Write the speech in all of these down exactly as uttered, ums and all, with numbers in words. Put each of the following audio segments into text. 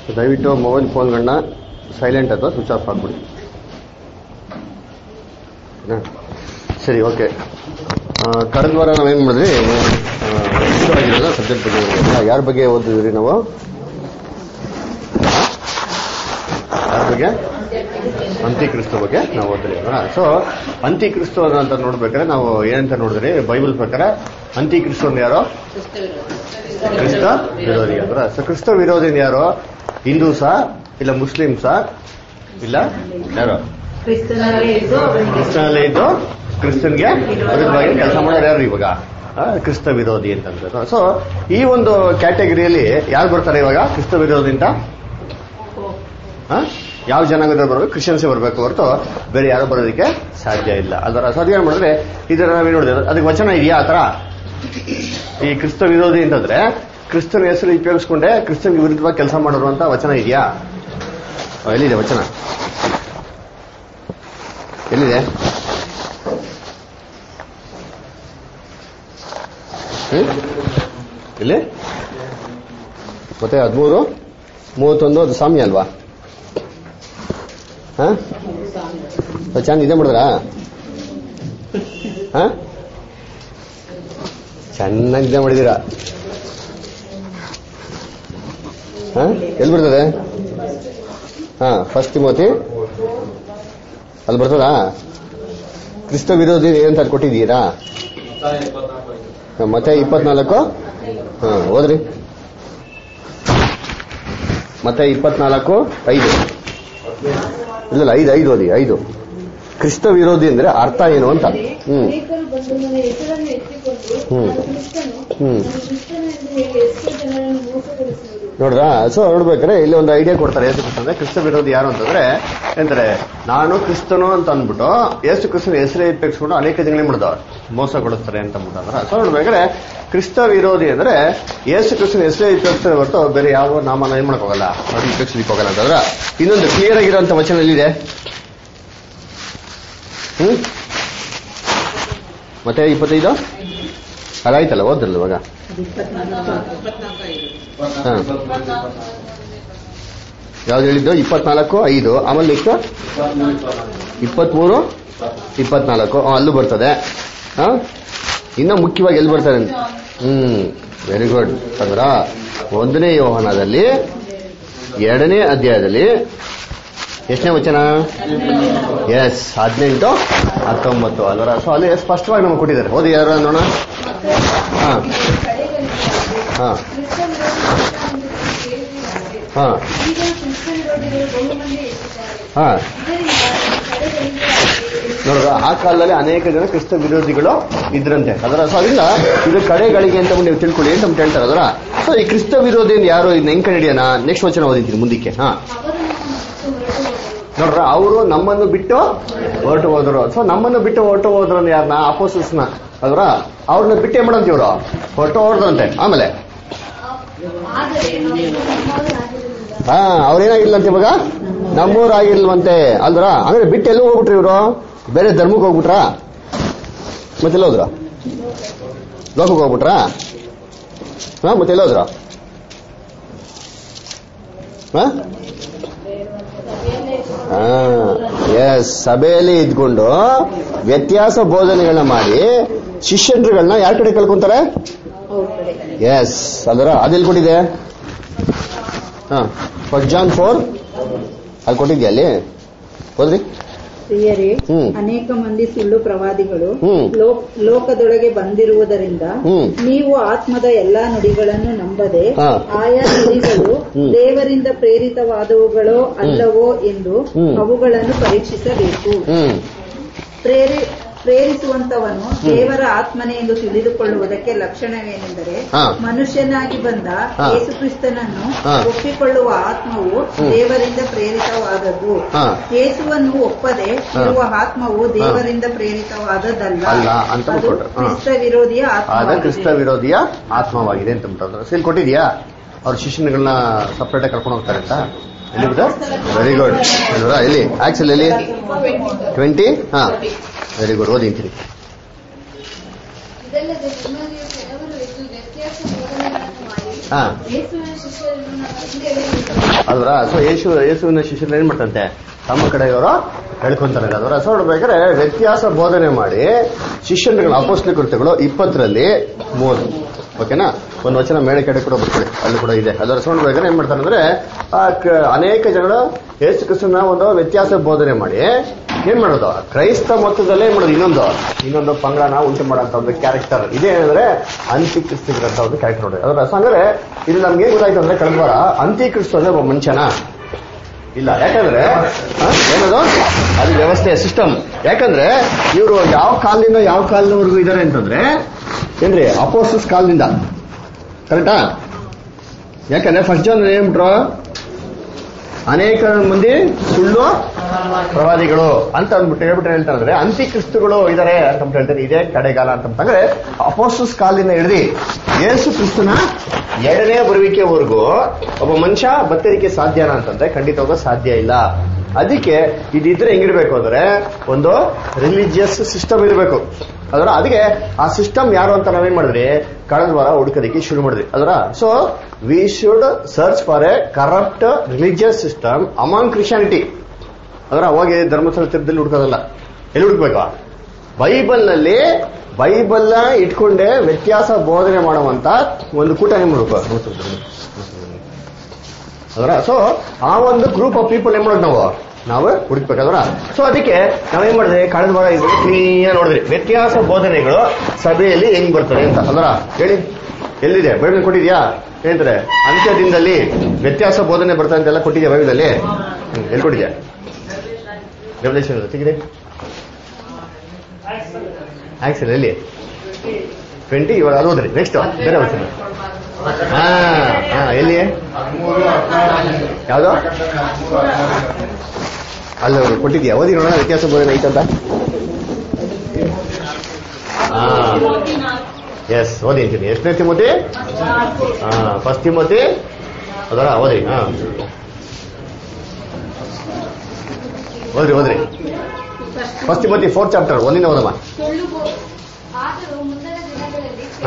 ದಯವಿಟ್ಟು ಮೊಬೈಲ್ ಫೋನ್ಗಳನ್ನ ಸೈಲೆಂಟ್ ಅಥವಾ ಸ್ವಿಚ್ ಆಫ್ ಹಾಕ್ಬಿಡಿ. ಸರಿ, ಓಕೆ. ಕಳೆದ ವಾರ ನಾವೇನು ಮಾಡಿದ್ರಿ, ಇಷ್ಟವಾಗಿರೋದ ಸಬ್ಜೆಕ್ಟ್ ಬಗ್ಗೆ ಯಾರ ಬಗ್ಗೆ ಓದಿದ್ರಿ ನಾವು? ಯಾರ ಬಗ್ಗೆ? ಅಂತ್ಯಕ್ರಿಸ್ತ ಬಗ್ಗೆ ನಾವು ಓದಿದ್ರಿ. ಸೊ ಅಂತ್ಯಕ್ರಿಸ್ತ ಅಂತ ನೋಡ್ಬೇಕಾದ್ರೆ ನಾವು ಏನಂತ ನೋಡಿದ್ರಿ, ಬೈಬಲ್ ಪ್ರಕಾರ ಅಂತ್ಯಕ್ರಿಸ್ತ ಅಂದ್ರೆ ಯಾರೋ ಕ್ರಿಸ್ತ ವಿರೋಧಿ ಅಂದ್ರ. ಸೊ ಕ್ರಿಸ್ತ ವಿರೋಧಿ ಯಾರು? ಹಿಂದೂಸಾ ಇಲ್ಲ ಮುಸ್ಲಿಮ್ಸಾ ಇಲ್ಲ ಯಾರು? ಕ್ರಿಸ್ತನಲ್ಲೇ ಇದ್ದು ಕ್ರಿಸ್ತನ್ಗೆ ವಿರುದ್ಧವಾಗಿ ಕೆಲಸ ಮಾಡೋರು ಯಾರು ಇವಾಗ? ಕ್ರಿಸ್ತ ವಿರೋಧಿ ಅಂತಂದ್ರೆ. ಸೊ ಈ ಒಂದು ಕ್ಯಾಟಗರಿಯಲ್ಲಿ ಯಾರು ಬರ್ತಾರೆ ಇವಾಗ ಕ್ರಿಸ್ತ ವಿರೋಧಿ ಅಂತ? ಯಾವ ಜನಾಂಗದಲ್ಲಿ ಬರಬೇಕು? ಕ್ರಿಶ್ಚಿಯನ್ಸೇ ಬರಬೇಕು ಹೊರತು ಬೇರೆ ಯಾರು ಬರೋದಕ್ಕೆ ಸಾಧ್ಯ ಇಲ್ಲ. ಅದರ ಸೊ ಅದೇನು ಮಾಡಿದ್ರೆ ಇದರ ನಾವೇನು ನೋಡಿದ್ರೆ ಅದಕ್ಕೆ ವಚನ ಇದೆಯಾ? ಆ ತರ ಈ ಕ್ರಿಸ್ತ ವಿರೋಧಿ ಅಂತಂದ್ರೆ ಕ್ರಿಸ್ತನ ಹೆಸರು ಉಪಯೋಗಿಸ್ಕೊಂಡೆ ಕ್ರಿಸ್ತನ್ಗೆ ವಿರುದ್ಧವಾಗಿ ಕೆಲಸ ಮಾಡೋರು ಅಂತ ವಚನ ಇದೆಯಾ? ಎಲ್ಲಿದೆ ವಚನ? ಎಲ್ಲಿದೆ? ಇಲ್ಲಿ ಮತ್ತೆ ಹದಿಮೂರು ಮೂವತ್ತೊಂದು ಅದು ಸಾಮ್ಯ ಅಲ್ವಾ? ಹ ಚೆಂದ ಇದೆ ಮಾಡಿದ್ರ ಹ ಚೆನ್ನಾಗಿ ಇದೆ ಮಾಡಿದೀರಾ. ಹ ಎಲ್ಲಿ ಬರ್ತದೆ? ಹಾ ಫಸ್ಟ್ ತಿಮೋತಿ ಅಲ್ಲಿ ಬರ್ತದಾ? ಕ್ರಿಸ್ತ ವಿರೋಧಿ ಏನಂತ ಕೊಟ್ಟಿದ್ದೀರಾ? ಮತ್ತೆ ಇಪ್ಪತ್ನಾಲ್ಕು ಹಾ ಓದ್ರಿ. ಮತ್ತೆ ಇಪ್ಪತ್ನಾಲ್ಕು ಐದು ಇಲ್ಲ ಐದು ಐದು ಓದಿ. ಐದು ಕ್ರಿಸ್ತ ವಿರೋಧಿ ಅಂದ್ರೆ ಅರ್ಥ ಏನು ಅಂತ. ಹ್ಮ್ ಹ್ಮ್ ಹ್ಮ್ ನೋಡ್ರಾ? ಸೊ ನೋಡ್ಬೇಕಾದ್ರೆ ಇಲ್ಲಿ ಒಂದು ಐಡಿಯಾ ಕೊಡ್ತಾರೆ ಯೇಸು ಕ್ರಿಸ್ತಂದ್ರೆ ಕ್ರಿಸ್ತ ವಿರೋಧಿ ಯಾರು ಅಂತಂದ್ರೆ ಎಂತಾರೆ, ನಾನು ಕ್ರಿಸ್ತನು ಅಂತ ಅಂದ್ಬಿಟ್ಟು ಯೇಸು ಕ್ರಿಸ್ತನ ಹೆಸರೇ ಉಪಯೋಗಿಸ್ಕೊಂಡು ಅನೇಕ ಜನಗಳೇ ಮಾಡಿದವ್ರು ಮೋಸಗೊಳಿಸ್ತಾರೆ ಅಂತ ಅಂದ್ಬಿಟ್ಟಂದ್ರ. ಸೊ ನೋಡ್ಬೇಕಾದ್ರೆ ಕ್ರಿಸ್ತ ವಿರೋಧಿ ಅಂದ್ರೆ ಯೇಸು ಕ್ರಿಸ್ತನ ಹೆಸರೇ ಉಪಯೋಗಿಸ್ತಾರೆ ಹೊರತು ಬೇರೆ ಯಾವ ನಾಮನ ಏನ್ ಮಾಡಕ್ ಹೋಗಲ್ಲ, ಅದು ಉಪಯೋಗಿಸ್ಲಿಕ್ಕೆ ಹೋಗಲ್ಲ ಅಂತಂದ್ರ. ಇನ್ನೊಂದು ಕ್ಲಿಯರ್ ಆಗಿರೋಂಥ ವಚನ ಎಲ್ಲಿದೆ? ಹ್ಮ್ ಮತ್ತೆ ಇಪ್ಪತ್ತೈದು ಅದಾಯ್ತಲ್ಲ, ಓದ್ರಲ್ಲ ಇವಾಗ. ಯಾವ್ದು ಹೇಳಿದ್ದು? ಇಪ್ಪತ್ನಾಲ್ಕು ಐದು. ಆಮೇಲೆ ನೆಕ್ಸ್ಟ್ ಇಪ್ಪತ್ಮೂರು ಇಪ್ಪತ್ನಾಲ್ಕು ಅಲ್ಲೂ ಬರ್ತದೆ. ಹ ಇನ್ನು ಮುಖ್ಯವಾಗಿ ಎಲ್ಲಿ ಬರ್ತಾರೆ? Hmm very good. ಅಂದ್ರ ಒಂದನೇ ಯೋಹಾನದಲ್ಲಿ ಎರಡನೇ ಅಧ್ಯಾಯದಲ್ಲಿ ಎಷ್ಟನೇ ವಚನ? ಎಸ್ ಹದಿನೆಂಟು ಹತ್ತೊಂಬತ್ತು ಅಲ್ವರ. ಸೊ ಅಲ್ಲಿ ಸ್ಪಷ್ಟವಾಗಿ ನಮ್ಗೆ ಕೊಟ್ಟಿದ್ದಾರೆ. ಓದಿ ಯಾರು ನೋಡೋಣ. ಹಾ ಹಾ ಹಾ ಹಾ ನೋಡ್ರ, ಆ ಕಾಲದಲ್ಲಿ ಅನೇಕ ಜನ ಕ್ರಿಸ್ತ ವಿರೋಧಿಗಳು ಇದ್ರಂತೆ ಅದರ. ಸೊ ಅದರಿಂದ ಇದು ಕಡೆಗಳಿಗೆ ಅಂತ ನೀವು ತಿಳ್ಕೊಳ್ಳಿ ಅಂತ ಹೇಳ್ತಾರೆ ಅದರ. ಸೊ ಈ ಕ್ರಿಸ್ತ ವಿರೋಧಿ ಯಾರು ಇದನ್ನ ಹೆಂಗ್ ಕಂಡಿಡಿಯೋಣ? ನೆಕ್ಸ್ಟ್ ವಚನ ಓದಿದ್ದೀನಿ ಮುಂದಕ್ಕೆ. ಹಾ ನೋಡ್ರ, ಅವರು ನಮ್ಮನ್ನು ಬಿಟ್ಟು ಹೊರಟು ಹೋದ್ರು. ಸೊ ನಮ್ಮನ್ನು ಬಿಟ್ಟು ಹೊರಟು ಹೋದ್ರು ಯಾರನ್ನ? ಅಪೋಸ್ತಲರ್ಸ್ನ ಅಲ್ರ. ಅವ್ರನ್ನ ಬಿಟ್ಟು ಏನ್ ಮಾಡಂತ ಇವರು ಹೊರಟು ಹೋದ್ರಂತೆ. ಆಮೇಲೆ ಹಾ ಅವ್ರೇನಾಗಿರ್ಲಂತೆ ಇವಾಗ? ನಮ್ಮೂರಾಗಿರ್ಲ್ವಂತೆ ಅಲ್ರ. ಅಂದ್ರೆ ಬಿಟ್ಟು ಎಲ್ಲೂ ಹೋಗ್ಬಿಟ್ರಿ ಇವರು? ಬೇರೆ ಧರ್ಮಕ್ಕೆ ಹೋಗ್ಬಿಟ್ರ? ಮತ್ತೆಲ್ಲ ಹೋದ್ರ? ಲೋಕಕ್ಕೆ ಹೋಗ್ಬಿಟ್ರ? ಹಾ ಮತ್ತೆಲ್ಲ ಹೋದ್ರ? ಹಾ ಎಸ್ ಸಭೆಯಲ್ಲಿ ಇದ್ಕೊಂಡು ವ್ಯತ್ಯಾಸ ಬೋಧನೆಗಳನ್ನ ಮಾಡಿ ಶಿಷ್ಯಂದ್ರಗಳನ್ನ ಯಾರ ಕಡೆ ಕಳ್ಕೊಂತಾರೆ? ಎಸ್ ಅದರ. ಅದೆಲ್ಲಿ ಕೊಟ್ಟಿದೆ? ಹಾ ಫಸ್ಟ್ ಜಾನ್ ಫೋರ್ ಅಲ್ಲಿ ಕೊಟ್ಟಿದ್ಯಾ? ಅಲ್ಲಿ ಹೋದ್ರಿ. ಪ್ರಿಯರೇ, ಅನೇಕ ಮಂದಿ ಸುಳ್ಳು ಪ್ರವಾದಿಗಳು ಲೋಕದೊಳಗೆ ಬಂದಿರುವುದರಿಂದ ನೀವು ಆತ್ಮದ ಎಲ್ಲಾ ನುಡಿಗಳನ್ನು ನಂಬದೆ ಆಯಾ ನುಡಿಗಳು ದೇವರಿಂದ ಪ್ರೇರಿತವಾದವುಗಳೋ ಅಲ್ಲವೋ ಎಂದು ಅವುಗಳನ್ನು ಪರೀಕ್ಷಿಸಬೇಕು. ಪ್ರೇರಿ ಪ್ರೇರಿಸುವಂತವನು ದೇವರ ಆತ್ಮನೇ ಎಂದು ತಿಳಿದುಕೊಳ್ಳುವುದಕ್ಕೆ ಲಕ್ಷಣವೇನೆಂದರೆ, ಮನುಷ್ಯನಾಗಿ ಬಂದ ಯೇಸು ಕ್ರಿಸ್ತನನ್ನು ಒಪ್ಪಿಕೊಳ್ಳುವ ಆತ್ಮವು ದೇವರಿಂದ ಪ್ರೇರಿತವಾದದ್ದು. ಯೇಸುವನ್ನು ಒಪ್ಪದೆ ಇರುವ ಆತ್ಮವು ದೇವರಿಂದ ಪ್ರೇರಿತವಾದದ್ದಲ್ಲ, ಅದು ಕ್ರಿಸ್ತ ವಿರೋಧಿಯ ಆತ್ಮ ಕ್ರಿಸ್ತ ವಿರೋಧಿಯ ಆತ್ಮವಾಗಿದೆ ಅಂತ ಸೀಲ್ ಕೊಟ್ಟಿದ್ಯಾ? ಅವ್ರ ಶಿಷ್ಯಗಳನ್ನ ಸಪ್ರೇಟ್ ಆಗಿ ಕರ್ಕೊಂಡು ಹೋಗ್ತಾರೆ ಅಂತ ಎಲ್ಲಿ ಬಿಡ? Very good. ಎಲ್ಲಿ ಆಕ್ಚುಲಿ ಎಲ್ಲಿ? ಟ್ವೆಂಟಿ ಹಾ ವೆರಿ ಗುಡ್. ಓದಿಂತೀನಿ. ಇದಲ್ಲದೆ ನಿಮ್ಮಲ್ಲಿಯೂ ಕೆಲವರು ಎದ್ದು ವ್ಯತ್ಯಾಸ ಬೋಧನೆಗಳನ್ನು ಮಾಡಿ ಹಾ ಅಲ್ವರ. ಸೊ ಯೇಸು ಯೇಸುವಿನ ಶಿಷ್ಯರು ಏನ್ ಮಾಡ್ತಂತೆ ತಮ್ಮ ಕಡೆಯವರು ಹೇಳ್ಕೊಂತಾರೆ ಅದರ. ಸೊ ನೋಡ್ಬೇಕಾದ್ರೆ ವ್ಯತ್ಯಾಸ ಬೋಧನೆ ಮಾಡಿ ಶಿಷ್ಯರುಗಳ ಅಪೊಸ್ತಲ ಕೃತ್ಯಗಳು ಇಪ್ಪತ್ತರಲ್ಲಿ ಮೂವತ್ತು. ಓಕೆನಾ, ಒಂದು ವಚನ ಮೇಳೆ ಕಡೆ ಕೂಡ ಬರ್ತಾರೆ, ಅಲ್ಲಿ ಕೂಡ ಇದೆ. ಅದರ ನೋಡ್ಬೇಕಾದ್ರೆ ಏನ್ ಮಾಡ್ತಾರೆ ಅಂದ್ರೆ ಅನೇಕ ಜನಗಳು ಯೇಸು ಕ್ರಿಸ್ತನ ಒಂದು ವ್ಯತ್ಯಾಸ ಬೋಧನೆ ಮಾಡಿ ಏನ್ ಮಾಡೋದು, ಕ್ರೈಸ್ತ ಮೊತ್ತದಲ್ಲೇ ಏನ್ ಮಾಡೋದು, ಇನ್ನೊಂದು ಇನ್ನೊಂದು ಪಂಗಡನ ಉಂಟು ಮಾಡೋಂಥ ಒಂದು ಕ್ಯಾರೆಕ್ಟರ್ ಇದೆ ಅಂದ್ರೆ ಅಂತಿ ಕ್ರಿಸ್ತಿಗಂತ ಒಂದು ಕ್ಯಾರೆಕ್ಟರ್ ನೋಡಿ. ಅದರ ಹಂಗಾರೆ ಇದು ನಮ್ಗೆ ಏನ್ ಗೊತ್ತಾಯ್ತು ಅಂದ್ರೆ ಕಳೆದ ವಾರ ಅಂತಿ ಕ್ರಿಸ್ತ ಅಂದ್ರೆ ಒಬ್ಬ ಮನುಷ್ಯನ ಇಲ್ಲ, ಯಾಕಂದ್ರೆ ಏನದು ಅದು ವ್ಯವಸ್ಥೆ ಸಿಸ್ಟಮ್. ಯಾಕಂದ್ರೆ ಇವರು ಯಾವ ಕಾಲದಿಂದ ಯಾವ ಕಾಲದವರೆಗೂ ಇದಾರೆ ಅಂತಂದ್ರೆ ಏನ್ರಿ ಅಪೋಸ್ತಲರ ಕಾಲದಿಂದ, ಕರೆಕ್ಟಾ? ಯಾಕಂದ್ರೆ ಫಸ್ಟ್ ಜಾನ್ ಏನ್ಬಿಟ್ರು, ಅನೇಕ ಮಂದಿ ಸುಳ್ಳು ಪ್ರವಾದಿಗಳು ಅಂತ ಅಂದ್ಬಿಟ್ಟು ಹೇಳ್ಬಿಟ್ಟು ಹೇಳ್ತಾರೆ ಅಂತಿ ಕ್ರಿಸ್ತುಗಳು ಇದಾರೆ ಅಂತ ಹೇಳ್ತಾರೆ. ಇದೇ ಕಡೆಗಾಲ ಅಂತಂದ್ರೆ ಅಪೋಸ್ತಲರ ಕಾಲದಿಂದ ಹಿಡಿದು ಯೇಸು ಕ್ರಿಸ್ತನ ಎರಡನೇ ಬರುವಿಕೆವರೆಗೂ ಒಬ್ಬ ಮನುಷ್ಯ ಬತ್ತರಿಕೆ ಸಾಧ್ಯನಾ ಅಂತಂದ್ರೆ ಖಂಡಿತವಾಗ ಸಾಧ್ಯ ಇಲ್ಲ. ಅದಕ್ಕೆ ಇದಿದ್ರೆ ಹೆಂಗಿರ್ಬೇಕು ಅಂದ್ರೆ ಒಂದು ರಿಲಿಜಿಯಸ್ ಸಿಸ್ಟಮ್ ಇರಬೇಕು ಅದರ. ಅದಕ್ಕೆ ಆ ಸಿಸ್ಟಮ್ ಯಾರು ಅಂತ ನಾವೇನ್ ಮಾಡಿದ್ರಿ ಕಳೆದ ವಾರ ಹುಡುಕೋದಕ್ಕೆ ಶುರು ಮಾಡಿದ್ರಿ ಅದರ. So we should search for a corrupt religious system among Christianity ಅದರ. ಹೋಗಿ ಧರ್ಮಸ್ಥಳ ತೀರ್ಥದಲ್ಲಿ ಹುಡುಕೋದಲ್ಲ, ಎಲ್ಲಿ ಹುಡುಕ್ಬೇಕು? ಬೈಬಲ್ ನಲ್ಲಿ ಬೈಬಲ್ ಇಟ್ಕೊಂಡೆ ವ್ಯತ್ಯಾಸ ಬೋಧನೆ ಮಾಡುವಂತ ಒಂದು ಕೂಟ ಏನ್ ಮಾಡ್ಬೇಕು ಅದರ. ಸೊ ಆ ಒಂದು ಗ್ರೂಪ್ ಆಫ್ ಪೀಪಲ್ ಏನ್ ಮಾಡೋದು ನಾವು ನಾವು ಹುಡುಕ್ಬೇಕಂದ್ರ. ಸೊ ಅದಕ್ಕೆ ನಾವೇನ್ ಮಾಡಿದ್ವಿ ಕಳೆದ ವಾರ ಇದು ಕ್ಲೀನ್ ನೋಡಿದ್ರಿ ವ್ಯತ್ಯಾಸ ಬೋಧನೆಗಳು ಸಭೆಯಲ್ಲಿ ಹೆಂಗ್ ಬರ್ತದೆ ಅಂತ ಅಲ್ವರ. ಹೇಳಿ ಎಲ್ಲಿದೆ ಬೈಬಲ್ ಕೊಟ್ಟಿದ್ಯಾ? ಹೇಳ್ತಾರೆ ಅಂತ್ಯದಿಂದಲ್ಲಿ ವ್ಯತ್ಯಾಸ ಬೋಧನೆ ಬರ್ತದೆ ಅಂತೆಲ್ಲ ಕೊಟ್ಟಿದ್ಯಾ ಬೈಬಲಲ್ಲಿ? ಎಲ್ಲಿ ಕೊಟ್ಟಿದ್ಯಾ? ರೆವಲ್ಯೂಷನ್ ಸಿಗಿದೆ ಆಕ್ಚುಲಿ ಎಲ್ಲಿ ಟ್ವೆಂಟಿ ಇವಾಗ ಅದು ಹೋದ್ರಿ. ನೆಕ್ಸ್ಟ್ ಬೇರೆ ವರ್ಷ ಹಾ ಹಾ ಎಲ್ಲಿ ಯಾವ್ದು ಅಲ್ಲ ಕೊಟ್ಟಿದ್ಯಾ? ಓದಿ ನೋಡೋಣ ವ್ಯತ್ಯಾಸ ಬೋಧನೆ ಐತಂತ. ಹಾ ಎಸ್ ಓದಿ ಅಂತೀನಿ. ಎಷ್ಟನೇ ತಿಮೋತಿ? ಹಾ ಫಸ್ಟ್ ತಿಮೋತಿ ಅದರ ಓದ್ರಿ. ಹಾ ಓದ್ರಿ ಓದ್ರಿ ಫಸ್ಟ್ ತಿಮೋತಿ ಫೋರ್ತ್ ಚಾಪ್ಟರ್ ಒಂದಿನ ಓದಮ್ಮ. ಹಾ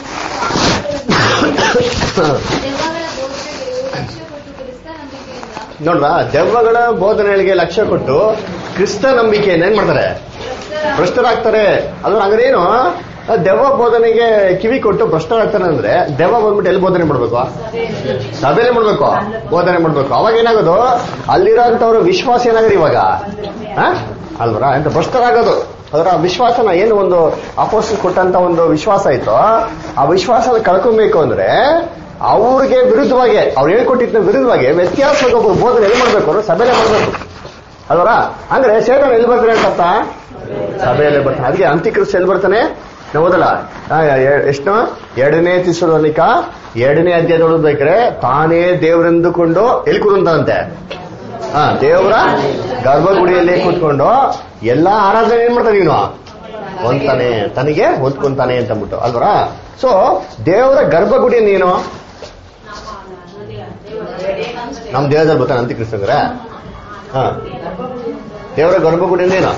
ನೋಡ್ರಾ, ದೆವ್ವಗಳ ಬೋಧನೆಗಳಿಗೆ ಲಕ್ಷ್ಯ ಕೊಟ್ಟು ಕ್ರಿಸ್ತ ನಂಬಿಕೆಯನ್ನು ಏನ್ ಮಾಡ್ತಾರೆ, ಭ್ರಷ್ಟರಾಗ್ತಾರೆ. ಅದ್ರ ಹಂಗೇನು ದೆವ್ವ ಬೋಧನೆಗೆ ಕಿವಿ ಕೊಟ್ಟು ಭ್ರಷ್ಟರಾಗ್ತಾನೆ ಅಂದ್ರೆ ದೆವ್ವ ಬಂದ್ಬಿಟ್ಟು ಎಲ್ಲಿ ಬೋಧನೆ ಮಾಡ್ಬೇಕು? ಸಭೆಯಲ್ಲಿ ಮಾಡ್ಬೇಕು, ಬೋಧನೆ ಮಾಡ್ಬೇಕು. ಅವಾಗ ಏನಾಗೋದು, ಅಲ್ಲಿರೋಂಥವ್ರ ವಿಶ್ವಾಸ ಏನಾಗದು ಇವಾಗ ಅಲ್ವರ ಎಂತ ಭ್ರಷ್ಟರಾಗೋದು. ಅದರ ವಿಶ್ವಾಸನ ಏನು ಒಂದು ಅಪೋಸ್ತಲರು ಕೊಟ್ಟಂತ ಒಂದು ವಿಶ್ವಾಸ ಆಯ್ತು, ಆ ವಿಶ್ವಾಸ ಕಳ್ಕೊಬೇಕು ಅಂದ್ರೆ ಅವ್ರಿಗೆ ವಿರುದ್ಧವಾಗಿ ಅವ್ರು ಹೇಳ್ಕೊಟ್ಟಿದ್ದ ವಿರುದ್ಧವಾಗಿ ವ್ಯತ್ಯಾಸವಾಗಿ ಒಬ್ಬ ಬೋಧನೆ ಎಲ್ಲಿ ಮಾಡ್ಬೇಕು ಅಂದ್ರೆ ಸಭೆಯಲ್ಲೇ ಮಾಡ್ಬೇಕು ಅಲ್ವರ. ಅಂದ್ರೆ ಸೇತನ ಎಲ್ಲಿ ಬರ್ತಾನೆ ಅಂತ ಸಭೆಯಲ್ಲೇ ಬರ್ತಾನೆ. ಅದಕ್ಕೆ ಅಂತ್ಯಕ್ರಿಸ್ತ ಎಲ್ಲಿ ಬರ್ತಾನೆ ನಾವು ಓದಲ್ಲ ಎಷ್ಟು ಎರಡನೇ ಥೆಸಲೋನಿಕ ಎರಡನೇ ಅಧ್ಯಾಯದೊಳಗೆ ಬೇಕಾರೆ ತಾನೇ ದೇವರೆಂದುಕೊಂಡು ಎಲ್ಲಿ ಕೂತ್ಕೊಂಡಂತೆ ಹಾ ದೇವರ ಗರ್ಭಗುಡಿಯಲ್ಲಿ ಕೂತ್ಕೊಂಡು ಎಲ್ಲಾ ಆರಾಧನೆ ಏನ್ ಮಾಡ್ತಾನೆ ನೀನು ಹೊಂದ್ತಾನೆ, ತನಗೆ ಹೊಂದ್ಕೊಂತಾನೆ ಅಂತ ಅಂದ್ಬಿಟ್ಟು ಅಲ್ವರ. ಸೊ ದೇವರ ಗರ್ಭಗುಡಿ ನೀನು ನಮ್ ದೇವದಲ್ಲಿ ಬರ್ತಾನೆ ಅಂತ್ಯಕ್ರಿಸ್ತಂದ್ರ. ಹಾ ದೇವರ ಗರ್ಭಗುಡಿಯಿಂದ ಏನು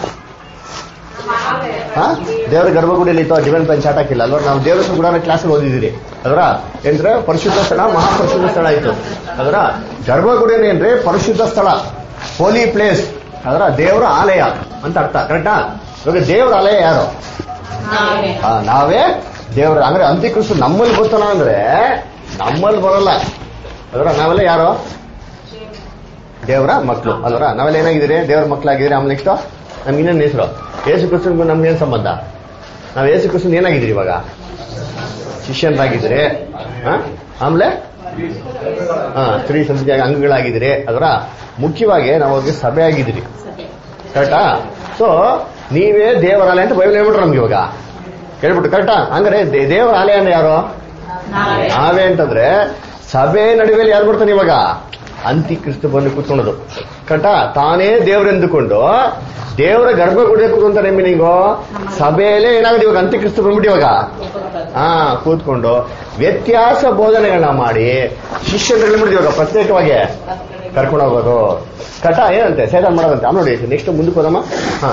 ಹಾ ದೇವರ ಗರ್ಭಗುಡಿಯಲ್ಲಿ ಇತ್ತು ಡಿವೈನ್ ಪ್ಲಾನ್ ಚಾಟ್ ಹಾಕಿಲ್ಲ ಅಲ್ವಾ? ನಾವು ದೇವರ ಕೂಡ ಕ್ಲಾಸ್ ಓದಿದಿರಿ ಅದರ. ಏನ್ರೆ ಪರಿಶುದ್ಧ ಸ್ಥಳ, ಮಹಾಪರಿಶುದ್ಧ ಸ್ಥಳ ಆಯ್ತು ಅದರ. ಗರ್ಭಗುಡಿನ ಏನ್ರಿ ಪರಿಶುದ್ಧ ಸ್ಥಳ, ಹೋಲಿ ಪ್ಲೇಸ್ ಅದರ, ದೇವರ ಆಲಯ ಅಂತ ಅರ್ಥ. ಕರೆಕ್ಟಾ? ಇವಾಗ ದೇವರ ಆಲಯ ಯಾರು? ನಾವೇ ದೇವರ. ಅಂದ್ರೆ ಅಂತ್ಯಕ್ರಿಸ್ತ ನಮ್ಮಲ್ಲಿ ಬರ್ತಾನ ಅಂದ್ರೆ ನಮ್ಮಲ್ಲಿ ಬರಲ್ಲ ಅದರ. ನಾವೆಲ್ಲ ಯಾರು? ದೇವರ ಮಕ್ಕಳು ಅಲ್ವರ. ನಾವೆಲ್ಲ ಏನಾಗಿದ್ದೀರಿ? ದೇವರ ಮಕ್ಕಳಾಗಿದ್ದೀರಿ. ಆಮೇಲೆ ನೆಕ್ಸ್ಟ್ ನಮ್ಗೆ ಇನ್ನೊಂದು ಹೆಸರು ಯೇಸು ಕ್ರಿಸ್ತನಿಗೂ ನಮ್ಗೇನ್ ಸಂಬಂಧ? ನಾವು ಯೇಸು ಕ್ರಿಸ್ತನ್ ಏನಾಗಿದ್ದೀರಿ ಇವಾಗ? ಶಿಷ್ಯರಾಗಿದ್ದೀರಿ. ಆಮೇಲೆ ಹಾ ಸ್ತ್ರೀ ಸಂಸ್ಥೆ ಅಂಗಗಳಾಗಿದ್ದೀರಿ ಅದರ. ಮುಖ್ಯವಾಗಿ ನಾವು ಅವ್ರಿಗೆ ಸಭೆ ಆಗಿದ್ದೀರಿ. ಕರೆಕ್ಟಾ? ಸೊ ನೀವೇ ದೇವರಾಲಯ ಅಂತ ಬೈಬಲ್ ಹೇಳ್ಬಿಟ್ರು ನಮ್ಗೆ ಇವಾಗ ಹೇಳ್ಬಿಟ್ಟು. ಕರೆಕ್ಟಾ? ಹಂಗಾರೆ ದೇವರ ಆಲಯ ಅಂದ್ರೆ ಯಾರು? ನಾವೇ ಅಂತಂದ್ರೆ ಸಭೆ ನಡುವೆಯಲ್ಲಿ ಯಾರು ಬರ್ತಾನೆ ಇವಾಗ? ಅಂತ್ಯಕ್ರಿಸ್ತ ಬಂದು ಕೂತ್ಕೊಳ್ಳೋದು. ಕರೆಕ್ಟಾ? ತಾನೇ ದೇವರೆಂದುಕೊಂಡು ದೇವರ ಗರ್ಭಗುಡಿಯ ಕೂತ್ಕೊಂತಾರೆ ಮೀನಿಂಗು ಸಭೆಯಲ್ಲೇ ಏನಾಗುತ್ತೆ ಇವಾಗ ಅಂತ್ಯಕ್ರಿಸ್ತ ಬಂದ್ಬಿಟ್ಟು ಇವಾಗ ಹಾ ಕೂತ್ಕೊಂಡು ವ್ಯತ್ಯಾಸ ಬೋಧನೆಗಳನ್ನ ಮಾಡಿ ಶಿಷ್ಯರುಗಳು ಮಾಡಿದ್ವಿ ಇವಾಗ ಪ್ರತ್ಯೇಕವಾಗಿ ಕರ್ಕೊಂಡು ಹೋಗೋದು. ಕರೆಕ್ಟಾ? ಏನಂತೆ ಸೇದನ್ ಮಾಡೋದಂತೆ. ಆಮೇಲೆ ನೋಡಿ ನೆಕ್ಸ್ಟ್ ಮುಂದಕ್ಕೆ ಹೋದಮ್ಮ. ಹಾ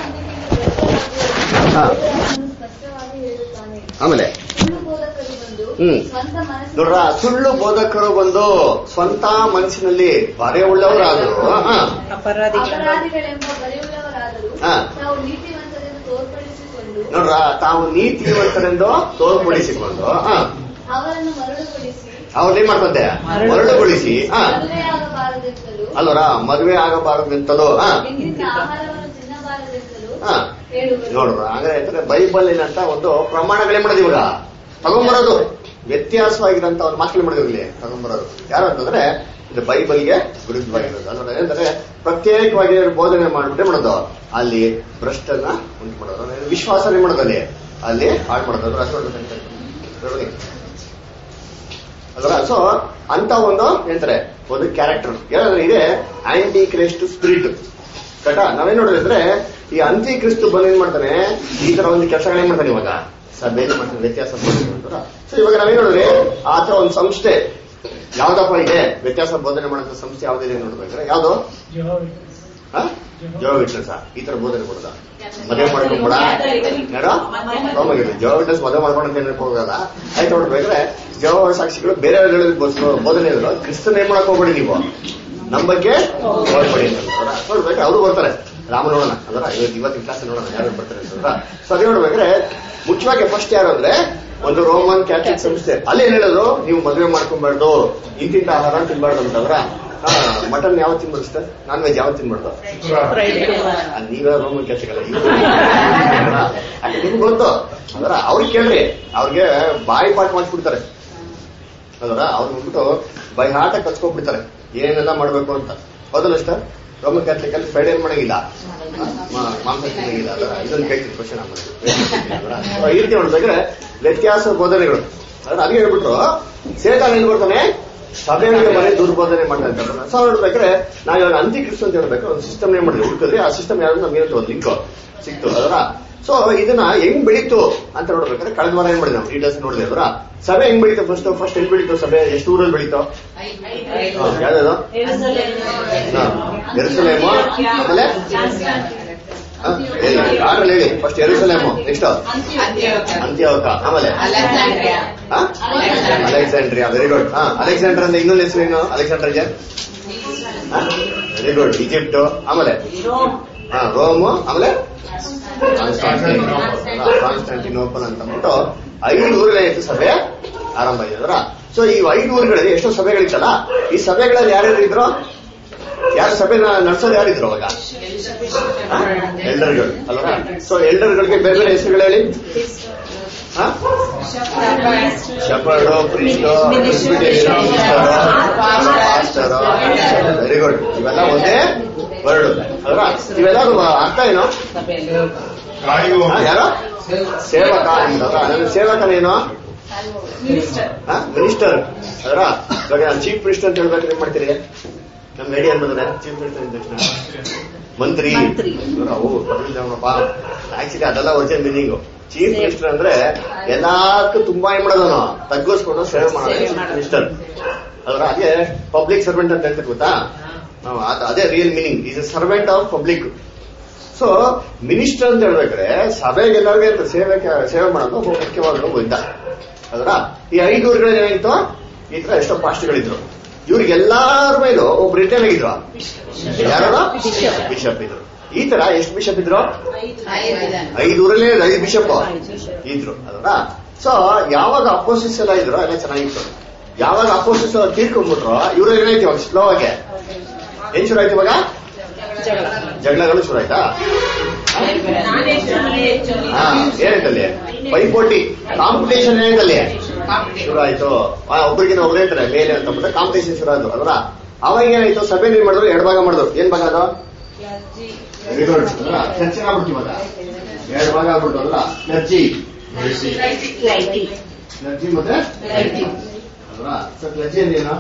ಹಾ ಆಮೇಲೆ ಹ್ಮ್ ನೋಡ್ರ ಸುಳ್ಳು ಬೋಧಕರು ಬಂದು ಸ್ವಂತ ಮನಸ್ಸಿನಲ್ಲಿ ಬರೆ ಉಳ್ಳವರಾದ್ರು ನೋಡ್ರ ತಾವು ನೀತಿವಂತರೆಂದು ತೋರ್ಪಡಿಸಿಕೊಂಡು ಅವ್ರನ್ನೇನ್ ಮಾಡ್ಕೊಂತೆ ಮರಳುಗೊಳಿಸಿ ಅಲ್ವರ ಮದುವೆ ಆಗಬಾರದಂತಲೂ ನೋಡ್ರ ಹಾಗಾದ್ರೆ ಬೈಬಲ್ ಏನಂತ ಒಂದು ಪ್ರಮಾಣಗಳೇ ಮಾಡೋದು ಇವಾಗ ತಗೊಂಡ್ಬರೋದು ವ್ಯತ್ಯಾಸವಾಗಿರಂತ ಒಂದು ಮಾತುಗಳು ಮಾಡಿದ್ರಲ್ಲಿ ತಗೊಂಡ್ಬರೋದು ಯಾರು ಅಂತಂದ್ರೆ ಇದು ಬೈಬಲ್ಗೆ ವಿರುದ್ಧವಾಗಿರೋದು ಅಂದ್ರೆ ಏನಂದ್ರೆ ಪ್ರತ್ಯೇಕವಾಗಿ ಬೋಧನೆ ಮಾಡ್ಬಿಟ್ಟೆ ಮಾಡೋದು ಅಲ್ಲಿ ಭ್ರಷ್ಟನ್ನ ಉಂಟು ಮಾಡೋದು ವಿಶ್ವಾಸನೆ ಮಾಡೋದು ಅಲ್ಲಿ ಅಲ್ಲಿ ಹಾಳು ಮಾಡೋದು ಅಲ್ವಾ. ಸೊ ಅಂತ ಒಂದು ಹೇಳ್ತಾರೆ ಒಂದು ಕ್ಯಾರೆಕ್ಟರ್ ಯಾರಾದ್ರೆ ಇದೆ ಆಂಟಿ ಕ್ರೈಸ್ಟ್ ಸ್ಪಿರಿಟ್ ಕರೆಕ್ಟಾ. ನಾವೇನ್ ನೋಡಿದ್ರೆ ಈ ಅಂತಿ ಕ್ರಿಸ್ತು ಬಂದು ಏನ್ ಮಾಡ್ತಾನೆ ಈ ತರ ಒಂದು ಕೆಲಸಗಳೇನ್ ಮಾಡ್ತಾನೆ ಇವಾಗ ಸಭೆಯಲ್ಲಿ ಮಾಡ್ತಾನೆ ವ್ಯತ್ಯಾಸ ಮಾಡ್ತಾನೆ. ಸೊ ಇವಾಗ ನಾವೇನ್ ನೋಡಿದ್ರೆ ಆ ತರ ಒಂದು ಸಂಸ್ಥೆ ಯಾವ್ದಪ್ಪ ಇದೆ ವ್ಯತ್ಯಾಸ ಬೋಧನೆ ಮಾಡುವಂತ ಸಂಸ್ಥೆ ಯಾವ್ದಿದೆ ನೋಡ್ಬೇಕ್ರೆ ಯಾವ್ದು ಜೋ ವಿಟ್ನೆಸ್ ಈ ತರ ಬೋಧನೆ ಕೊಡದ ಮದುವೆ ಮಾಡ್ಕೊಂಡ್ಬಿಡ ಜೋ ವಿಟ್ನೆಸ್ ಮದುವೆ ಮಾಡ್ಕೊಂಡಂತ ಏನ್ ಹೋಗಲ್ಲ ಆಯ್ತು ನೋಡ್ಬೇಕ್ರೆ ಜೋ ಸಾಕ್ಷಿಗಳು ಬೇರೆ ಬೋಧನೆ ಇದ್ರು ಕ್ರಿಸ್ತನ್ ಏನ್ ಮಾಡಕ್ ಹೋಗ್ಬೇಡಿ ನೀವು ನಮ್ ಬಗ್ಗೆ ನೋಡ್ಬೇಡಿ ನೋಡ್ಬೇಕು ಅವರು ಬರ್ತಾರೆ ರಾಮ ನೋಡೋಣ ಅದ್ರ ಇವತ್ತಿನ ಕ್ಲಾಸ್ ನೋಡೋಣ ಯಾರು ಬರ್ತಾರೆ ಅಂತ. ಸೊ ಅದೇ ನೋಡ್ಬೇಕ್ರೆ ಮುಖ್ಯವಾಗಿ ಫಸ್ಟ್ ಯಾರು ಅಂದ್ರೆ ಒಂದು ರೋಮನ್ ಕ್ಯಾಥಲಿಕ್ ಸಂಸ್ಥೆ ಅಲ್ಲಿ ಏನ್ ಹೇಳೋದು ನೀವು ಮದುವೆ ಮಾಡ್ಕೊಂಡ್ಬಾರ್ದು ಇಂತಿಂತ ಆಹಾರ ತಿನ್ಬಾರ್ದು ಅಂತಂದ್ರ ಮಟನ್ ಯಾವ ತಿನ್ಬಾರ್ದು ಸರ್ ನಾನ್ ವೆಜ್ ಯಾವ ತಿನ್ಬಾರ್ದು ನೀವೇ ರೋಮನ್ ಕ್ಯಾಥಲಿಕ್ ಅಲ್ಲ ನಿಮ್ಗೆ ಗೊತ್ತು ಅಂದ್ರ ಅವ್ರಿಗೆ ಕೇಳ್ರಿ ಅವ್ರಿಗೆ ಬಾಯಿ ಪಾಠ ಮಾಡಿಸ್ಬಿಡ್ತಾರೆ ಅದರ ಅವ್ರು ಬಂದ್ಬಿಟ್ಟು ಬೈ ಹಾಟ ಕಚ್ಕೊಂಡ್ಬಿಡ್ತಾರೆ ಏನೆಲ್ಲ ಮಾಡ್ಬೇಕು ಅಂತ. ಹೌದಲ್ಲ ಸರ್ ರೋಮನ್ ಕ್ಯಾಥಲಿಕ್ ಅಲ್ಲಿ ಫ್ರೈಡೆ ಏನ್ ಮಾಡಂಗಿಲ್ಲ ಮಾಂಸ ತಿನ್ನಂಗಿಲ್ಲ ಅದರ ಇದೊಂದು ಕೇಳ್ತೀನಿ ಕ್ವಶನ್ ಈ ರೀತಿ ನೋಡ್ಬೇಕ್ರೆ ವ್ಯತ್ಯಾಸ ಬೋಧನೆಗಳು ಅದ್ರ ಅದೇ ಹೇಳ್ಬಿಟ್ರು ಸೇತಾನ ಏನ್ ಬರ್ತಾನೆ ಸಭೆಗಳಿಗೆ ಮನೆ ದುರ್ಬೋಧನೆ ಮಾಡ್ತಾ ಸೊ ನೋಡ್ಬೇಕ್ರೆ ನಾವ್ ಇವಾಗ ಅಂತಿ ಕ್ರಿಸ್ತು ಅಂತ ಹೇಳ್ಬೇಕು ಒಂದು ಸಿಸ್ಟಮ್ ಏನ್ ಮಾಡಿದ್ವಿ ಹುಡುಕಿದ್ರೆ ಆ ಸಿಸ್ಟಮ್ ಯಾರು ನಮ್ಗೆ ಒಂದು ಲಿಂಕ್ ಸಿಕ್ತು ಅದರ. ಸೊ ಇದನ್ನ ಹೆಂಗ್ ಬೆಳೀತು ಅಂತ ನೋಡ್ಬೇಕಾದ್ರೆ ಕಳೆದ ವಾರ ಏನ್ ಮಾಡಿದ್ವಿ ನಾವು ಡೀಟೇಲ್ಸ್ ನೋಡಿದ್ವಿ ಅದರ ಸಭೆ ಹೆಂಗ್ ಬೆಳೀತು ಫಸ್ಟ್ ಫಸ್ಟ್ ಎಲ್ಲಿ ಬೆಳೀತು ಸಭೆ ಎಷ್ಟು ಊರಲ್ಲಿ ಬೆಳೀತು ಯಾವ್ದು ಯೆರೂಸಲೇಮು ಆಮೇಲೆ ಆರ್ಡರ್ ಹೇಳಿ ಫಸ್ಟ್ ಯೆರೂಸಲೇಮು ನೆಕ್ಸ್ಟ್ ಅಂತ್ಯೋಕ ಆಮೇಲೆ ಅಲೆಕ್ಸಾಂಡ್ರಿಯಾ ವೆರಿ ಗುಡ್ ಹಾ ಅಲೆಕ್ಸಾಂಡರ್ ಅಂದ್ರೆ ಇನ್ನೊಂದು ಹೆಸರು ಏನು ಅಲೆಕ್ಸಾಂಡರ್ಗೆ ವೆರಿ ಗುಡ್ ಈಜಿಪ್ಟ್ ಆಮೇಲೆ ಹಾ ರೋಮು ಆಮೇಲೆ ಕಾನ್ಸ್ಟಾಂಟಿನೋಪಲ್ ಅಂತ ಅಂದ್ಬಿಟ್ಟು ಐದು ಊರುಗಳಾಯ್ತು ಸಭೆ ಆರಂಭ ಆಗಿದ್ರ. ಸೊ ಈ ಐದು ಊರುಗಳಲ್ಲಿ ಎಷ್ಟೋ ಸಭೆಗಳಿತ್ತಲ್ಲ ಈ ಸಭೆಗಳಲ್ಲಿ ಯಾರ್ಯಾರು ಇದ್ರು ಯಾರು ಸಭೆ ನಡೆಸೋದು ಯಾರಿದ್ರು ಅವಾಗ ಎಲ್ಡರ್ಗಳು ಅಲ್ವಾ. ಸೊ ಎಲ್ಡರ್ಗಳಿಗೆ ಬೇರೆ ಬೇರೆ ಹೆಸರುಗಳು ಹೇಳಿ shepherd priest pastor very good ಇವೆಲ್ಲ ಒಂದೇ ವರ್ಡ್ ಅಲ್ವಾ. ಇವೆಲ್ಲ ಅರ್ಥ ಏನು ಯಾರು ಸೇವಕ ನನ್ನ ಸೇವಕನೇನು ಮಿನಿಸ್ಟರ್ ಅದರ ಇವಾಗ ನಾನು ಚೀಫ್ ಮಿನಿಸ್ಟರ್ ಅಂತ ಹೇಳ್ಬೇಕಾದ್ರೆ ಏನ್ ಮಾಡ್ತೀರಿ ನಮ್ ರೆಡಿ ಅನ್ಬೋದ್ರೆ ಚೀಫ್ ಮಿನಿಸ್ಟರ್ ಇದ್ದ ತಕ್ಷಣ ಮಂತ್ರಿ ಆಕ್ಚುಲಿ ಅದೆಲ್ಲ ಒರಿಜಿನಲ್ ಮೀನಿಂಗು. ಚೀಫ್ ಮಿನಿಸ್ಟರ್ ಅಂದ್ರೆ ಎಲ್ಲಾರ್ಗೂ ತುಂಬಾ ಏನ್ ಮಾಡೋದನು ತಗ್ಗಿಸ್ಕೊಂಡು ಸೇವೆ ಮಾಡೋದು ಚೀಫ್ ಮಿನಿಸ್ಟರ್ ಅದರ. ಅದೇ ಪಬ್ಲಿಕ್ ಸರ್ವೆಂಟ್ ಅಂತ ಹೇಳ್ತಾರೆ ಗೊತ್ತಾ ಅದೇ real meaning is a servant of public. So minister ಅಂತ ಹೇಳ್ಬೇಕಾದ್ರೆ ಸಭೆಗೆ ಎಲ್ಲರಿಗೂ ಸೇವೆ ಸೇವೆ ಮಾಡೋದು ಒಬ್ಬ ಮುಖ್ಯವಾದ ಇದ್ದ ಅದರ. ಈ ಐದು ಊರುಗಳಲ್ಲಿ ಏನಾಯ್ತು ಈ ತರ ಎಷ್ಟೋ ಪಾಸ್ಟ್ಗಳಿದ್ರು ಇವ್ರಿಗೆಲ್ಲಾರ ಮೇಲೂ ಒಬ್ಬ ರಿಟರ್ನ್ ಆಗಿದ್ರು ಯಾರು ಬಿಷಪ್ ಇದ್ರು. ಈ ತರ ಎಷ್ಟು ಬಿಷಪ್ ಇದ್ರು ಐದು ಊರಲ್ಲಿ ಐದು ಬಿಷಪ್ ಇದ್ರು ಅದರ. ಸೊ ಯಾವಾಗ ಅಪೋಸಿಸ್ ಎಲ್ಲ ಇದ್ರು ಎಲ್ಲ ಚೆನ್ನಾಗಿತ್ತು. ಯಾವಾಗ ಅಪೋಸಿಸ್ ತೀರ್ಕೊಂಡ್ಬಿಟ್ರು ಇವ್ರು ಏನಾಯ್ತು ಇವಾಗ ಸ್ಲೋ ಆಗಿ ಏನ್ ಶುರು ಆಯ್ತು ಇವಾಗ ಜಗಳಗಳು ಶುರು ಆಯ್ತಾ ಹಾ ಏನಾಯ್ತಲ್ಲಿ ಪೈಪೋಟಿ ಕಾಂಪಿಟೇಷನ್ ಏನಾಯ್ತಲ್ಲಿ ಶುರು ಆಯ್ತು. ಒಬ್ರಿಗಿನ ಒಬ್ರು ಹೇಳ್ತಾರೆ ಮೇಲೆ ಅಂತ ಬಿಟ್ಟು ಕಾಂಪಿಟೇಷನ್ ಶುರು ಆಯ್ತು ಅದರ. ಅವಾಗ ಏನಾಯ್ತು ಸಭೆ ಏನ್ ಮಾಡಿದ್ರು ಎರಡು ಭಾಗ ಮಾಡಿದ್ರು. ಏನ್ ಭಾಗ ಅದು ಚರ್ಚೆ ಆಗ್ಬಿಟ್ಟು ಇವಾಗ ಎರಡು ಭಾಗ ಆಗ್ಬಿಟ್ಟು ಅಲ್ಲ ಕ್ಲರ್ಜಿ ಕ್ಲರ್ಜಿ ಮತ್ತೆ ಅಲ್ವಾ. ಸೊ ಕ್ಲರ್ಜಿ ಅಂದೇನು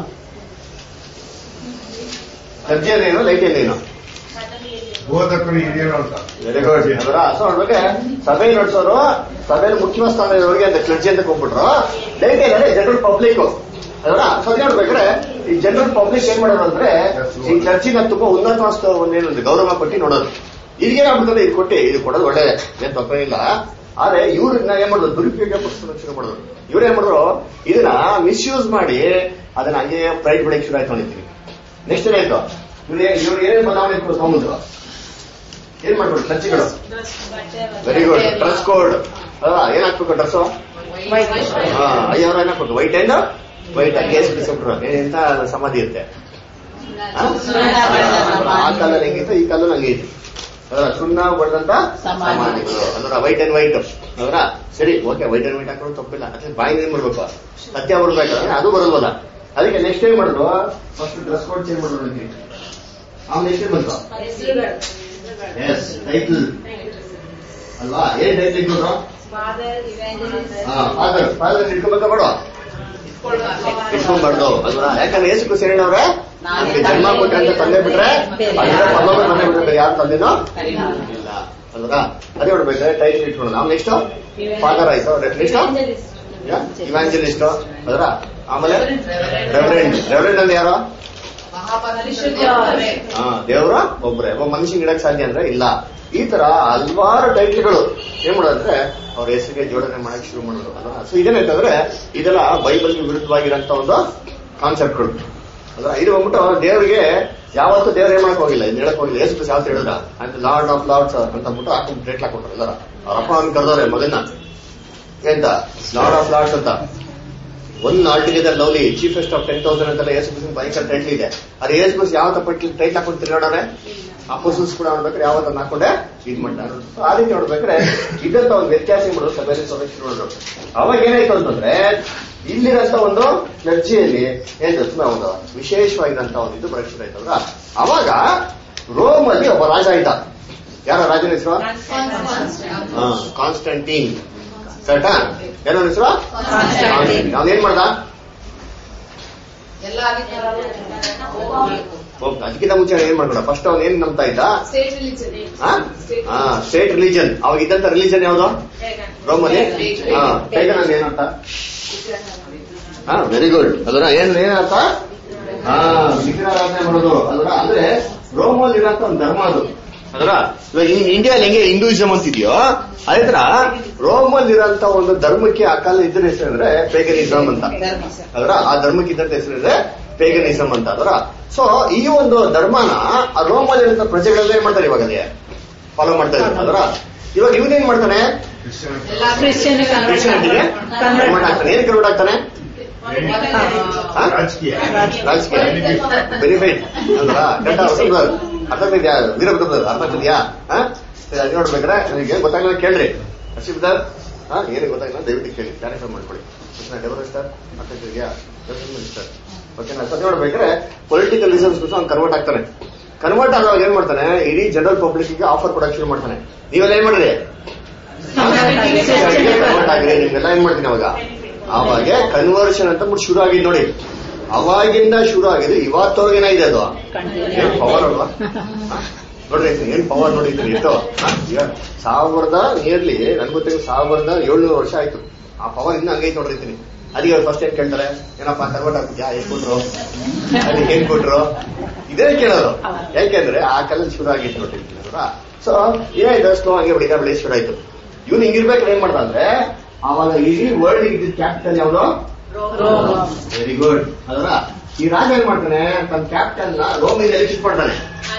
ಕ್ಲರ್ಜಿ ಅಂದೇನು ಲೈಟ್ ಅಂದೇನು ಬೋಧಕರು ಹಿರಿಯರು ಅಂತ ವೆರಿ ಗುಡ್ ಅದರ. ಸೊ ನೋಡ್ಬೇಕೆ ಸಭೆ ನಡೆಸೋರು ಸಭೆಯಲ್ಲಿ ಮುಖ್ಯ ಸ್ಥಾನದವರಿಗೆ ಅಂತ ಕ್ಲರ್ಜಿ ಅಂತ ಹೋಗ್ಬಿಟ್ರು. ಲೈಟ್ ಏನಂದ್ರೆ ಜನರಲ್ ಪಬ್ಲಿಕ್ ಅದರ. ಸೊ ನೋಡ್ಬೇಕ್ರೆ ಈ ಜನರಲ್ ಪಬ್ಲಿಕ್ ಏನ್ ಮಾಡೋದು ಅಂದ್ರೆ ಈ ಚರ್ಚಿನ ತುಂಬಾ ಉನ್ನತ ಒಂದೇನೊಂದು ಗೌರವ ಕೊಟ್ಟು ನೋಡೋದು. ಈಗೇನಾಗ್ಬಿಡ್ತದೆ ಇದು ಕೊಟ್ಟು ಇದು ಕೊಡೋದು ಒಳ್ಳೆ ಏನ್ ತಪ್ಪೇನಿಲ್ಲ. ಆದ್ರೆ ಇವ್ರನ್ನ ಏನ್ ಮಾಡಿದ್ರು, ದುರುಪಯೋಗ ಪಡಿಸ್ಕೊಂಡು ಶುರು ಮಾಡಿದ್ರು. ಇವ್ರೇನ್ ಮಾಡಿದ್ರು, ಇದನ್ನ ಮಿಸ್ಯೂಸ್ ಮಾಡಿ ಅದನ್ನ ಹಂಗೆ ಪ್ರೈಡ್ ಬೆಳಗ್ಗೆ ಶುರು ಆಯ್ತು ಅಂತೀನಿ. ನೆಕ್ಸ್ಟ್ ಏನಾಯ್ತು, ಇವ್ರು ಇವ್ರು ಏನೇನು ಬದಲಾವಣೆ ತಗೊಂಡ್ರು, ಏನ್ ಮಾಡ್ಬಿಟ್ಟು ಚರ್ಚಿಗಳು. Very good. ಡ್ರೆಸ್ ಕೋಡ್ ಏನ್ ಹಾಕ್ಬೇಕು ಡ್ರೆಸ್, ಅಯ್ಯವ್ರ ಏನ್ ಹಾಕ್ಬೇಕು, ವೈಟ್ ಅಂಡ್ ವೈಟ್ ಆಗಿ ಎಂತ ಸಮಾಧಿ ಇರುತ್ತೆ. ಆ ಕಲರ್ ಹೆಂಗಿತ್ತು, ಈ ಕಲರ್ ಹಂಗೈತಿ. ಅದರ ಸುಣ್ಣ ಬಡ್ದಂತ ಸಮಾಧಿಗಳು ಅದರ ವೈಟ್ ಅಂಡ್ ವೈಟ್. ಅದರ ಸರಿ, ಓಕೆ, ವೈಟ್ ಅಂಡ್ ವೈಟ್ ಹಾಕೊಂಡು ತಪ್ಪಿಲ್ಲ. ಅದೇ ಬಾಯಿ ಏನ್ ಮಾಡ್ಬೇಕು, ಸತ್ಯ ಬರ್ಬೇಕಾದ್ರೆ ಅದು ಬರಲ್ವಲ್ಲ. ಅದಕ್ಕೆ ನೆಕ್ಸ್ಟ್ ಏನ್ ಮಾಡಿದ್ರು, ಫಸ್ಟ್ ಡ್ರೆಸ್ ಕೋಡ್ ಚೇಂಜ್ ಮಾಡಿದ್ರು. ಅವ್ನು ನೆಕ್ಸ್ಟ್ ಏನ್ ಬಂತು, ಟೈಟಲ್ ಅಲ್ವಾ, ಏನ್ ಟೈಟಲ್ ಇಟ್ಕೊಂಡ್ರು, ಫಾದರ್ ಫಾದರ್ ಇಟ್ಕೋಬೇಕಾ ಬೇಡ, ಇಟ್ಕೊಂಡ್ಬಾರ್ದು ಅಲ್ವಾ. ಯಾಕಂದ್ರೆ ಯೇಸು ಕ್ರಿಸ್ತ ಹೇಳವ್ರೆ, ನಮ್ಗೆ ಜನ್ಮ ಕೊಟ್ಟಂತ ತಂದೆ ಬಿಟ್ರೆ ಪರಲೋಕ ತಂದೆ ಬಿಟ್ರೆ ಯಾರು ತಂದೆನೋ ಇಲ್ಲ ಅಲ್ವಾ. ಅದೇ ನೋಡ್ಬೇಕಾದ್ರೆ ಟೈಟಲ್ ಇಟ್ಕೊಳ್ಳೋದು. ನಾವು ನೆಕ್ಸ್ಟ್ ಫಾದರ್ ಆಯ್ತು, ನೆಕ್ಸ್ಟ್ ಇವಾಂಜಲಿಸ್ಟ್ ಅದರ, ಆಮೇಲೆ ರೆವರೆಂಡ್. ರೆವರೆಂಡ್ ಅಂದ್ರೆ ಯಾರು, ಹಾ ದೇವ್ರ ಒಬ್ರೆ. ಒಬ್ಬ ಮನುಷ್ಯನ್ ಇಡಕ್ ಸಾಧ್ಯ ಅಂದ್ರೆ ಇಲ್ಲ. ಈ ತರ ಹಲವಾರು ಟೈಟ್ಲ್ಗಳು ಏನ್ ಮಾಡೋದಂದ್ರೆ ಅವ್ರ ಹೆಸರಿಗೆ ಜೋಡಣೆ ಮಾಡಕ್ ಶುರು ಮಾಡೋದು ಅಲ್ವಾ. ಸೊ ಇದೇನಾಯ್ತಂದ್ರೆ ಇದೆಲ್ಲ ಬೈಬಲ್ಗೆ ವಿರುದ್ಧವಾಗಿರೋಂತ ಒಂದು ಕಾನ್ಸೆಪ್ಟ್ಗಳು ಅಲ್ವಾ. ಇದು ಬಂದ್ಬಿಟ್ಟು ದೇವರಿಗೆ ಯಾವತ್ತೂ ದೇವ್ರ ಏನ್ ಮಾಡಕ್ ಹೋಗಿಲ್ಲ, ಇದು ಹೇಳಕ್ ಹೋಗಿಲ್ಲ. ಎಷ್ಟು ಯಾವತ್ತು ಹೇಳಿದ್ರ ಅಂತ ಲಾರ್ಡ್ ಆಫ್ ಲಾರ್ಡ್ಸ್ ಅಂತ ಅಂದ್ಬಿಟ್ಟು ಹಾಕೊಂಡು ಟ್ರೇಟ್ ಹಾಕೊಟ್ರು ಎಲ್ಲರ. ಅವ್ರ ಅಪ್ಪ ಅವ್ನ ಕರೆದವ್ರೆ ಮಗನ್ನ ಎಂತ ಲಾರ್ಡ್ ಆಫ್ ಲಾರ್ಡ್ಸ್ ಅಂತ. One all together lovely chiefest of ten thousand ಅಂತೆಲ್ಲ ಯೇಸು ಕ್ರಿಸ್ತನ ಭಯಂಕರ ಟೈಟ್ಲ್ ಇದೆ. ಅದು ಯೇಸು ಕ್ರಿಸ್ತ ಯಾವತ್ತ ಪಟ್ಟಿ ಟೈಟ್ಲ್ ಹಾಕೊಂಡು ತಿರುಗಾಡೋರೆ, ಅಪೋಸ್ಟಲ್ಸ್ ಕೂಡ ನೋಡ್ಬೇಕಾದ್ರೆ ಯಾವತ್ತ ಹಾಕೊಂಡೆ ಇದ್ ಮಾಡ್ತಾರೆ. ಆ ರೀತಿ ನೋಡ್ಬೇಕಾದ್ರೆ ಇದಂತ ಒಂದು ವ್ಯತ್ಯಾಸ ಮಾಡೋದು ಸಭೆಯಲ್ಲಿ ಸಭೆ ಶುರು ಮಾಡಿದ್ರು. ಅವಾಗ ಏನಾಯ್ತು ಅಂತಂದ್ರೆ ಇಲ್ಲಿರಂತ ಒಂದು ಚರ್ಚೆಯಲ್ಲಿ ಏನ್ ಒಂದು ವಿಶೇಷವಾಗಿರಂತ ಒಂದು ಇದು ಬರಕ್ ಶುರು ಆಯ್ತಂದ್ರ, ಅವಾಗ ರೋಮ್ ಅಲ್ಲಿ ಒಬ್ಬ ರಾಜ ಇದ್ದ. ಯಾರ ರಾಜನ ಹೆಸರು, ಕಾನ್ಸ್ಟಂಟೀನ್. ಕರೆಕ್ಟಾ, ಏನೋ ಹೆಸರು, ಅವನೇನ್ ಮಾಡ್ದ, ಅದಕ್ಕಿಂತ ಮುಂಚೆ ಏನ್ ಮಾಡ್ಬೇಡ, ಫಸ್ಟ್ ಅವ್ನು ಏನ್ ನಂಬ್ತಾ ಇದ್ದ, ಸ್ಟೇಟ್ ರಿಲಿಜನ್. ಅವಾಗ ಇದ್ದಂತ ರಿಲಿಜನ್ ಯಾವ್ದು, ರೋಮಲ್ಲಿ. ಹಾ ಪೇಗನ್ ಅಂದ್ರೆ ಏನಂತ, ಹಾ ವೆರಿ ಗುಡ್ ಅದರ. ಏನ್ ಏನರ್ಥ, ಹಾ ವಿಗ್ರಹಾರಾಧನೆ ಮಾಡೋದು ಅದರ. ಅಂದ್ರೆ ರೋಮಲ್ಲಿ ಇರೋಂತ ಒಂದು ಧರ್ಮ ಅದು ಅದರ. ಇವಾಗ ಇಂಡಿಯಾದಲ್ಲಿ ಹೆಂಗೆ ಹಿಂದೂಯಿಸಮ್ ಅಂತಿದ್ಯೋ ಅದೇ ತರ ರೋಮಲ್ಲಿ ಇರೋಂತ ಒಂದು ಧರ್ಮಕ್ಕೆ ಆ ಕಾಲ ಇದ್ರ ಹೆಸರು ಅಂದ್ರೆ ಪೇಗನಿಸಮ್ ಅಂತ ಅದರ. ಆ ಧರ್ಮಕ್ಕೆ ಇದ್ದಂತ ಹೆಸರು ಅಂದ್ರೆ ಪೇಗನಿಸಮ್ ಅಂತ ಅದರ. ಸೊ ಈ ಒಂದು ಧರ್ಮನ ಆ ರೋಮಲ್ಲಿ ಇರೋ ಪ್ರಜೆಗಳೆಲ್ಲ ಏನ್ ಮಾಡ್ತಾರೆ, ಇವಾಗ ಅದೇ ಫಾಲೋ ಮಾಡ್ತಾ ಇದ್ದಾರೆ ಅದರ. ಇವಾಗ ಇವನೇನ್ ಮಾಡ್ತಾನೆ, ಕ್ರಿಶ್ಚಿಯಾನಿಟಿಗೆ ಕನ್ವರ್ಟ್ ಆಗ್ತಾನೆ. ಏನ್ ಕನ್ವರ್ಟ್ ಆಗ್ತಾನೆ, ರಾಜಕೀಯ ಬೆನಿಫಿಟ್ ಅಲ್ವಾ. ಅರ್ಥ ಆಗ್ತಿದ್ಯಾ ವೀರಭದ್ರ, ಅರ್ಥ ಆಗ್ತಿದ್ಯಾ. ಅದು ನೋಡ್ಬೇಕಾರೆ ನನಗೆ ಗೊತ್ತಾಗಲ್ಲ ಕೇಳ್ರಿ ಹರ್ಷಿಬ್ದರ್, ಹಾ ಏನಿಗೆ ಗೊತ್ತಾಗಿಲ್ಲ ದಯವಿಟ್ಟು ಕೇಳಿ, ಕ್ಲಾರಿಫೈ ಮಾಡ್ಕೊಳ್ಳಿ. ಡೆವಲಪ್ ಸರ್ ಅರ್ಥ ಆಗ್ತಿದ್ಯಾ ಸರ್, ಓಕೆನಾ. ಅದು ನೋಡ್ಬೇಕಾದ್ರೆ ಪೊಲಿಟಿಕಲ್ ರೀಸನ್ಸ್ ಅವ್ನು ಕನ್ವರ್ಟ್ ಆಗ್ತಾನೆ. ಕನ್ವರ್ಟ್ ಆದಾಗ ಏನ್ ಮಾಡ್ತಾನೆ, ಇಡೀ ಜನರಲ್ ಪಬ್ಲಿಕ್ ಗೆ ಆಫರ್ ಕೊಡಕ್ ಶುರು ಮಾಡ್ತಾನೆ. ನೀವೆಲ್ಲ ಏನ್ ಮಾಡಿರಿ, ಕನ್ವರ್ಟ್ ಆಗ್ರಿ, ನಿಮ್ಗೆಲ್ಲ ಏನ್ ಮಾಡ್ತೀನಿ ಅವಾಗ. ಅವಾಗ ಕನ್ವರ್ಷನ್ ಅಂತ ಬಿಟ್ಟು ಶುರು ಆಗಿದ್ ನೋಡಿ. ಅವಾಗಿಂದ ಶುರು ಆಗಿದೆ, ಇವತ್ತವರೆಗೆ ಏನಾಗಿದೆ ಅದು ಪವರ್ ಅಲ್ವಾ. ನೋಡ್ರಿ ಏನ್ ಪವರ್ ನೋಡಿದ್ರಿ ಎಷ್ಟು, ಸಾವಿರದ ನಿಯರ್ಲಿ ನನ್ ಗೊತ್ತಿಗೆ ಸಾವಿರದ ಏಳ್ನೂರು ವರ್ಷ ಆಯ್ತು. ಆ ಪವರ್ ಇನ್ನ ಹಂಗೈತೆ ನೋಡಿರ್ತೀನಿ. ಅದಕ್ಕೆ ಅವ್ರು ಫಸ್ಟ್ ಏನ್ ಕೇಳ್ತಾರೆ, ಏನಪ್ಪಾ ಕನ್ವರ್ಟ್ ಆಗ್ತಿದ್ಯಾ, ಏನ್ ಕೊಟ್ರು, ಅದಕ್ಕೆ ಏನ್ ಕೊಟ್ರು, ಇದೇ ಕೇಳೋರು. ಯಾಕೆಂದ್ರೆ ಆ ಕಾಲದಲ್ಲಿ ಶುರು ಆಗಿತ್ತು ನೋಡಿರ್ತೀನಿ ಅಲ್ವಾ. ಸೊ ಏನಾಯ್ತು, ಸ್ಲೋ ಹಂಗೆ ಬೆಳೀತಾ ಬೆಳಿ ಶುರು ಆಯ್ತು. ಇವ್ನು ಹಿಂಗಿರ್ಬೇಕಾದ್ರೆ ಏನ್ ಮಾಡ್ದ ಅಂದ್ರೆ, ಆವಾಗ ಇಡೀ ವರ್ಲ್ಡ್ ಇದ್ದ ಕ್ಯಾಪಿಟಲ್ ಯಾವ್ದು, ವೆರಿ ಗುಡ್ ಅದರ. ಈ ರಾಜ ಏನ್ ಮಾಡ್ತಾನೆ, ತನ್ನ ಕ್ಯಾಪಿಟಲ್ ನ ರೋಮಿಂದ ಎಲ್ಲಿ ಶಿಫ್ಟ್ ಮಾಡ್ತಾನೆ,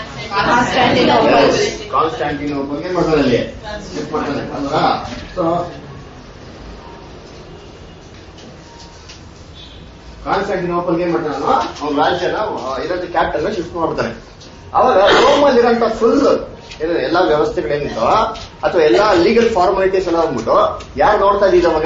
ಕಾನ್ಸ್ಟಾಂಟಿನೋಪಲ್ ಏನ್ ಮಾಡ್ತಾನೆ ಅಲ್ಲಿ ಶಿಫ್ಟ್ ಮಾಡ್ತಾನೆ ಅಲ್ವಾ. ಸೊ ಕಾನ್ಸ್ಟಾಂಟಿನೋಪಲ್ ಏನ್ ಮಾಡ್ತಾನೆ, ಅವ್ನ ರಾಜ್ಯನ ಇರೋದು ಕ್ಯಾಪಿಟಲ್ ನ ಶಿಫ್ಟ್ ಮಾಡ್ತಾನೆ. ಅವಾಗ ರೋಮಲ್ಲಿ ಇರೋಂತ ಫುಲ್ ಏನು ಎಲ್ಲಾ ವ್ಯವಸ್ಥೆಗಳೇನಿತ್ತು ಅಥವಾ ಎಲ್ಲಾ ಲೀಗಲ್ ಫಾರ್ಮಾಲಿಟೀಸ್ ಎಲ್ಲ ಹೋಗ್ಬಿಟ್ಟು ಯಾರು ನೋಡ್ತಾ ಇದ್ದಿದ್ದ ಅವಾಗ,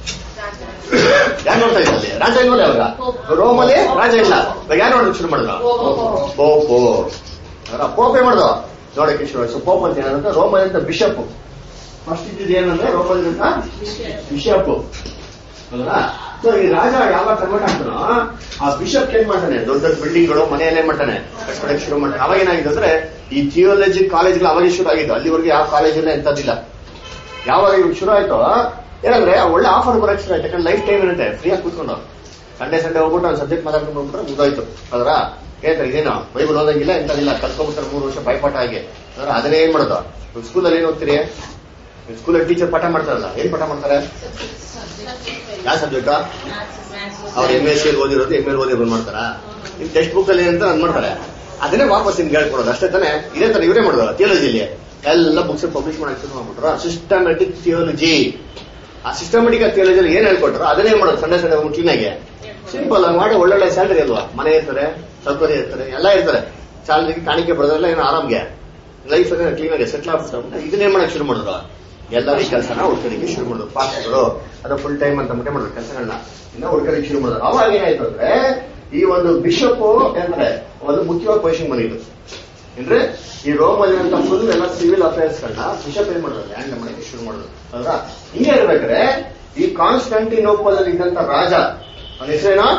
ಯಾರು ನೋಡ್ತಾ ಇದ್ದಲ್ಲಿ, ರಾಜ ಇಲ್ವಲ್ಲ ಅವಾಗ. ರೋಮಲ್ಲಿ ರಾಜ ಇಲ್ಲ, ಇವಾಗ ಯಾರು ನೋಡೋದಕ್ಕೆ ಶುರು ಮಾಡಿದ್ರು, ಪೋಪು ಅದರ. ಪೋಪ್ ಏನ್ ಮಾಡ್ದು ನೋಡಕ್ಕೆ ಶುರು. ಸೊ ಪೋಪ್ ಅಂತ ಏನಂತ ರೋಮಲ್ಲಿ ಅಂತ ಬಿಷಪ್ ಫಸ್ಟ್ ಇದ್ದಿದ್ದು ಏನಂದ್ರೆ ರೋಮಲ್ಲಿ ಅಂತ ಬಿಷಪ್ ಅಲ್ಲ. ಸೊ ಈ ರಾಜ ಯಾವಾಗ ಕನ್ವರ್ಟ್ ಆಗ್ತಾನೋ ಆ ಬಿಷಪ್ ಏನ್ ಮಾಡ್ತಾನೆ, ದೊಡ್ಡ ದೊಡ್ಡ ಬಿಲ್ಡಿಂಗ್ಗಳು ಮನೆಯಲ್ಲೇ ಮಾಡ್ತಾನೆ, ಕಟ್ಕೊಳಕ್ಕೆ ಶುರು ಮಾಡ್ತಾನೆ. ಅವಾಗ ಏನಾಗಿದೆ ಅಂದ್ರೆ ಈ ಥಿಯೋಲಜಿ ಕಾಲೇಜ್ಗಳು ಅವಾಗ ಶುರು ಆಗಿದ್ದು. ಅಲ್ಲಿವರೆಗೆ ಯಾವ ಕಾಲೇಜ್ ಇಲ್ಲ ಎಂತದಿಲ್ಲ. ಯಾವಾಗ ಇವಾಗ ಶುರು ಆಯ್ತು ಏನಂದ್ರೆ ಒಳ್ಳೆ ಆಫರ್ ಬರಕ್ ಶುರು ಆಯ್ತು. ಯಾಕಂದ್ರೆ ಲೈಫ್ ಟೈಮ್ ಏನಂತೆ ಫ್ರೀಯಾಗಿ ಕೂತ್ಕೊಂಡು ಸಂಡೇ ಸಂಡೇ ಹೋಗ್ಬಿಟ್ಟು ಒಂದು ಸಬ್ಜೆಕ್ಟ್ ಮಾತಾಡ್ಕೊಂಡು ಹೋಗ್ಬಿಟ್ರೆ ಮುಗಿದೋಯ್ತು ಅದರ. ಹೇಳ್ತಾರೆ ಇದೇನು ಬೈಬಲ್ ಓದಂಗಿಲ್ಲ ಎಂತದಿಲ್ಲ, ಕಲ್ತ್ಕೊಂಡ್ಬಿಡ್ತಾರೆ ಮೂರು ವರ್ಷ ಬೈಪಾಠ ಆಗಿ ಅದರ. ಅದನ್ನೇ ಏನ್ ಮಾಡೋದು, ಸ್ಕೂಲಲ್ಲಿ ಏನ್ ಓದ್ತೀರಿ, ಸ್ಕೂಲಲ್ಲಿ ಟೀಚರ್ ಪಾಠ ಮಾಡ್ತಾರಲ್ಲ, ಏನ್ ಪಾಠ ಮಾಡ್ತಾರೆ? ಯಾವ ಸಬ್ಜೆಕ್ಟ್? ಅವ್ರು ಎಂ ಎಸ್ ಸಿ ಓದಿರೋದು ಎಂ ಎಲ್ ಓದಿರೋದು ಮಾಡ್ತಾರ. ನಿಮ್ ಟೆಕ್ಸ್ಟ್ ಬುಕ್ ಅಲ್ಲಿ ಏನಂತ ಅದ್ ಮಾಡ್ತಾರೆ, ಅದನ್ನೇ ವಾಪಸ್ ನಿಮ್ಗೆ ಹೇಳ್ಕೊಡೋದು ಅಷ್ಟೇ ತಾನೆ. ಇದೇ ತರ ಇವರೇ ಮಾಡೋದು ಥಿಯಾಲಜಿಲಿ ಎಲ್ಲ ಬುಕ್ಸ್ ಪಬ್ಲಿಷ್ ಮಾಡಕ್ ಶುರು ಮಾಡ್ಬಿಟ್ರು. Systematic theology. ಆ ಸಿಸ್ಟಮ್ಯಾಟಿಕ್ ಥಿಯಾಲಜಿಲಿ ಏನ್ ಹೇಳ್ಕೊಟ್ರು ಅದನ್ನೇ ಮಾಡೋದು. ಸಂಡೆ ಸಂಡೆ ಕ್ಲೀನ್ ಆಗಿ ಸಿಂಪಲ್ ಆಗಿ ಮಾಡಿ ಒಳ್ಳೊಳ್ಳೆ ಸ್ಯಾಲರಿ ಅಲ್ವಾ, ಮನೆ ಇರ್ತಾರೆ, ಸೌಕರ್ಯ ಇರ್ತಾರೆ, ಎಲ್ಲ ಇರ್ತಾರೆ. ಸ್ಯಾಲರಿಗೆ ಕಾಣಿಕೆ ಬರೋದ್ರಲ್ಲ ಏನೋ ಆರಾಮ್ಗೆ ಲೈಫ್ ಅನ್ನ ಕ್ಲೀನ್ ಆಗಿ ಸೆಟ್ಲ್ ಆಗ್ಬಿಟ್ಟು ಇದನ್ನೇ ಮಾಡಕ್ ಶುರು ಮಾಡಿದ್ರು. ಎಲ್ಲರೂ ಕೆಲಸನ ಹುಡ್ಕೋಲಿಕ್ಕೆ ಶುರು ಮಾಡಿದ್ರು. ಪಾಸ್ಗಳು ಅದು ಫುಲ್ ಟೈಮ್ ಅಂತ ಮಟ್ಟೆ ಮಾಡಿದ್ರು ಕೆಲಸಗಳನ್ನ ಇನ್ನ ಹುಡ್ಕೋಲಿಕ್ಕೆ ಶುರು ಮಾಡಿದ್ರು. ಅವಾಗ ಏನಾಯ್ತು ಅಂದ್ರೆ ಈ ಒಂದು ಬಿಷಪ್ ಅಂದ್ರೆ ಒಂದು ಮುಖ್ಯವಾದ ಪೊಸಿಷನ್ ಬಂದಿದ್ದು. ಅಂದ್ರೆ ಈ ರೋಮ್ ಅಲ್ಲಿರುವಂತ ಫುಲ್ ಎಲ್ಲ ಸಿವಿಲ್ ಅಫೇರ್ಸ್ ಗಳನ್ನ ಬಿಷಪ್ ಏನ್ ಮಾಡಿದ್ರು, ಹ್ಯಾಂಡಲ್ ಮಾಡಕ್ಕೆ ಶುರು ಮಾಡಿದ್ರು. ಅಲ್ವಾ? ಹಿಂಗೆ ಇರ್ಬೇಕಾದ್ರೆ ಈ ಕಾನ್ಸ್ಟಾಂಟಿನೋಪಲ್ ಅಲ್ಲಿ ಇದ್ದಂತ ರಾಜ ಅವನ ಹೆಸರೇನೋ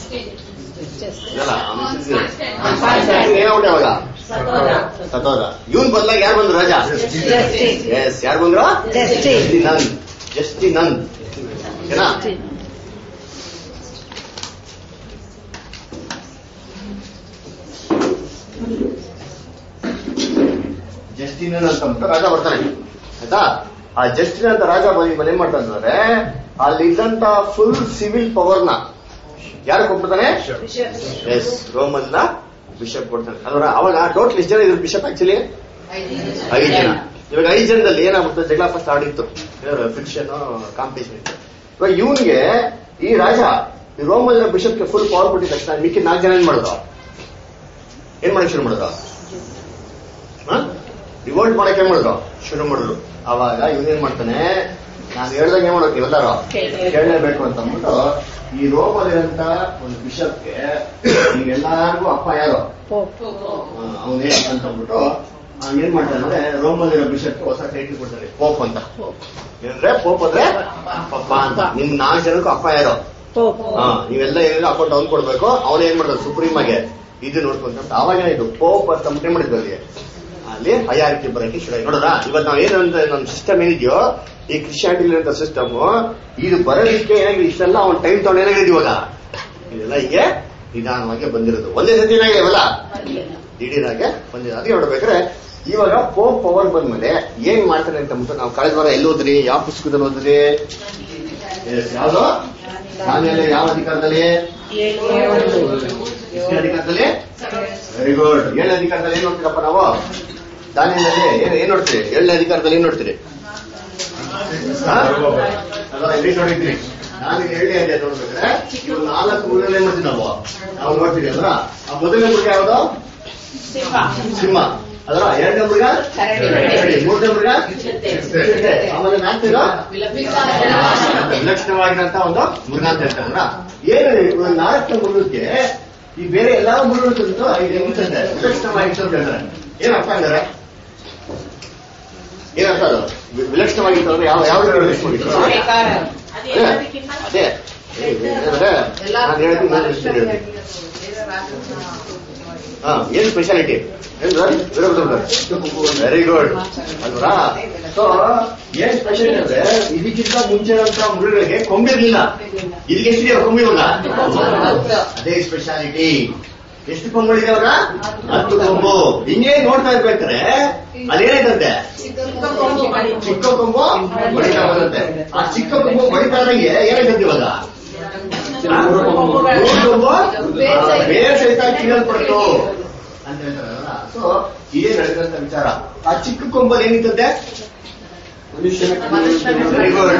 ಏನಾಗ್ಬಿಟ್ಟೆ ಅವಾಗ ಸತ್ತೋದ. ಇವನ್ ಬದಲಾಗಿ ಯಾರು ಬಂದ್ರು? ರಾಜ. ಎಸ್, ಯಾರು ಬಂದ್ರು? ಜಸ್ಟಿನನ್. ಜಸ್ಟಿನನ್ ಓಕೆನಾ? ಜಸ್ಟಿನನ್ ಅಂತ ರಾಜ ಬರ್ತಾನೆ ಆಯ್ತಾ. ಆ ಜಸ್ಟಿನ್ ಅಂತ ರಾಜ ಬಂದು ಏನ್ ಮಾಡ್ತಾ ಅಂದ್ರೆ ಅಲ್ಲಿ ಇದ್ದಂತ ಫುಲ್ ಸಿವಿಲ್ ಪವರ್ನ ಯಾರು ಕೊಟ್ಬಿಡ್ತಾನೆ? ಎಸ್, ರೋಮನ್ನ ಬಿಷಪ್ ಕೊಡ್ತಾನೆ. ಅಲ್ವಾ? ಅವಾಗ ಟೋಟಲ್ ಎಷ್ಟು ಜನ ಇದ್ರು ಬಿಷಪ್? ಆಕ್ಚುಲಿ ಐದು ಜನ. ಇವಾಗ ಐದು ಜನದಲ್ಲಿ ಏನಾಗ್ಬಿಡ್ತು, ಜಗಳ ಫಸ್ಟ್ ಆಡಿತ್ತು, ಫಿಕ್ಷನ್ ಕಾಂಪಿಟೇಷನ್ ಇತ್ತು. ಇವಾಗ ಇವನ್ಗೆ ಈ ರಾಜ ಈ ರೋಮನ್ನ ಬಿಷಪ್ಗೆ ಫುಲ್ ಪವರ್ ಕೊಟ್ಟಿದ ತಕ್ಷಣ ಮಿಕ್ಕಿ ನಾಲ್ಕು ಜನ ಏನ್ ಮಾಡಿದ್ರು? ಏನ್ ಮಾಡಕ್ ಶುರು ಮಾಡಿದ್ರು? ರಿವೋಲ್ಟ್ ಮಾಡಕ್ ಏನ್ ಮಾಡಿದ್ರು? ಶುರು ಮಾಡಿದ್ರು. ಅವಾಗ ಇವನೇನ್ ಮಾಡ್ತಾನೆ, ನಾನು ಹೇಳ್ದಂಗೆ ಏನ್ ಮಾಡೋಕೆ ಎಲ್ಲಾರು ಕೇಳಲೇಬೇಕು ಅಂತ ಅಂದ್ಬಿಟ್ಟು ಈ ರೋಮಲ್ಲಿರಂತ ಒಂದು ಬಿಷಪ್ಗೆ ನೀವೆಲ್ಲಾರ್ಗು ಅಪ್ಪ ಯಾರು ಅವನೇ ಅಂತ ಅಂದ್ಬಿಟ್ಟು ಏನ್ ಮಾಡ್ತಾನೆ ಅಂದ್ರೆ ರೋಮಲ್ಲಿರೋ ಬಿಷಪ್ಗೆ ಹೊಸ ಟೈಟಲ್ ಕೊಡ್ತಾರೆ, ಪೋಪ್ ಅಂತ. ಏನಂದ್ರೆ ಪೋಪ್ ಅಂದ್ರೆ ಪಪ್ಪ ಅಂತ. ನಿಮ್ ನಾಲ್ಕು ಜನಕ್ಕೂ ಅಪ್ಪ ಯಾರು? ಹಾ, ನೀವೆಲ್ಲ ಏನಿಲ್ಲ ಅಕೌಂಟ್ ಅವ್ನು ಕೊಡ್ಬೇಕು. ಅವನೇ ಏನ್ ಮಾಡ್ತಾರೆ ಸುಪ್ರೀಂ ಆಗಿ ಇದು ನೋಡ್ಕೊಂತ. ಅವಾಗ ಇದು ಪೋಪ್ ಅಂತ ಮುಟ್ಟೆ ಮಾಡಿದ್ರು. ಅಲ್ಲಿ ಅಲ್ಲಿ ಹಯಾರಿಟಿ ಬರಕ್ಕೆ ಶುರು ಆಗಿ ನೋಡ್ರ. ಇವತ್ತು ನಾವ್ ಏನಂತ ನಮ್ಮ ಸಿಸ್ಟಮ್ ಏನಿದೆಯೋ ಈ ಕ್ರಿಶ್ಚಿಯಾನಿಟಿ ಅಂತ ಸಿಸ್ಟಮ್, ಇದು ಬರೋದಕ್ಕೆ ಏನಾಗಿದೆ ಇಷ್ಟೆಲ್ಲ ಅವ್ನ ಟೈಮ್ ತಗೊಂಡು ಏನಾಗಿದೆ ಇವಾಗ ಇದೆಲ್ಲ ಹೀಗೆ ನಿಧಾನವಾಗಿ ಬಂದಿರೋದು. ಒಂದೇ ಸತಿ ಏನಾಗಿವಲ್ಲ ದಿಢೀರಾಗೆ ಬಂದಿರೋದು. ಅದಕ್ಕೆ ನೋಡ್ಬೇಕಾದ್ರೆ ಇವಾಗ ಪೋಪ್ ಪವರ್ ಬಂದ್ಮೇಲೆ ಏನ್ ಮಾಡ್ತಾರೆ ಅಂತ ಅಂದ್ಬಿಟ್ಟು ನಾವು ಕಳೆದ ವಾರ ಎಲ್ಲಿ ಓದ್ರಿ, ಯಾವ ಪುಸ್ತಕದಲ್ಲಿ ಓದ್ರಿ? ಯಾವ್ದು? ದಾನಿಯೇಲ ಯಾವ ಅಧಿಕಾರದಲ್ಲಿ? ಅಧಿಕಾರದಲ್ಲಿ. Very good. ಏಳನೇ ಅಧಿಕಾರದಲ್ಲಿ ಏನ್ ನೋಡ್ತೀರಪ್ಪ ನಾವು? ದಾನಿಯೇಲಲ್ಲಿ ಏನ್ ನೋಡ್ತೀರಿ? ಏಳನೇ ಅಧಿಕಾರದಲ್ಲಿ ಏನ್ ನೋಡ್ತೀರಿ? ಎಲ್ಲಿ ನೋಡಿದ್ರಿ? ನಾನು ಏಳನೇ ಅಧ್ಯಾಯ ನೋಡ್ಬೇಕಾದ್ರೆ ನಾಲ್ಕು ಮೃಗಗಳು ಏನ್ ಮಾಡ್ತೀವಿ ನಾವು ನಾವು ನೋಡ್ತೀವಿ ಅಲ್ರ. ಆ ಮೊದಲನೇ ಮೃಗ ಯಾವುದು? ಸಿಂಹ ಅದರ. ಎರಡನೇ ಮೃಗ ಮೂರನೇ ಮೃಗ ಆಮೇಲೆ ನಾಲ್ಕನೇದು ವಿಲಕ್ಷಣವಾಗಿರಂತ ಒಂದು ಮೃಗ ಅಂತ ಹೇಳ್ತಾರಲ್ಲ. ಏನು ನಾಲ್ಕನೇ ಮೃಗಕ್ಕೆ ಈ ಬೇರೆ ಎಲ್ಲಾ ಮೃಗಗಳು ಐದು ಹೆಂಗಿರ್ತದೆ ವಿಲಕ್ಷಣವಾಗಿತ್ತು ಅಂತ ಹೇಳ್ತಾರೆ. ಏನರ್ಥ ಅಂದ್ರೆ ಏನರ್ಥ ಅದು? ವಿಲಕ್ಷಣವಾಗಿತ್ತು ಅಂದ್ರೆ ಯಾವ ಯಾವ ವಿಲಕ್ಷಣವಾಗಿತ್ತು? ಅದೇ ನಾನು ಹೇಳ್ತೀನಿ. ಹಾ, ಏನ್ ಸ್ಪೆಷಾಲಿಟಿ? ವೆರಿ ಗುಡ್ ಅಲ್ವಾ? ಸೊ ಏನ್ ಸ್ಪೆಷಾಲಿಟಿ ಅಂದ್ರೆ ಇದಕ್ಕಿಂತ ಮುಂಚೆ ಮೃಗಗಳಿಗೆ ಕೊಂಬಿರ್ಲಿಲ್ಲ. ಇದಕ್ಕೆ ಎಷ್ಟಿದೆ ಕೊಂಬಿ ಇವಾಗ? ಅದೇ ಸ್ಪೆಷಾಲಿಟಿ. ಎಷ್ಟು ಕೊಂಬುಗಳಿದೆ ಅವಾಗ? ಹತ್ತು ಕೊಂಬು. ಹಿಂಗೆ ನೋಡ್ತಾ ಇರ್ಬೇಕಾದ್ರೆ ಅದೇನಾಯ್ತಂತೆ, ಚಿಕ್ಕ ಕೊಂಬು ಬಡಿತಾ ಹೋಗುತ್ತೆ. ಆ ಚಿಕ್ಕ ಕೊಂಬು ಬಡಿತಾ ಇದ್ದಂಗೆ ಏನಾಯ್ತಂತೆ ಇವಾಗ ಕೊಂಬು ಬೇರೆ ಸಹಿತ ಕೀಳಲ್ಪಡ್ತು ಅಂತ ಹೇಳ್ತಾರಲ್ಲ. ಸೊ ಇದೇ ನಡೆದಂತ ವಿಚಾರ. ಆ ಚಿಕ್ಕ ಕೊಂಬಲ್ಲಿ ಏನಿರ್ತದೆ? ಮನುಷ್ಯನ ಕಣ್ಣುಗಳು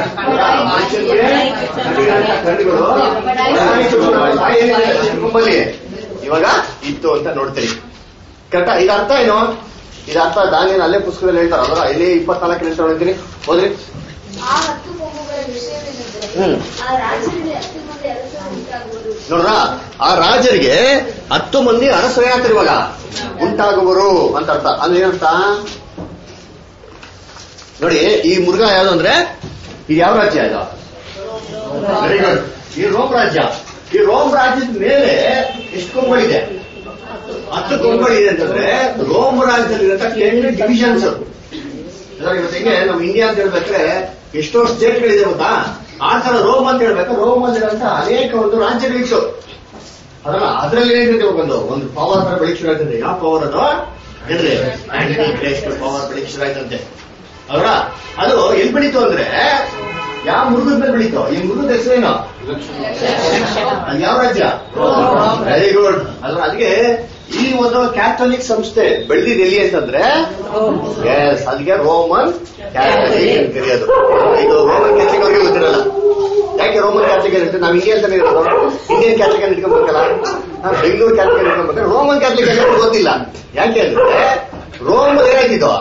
ಕೊಂಬಲ್ಲಿ ಇವಾಗ ಇತ್ತು ಅಂತ ನೋಡ್ತೀರಿ. ಕರೆಕ್ಟಾ? ಇದು ಅರ್ಥ ಏನು? ಇದು ಅರ್ಥ ದಾನಿಯೇಲ ಅಲ್ಲೇ ಪುಸ್ತಕದಲ್ಲಿ ಹೇಳ್ತಾರಲ್ಲ. ಇಲ್ಲಿ ಇಪ್ಪತ್ನಾಲ್ಕು ನಿಮಿಷ ನೋಡ್ತೀನಿ, ಹೋದ್ರಿ. ಹ್ಮ್ ನೋಡ್ರ, ಆ ರಾಜರಿಗೆ ಹತ್ತು ಮಂದಿ ಅರಸರು ಏನಾಗ್ತಾರೆ ಇವಾಗ ಉಂಟಾಗುವರು ಅಂತ ಅರ್ಥ. ಅಂದ್ರೆ ಏನರ್ಥ ನೋಡಿ. ಈ ಮೃಗ ಯಾವ್ದು ಅಂದ್ರೆ ಇದು ಯಾವ ರಾಜ್ಯ? ಇದು ವೆರಿ ಗುಡ್. ಈ ರೋಮ್ ರಾಜ್ಯ. ಈ ರೋಮ್ ರಾಜ್ಯದ ಮೇಲೆ ಎಷ್ಟು ಕೊಂಬಳಿದೆ? ಹತ್ತು ಕೊಂಬಳಿದೆ ಅಂತಂದ್ರೆ ರೋಮ್ ರಾಜ್ಯದಲ್ಲಿರೋ ಟೆನ್ ಡಿವಿಷನ್ಸ್. ಇವತ್ತು ಹೆಂಗೆ ನಾವು ಇಂಡಿಯಾ ಅಂತ ಹೇಳ್ಬೇಕಾದ್ರೆ ಎಷ್ಟೋ ಸ್ಟೇಟ್ಗಳಿದೆ ಗೊತ್ತಾ? ಆ ತರ ರೋಮ್ ಅಂತ ಹೇಳ್ಬೇಕು. ರೋಮ್ ಅಲ್ಲಿರುವಂತ ಅನೇಕ ಒಂದು ರಾಜ್ಯಗಳಿತ್ತು ಅದಲ್ಲ. ಅದ್ರಲ್ಲಿ ಏನಿದೆ ಒಂದು ಒಂದು ಪವರ್ ತರ ಬೆಳಿಗ್ಗೆ ಶುರು ಆಯ್ತಂತೆ. ಯಾವ ಪವರ್ ಅದು? ಏನ್ರಿ? ಪವರ್ ಬೆಳಿಗ್ಗೆ ಶುರು ಆಯ್ತಂತೆ ಅವರ ಅದು ಎಲ್ಲಿ ಬೆಳೀತು ಅಂದ್ರೆ ಯಾವ ಮೃಗದ ಮೇಲೆ ಬೆಳೀತು? ಈ ಮೃಗದ ಹೆಸರೇನು? ಅದು ಯಾವ ರಾಜ್ಯ? Very good. ಅಲ್ವಾ? ಅದಕ್ಕೆ ಈ ಒಂದು ಕ್ಯಾಥೋಲಿಕ್ ಸಂಸ್ಥೆ ಬೆಳೆದಿದೆ ಎಲ್ಲಿ ಅಂತಂದ್ರೆ ಎಸ್ ಅದಕ್ಕೆ ರೋಮನ್ ಕ್ಯಾಥೋಲಿಕ್ ಅಂತ ಕರೆಯೋದು. ಇದು ರೋಮನ್ ಕ್ಯಾಥೋಲಿಕ್ ಅವ್ರಿಗೆ ಗೊತ್ತಿರಲ್ಲ. ಯಾಕೆ ರೋಮನ್ ಕ್ಯಾಥೋಲಿಕ್ ಅಂತ? ನಾವು ಹಿಂಗೆ ಅಂತಾನೆ ಇರೋದು. ಇಂಡಿಯನ್ ಕ್ಯಾಥೋಲಿಕ್ ಅಂತ ಇಟ್ಕೊಂಡ್ಬೇಕಲ್ಲ, ನಾವು ಬೆಂಗಳೂರು ಕ್ಯಾಥೋಲಿಕ್ ಇಟ್ಕೊಂಡ್ಬೇಕಾದ್ರೆ ರೋಮನ್ ಕ್ಯಾಥೋಲಿಕ್ ಅಂತ ಗೊತ್ತಿಲ್ಲ. ಯಾಕೆ ಅಂದ್ರೆ ರೋಮ್ ಏನಾಗಿದ್ದು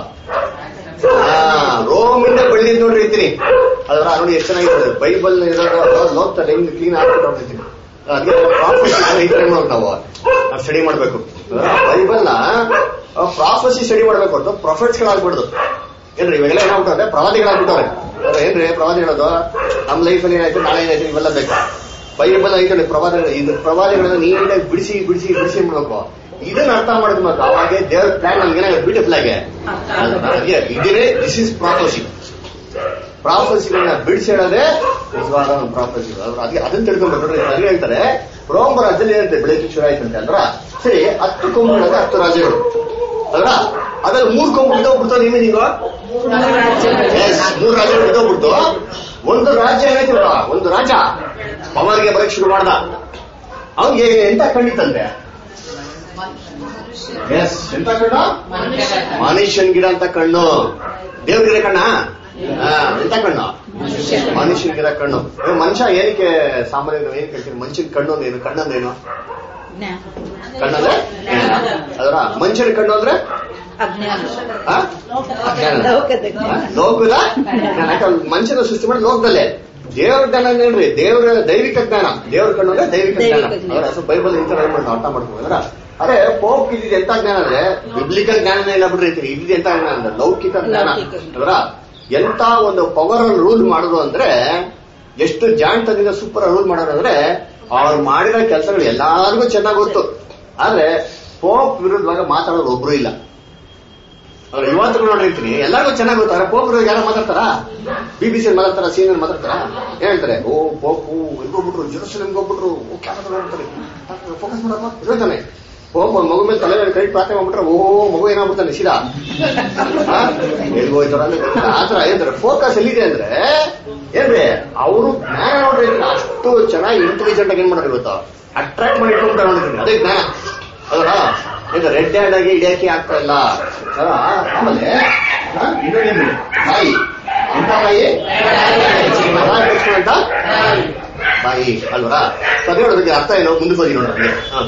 ರೋಮಿಂದ ಬೆಳೆದಿದ್ದು ನೋಡ್ರಿ ಇರ್ತೀನಿ. ಅದರ ನೋಡಿ ಎಷ್ಟು ಚೆನ್ನಾಗಿರ್ತದೆ ಬೈಬಲ್ ಇರೋದು ನೋಡ್ತಾರೆ ಹೆಂಗ್ ಕ್ಲೀನ್ ಆಗ್ಬಿಟ್ಟಿರ್ತೀನಿ. ಅದಕ್ಕೆ ನಾವು ನಾವು ಸ್ಟಡಿ ಮಾಡ್ಬೇಕು. ಬೈಬಲ್ ನ ಪ್ರಾಫೆಸಿ ಸ್ಟಡಿ ಮಾಡ್ಬೇಕು ಹೊರತು ಪ್ರೊಫೆಟ್ಸ್ ಗಳಾಗ್ಬಿಡುದು. ಏನ್ರಿ ಇವಾಗೆಲ್ಲ ಏನಾಗ್ಬಿಟ್ಟವ್ರೆ? ಪ್ರವಾದಿಗಳಾಗ್ಬಿಟ್ಟವ್ರೆ. ಏನ್ರಿ ಪ್ರವಾದಿಗಳದು ನಮ್ಮ ಲೈಫಲ್ಲಿ ಏನಾಯ್ತು ನಾಳೆ ಏನಾಯ್ತು ಇವೆಲ್ಲ ಬೇಕಾ? ಬೈಬಲ್ ಐತೆ ಪ್ರವಾದಿಗಳು. ಇದು ಪ್ರವಾದಿಗಳನ್ನ ನೀಟಾಗಿ ಬಿಡಿಸಿ ಬಿಡಿಸಿ ಬಿಡಿಸಿ ಮಾಡ್ಬೇಕು. ಇದನ್ನ ಅರ್ಥ ಮಾಡಿದ್ ಮಾತ್ರ ಅವಾಗೆ ದೇವ್ರ ಪ್ಲಾನ್ ನಮ್ಗೆ ಏನಾಗುತ್ತೆ ಬ್ಯೂಟಿಫುಲ್ ಆಗಿ ಇದೇ ದಿಸ್ ಇಸ್ ಪ್ರಾಫೆಸಿ. ಪ್ರಾಫೆಸಿಗಳನ್ನ ಬಿಡಿಸಿ ಹೇಳೋದೇ ನಿಜವಾದ ಒಂದು ಪ್ರಾಫೆಸಿ. ಅದಕ್ಕೆ ಅದನ್ನ ತಿಳ್ಕೊಂಡ್ಬಿಟ್ಟು ಅದೇ ಹೇಳ್ತಾರೆ ರೋಮ್ ರಾಜ್ಯದಲ್ಲಿ ಏನಂತೆ ಬೆಳಗ್ಗೆ ಶುರು ಆಯ್ತಂತೆ ಅಂದ್ರ ಸರಿ ಹತ್ತು ಕೊಂಬುಗಳಾಗ ಹತ್ತು ರಾಜ್ಯಗಳು ಅಲ್ರ ಅದ್ರಲ್ಲಿ ಮೂರ್ ಕೊಂಬು ಬಿದ್ದೋಗ್ಬಿಡ್ತಾವ. ನೀವೇ ನೀವು ಮೂರು ರಾಜ್ಯಗಳು ಬಿದ್ದೋಗ್ಬಿಡ್ತು. ಒಂದು ರಾಜ್ಯ ಏನಾಯ್ತು ಒಂದು ರಾಜ ಪವರ್ಗೆ ಬರಕ್ ಶುರು ಮಾಡ್ದ. ಅವನಿಗೆ ಎಂತ ಖಂಡಿತಂತೆ ಎಸ್ ಎಂತ ಕಣ್ಣು? ಮನುಷ್ಯನ್ ಗಿಡ ಅಂತ ಕಣ್ಣು. ದೇವ್ರ ಗಿಡ ಕಣ್ಣ ಎಂತ ಕಣ್ಣು? ಮನುಷ್ಯನ್ ಗಿಡ ಕಣ್ಣು. ಮನುಷ್ಯ ಏನಕ್ಕೆ ಸಾಮಾನ್ಯ ಏನ್ ಕೇಳ್ತೀವಿ? ಮನುಷ್ಯನ ಕಣ್ಣು ಅಂದೇನು? ಕಣ್ಣಂದೇನು? ಕಣ್ಣಂದ್ರೆ ಅದರ ಮನುಷ್ಯನ ಕಣ್ಣು ಅಂದ್ರೆ ಲೋಕದ ಮನುಷ್ಯನ ಸೃಷ್ಟಿ ಮಾಡಿ ಲೋಕದಲ್ಲೇ. ದೇವ್ರ ಜ್ಞಾನ ಏನ್ರಿ? ದೇವ್ರ ದೈವಿಕ ಜ್ಞಾನ. ದೇವ್ರ ಕಣ್ಣು ಅಂದ್ರೆ ದೈವಿಕ ಜ್ಞಾನ. ಅದರ ಬೈಬಲ್ ಇಂತ ಅರ್ಥ ಮಾಡ್ಕೊಂಡ್ರ ಅದೇ ಪೋಪ್ ಇದ್ದಿದ್ದು ಎಂತ ಜ್ಞಾನ ಅಂದ್ರೆ ಬಿಬ್ಲಿಕಲ್ ಜ್ಞಾನನೇ ಇಲ್ಲ ಬಿಡ್ರಿ. ಇದ್ದಿದ್ದು ಎಂತ ಜ್ಞಾನ ಅಂದ್ರೆ ಲೌಕಿಕ ಜ್ಞಾನ. ಅದರ ಎಂತ ಒಂದು ಪವರ್ ರೂಲ್ ಮಾಡೋದು ಅಂದ್ರೆ ಎಷ್ಟು ಜಾಣತನದಿಂದ ಸೂಪರ್ ರೂಲ್ ಮಾಡೋದು ಅಂದ್ರೆ ಅವ್ರು ಮಾಡಿರೋ ಕೆಲಸಗಳು ಎಲ್ಲಾರ್ಗೂ ಚೆನ್ನಾಗಿ ಗೊತ್ತು. ಆದ್ರೆ ಪೋಪ್ ವಿರುದ್ಧವಾಗ ಮಾತಾಡೋರು ಒಬ್ರು ಇಲ್ಲ. ಅವ್ರು ಇವತ್ತು ನೋಡಿರ್ತೀನಿ ಎಲ್ಲರಿಗೂ ಚೆನ್ನಾಗಿ ಗೊತ್ತಾರ. ಪೋಪ್ ವಿರುದ್ಧ ಯಾರು ಮಾತಾಡ್ತಾರ? ಬಿ ಬಿ ಸಿ ಮಾತಾಡ್ತಾರ, ಸೀನಿಯರ್ ಮಾತಾಡ್ತಾರ. ಹೇಳ್ತಾರೆ ಓ ಪೋಪು ಎಲ್ಗೋಗ್ಬಿಟ್ರು, ಜೆರೂಸಲೇಮ್ಗೆ ಹೋಗ್ಬಿಟ್ರು, ಹೇಳ್ತಾರೆ ಫೋಕಸ್ ಮಾಡಮ್ಮ ಹೇಳ್ತಾನೆ. ಹೋಗ್ ಮಗು ಮೇಲೆ ತಲೆ ಕೈ ಪ್ರಾರ್ಥನೆ ಮಾಡ್ಬಿಟ್ರೆ ಓ ಮಗು ಏನಾಗ್ಬಿಡ್ತಾನೆ ಸೀದಾ ಎಲ್ಗೋಯ್ತಾರ ಆತರ ಏನಂದ್ರೆ ಫೋಕಸ್ ಎಲ್ಲಿದೆ ಅಂದ್ರೆ ಏನ್ರಿ ಅವರು ಜ್ಞಾನ ನೋಡ್ರಿ ಅಷ್ಟು ಚೆನ್ನಾಗಿ ಇಂಟೆಲಿಜೆಂಟ್ ಆಗಿ ಏನ್ ಮಾಡೋದು ಇವತ್ತು ಅಟ್ರಾಕ್ಟ್ ಮಾಡಿ ಇಟ್ಕೊಂಡ್ಬಿಟ್ಟ ನೋಡಿದ್ದೀನಿ. ಅದೇ ಜ್ಞಾನ ಅದರ ಈಗ ರೆಡ್ ಹ್ಯಾಂಡ್ ಆಗಿ ಹಿಡಿಯಕ್ಕೆ ಆಗ್ತಾ ಇಲ್ಲ. ಆಮೇಲೆ ಬಾಯಿ ಎಂತ ಬಾಯಿ ಅಂತ ಬಾಯಿ ಅಲ್ವರ ಅದೇ ನೋಡೋದಕ್ಕೆ ಅರ್ಥ ಏನೋ ಮುಂದಕ್ಕೆ ಹೋಗಿ ನೋಡೋದು. ಹ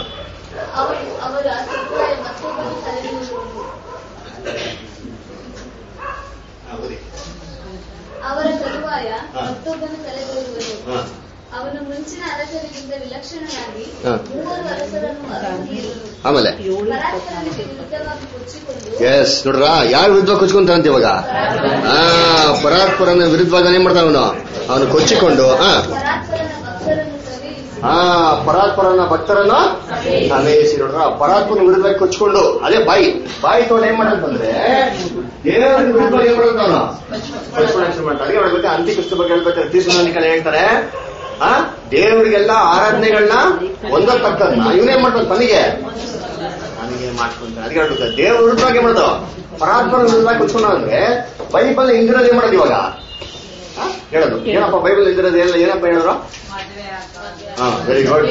ಅವರ ತರುವಾಯ ಮತ್ತೊಬ್ಬನ ತಲೆದೋರುವುದು. ಅವನು ಮುಂಚಿನ ಅರಸರಿಗಿಂತ ವಿಲಕ್ಷಣನಾಗಿ ಮೂವರು ಅರಸರನ್ನು ಆಮೇಲೆ ಪರಾತ್ಪರನಿಗೆ ವಿರುದ್ಧವಾಗಿ ಕೊಚ್ಚಿಕೊಂಡು ಎಸ್ ನೋಡ್ರ ಯಾರ ವಿರುದ್ಧ ಕೊಚ್ಕೊಂತಾನಂತ ಇವಾಗ ಆ ಪರಾತ್ಪರನ ವಿರುದ್ಧವಾಗಿ ಏನ್ ಮಾಡ್ತಾನ ಅವನು ಅವನು ಕೊಚ್ಚಿಕೊಂಡು ಆ ಪರಾತ್ಪರನ ಭಕ್ತರನ್ನು ಸವೆಯಿಸಿ ಹಾ ಪರಾತ್ಪರನ ಭಕ್ತರನ್ನು ಸವೆಯಿಸಿ ನೋಡ್ರ ಪರಾತ್ಪರನ ವಿರುದ್ಧವಾಗಿ ಕೊಚ್ಚಿಕೊಂಡು ಅದೇ ಬಾಯಿ ಬಾಯಿ ತಗೊಂಡು ಏನ್ ಮಾಡಂತಂದ್ರೆ ದೇವರ ವಿರುದ್ಧ ಏನ್ ಮಾಡೋದು ಅವನು ಕೊಚ್ಕೊಂಡು ಮಾಡ್ತಾರೆ. ಹೇಳ್ಬೇಕು ಅಂತ್ಯಕ್ರಿಸ್ತ ಬಗ್ಗೆ ಹೇಳ್ಬೇಕಾದ್ರೆ ತೀರ್ಮಾನಿಕಲ್ಲಿ ಹೇಳ್ತಾರೆ ಆ ದೇವರಿಗೆಲ್ಲ ಆರಾಧನೆಗಳನ್ನ ಒಂದೊಂದಕ್ಕನ್ನ ಇವನೇ ಮಾಡ್ತಾನೆ ತನಗೆ ನನಗೆ ಮಾಡ್ಕೊಂತ ಅದಕ್ಕೆ ಹೇಳ್ಬೇಕು ದೇವ್ರ ವಿರುದ್ಧವಾಗಿ ಏನ್ ಮಾಡೋದು ಪರಾತ್ಪರ ವಿರುದ್ಧವಾಗಿ ಕೊಚ್ಕೊಂಡು ಅಂದ್ರೆ ಬೈಬಲ್ ಇಂದಿರೋದು ಏನ್ ಮಾಡೋದು ಇವಾಗ ಹೇಳೋದು ಏನಪ್ಪ ಬೈಬಲ್ ಇಂದಿರೋದು ಎಲ್ಲ ಏನಪ್ಪ ಹೇಳಿದ್ರು? ಹಾ ವೆರಿ ಗುಡ್.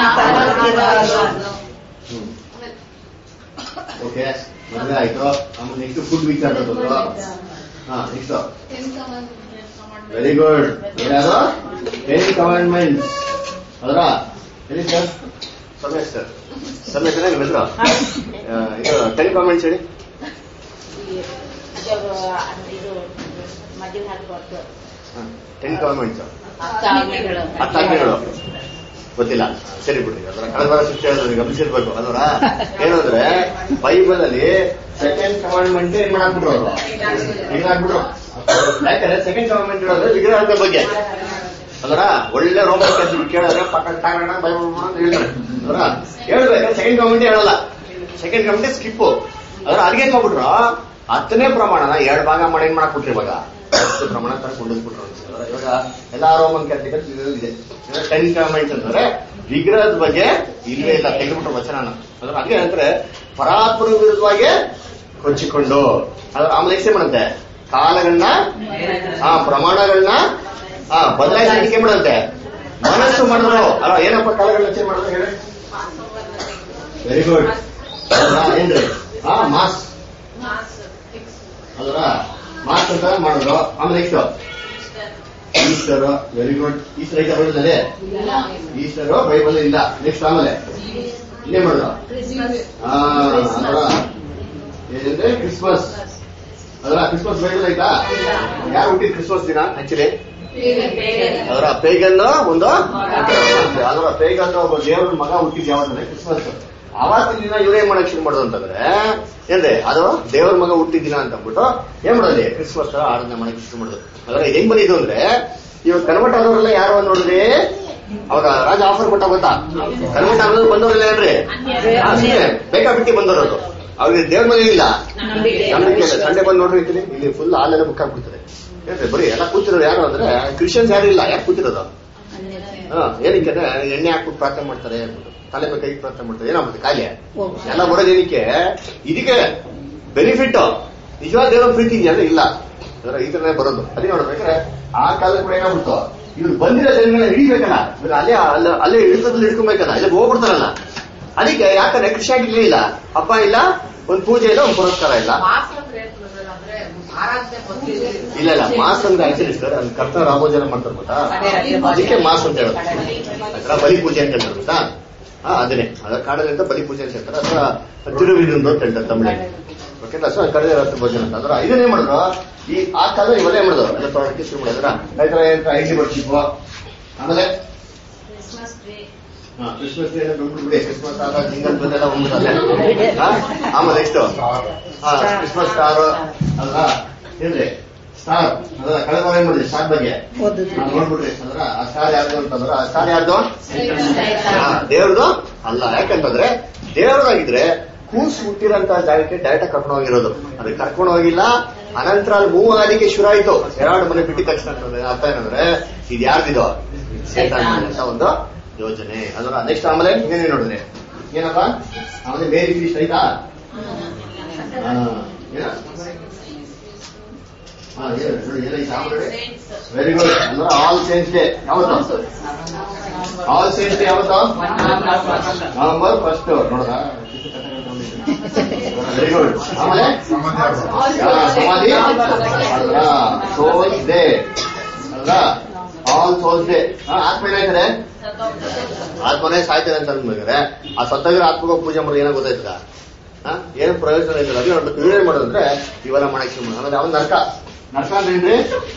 ಓಕೆ ಮದುವೆ ಆಯ್ತು. ಆಮೇಲೆ ನೆಕ್ಸ್ಟ್ ಫುಡ್ ವಿಚಾರ ಹಾ ನೆಕ್ಸ್ಟ್ ವೆರಿ ಗುಡ್. ಏನಾದ್ರು ಟೆನ್ ಕಮಾಂಡ್ಮೆಂಟ್ಸ್ ಅದರ ಹೇಳಿ ಸರ್ ಸಮೇಶ್ ಸರ್ ಸಮೇಶ್ ನಿಮ್ಮ ಹೆಸರು ಇದು ಟೆನ್ ಕಮಾಂಡ್ಸ್ ಹೇಳಿ. ಟೆನ್ ಕಮಾಂಡ್ಸ್ ಹತ್ತಾಜ್ಞೆಗಳು ಗೊತ್ತಿಲ್ಲ ಸರಿ ಬಿಡ್ರಿ. ಅದರ ಕಳೆದ ವಾರ ಶಿಕ್ಷೆ ಹೇಳೋದು ಗಮನಿಸಿರ್ಬೇಕು ಅದರ ಏನಂದ್ರೆ ಬೈಬಲ್ ಅಲ್ಲಿ ಸೆಕೆಂಡ್ ಕಮಾಂಡ್ಮೆಂಟ್ ಏನ್ ಮಾಡಾಕ್ಬಿಟ್ರು ಅವರು ಹಿಂಗಾಗ್ಬಿಟ್ರು. ಯಾಕಂದ್ರೆ ಸೆಕೆಂಡ್ ಕಮಾಂಡ್ಮೆಂಟ್ ಹೇಳೋದ್ರೆ ವಿಗ್ರಹದ ಬಗ್ಗೆ ಅದರ ಒಳ್ಳೆ ರೋಮ ಕೇಳಿದ್ರೆ ಪಕ್ಕ ಬೈಬಲ್ ಹೇಳ್ತಾರೆ ಅದರ ಹೇಳ್ಬೇಕಾದ್ರೆ ಸೆಕೆಂಡ್ ಕಮಾಂಡ್ ಹೇಳಲ್ಲ. ಸೆಕೆಂಡ್ ಕಮಾಂಡ್ ಸ್ಕಿಪ್ ಅದರ ಅಲ್ಲಿಗೆ ಹೋಗ್ಬಿಟ್ರು ಹತ್ತನೇ ಪ್ರಮಾಣನ ಎರಡು ಭಾಗ ಮಾಡಿ ಏನ್ ಮಾಡಾಕ್ಬಿಟ್ರಿ ಇವಾಗ ಹತ್ತು ಪ್ರಮಾಣ ತರ ಕೊಂಡಿಸ್ಬಿಟ್ರು. ಇವಾಗ ಎಲ್ಲಾ ರೋಮನ್ ಕ್ಯಾಥಲಿಕ್ ಇದೆ ಟೆನ್ ಕಮಾಂಡ್ಸ್ ಅಂತಂದ್ರೆ ವಿಗ್ರಹದ ಬಗ್ಗೆ ಇಲ್ಲೇ ಇಲ್ಲ ತೆಗೆದ್ಬಿಟ್ರು ವಚನ ಅದ್ರ ಹಾಗೆ ಅಂದ್ರೆ ಪರಾತ್ಪರ ವಿರುದ್ಧವಾಗಿ ಕೊಚ್ಚಿಕೊಂಡು ಅದ್ರ ಆಮೇಲೆ ಎಕ್ಸೆ ಮಾಡುತ್ತೆ ಕಾಲಗಳನ್ನ ಆ ಪ್ರಮಾಣಗಳನ್ನ ಆ ಬದಲಾಯಿಸಲಿಕ್ಕೆ ಮಾಡುತ್ತೆ ಮನಸ್ಸು ಮಾಡಿದ್ರು ಅಲ್ಲ. ಏನಪ್ಪ ಕಾಲಗಳನ್ನ ಚೇಂಜ್ ಮಾಡಿದ್ರು ಹೇಳಿ? Very good. ಏನ್ರಿ? ಹಾ ಮಾಸ್ ಅಲ್ರ ಮಾಸ್ ಅಂತ ಮಾಡಿದ್ರು. ಆಮೇಲೆ next Easter. Very good. Easter ಐತೆ ಬೈಬಲ್? ಈಸ್ಟರ್ ಬೈಬಲ್ ಇಲ್ಲ. ನೆಕ್ಸ್ಟ್ ಆಮೇಲೆ ಇನ್ನೇ ಮಾಡಿದ್ರು? ಏನಂದ್ರೆ ಕ್ರಿಸ್ಮಸ್. ಅದರ ಕ್ರಿಸ್ಮಸ್ ಬೈಬಲ್ ಐತಾ? ಯಾರು ಹುಟ್ಟಿದ ಕ್ರಿಸ್ಮಸ್ ದಿನ ಆಕ್ಚುಲಿ? ಅದರ ಪೇಗನ್ ಒಂದು ಅದರ ಪೇಗನ್ ಒಬ್ಬ ದೇವ್ರ ಮಗ ಹುಟ್ಟಿದ್ ಯಾವತ್ತಂದ್ರೆ ಕ್ರಿಸ್ಮಸ್. ಆವತ್ತಿನ ದಿನ ಇವ್ರೇನ್ ಮಾಡಕ್ ಶುರು ಮಾಡೋದು ಅಂತಂದ್ರೆ ಏನ್ರಿ ಅದು ದೇವ್ರ ಮಗ ಹುಟ್ಟಿದ ದಿನ ಅಂತ ಅಂದ್ಬಿಟ್ಟು ಏನ್ ಮಾಡೋದು ಕ್ರಿಸ್ಮಸ್ ತರ ಆರಾಧನೆ ಮಾಡಕ್ ಶುರು ಮಾಡೋದು. ಅದರ ಹೆಂಗ್ ಬಂದಿದ್ದು ಅಂದ್ರೆ ಇವಾಗ ಕನ್ವರ್ಟ್ ಆದವರೆಲ್ಲ ಯಾರು ನೋಡಿದ್ರಿ? ಅವಾಗ ರಾಜ ಆಫರ್ ಕೊಟ್ಟ ಗೊತ್ತಾ? ಕನ್ವರ್ಟ್ ಆಗೋದು ಬಂದವರೆಲ್ಲ ಏನ್ರಿ ಬೇಕಾಬಿಟ್ಟಿ ಬಂದವರು. ಅವ್ರಿಗೆ ದೇವ್ರ ಮಗ ಇಲ್ಲ, ನಂಬಿಕೆ ಇಲ್ಲ. ಸಂಡೆ ಬಂದು ನೋಡ್ರಿ ಇಲ್ಲಿ ಫುಲ್ ಹಾಲೆಲ್ಲ ಬುಕ್ ಆಗ್ಬಿಡ್ತಾರೆ. ಏನ್ರಿ ಬರೀ ಎಲ್ಲ ಕೂತಿರೋದು ಯಾರು ಅಂದ್ರೆ ಕ್ರಿಶ್ಚಿಯನ್ಸ್ ಯಾರು ಇಲ್ಲ. ಯಾಕೆ ಕೂತಿರೋದು? ಹಾ ಏನಕ್ಕೆ ಅಂದ್ರೆ ಎಣ್ಣೆ ಹಾಕ್ಬಿಟ್ಟು ಪ್ರಾರ್ಥನೆ ಮಾಡ್ತಾರೆ, ತಲೆ ಮೇಲೆ ಕೈ ಪ್ರಾರ್ಥನೆ ಮಾಡ್ತಾರೆ. ಏನಾಗ್ಬಿಡುತ್ತೆ ಕಾಯಿಲೆ ಎಲ್ಲ ಬರೋದೇನಕ್ಕೆ? ಇದಕ್ಕೆ ಬೆನಿಫಿಟ್. ನಿಜವಾದ ದೇವರ ಪ್ರೀತಿ ಇದೆಯಲ್ಲ ಇಲ್ಲ. ಅದರ ಈ ತರನೇ ಬರೋದು. ಅದೇ ನೋಡ್ಬೇಕಾದ್ರೆ ಆ ಕಾಲ ಕೂಡ ಏನಾಗ್ಬಿಡ್ತು, ಇವ್ರು ಬಂದಿರೋ ಜನಗಳನ್ನ ಹಿಡಿಬೇಕಲ್ಲ, ಇವ್ರು ಅಲ್ಲೇ ಅಲ್ಲ ಅಲ್ಲೇ ಹಿಡಿತದಲ್ಲಿ ಹಿಡ್ಕೊಬೇಕಲ್ಲ, ಅಲ್ಲೇ ಹೋಗ್ಬಿಡ್ತಾರಲ್ಲ. ಅದಕ್ಕೆ ಯಾಕಂದ್ರೆ ಕ್ರಿಶ್ಚಿಯಾನಿಟಿ ಇಲ್ಲ, ಹಬ್ಬ ಇಲ್ಲ, ಒಂದು ಪೂಜೆ ಇಲ್ಲ, ಒಂದು ಪುರಸ್ಕಾರ ಇಲ್ಲ. ಇಲ್ಲ ಇಲ್ಲ ಮಾಸ್ ಅಂದ್ರೆ ಆಕ್ಚುಲಿ ಸರ್ ಅಲ್ಲಿ ಕರ್ತ ರಾಮೋಜನ ಮಾಡ್ತಾರೆ ಗೊತ್ತಾ? ಅದಕ್ಕೆ ಮಾಸ್ ಅಂತ ಹೇಳೋದು. ಅದರ ಬಲಿ ಪೂಜೆ ಅಂತ ಹೇಳ್ತಾರೆ ಗೊತ್ತಾ? ಹಾ ಅದನ್ನೇ ಅದರ ಕಾಡಲ್ಲಿ ಬಲಿ ಪೂಜೆ ಅಂತ ಹೇಳ್ತಾರೆ. ಅಥವಾ ತಿರುವಿರುಂದು ಅಂತ ಹೇಳ್ತಾರೆ ತಮಿಳಿಗೆ. ಓಕೆನಾ? ಸೊ ಕಡಲೆ ರಾತ್ರಿ ಭೋಜನ ಅಂತ. ಅದರ ಇದನ್ನೇ ಮಾಡಿದ್ರು ಈ ಆ ಕಾಲ ಇವಲ್ಲೇ ಮಾಡಿದ್ರು ಎಲ್ಲ ತೊಗೊಳಕ್ಕೆ ಶುರು ಮಾಡಿದ್ರ. ರೈತರ ಐಟಿ ಬರ್ತಿದ್ವು. ಆಮೇಲೆ ಹಾ ಕ್ರಿಸ್ಮಸ್ ಡೇ ಬಿಡಿ, ಕ್ರಿಸ್ಮಸ್ ಆದ ಜಿಂಗಲ್ ಬಂದೆಲ್ಲ ಹೋಗ್ಬಿಟ್ಟಲ್ಲ. ಆಮೇಲೆ ಎಷ್ಟು ಹಾ ಕ್ರಿಸ್ಮಸ್ ಸ್ಟಾರ್ ಅಲ್ಲ ಏನ್ರಿ ಸ್ಟಾರ್ ಅದರ ಕಳೆದ ವಾರ ಏನ್ ಮಾಡಿದ್ರಿ ಸ್ಟಾರ್ ಬಗ್ಗೆ ನೋಡ್ಬಿಟ್ರಿ. ಅಂದ್ರ ಆ ಸ್ಟಾರ್ ಯಾರ್ದು ಅಂತಂದ್ರ ಆ ಸ್ಟಾರ್ ಯಾರ್ದು? ದೇವ್ರದು ಅಲ್ಲ. ಯಾಕಂತಂದ್ರೆ ದೇವ್ರದಾಗಿದ್ರೆ ಕೂಸು ಹುಟ್ಟಿರಂತ ಜಾಗಕ್ಕೆ ಡೈರೆಕ್ಟ್ ಕರ್ಕೊಂಡು ಹೋಗಿರೋದು. ಅದಕ್ಕೆ ಕರ್ಕೊಂಡು ಹೋಗಿಲ್ಲ. ಅನಂತರ ಅಲ್ಲಿ ಮೂವ್ ಆಗಲಿಕ್ಕೆ ಶುರು ಆಯ್ತು. ಎರಡು ಮನೆ ಬಿಟ್ಟಿದ ತಕ್ಷಣ ಅರ್ಥ ಏನಂದ್ರೆ ಇದು ಯಾರ್ದಿದೋ ಸೇತಾನ ಅಂತ ಒಂದು ಯೋಜನೆ. ಅದರ ನೆಕ್ಸ್ಟ್ ಆಮೇಲೆ ಏನೇ ನೋಡಿದ್ರೆ ಏನಪ್ಪಾ ಆಮೇಲೆ ಮೇರಿ ಫೀಸ್ಟ್ ಆಯ್ತಾ? Very good. ಅಂದ್ರೆ ಆಲ್ ಸೇಂಟ್ಸ್ ಡೇ ಯಾವತ್ತು? ಆಲ್ ಸೇಂಟ್ಸ್ ಡೇ ಯಾವತ್ತು? November first. ನೋಡೋದಾ? Very good. ಆಮೇಲೆ ಸಮಾಧಿ ಸೋಲ್ಸ್ ಡೇ ಅಲ್ವಾ? All souls day. ಆತ್ಮ ಏನಾಯ್ತದೆ? ಆತ್ಮನೇ ಸಾಯ್ತದೆ ಅಂತ ಅಂದ್ಮೇಲೆ ಆ ಸತ್ತಗಿರೋ ಆತ್ಮಗ ಪೂಜೆ ಮಾಡೋದು ಏನೋ ಗೊತ್ತಾಯ್ತದ? ಏನು ಪ್ರಯೋಜನ ಇಲ್ಲ. ಅದೇ ನೋಡ್ಬೇಕು ಇವೇನ್ ಮಾಡೋದಂದ್ರೆ ಇವೆಲ್ಲ ಮಾಡಕ್ ಶುರು ಮಾಡೋದು. ಆಮೇಲೆ ಅವ್ನು ನರ್ಕ. ನರ್ಕ ಅಂದ್ರೆ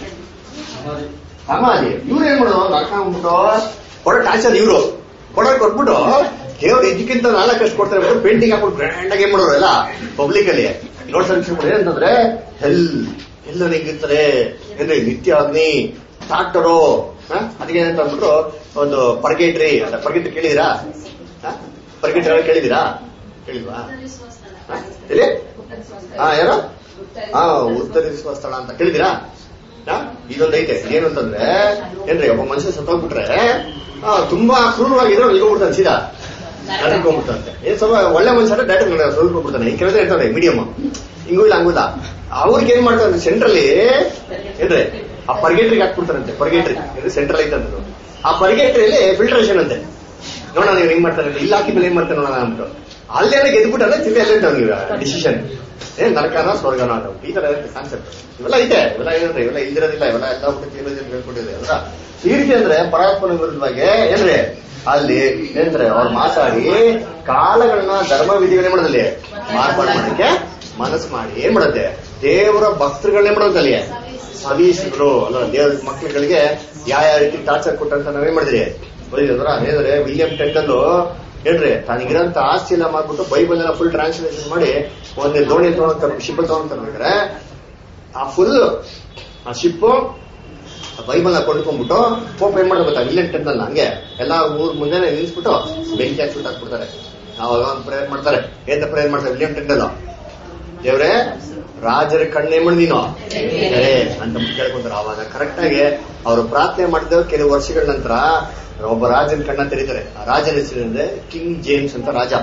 ಸಮಾಧಿ. ಇವ್ರು ಏನ್ ಮಾಡೋದು? ನರ್ಕ ಅಂದ್ಬಿಟ್ಟು ಕೊಡೋ ಟಾರ್ಚರ್ ಇವ್ರು ಕೊಡೋಕೆ ಕೊಟ್ಬಿಟ್ಟು ದೇವ್ರು ಇದಕ್ಕಿಂತ ನಾಲ್ಕಷ್ಟು ಕೊಡ್ತಾರೆ. ಪೇಂಟಿಂಗ್ ಹಾಕ್ಬಿಟ್ಟು ಗ್ರ್ಯಾಂಡ್ ಆಗಿ ಏನ್ ಮಾಡೋರು ಎಲ್ಲ ಪಬ್ಲಿಕ್ ಅಲ್ಲಿ ನೋಡ್ಸಕ್ ಶುರು ಮಾಡೋದು. ಏನಂತಂದ್ರೆ ಹೆಲ್ ಎಲ್ಲ ಹೆಂಗಿರ್ತಾರೆ ಏನ್ರಿ ನಿತ್ಯ ಅಗ್ನಿ ಡಾಕ್ಟರು. ಅದಕ್ಕೆ ಏನಂತ ಅಂದ್ಬಿಟ್ಟು ಒಂದು ಪರ್ಗೇಟ್ರಿ ಅಂತ. ಪರ್ಗೇಟ್ರಿ ಕೇಳಿದಿರಾ? ಪರ್ಗೇಟ್ರಿ ಕೇಳಿದಿರಾ? ಕೇಳಿದ್ವಾ? ಹೇಳಿ. ಹಾ ಯಾರು? ಹಾ ಉತ್ತರಿಸುವ ಸ್ಥಳ ಅಂತ ಕೇಳಿದಿರಾ? ಇದೊಂದು ಐತೆ. ಏನು ಅಂತಂದ್ರೆ ಏನ್ರಿ ಒಬ್ಬ ಮನುಷ್ಯ ಸತ್ತೋಗ್ಬಿಟ್ರೆ ತುಂಬಾ ಕ್ರೂರವಾಗಿದ್ರೆ ನಿಲ್ಕೊಂಡ್ಬಿಡ್ತಾನೆ, ಸೀದಾ ನಡ್ಕೊಂಡ್ಬಿಡ್ತಂತೆ. ಏನ್ ಸ್ವಲ್ಪ ಒಳ್ಳೆ ಮನುಷ್ಯ ಡೈರೆಕ್ಟ್ ಸೋಲ್ಕೊಂಡ್ಬಿಡ್ತಾನೆ. ಈ ಕೆಲಸ ಇರ್ತಾನೆ ಮೀಡಿಯಮ್ ಹಿಂಗೂ ಇಲ್ಲ ಹಂಗೂ ಇಲ್ಲ. ಅವ್ರಿಗೆ ಏನ್ ಮಾಡ್ತಾರೆ ಸೆಂಟ್ರಲ್ಲಿ ಏನ್ರಿ ಆ ಪರ್ಗೇಟ್ರಿಗೆ ಹಾಕ್ಬಿಡ್ತಾರಂತೆ. ಪರ್ಗೇಟ್ರಿ ಸೆಂಟ್ರಲ್ ಐತಂದ್ರು. ಆ ಪರ್ಗೇಟ್ರಿಯಲ್ಲಿ ಫಿಲ್ಟ್ರೇಷನ್ ಅಂತೆ. ನೋಡೋಣ ನೀವು ಹೆಂಗ್ ಮಾಡ್ತಾರೆ ಇಲ್ಲ ಹಾಕಿ ಮೇಲೆ ಏನ್ ಮಾಡ್ತಾರೆ ನೋಡೋಣ ಅಂದ್ಬಿಟ್ಟು ಅಲ್ಲೇನ ಗೆದ್ಬಿಟ್ಟಾರೆ ತಿರ್ಗಿ ಅಲ್ಲೇ ನೀವು ಡಿಸಿಷನ್ ಏನ್ ನರಕನ ಸ್ವರ್ಗನ ಅಂತ ಈ ತರ ಕಾನ್ಸೆಪ್ಟ್ ಇವೆಲ್ಲ ಐತೆ. ಇವೆಲ್ಲ ಏನಂದ್ರೆ ಇವೆಲ್ಲ ಇಲ್ದಿರೋದಿಲ್ಲ. ಇವೆಲ್ಲ ಎಲ್ಲ ಥಿಯಾಲಜಿ ಹೇಳ್ಕೊಟ್ಟಿದೆ. ಅದ್ರ ಈ ರೀತಿ ಅಂದ್ರೆ ಪರಾತ್ಮನ ವಿರುದ್ಧವಾಗಿ ಏನ್ರಿ ಅಲ್ಲಿ ಏನಂದ್ರೆ ಅವ್ರು ಮಾತಾಡಿ ಕಾಲಗಳನ್ನ ಧರ್ಮ ವಿಧಿಗಳೇ ಮಾಡೋದಲ್ಲಿ ಮಾರ್ಪಾಡು ಮಾಡಕ್ಕೆ ಮನಸ್ಸು ಮಾಡಿ ಏನ್ ಮಾಡುತ್ತೆ ದೇವರ ಭಕ್ತರುಗಳನ್ನೇ ಮಾಡೋದು ಅಲ್ಲಿ ಸವೀಸಿದ್ರು ಅಲ್ಲ. ದೇವರ ಮಕ್ಕಳುಗಳಿಗೆ ಯಾವ ಯಾವ ರೀತಿ ಟಾರ್ಚರ್ ಕೊಟ್ಟಂತ ನಾವೇನ್ ಮಾಡಿದ್ರಿ ಬರೀದ್ರ ಹೇಳಿದ್ರೆ ವಿಲಿಯಂ ಟೆಂಟಲ್ಲು ಏನ್ರಿ ತನಗಿರಂತ ಆಸ್ತಿ ಎಲ್ಲ ಮಾಡ್ಬಿಟ್ಟು ಬೈಬಲ್ ಎಲ್ಲ ಫುಲ್ ಟ್ರಾನ್ಸ್ಲೇಷನ್ ಮಾಡಿ ಒಂದೇ ದೋಣಿ ತಗೊಂಡ್ ಶಿಪ್ ತಗೊಂಡ್ ತಂದ್ರೆ ಆ ಫುಲ್ ಆ ಶಿಪ್ ಬೈಬಲ್ ನ ಕೊಂಡ್ಕೊಂಡ್ಬಿಟ್ಟು ಪೋಪ್ ಏನ್ ಮಾಡೋದು ಗೊತ್ತಾ ವಿಲಿಯಂ ಟೆಂಟಲ್ ಹಂಗೆ ಎಲ್ಲಾ ಊರ್ ಮುಂದೆ ನಿಲ್ಸ್ಬಿಟ್ಟು ಬೆಂಕಿ ಹಾಕ್ಬಿಟ್ಟು ಹಾಕ್ಬಿಡ್ತಾರೆ. ಅವಾಗ ಒಂದು ಪ್ರೇಯರ್ ಮಾಡ್ತಾರೆ. ಏನ್ ಪ್ರೇಯರ್ ಮಾಡ್ತಾರೆ ವಿಲಿಯಂ ಟೆಂಟಲ್? ದೇವ್ರೆ ರಾಜರ ಕಣ್ಣೇ ಮಾಡಿ ನೀನು ಅಂತ ಕೇಳ್ಕೊಂತಾರೆ. ಅವಾಗ ಕರೆಕ್ಟ್ ಆಗಿ ಅವರು ಪ್ರಾರ್ಥನೆ ಮಾಡಿದ ಕೆಲವು ವರ್ಷಗಳ ನಂತರ ಒಬ್ಬ ರಾಜನ ಕಣ್ಣ ತೆರೀತಾರೆ. ಆ ರಾಜನ ಹೆಸರು ಅಂದ್ರೆ ಕಿಂಗ್ ಜೇಮ್ಸ್ ಅಂತ ರಾಜ.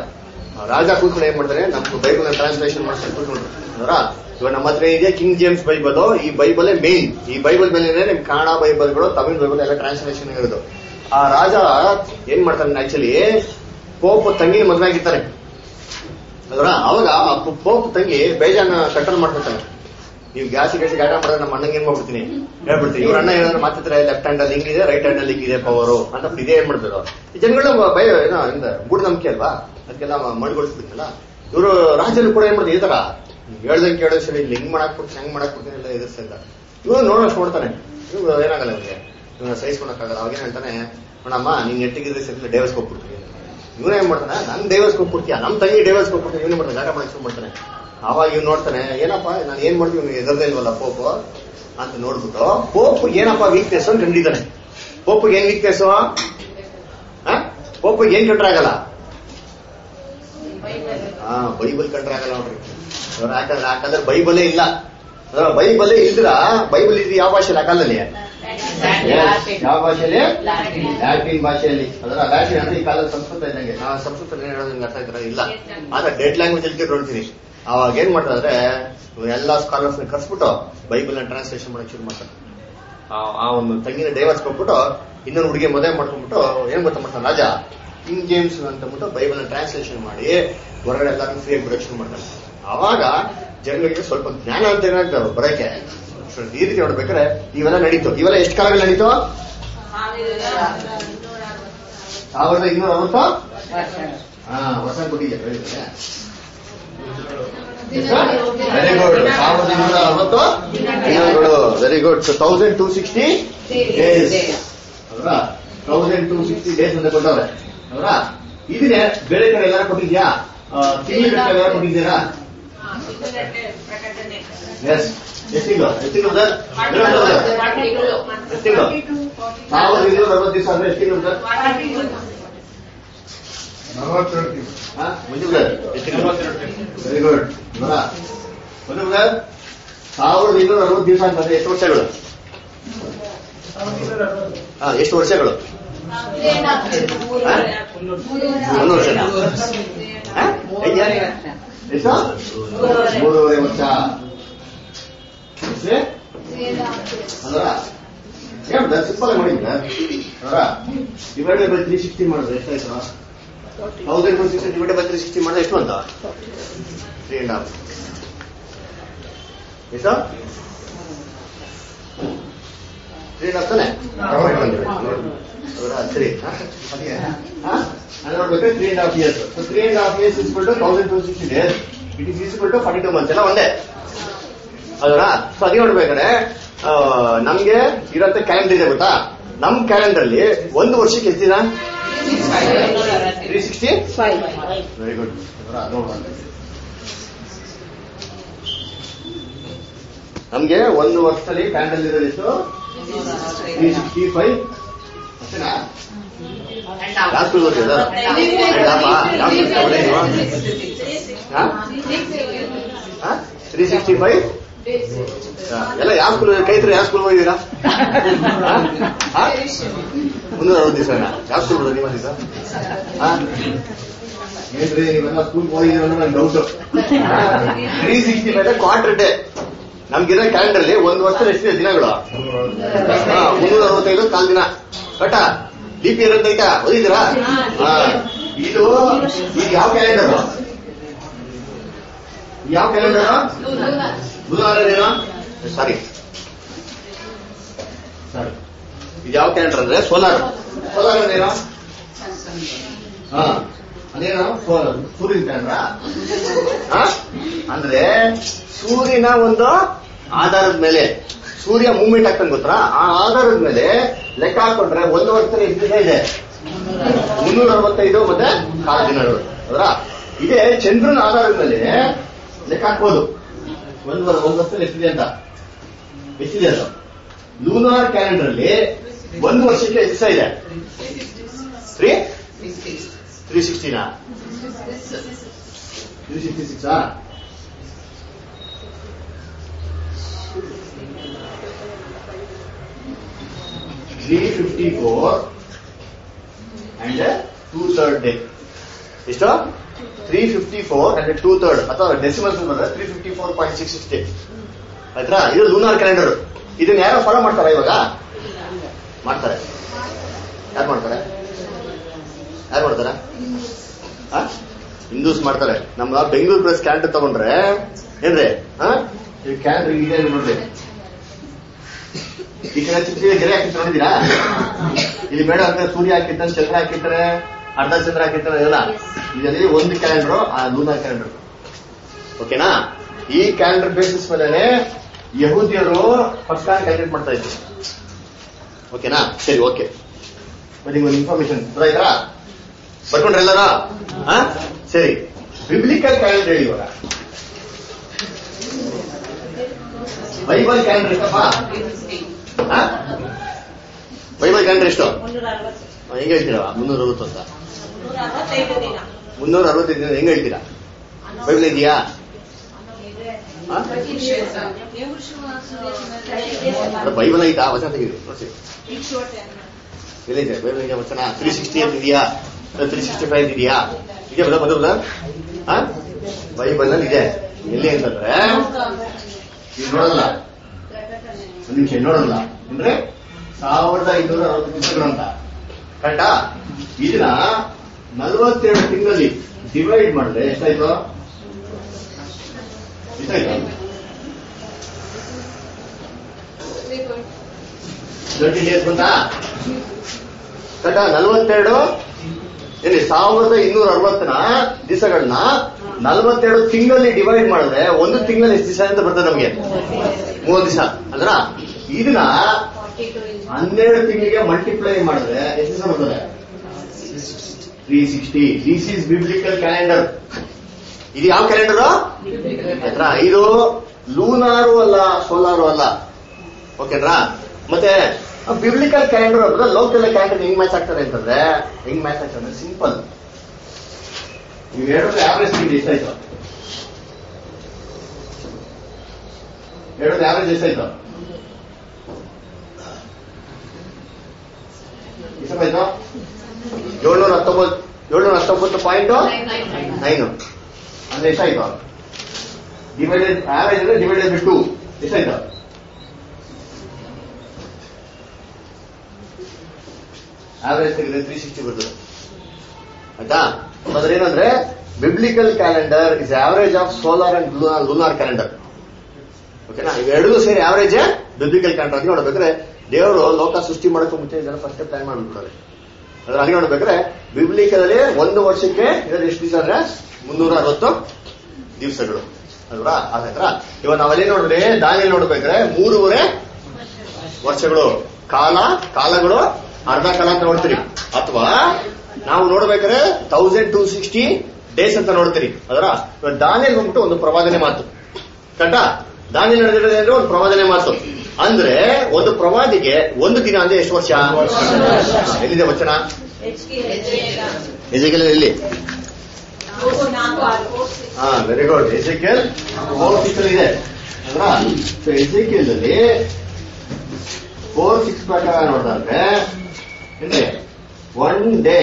ರಾಜ ಕೂತ್ಕೊಂಡು ಏನ್ ಮಾಡ್ತಾರೆ, ನಮ್ಗೆ ಬೈಬಲ್ ಟ್ರಾನ್ಸ್ಲೇಷನ್ ಮಾಡ್ತಾರೆ ಕೂತ್ಕೊಂಡ್ರು ಅವರ. ಇವಾಗ ನಮ್ಮ ಹತ್ರ ಇದೆ ಕಿಂಗ್ ಜೇಮ್ಸ್ ಬೈಬಲ್, ಈ ಬೈಬಲ್ ಮೇನ್. ಈ ಬೈಬಲ್ ಮೇಲೆ ನಿಮ್ ಕನ್ನಡ ಬೈಬಲ್ಗಳು, ತಮಿಳ್ ಬೈಬಲ್ ಎಲ್ಲ ಟ್ರಾನ್ಸ್ಲೇಷನ್ ಇರೋದು. ಆ ರಾಜ ಏನ್ ಮಾಡ್ತಾನೆ, ಆಕ್ಚುಲಿ ಪೋಪ್ ತಂಗಿನ ಮದುವೆ ಆಗಿರ್ತಾರೆ ಅದರ. ಅವಾಗ ಪೋಪ್ ತಂಗಿ ಬೇಜಾನ ಕಟ್ಟಲ್ ಮಾಡ್ಕೊತಾನೆ, ನೀವು ಗ್ಯಾಸ್ ಗ್ಯಾಸ್ ಗಾಟ ಮಾಡಿದ್ರೆ ನಮ್ಮ ಅಣ್ಣಂಗೆ ಏನ್ ಮಾಡ್ಬಿಡ್ತೀನಿ ಹೇಳ್ಬಿಡ್ತೀನಿ. ಇವ್ರ ಅಣ್ಣ ಏನಾದ್ರು ಮಾತಾಡ್ತಾರೆ, ಲೆಫ್ಟ್ ಹ್ಯಾಂಡ್ ಅಲ್ಲಿ ಹಿಂಗಿದೆ, ರೈಟ್ ಹ್ಯಾಂಡ್ ಅಲ್ಲಿ ಹಿಂಗಿದೆ ಪವರು ಅಂತ ಇದೇ ಏನ್ ಮಾಡ್ತಾರೆ ಈ ಜನಗಳು. ಭಯ ಏನೋ ಇಂದ ಗೂಢ ನಂಬಿಕೆ ಅಲ್ವಾ, ಅದಕ್ಕೆಲ್ಲ ಮಣ್ಗೊಳಿಸ್ಬಿಡ್ತಲ್ಲ. ಇವರು ರಾಜರು ಕೂಡ ಏನ್ ಮಾಡ್ತಾರೆ, ಈ ತರ ಹೇಳ್ದಂಗೆ ಕೇಳೋ ಸರಿ ಇಲ್ಲಿ ಹಿಂಗ್ ಮಾಡಕ್ ಕೊಡ್ತೀನಿ, ಹೆಂಗ್ ಮಾಡಕ್ ಕೊಡ್ತೀನಿ ಎಲ್ಲ ಎದುರಿಸ್ತಾ. ಇವ್ರು ನೋಡೋಷ್ಟು ನೋಡ್ತಾನೆ, ಇವ್ರು ಏನಾಗಲ್ಲ ಇವ್ರಿಗೆ, ಇವ್ನ ಸಹಿಸ್ಕೊಳಕ್ಕಾಗಲ್ಲ. ಅವಾಗೇನ್ ಹೇಳ್ತಾನೆ, ನೋಡಮ್ಮ ನೀನ್ ನೆಟ್ಟಿಗಿದ್ರೆ ಸರಿ ಡೈವರ್ಸ್ ಹೋಗ್ಬಿಡ್ತೀನಿ. ಇವನೇ ಏನ್ ಮಾಡ್ತಾನೆ, ನನ್ ಡೈವರ್ಸ್ ಹೋಗ್ಬಿಡ್ತೀಯ, ನಮ್ ತಂಗಿ ಡೈವರ್ಸ್ ಹೋಗ್ಬಿಡ್ತೀನಿ, ಇವನೇ ಮಾಡ್ತಾನೆ, ಗಾಟ ಮಾಡಕ್ ಶುರು ಮಾಡ್ತಾನೆ. ಅವಾಗ ಇವ್ ನೋಡ್ತಾನೆ, ಏನಪ್ಪಾ ನಾನು ಏನ್ ಮಾಡ್ತೀವಿ ಇವ್ನು ಎದರ್ದೇ ಇಲ್ವಲ್ಲ ಪೋಪ್ ಅಂತ ನೋಡ್ಬಿಟ್ಟು, ಪೋಪ್ ಏನಪ್ಪಾ ವೀಕ್ನೆಸ್ ಅಂತ ಕಂಡಿದ್ದಾನೆ. ಪೋಪ್ ಏನ್ ವೀಕ್ನೆಸ್, ಪೋಪ್ ಏನ್ ಕಂಡ್ರೆ ಆಗಲ್ಲ, ಹಾ ಬೈಬಲ್ ಕಂಡ್ರೆ ಆಗಲ್ಲ ನೋಡ್ರಿ. ಯಾಕಂದ್ರೆ ಯಾಕಂದ್ರೆ ಬೈಬಲೇ ಇಲ್ಲ, ಅದರ ಬೈಬಲೇ ಇಲ್ದ್ರ, ಬೈಬಲ್ ಇದ್ರೆ ಯಾವ ಭಾಷೆಯಲ್ಲಿ ಆ ಕಾಲದಲ್ಲಿ, ಯಾವ ಭಾಷೆಯಲ್ಲಿ, ಲ್ಯಾಟಿನ್ ಭಾಷೆಯಲ್ಲಿ. ಅದರ ಲ್ಯಾಟಿನ್ ಅಂದ್ರೆ ಈ ಕಾಲದ ಸಂಸ್ಕೃತ ಇದ್ದಂಗೆ. ನಾ ಸಂಸ್ಕೃತ ಏನ್ ಹೇಳೋದು ನಿಮ್ಗೆ ಅರ್ಥ ಆಯ್ತಾರ ಇಲ್ಲ, ಆದ್ರೆ ಡೆಡ್ ಲ್ಯಾಂಗ್ವೇಜ್ ಅಲ್ಲಿ ನೋಡ್ತೀನಿ. ಅವಾಗ ಏನ್ ಮಾಡ್ತಾರೆ, ಎಲ್ಲಾ ಸ್ಕಾಲರ್ಸ್ ಕರ್ಸ್ಬಿಟ್ಟು ಬೈಬಲ್ ನ ಟ್ರಾನ್ಸ್ಲೇಷನ್ ಮಾಡಕ್ ಶುರು ಮಾಡ್ತಾರೆ. ಆ ಒಂದು ತಂಗಿನ ಡೈವರ್ಸ್ ಕೊಟ್ಬಿಟ್ಟು ಇನ್ನೊಂದು ಹುಡುಗಿ ಮದುವೆ ಮಾಡ್ಕೊಂಡ್ಬಿಟ್ಟು ಏನ್ ಗೊತ್ತಾ ಮಾಡ್ತಾನೆ ರಾಜ, ಕಿಂಗ್ ಜೇಮ್ಸ್ ಅಂತಬಿಟ್ಟು ಬೈಬಲ್ ನ ಟ್ರಾನ್ಸ್ಲೇಷನ್ ಮಾಡಿ ಹೊರಗಡೆ ಎಲ್ಲಾರು ಫ್ರೀ ಆಗಿ ಬಿಡಕ್ ಶುರು ಮಾಡ್ತಾರೆ. ಅವಾಗ ಜನಗಳಿಗೆ ಸ್ವಲ್ಪ ಜ್ಞಾನ ಅಂತ ಏನಾಗ್ತದೆ ಬರಕ್ಕೆ. ಈ ರೀತಿ ನೋಡ್ಬೇಕಾದ್ರೆ ಇವೆಲ್ಲ ನಡೀತು. ಇವೆಲ್ಲ ಎಷ್ಟು ಕಾಲಗಳು ನಡೀತು, ಸಾವಿರದ ಇನ್ನೂರ ಅರವತ್ತು ಹಾ ವರ್ಷ ಕೊಟ್ಟಿದ್ದೆ. ವೆರಿ ಗುಡ್, ಸಾವಿರದ ಇನ್ನೂರ ಅರವತ್ತು ದಿನಗಳು. Very good. So thousand two sixty days ಅವರ, ತೌಸಂಡ್ ಟೂ ಸಿಕ್ಸ್ಟಿ ಡೇಸ್ ಅಂತ ಕೊಟ್ಟವ್ರೆ ಅವರ. ಇದನ್ನೇ ಬೇರೆ ಕಡೆ ಎಲ್ಲಾರು ಕೊಟ್ಟಿದ್ಯಾ, ತಿಂಗಳ ಕಡೆ ಎಲ್ಲಾರು ಕೊಟ್ಟಿದ್ದೀರಾ? ಎಸ್, ಎಷ್ಟು ತಿಂಗಳು ಎಷ್ಟು ತಿಂಗಳು ಸರ್? ಎಷ್ಟು ತಿಂಗಳು? ಸಾವಿರದ ಇನ್ನೂರ ಅರವತ್ತು ದಿವಸ ಅಂದ್ರೆ ಎಷ್ಟು ತಿಂಗಳು ಸರ್? Very good. ಒಂದು ಸಾವಿರದ ಇನ್ನೂರ ಅರವತ್ತು ದಿವಸ ಅಂತಂದ್ರೆ ಎಷ್ಟು ವರ್ಷಗಳು? ಹಾ ಎಷ್ಟು ವರ್ಷಗಳು? ಒಂದು ವರ್ಷ. ಎಷ್ಟು? ಮೂರುವರೆ ವರ್ಷ. ಅಲ್ವಾ? ಏನ್ ಸಿಂಪಲ್ ಆಗಿ ಮಾಡಿದ್ರ ಅವರ. ಡಿವೈಡೆಡ್ ಬೈ ತ್ರೀ ಸಿಕ್ಸ್ಟಿ ಮಾಡಿದ್ರೆ ಎಷ್ಟಾಯ್ತು? Thousand two sixty divided by three sixty ಮಾಡಿದ್ರೆ ಎಷ್ಟು ಅಂತ? Three and half. ಎಷ್ಟು? ತ್ರೀ ಅಂಡ್ ಹಾಫ್ ತಾನೆ? ಸರಿ ನೋಡ್ಬೇಕು. Three and half years. Three and half years ಇಸ್ಬಿಟ್ಟು thousand two sixty days it is ಇಸ್ಬಿಟ್ಟು ಫಾರ್ಟಿ ಟೂ ಮಂತ್ಸ್ ಎಲ್ಲ ಒಂದೇ ಅಲ್ವಾ? ಸೊ ಅದೇ ನೋಡ್ಬೇಕಾದ್ರೆ ನಮ್ಗೆ ಇರೋಂಥ ಕ್ಯಾಲೆಂಡರ್ ಇದೆ ಗೊತ್ತಾ? ನಮ್ ಕ್ಯಾಲೆಂಡರ್ ಅಲ್ಲಿ ಒಂದು ವರ್ಷಕ್ಕೆ ಎಷ್ಟು ದಿನ? Three sixty five. Very good. ನಮ್ಗೆ ಒಂದು ವರ್ಷದಲ್ಲಿ ಕ್ಯಾಲೆಂಡರ್ ಇರೋದು ಎಷ್ಟು? ತ್ರೀ ಸಿಕ್ಸ್ಟಿ ಫೈವ್ ಅಷ್ಟೇನಾ? ಯಾವ ಸ್ಕೂಲ್ ಬರ್ತೀರ? ತ್ರೀ ಸಿಕ್ಸ್ಟಿ ಫೈವ್ ಎಲ್ಲ ಯಾವ ಸ್ಕೂಲ್ ಕೈತ್ರ? ಯಾವ ಸ್ಕೂಲ್ ಹೋಗಿದ್ದೀರಾ? ಮುನ್ನೂರ ಅರವತ್ತು ದಿವಸ ಯಾವ ಸ್ಕೂಲ್ ಬರೋದು ನೀವು ದಿವಸ? ಏನ್ರಿ ನೀವೆಲ್ಲ ಸ್ಕೂಲ್ ಹೋಗಿದ್ದೀರ ಅನ್ನೋ ನನ್ doubt. Three sixty five quarter day ನಮ್ಗಿರೋ ಕ್ಯಾಲೆಂಡರ್ ಅಲ್ಲಿ ಒಂದು ವರ್ಷದಲ್ಲಿ ಎಷ್ಟಿದೆ ದಿನಗಳು? ಮುನ್ನೂರ ಅರವತ್ತೈದು ಕಾಲ್ ದಿನ. ಕಟ ಡಿ ಪಿ ಇರೋದು ಐತಾ? ಓದಿದ್ದೀರಾ? ಇದು ಈಗ ಯಾವ ಕ್ಯಾಲೆಂಡರ್? ಯಾವ ಕ್ಯಾಲೆಂಡರ್? ಬುಧವಾರ ದಿನ. ಸಾರಿ ಸಾರಿ ಇದು ಯಾವ ಕ್ಯಾಲೆಂಡರ್ ಅಂದ್ರೆ ಸೋಲಾರ್. ಸೋಲಾರ್ ಅಂದೇನು? ಹಾ ಅದೇನು ಸೂರ್ಯನ ಕ್ಯಾಲೆಂಡರ್ ಅಂದ್ರೆ ಸೂರ್ಯನ ಒಂದು ಆಧಾರದ ಮೇಲೆ ಸೂರ್ಯ ಮೂವ್ಮೆಂಟ್ ಆಗ್ತಾನೆ ಗೊತ್ತಾ? ಆ ಆಧಾರದ ಮೇಲೆ ಲೆಕ್ಕ ಹಾಕೊಂಡ್ರೆ ಒಂದು ವರ್ಷದಲ್ಲಿ ಎಷ್ಟು ದಿನ ಇದೆ? ಮುನ್ನೂರ ಅರವತ್ತೈದು ಮತ್ತೆ ಕಾಲು ದಿನಗಳು. ಅದರ ಇದೇ ಚಂದ್ರನ ಆಧಾರದ ಮೇಲೆ ಲೆಕ್ಕ ಹಾಕ್ಬೋದು ಒಂದು ಒಂದು ವರ್ಷದಲ್ಲಿ ಎಷ್ಟಿದೆ ಅಂತ. ಎಷ್ಟಿದೆ ಅದು? ಲೂನಾರ್ ಕ್ಯಾಲೆಂಡರ್ ಅಲ್ಲಿ ಒಂದು ವರ್ಷಕ್ಕೆ ಎಷ್ಟು ದಿವಸ ಇದೆ? ತ್ರೀ ತ್ರೀ ಸಿಕ್ಸ್ಟಿನಾ? ತ್ರೀ ಸಿಕ್ಸ್ಟಿ ಸಿಕ್ಸಾ? Three fifty four and two third day. ಎಷ್ಟು? Three fifty four and two third ಅಥವಾ ಡೆಸಿಮಲ್ಸ್ ಬಂದ್ರೆ three fifty four point six sixty ಆಯ್ತಾ. ಇದು ಲೂನಾರ್ ಕ್ಯಾಲೆಂಡರ್. ಇದನ್ನ ಯಾರು ಫಾಲೋ ಮಾಡ್ತಾರ ಇವಾಗ? ಮಾಡ್ತಾರೆ. ಯಾರು ಮಾಡ್ತಾರೆ? ಯಾರು ಮಾಡ್ತಾರೆ? ಹಿಂದೂಸ್ ಮಾಡ್ತಾರೆ. ನಮ್ಮ ಬೆಂಗಳೂರು ಪ್ರೆಸ್ ಕ್ಯಾಲೆಂಡರ್ ತಗೊಂಡ್ರೆ ಏನ್ರಿ ಕ್ಯಾಲೆಂಡರ್ ಇದೆ ನೋಡ್ರಿ. ಈ ಕಡೆ ಚಿತ್ರ ಗೆರೆ ಹಾಕಿರ್ತಾರೆ ನೋಡಿದೀರಾ? ಇಲ್ಲಿ ಬೇಡ ಅಂತ ಸೂರ್ಯ ಹಾಕಿರ್ತಾನೆ, ಚಂದ್ರ ಹಾಕಿರ್ತಾರೆ, ಅರ್ಧ ಚಂದ್ರ ಹಾಕಿರ್ತಾರೆ ಎಲ್ಲ. ಇದರಲ್ಲಿ ಒಂದು ಕ್ಯಾಲೆಂಡರ್ ಆ ಲೂನಾರ್ ಕ್ಯಾಲೆಂಡರ್. ಓಕೆನಾ? ಈ ಕ್ಯಾಲೆಂಡರ್ ಬೇಸಿಸ್ ಮೇಲೆ ಯಹೂದಿಯರು ಪಕ್ಕ ಕ್ಯಾಲ್ಕುಲೇಟ್ ಮಾಡ್ತಾ ಇದ್ರು. ಓಕೆನಾ? ಸರಿ, ಓಕೆ. ಮತ್ತೆ ಒಂದು ಇನ್ಫಾರ್ಮೇಶನ್ ಗೊತ್ತಾಯ್ತಾ? ಬರ್ಕೊಂಡ್ರೆ ಎಲ್ಲಾರ? ಸರಿ, ಬಿಬ್ಲಿಕಲ್ ಕ್ಯಾಲೆಂಡರ್ ಹೇಳಿ ಇವಾಗ. ಬೈಬಲ್ ಕ್ಯಾಲೆಂಡರ್ ಎಷ್ಟಪ್ಪ? ಬೈಬಲ್ ಕ್ಯಾಲೆಂಡರ್ ಎಷ್ಟು? ಹೆಂಗ್ ಹೇಳ್ತೀರಾ? ಮುನ್ನೂರ ಅರವತ್ತು ಅಂತ. ಮುನ್ನೂರ ಅರವತ್ತೈದು ದಿನ ಹೆಂಗ್ ಹೇಳ್ತೀರಾ? ಬೈಬಲ್ ಇದೆಯಾ? ಬೈಬಲ್ ಐತಾ? ವಚನ ತೆಗೆದು ಎಲ್ಲಿದೆ ಬೈಬಲ್? ಇದೆ ವಚನ. ತ್ರೀ ಸಿಕ್ಸ್ಟಿ ಅಂತ ಇದೆಯಾ? ತ್ರೀ ಸಿಕ್ಸ್ಟಿ ಫೈವ್ ಇದೆಯಾ? ಇದೆ ಬದ ಬದಲ್ಲ ಬೈಬಲ್ ಅಲ್ಲಿ ಇದೆ. ಎಲ್ಲಿ ಅಂತಂದ್ರೆ ಇದು ನೋಡಲ್ಲ, ಒಂದು ನಿಮಿಷ ನೋಡಲ್ಲ ಅಂದ್ರೆ ಸಾವಿರದ ಐನೂರ ಅರವತ್ತು ದಿವಸಗಳು ಅಂತ ಕರೆಕ್ಟಾ? ಇದನ್ನ ನಲವತ್ತೆರಡು ತಿಂಗಳಲ್ಲಿ ಡಿವೈಡ್ ಮಾಡಿದ್ರೆ ಎಷ್ಟಾಯ್ತು? ಎಷ್ಟಾಯ್ತು? ಟ್ವೆಂಟಿ ಡೇಸ್ ಬಂತಾ? ಕರೆಕ್ಟಾ? ನಲವತ್ತೆರಡು ಏನಿ ಸಾವಿರದ ಇನ್ನೂರ ಅರವತ್ತನ ದಿವಸಗಳನ್ನ ನಲವತ್ತೆರಡು ತಿಂಗಳಲ್ಲಿ ಡಿವೈಡ್ ಮಾಡಿದ್ರೆ ಒಂದು ತಿಂಗಳಲ್ಲಿ ಎಷ್ಟು ದಿವಸ ಅಂತ ಬರ್ತದೆ ನಮ್ಗೆ? ಮೂವತ್ತು ದಿವಸ ಅಂದ್ರ ಇದನ್ನ ಹನ್ನೆರಡು ತಿಂಗಳಿಗೆ ಮಲ್ಟಿಪ್ಲೈ ಮಾಡಿದ್ರೆ ಎಷ್ಟು ದಿವಸ ಬರ್ತದೆ? Three sixty. This is biblical calendar. ಇದು ಯಾವ ಕ್ಯಾಲೆಂಡರ್? ಆಯ್ತಾ? ಇದು ಲೂನಾರು ಅಲ್ಲ, ಸೋಲಾರು ಅಲ್ಲ. ಓಕೆನಾ? ಮತ್ತೆ ಬಿಬ್ಲಿಕಲ್ ಕ್ಯಾಲೆಂಡರ್ ಅಂದ್ರೆ ಲೋಕಲ್ ಕ್ಯಾಲೆಂಡರ್ ಹೆಂಗ್ ಮ್ಯಾಚ್ ಆಗ್ತದೆ ಅಂತಂದ್ರೆ ಹೆಂಗ್ ಮ್ಯಾಚ್ ಆಗ್ತದೆ ಅಂದ್ರೆ ಸಿಂಪಲ್. ನೀವು ಹೇಳೋದು ಆವರೇಜ್ ತಿಂಡಿ ಎಷ್ಟಾಯ್ತು? ಹೇಳೋದು ಆವರೇಜ್ ಎಷ್ಟಾಯ್ತು? ಎಷ್ಟಾಯ್ತು? ಏಳ್ನೂರ ಹತ್ತೊಂಬತ್ತು ಏಳ್ನೂರ ಹತ್ತೊಂಬತ್ತು ಪಾಯಿಂಟ್ ನೈನು ಅಂದ್ರೆ ಎಷ್ಟಾಯ್ತು? ಡಿವೈಡೆಡ್ ಆವರೇಜ್ ಅಂದ್ರೆ ಡಿವೈಡೆಡ್ ಬೈ ಟೂ ಎಷ್ಟಾಯ್ತು? ಆವರೇಜ್ ತೆಗೆದ್ರೆ ತ್ರೀ ಸಿಕ್ಸ್ಟಿ ಬರ್ತದೆ. ಆಯ್ತಾ? ಅದ್ರ ಏನಂದ್ರೆ biblical calendar is average of solar and lunar calendar. ಓಕೆನಾ? ಇವೆರಡೂ ಸೇರಿ ಆವರೇಜ್ ಬಿಬ್ಲಿಕಲ್ ಕ್ಯಾಲೆಂಡರ್. ಅಲ್ಲಿ ನೋಡ್ಬೇಕಾದ್ರೆ ದೇವರು ಲೋಕ ಸೃಷ್ಟಿ ಮಾಡೋಕೆ ಮುಂಚೆ ಇದನ್ನ ಫಸ್ಟ್ ಪ್ಲಾನ್ ಮಾಡ್ಬಿಡ್ತಾರೆ. ಅದ್ರ ಅಲ್ಲಿ ನೋಡ್ಬೇಕಾದ್ರೆ ಬಿಬ್ಲಿಕಲ್ ಅಲ್ಲಿ ಒಂದು ವರ್ಷಕ್ಕೆ ಇದರಲ್ಲಿ ಎಷ್ಟು ದಿವಸ ಅಂದ್ರೆ ಮುನ್ನೂರ ಅರವತ್ತು ದಿವಸಗಳು ಅಲ್ವಾ? ಆದ್ರ ಇವಾಗ ನಾವಲ್ಲಿ ನೋಡಿದ್ರೆ ದಾನಿಯಲ್ಲಿ ನೋಡ್ಬೇಕಾದ್ರೆ ಮೂರುವರೆ ವರ್ಷಗಳು ಕಾಲ ಕಾಲಗಳು ಅರ್ಧ ಕಾಲ ಅಂತ ನೋಡ್ತೀರಿ. ಅಥವಾ ನಾವು ನೋಡ್ಬೇಕಾದ್ರೆ ತೌಸಂಡ್ ಟೂ ಸಿಕ್ಸ್ಟಿ ಡೇಸ್ ಅಂತ ನೋಡ್ತೀರಿ. ಅದರ ದಾನಿಯಲ್ಲಿ ಬಂದ್ಬಿಟ್ಟು ಒಂದು ಪ್ರವಾದನೆ ಮಾತು ಕರೆಕ್ಟಾ? ದಾನಿಯಲ್ಲಿ ನಡೆದಿರೋದೇ ಅಂದ್ರೆ ಒಂದು ಪ್ರವಾದನೆ ಮಾತು. ಅಂದ್ರೆ ಒಂದು ಪ್ರವಾದಿಗೆ ಒಂದು ದಿನ ಅಂದ್ರೆ ಎಷ್ಟು ವರ್ಷ? ಎಲ್ಲಿದೆ ವಚನ? ಎಜೆಕಿಯಲ್ ಎಲ್ಲಿ? ಹಾ, very good. Ezekiel four six ಇದೆ ಅಲ್ವಾ? ಎಜೆಕಿಯಲ್ ಅಲ್ಲಿ ಫೋರ್ ಸಿಕ್ಸ್ ಪ್ರಕಾರ ನೋಡಿದ್ರೆ ಏನ್ರಿ ಒನ್ ಡೇ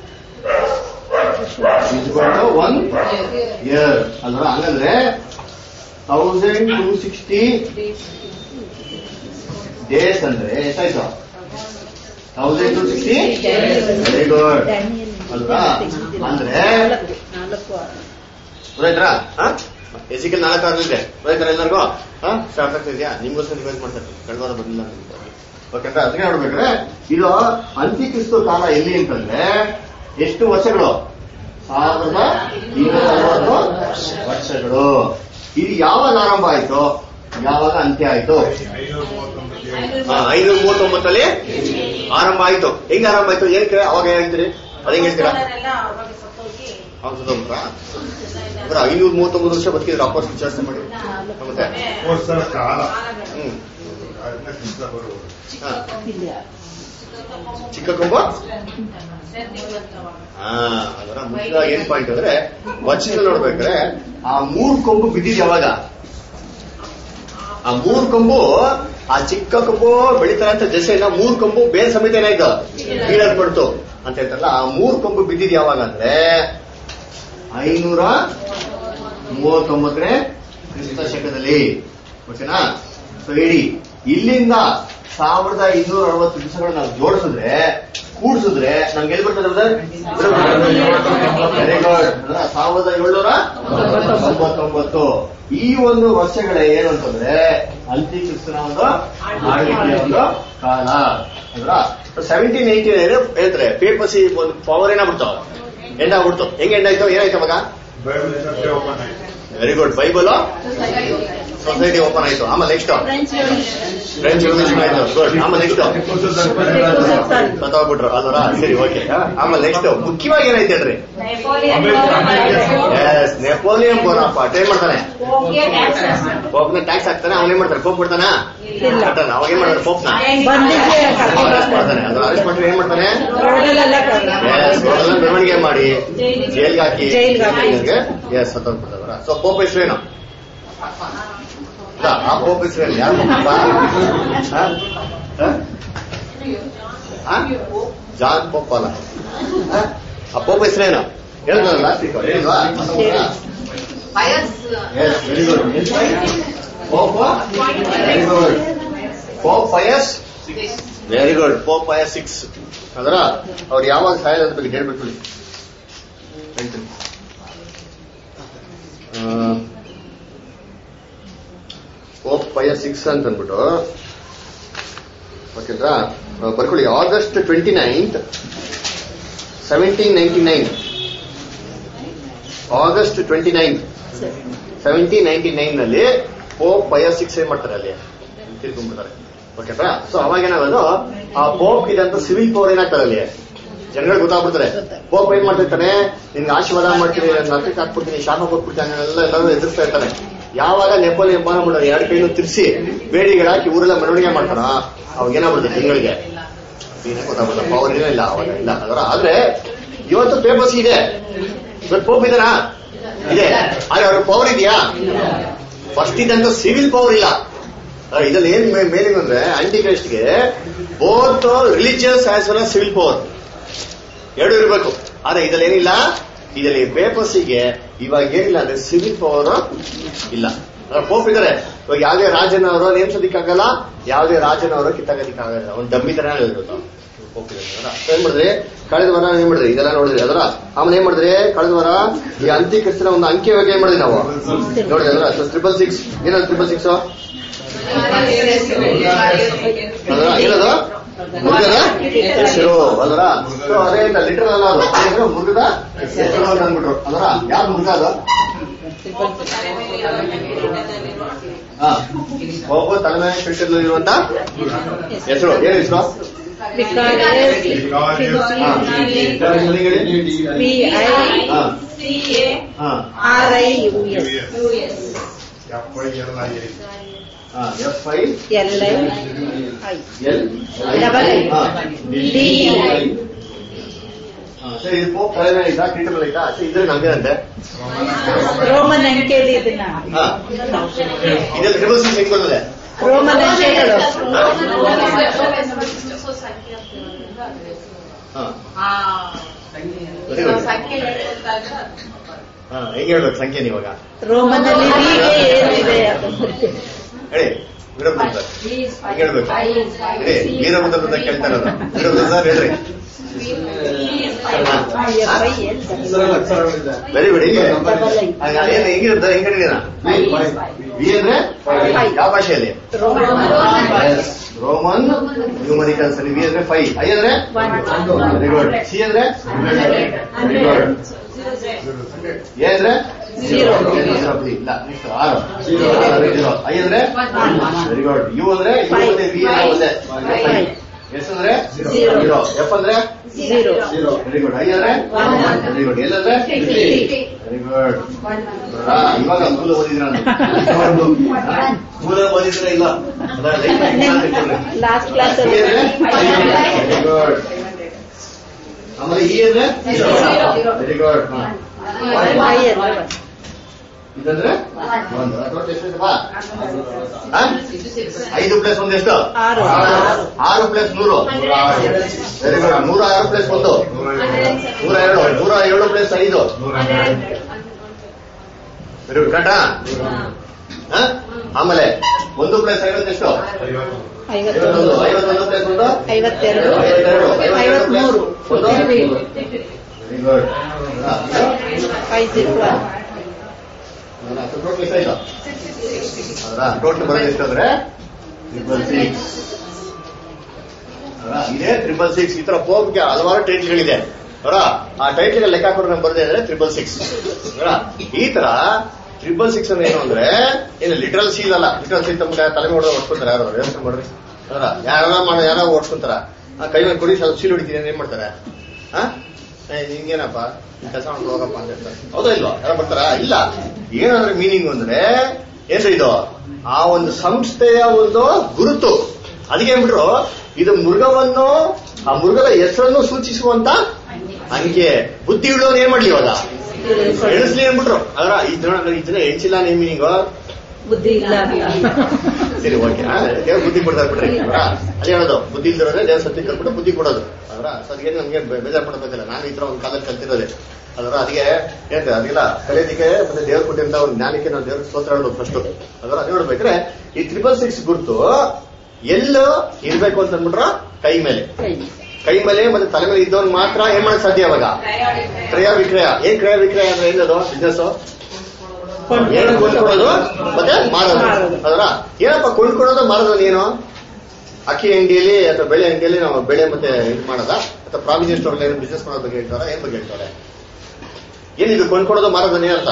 ಒನ್ ಇಯರ್ ಅಲ್ವಾ? ಹಂಗಂದ್ರೆ ತೌಸಂಡ್ ಟೂ ಸಿಕ್ಸ್ಟಿ ಡೇಸ್ ಅಂದ್ರೆ ಎಷ್ಟಾಯ್ತು? Thousand two sixty. Very good ಅಲ್ವಾ? ಅಂದ್ರೆ ಗೊತ್ತಾಯ್ತಾ? ಎಸಿಕಲ್ ನಾಲ್ಕು ಆಗಲಿದೆ ಗೊತ್ತಾಯ್ತಾರ ಎಲ್ಲರಿಗೂ? ಸ್ಟಾರ್ಟ್ ಆಗ್ತಾ ಇದೆಯಾ? ನಿಮ್ಗೋಸ್ಕರ ರಿವೈಸ್ ಮಾಡ್ತಾರೆ. ಕಳೆದ ಬಂದಿಲ್ಲ ಓಕೆಂದ್ರ. ಅದಕ್ಕೆ ನೋಡ್ಬೇಕ್ರೆ ಇದು ಅಂತ್ಯಕ್ರಿಸ್ತು ಕಾಲ ಎಲ್ಲಿ ಅಂತಂದ್ರೆ ಎಷ್ಟು ವರ್ಷಗಳು? ಸಾವಿರದ ಇನ್ನೂರ ಅರವತ್ತು ವರ್ಷಗಳು. ಇದು ಯಾವಾಗ ಆರಂಭ ಆಯ್ತು? ಯಾವಾಗ ಅಂತ್ಯ ಆಯ್ತು? ಐನೂರ ಮೂವತ್ತೊಂಬತ್ತಲ್ಲಿ ಆರಂಭ ಆಯ್ತು. ಹೆಂಗ್ ಆರಂಭ ಆಯ್ತು? ಏನ್ ಕೇಳ ಅವಾಗ ಏನ್ ಹೇಳ್ತೀರಿ? ಅದ ಹೆಂಗ್ ಹೇಳ್ತೀರಾ? ಐನೂರ ಮೂವತ್ತೊಂಬತ್ತು ವರ್ಷ ಬದುಕಿದ್ರೆ ಅಪ್ಪ ವಿಚಾರಣೆ ಮಾಡಿ ಮತ್ತೆ ಹ್ಮ್ ಚಿಕ್ಕ ಕೊಂಬ. ಹಾ, ಅದರ ಮುಖ್ಯ ಏನ್ ಪಾಯಿಂಟ್ ಅಂದ್ರೆ ವಚನ ನೋಡ್ಬೇಕ್ರೆ ಆ ಮೂರ್ ಕೊಂಬು ಬಿದ್ದಿದ್ ಯಾವಾಗ? ಆ ಮೂರ್ ಕೊಂಬು ಆ ಚಿಕ್ಕ ಕೊಂಬು ಬೆಳಿತಾರಂತ ಜಸೆನ ಮೂರ್ ಕೊಂಬು ಬೇರೆ ಸಮೇತ ಏನಾಯ್ತು? ಬೀಳದ್ ಪಡ್ತು ಅಂತ ಹೇಳ್ತಾರಲ್ಲ. ಆ ಮೂರ್ ಕೊಂಬು ಬಿದ್ದಿದ್ ಯಾವಾಗ ಅಂದ್ರೆ ಐನೂರ ಮೂವತ್ತೊಂಬತ್ತನೇ ಕ್ರಿಸ್ತ ಶಕದಲ್ಲಿ. ಓಕೆನಾ? ಸೊ ಹೇಳಿ, ಇಲ್ಲಿಂದ ಸಾವಿರದ ಇನ್ನೂರ ಅರವತ್ತು ದಿವಸಗಳು ನಾವು ಜೋಡಿಸಿದ್ರೆ ಕೂಡಿಸಿದ್ರೆ ನಮ್ಗೆ ಎಲ್ಲಿ ಬರ್ತದೆ? Very good. ಸಾವಿರದ ಏಳ್ನೂರ ತೊಂಬತ್ತೊಂಬತ್ತು. ಈ ಒಂದು ವರ್ಷಗಳ ಏನು ಅಂತಂದ್ರೆ ಅಂತ್ಯಕ್ರಿಸ್ತನ ಒಂದು ಆಳ್ವಿಕೆಯ ಒಂದು ಕಾಲ ಅಂದ್ರ ಸೆವೆಂಟೀನ್ ಏಯ್ಟಿ ಹೇಳ್ತಾರೆ ಪೇಪಸಿ ಒಂದು ಪವರ್ ಏನಾಗ್ಬಿಡ್ತಾವ, ಎಂಡಾಗ್ಬಿಡ್ತು. ಹೆಂಗೆ ಎಂಡಾಯ್ತು? ಏನಾಯ್ತು ಅವಾಗ? Very good. Bible society open ಆಯ್ತು. ಆಮೇಲೆ ನೆಕ್ಸ್ಟ್ ಫ್ರೆಂಚ್ ರೆವಲ್ಯೂಷನ್ ಆಯ್ತು. ಗುಡ್. ಆಮೇಲೆ ನೆಕ್ಸ್ಟ್ ಸತ್ತೋಗ್ಬಿಟ್ರು ಅಲ್ವರ? ಸರಿ, ಓಕೆ. ಆಮೇಲೆ ನೆಕ್ಸ್ಟ್ ಮುಖ್ಯವಾಗಿ ಏನಾಯ್ತು ಹೇಳ್ರಿ? ಎಸ್, ನೆಪೋಲಿಯನ್ ಬೋನಾಪಾರ್ಟ್ ಏನ್ ಮಾಡ್ತಾನೆ? ಪೋಪ್ನ ಟ್ಯಾಕ್ಸ್ ಹಾಕ್ತಾನೆ. ಅವನ್ ಏನ್ ಮಾಡ್ತಾನೆ? ಪೋಪ್ ಬಿಡ್ತಾನ? ಅವಾಗ ಏನ್ ಮಾಡ್ತಾರೆ? ಪೋಪ್ನ ಅರೆಸ್ಟ್ ಮಾಡ್ತಾನೆ. ಅದ್ರ ಅರೆಸ್ಟ್ ಮಾಡ್ತಾರೆ ಏನ್ ಮಾಡ್ತಾನೆ? ಮೆರವಣಿಗೆ ಮಾಡಿ ಜೈಲ್ಗೆ ಹಾಕಿ ಎಸ್ ಸತ್ತೋಗ್ಬಿಡ್ತಾರ. ಸೊ ಪೋಪ್ ಹೆಸರೇನು? ಆ ಪೋಪ್ ಹೆಸರೇನು? ಯಾರು? ಜಾನ್ ಪೋಪ್ ಅಲ್ಲ. ಆ ಪೋಪ್ ಹೆಸರೇನು ಹೇಳಿದ್ರಲ್ಲ? ಹೇಳಿಲ್ವಾ? Very good. Pope very good. Pope Pius very good. Pope Pius six ಅಂದ್ರ ಅವ್ರು ಯಾವಾಗ ಸಾಯೋದ್ರ ಬಗ್ಗೆ ಹೇಳ್ಬೇಕು. ಹೇಳ್ತೀನಿ. ಪೋಪ್ ಪಯಸ್ ಸಿಕ್ಸ್ ಅಂತ ಅಂದ್ಬಿಟ್ಟು ಓಕೆಂದ್ರಾ ಬರ್ಕೊಳ್ಳಿ. August twenty ninth seventeen ninety nine August twenty ninth seventeen ninety nine ನಲ್ಲಿ ಪೋಪ್ ಪಯಸ್ ಸಿಕ್ಸ್ ಏನ್ ಮಾಡ್ತಾರೆ? ಅಲ್ಲಿ ತಿಳ್ಕೊಂಡ್ಬಿಡ್ತಾರೆ. ಓಕೆನಾ? ಸೊ ಅವಾಗ ಏನಾಗೋದು, ಆ ಪೋಪ್ ಇದಂತ ಸಿವಿಲ್ ಪವರ್ ಏನಾಗ್ತಾರೆ ಅಲ್ಲಿ ಜನಗಳಿಗೆ ಗೊತ್ತಾಗ್ಬಿಡ್ತಾರೆ. ಪೋಪ್ ಏನ್ ಮಾಡ್ತಿರ್ತಾನೆ? ನಿನ್ಗೆ ಆಶೀರ್ವಾದ ಮಾಡ್ತೀನಿ, ನರಕಕ್ಕೆ ಹಾಕ್ಬಿಡ್ತೀನಿ, ಶಾಪ ಕೊಟ್ಬಿಡ್ತಾನೆ, ಎಲ್ಲ ಎಲ್ಲರೂ ಎದುರಿಸ್ತಾ ಇರ್ತಾನೆ. ಯಾವಾಗ ನೆಪೋಲಿಯನ್ ಬಾನ ಎರಡು ಕೈನೂ ತಿರ್ಸಿ ಬೇಡಿಗಳು ಹಾಕಿ ಊರೆಲ್ಲ ಮೆರವಣಿಗೆ ಮಾಡ್ತಾನ, ಅವಾಗ ಏನಾಗ್ಬಿಡುತ್ತೆ ಜನಗಳಿಗೆ ಗೊತ್ತಾಗ್ಬಿಡ್ತಾರೆ. ಪವರ್ ಏನೋ ಇಲ್ಲ ಅವಾಗ ಇಲ್ಲ ಅದರ. ಆದ್ರೆ ಇವತ್ತು ಪೇಪರ್ಸ್ ಇದೆ, ಇವತ್ತು ಪೋಪ್ ಇದಾರ ಇದೆ, ಆದ್ರೆ ಅವ್ರ ಪವರ್ ಇದೆಯಾ? ಫಸ್ಟ್ ಇದಂತ ಸಿವಿಲ್ ಪವರ್ ಇಲ್ಲ. ಇದ್ರಲ್ಲಿ ಏನ್ ಮೇಲಿಂಗ್ ಅಂದ್ರೆ ಆಂಟಿ ಕ್ರೈಸ್ಟ್ಗೆ both religious as well as civil power ಎರಡು ಇರಬೇಕು. ಆದ್ರೆ ಇದ್ರಲ್ಲಿ ಏನಿಲ್ಲ. ಇದರಲ್ಲಿ ಪೇಪರ್ಸಿಗೆ ಇವಾಗ ಏನಿಲ್ಲ ಅಂದ್ರೆ ಸಿವಿಲ್ ಪವರ್ ಇಲ್ಲ. ಪೋಪ್ ಇದಾರೆ. ಇವಾಗ ಯಾವುದೇ ರಾಜನವರು ನೇಮಿಸೋದಿಕ್ಕಾಗಲ್ಲ, ಯಾವುದೇ ರಾಜನವರು ಕಿತ್ತಾಗೋದಿಕ್ಕಾಗಲ್ಲ. ಒಂದು ಡಮ್ಮಿ ತರ ಹೇಳಿರೋದು ಪೋಪ್ ಇದೆ. ಏನ್ ಮಾಡಿದ್ರಿ ಕಳೆದ ವಾರ? ಏನ್ ಮಾಡಿದ್ರಿ? ಇದೆಲ್ಲ ನೋಡಿದ್ರಿ ಅದರ. ಆಮೇಲೆ ಏನ್ ಮಾಡಿದ್ರಿ ಕಳೆದ ವಾರ? ಈ ಅಂತ್ಯಕ್ರಿಸ್ತನ ಒಂದು ಅಂಕೆ ಬಗ್ಗೆ ಏನ್ ಮಾಡಿದ್ವಿ ನಾವು ನೋಡಿದ್ರಿ ಅದರ. ಟ್ರಿಪಲ್ ಸಿಕ್ಸ್ ಏನದು? ಟ್ರಿಪಲ್ ಸಿಕ್ಸ್ ಏನದು? ಮುರುಗದ ಹೆಸರು ಅದರ. ಅದೇ ಲಿಟರ್ ಅಲ್ಲ, ಅದು ಮುರುಗದ ಹೆಸರು ಅಂತ ಅಂದ್ಬಿಟ್ರು ಅದರ. ಯಾವ್ದು ಮುರುಗ ಅದು? ಹಾ, ಒಬ್ಬ ತಲೆ ಮೇಲೆ ಇರುವಂತ ಹೆಸರು ಏನು ಹೆಸರು? ಎಫ್ ಐ ಎಲ್ ಎಲ್ ಸರಿ. ಇದು ಪೋಪ್ ತಲೆ ಮೇಲೆ ಇದ್ದ, ಕಿರೀಟ ಮೇಲೆ ಇದ್ದ. ಇದ್ರೆ ನಮ್ಗೆ ಅಂತೆ ರೋಮನ್ ಅಂಕೆಯಲ್ಲಿ ಇದನ್ನ ಇದೆಲ್ಲ ಟ್ರಿಬಲ್ ಸಿಕ್ಸ್ ಹೆಂಗ್ ಬರ್ತದೆ? ರೋಮನ್ ಅಂಕೆಗಳು ಹೆಂಗ್ ಹೇಳ್ಬೇಕು ಸಂಖ್ಯೆ ಇವಾಗ? ರೋಮನ್ ಅಲ್ಲಿ ಏನಿದೆ ಹೇಳಿ. ವೀರಭದ್ರ ಹೇಳ್ಬೇಕು. ಹೇಳಿ ವೀರಭದ್ರ ಕೇಳ್ತಾರಲ್ಲ. ವೀರಭದ್ರ ಹೇಳ್ರಿ. Very good. ಹೆಂಗಿರುತ್ತೆ? ಹೆಂಗ್ ಹೇಳಿದೀರ? ವಿ ಅಂದ್ರೆ ಯಾವ ಭಾಷೆಯಲ್ಲಿ? ರೋಮನ್ ನ್ಯೂಮರಿಕಲ್ಸ್ ಅಲ್ಲಿ. ವಿ ಅಂದ್ರೆ ಫೈವ್, ಐ ಅಂದ್ರೆ ವೆರಿ ಗುಡ್, ಸಿ ಅಂದ್ರೆ ವೆರಿ ಗುಡ್, ಎ ಅಂದ್ರೆ ಇಲ್ಲ ನೆಕ್ಸ್ಟ್ ಆರು, ಐ ಅಂದ್ರೆ ವೆರಿ ಗುಡ್, ಯು ಅಂದ್ರೆ ವಿ ಒಂದೇ, ಎಸ್ ಅಂದ್ರೆ ಜೀರೋ, ಎಫ್ ಅಂದ್ರೆ ವೆರಿ ಗುಡ್, ಐ ಅಂದ್ರೆ ವೆರಿ ಗುಡ್, ಎಲ್ ಅಂದ್ರೆ ವೆರಿ ಗುಡ್. ಇವಾಗ ಮೂಲ ಓದಿದ್ರ ಮೂಲ ಓದಿದ್ರ ಇಲ್ಲ ಲಾಸ್ಟ್ ಕ್ಲಾಸ್ ವೆರಿ ಗುಡ್. ಆಮೇಲೆ ಇ ಅಂದ್ರೆ ವೆರಿ ಗುಡ್. ಇದಂದ್ರೆ ಒಂದು ಟೋಟಲ್ ಎಷ್ಟಿದೆ ಬಾ ಐದು ಪ್ಲಸ್ ಒಂದು ಎಷ್ಟು ಆರು ಆರು ಪ್ಲಸ್ ಮೂರು ವೆರಿ ಗುಡ್ ನೂರ ಆರು ಪ್ಲಸ್ ಒಂದು ನೂರ ಎರಡು ನೂರ ಏಳು ಪ್ಲಸ್ ಐದು ವೆರಿ ಗುಡ್ ಕರೆಕ್ಟಾ ಆಮೇಲೆ ಒಂದು ಪ್ಲಸ್ ಐವತ್ತು ಎಷ್ಟು ಐವತ್ತೊಂದು ಐವತ್ತೊಂದು ಪ್ಲಸ್ ಒಂದು ಐವತ್ತೆರಡು ಐವತ್ತೆರಡು ಐವತ್ಮೂರು ಒಂದು very good five zero total ಎಷ್ಟಾಯ್ತು ಅದರ ಟೋಟಲ್ ಬರೋದು ಎಷ್ಟು ಅಂದ್ರೆ ಟ್ರಿಪಲ್ ಸಿಕ್ಸ್ ಇದೇ ಟ್ರಿಪಲ್ ಸಿಕ್ಸ್ ಈ ತರ ಪೋಪ್ಗೆ ಹಲವಾರು ಟೈಟ್ಲ್ಗಳಿದೆ ಅವರ ಆ ಟೈಟ್ಲ್ ಲೆಕ್ಕ ಹಾಕೋರು ನಮ್ಗೆ ಬರದೇ ಅಂದ್ರೆ ಟ್ರಿಪಲ್ ಸಿಕ್ಸ್ ಈ ತರ ಟ್ರಿಪಲ್ ಸಿಕ್ಸ್ ಅಂದ್ರೆ ಏನು ಅಂದ್ರೆ ಏನು ಲಿಟ್ರಲ್ ಸೀಲ್ ಅಲ್ಲ ಲಿಟ್ರಲ್ ಸೀಲ್ ತಮ್ಮ ತಲೆ ಮಾಡೋದು ಓಡಿಸ್ಕೊಂತಾರೆ ಯಾರು ಯೋಚನೆ ಮಾಡ್ರಿ ಅದರ ಯಾರ ಮಾಡೋ ಯಾರೋ ಓಡಿಸ್ಕೊಂತಾರ ಕೈ ಮೇಲೆ ಕೊಡಿ ಸ್ವಲ್ಪ ಸೀಲ್ ಹೊಡಿತೀನಿ ಏನ್ ಮಾಡ್ತಾರೆ ಹಾ ಹಿಂಗೇನಪ್ಪ ಕೆಲಸ ಮಾಡ್ಕೊಂಡು ಹೋಗಪ್ಪ ಅಂತ ಹೇಳ್ತಾರೆ ಹೌದಾ ಇಲ್ವಾ ಯಾರು ಬರ್ತಾರ ಇಲ್ಲ ಏನಂದ್ರೆ ಮೀನಿಂಗ್ ಅಂದ್ರೆ ಏನ್ರಿ ಇದು ಆ ಒಂದು ಸಂಸ್ಥೆಯ ಒಂದು ಗುರುತು ಅದಕ್ಕೆ ಏನ್ಬಿಟ್ರು ಇದು ಮೃಗವನ್ನು ಆ ಮೃಗದ ಹೆಸರನ್ನು ಸೂಚಿಸುವಂತ ಅಂಕೆ ಬುದ್ಧಿ ಉಳ್ಳವನು ಏನ್ ಮಾಡ್ಲಿ ಇವಾಗ ಎಣಿಸ್ಲಿ ಏನ್ಬಿಟ್ರು ಅದರ ಇದನ್ನ ಇದನ್ನ ಎಣಿಸಿಲ್ಲ ನೇ ಮೀನಿಂಗ್ ಬುದ್ಧಿ ಇಲ್ಲ ಸರಿ ಓಕೆ ದೇವ್ರ ಬುದ್ಧಿ ಕೊಡ್ತಾರೆ ಬಿಡ್ರಿ ಅದೇ ಹೇಳೋದು ಬುದ್ಧಿ ಇಲ್ದಿರೋದ್ರೆ ದೇವ್ರ ಸತ್ಯ ಕಲ್ಬಿಟ್ಟು ಬುದ್ಧಿ ಕೊಡೋದು ಅದರ ಅದಕ್ಕೆ ನಮ್ಗೆ ಬೇಜಾರ್ ಪಡಬೇಕಲ್ಲ ನಾನು ಈ ತರ ಒಂದು ಕಾಲದಲ್ಲಿ ಕಲ್ತಿರೋದೆ ಅದರ ಅದಕ್ಕೆ ಏನ್ ಅದೆಲ್ಲ ಕಲಿಯೋದಕ್ಕೆ ಮತ್ತೆ ದೇವ್ರ ಕೊಟ್ಟಿಂತ ಒಂದು ಜ್ಞಾನಕ್ಕೆ ನಾವು ದೇವ್ರ ಸ್ತೋತ್ರ ಹೇಳ್ಬೇಕು ಫಸ್ಟ್ ಅದರ ಅದೇ ನೋಡ್ಬೇಕ್ರೆ ಈ ಟ್ರಿಪಲ್ ಸಿಕ್ಸ್ ಗುರುತು ಎಲ್ಲೋ ಇರ್ಬೇಕು ಅಂತ ಅಂದ್ಬಿಟ್ರ ಕೈ ಮೇಲೆ ಕೈ ಮೇಲೆ ಮತ್ತೆ ತಲೆ ಮೇಲೆ ಇದ್ದವನ್ ಮಾತ್ರ ಏನ್ ಮಾಡಕ್ ಸಾಧ್ಯ ಅವಾಗ ಕ್ರಯ ವಿಕ್ರಯ ಏನ್ ಕ್ರಯ ವಿಕ್ರಯ ಅಂದ್ರೆ ಏನದು ಬಿಸ್ನೆಸ್ ಏನು ಕೊಂಡ್ಕೊಡೋದು ಮತ್ತೆ ಮಾರೋದು ಅದರ ಏನಪ್ಪ ಕೊಂಡ್ಕೊಡೋದು ಮಾರೋದು ಏನು ಅಕ್ಕಿ ಅಂಗಡಿಯಲ್ಲಿ ಅಥವಾ ಬೆಳೆ ಅಂಗಡಿಯಲ್ಲಿ ನಾವು ಬೆಳೆ ಮತ್ತೆ ಇದು ಮಾಡೋದ ಅಥವಾ ಪ್ರಾವಿಷನ್ ಸ್ಟೋರ್ ಏನು ಬಿಸ್ನೆಸ್ ಮಾಡೋದ್ ಬಗ್ಗೆ ಹೇಳ್ತಾರ ಏನ್ ಬಗ್ಗೆ ಹೇಳ್ತಾರೆ ಏನಿದು ಕೊಂಡ್ಕೊಡೋದು ಮಾರೋದನ್ನ ಏನರ್ಥ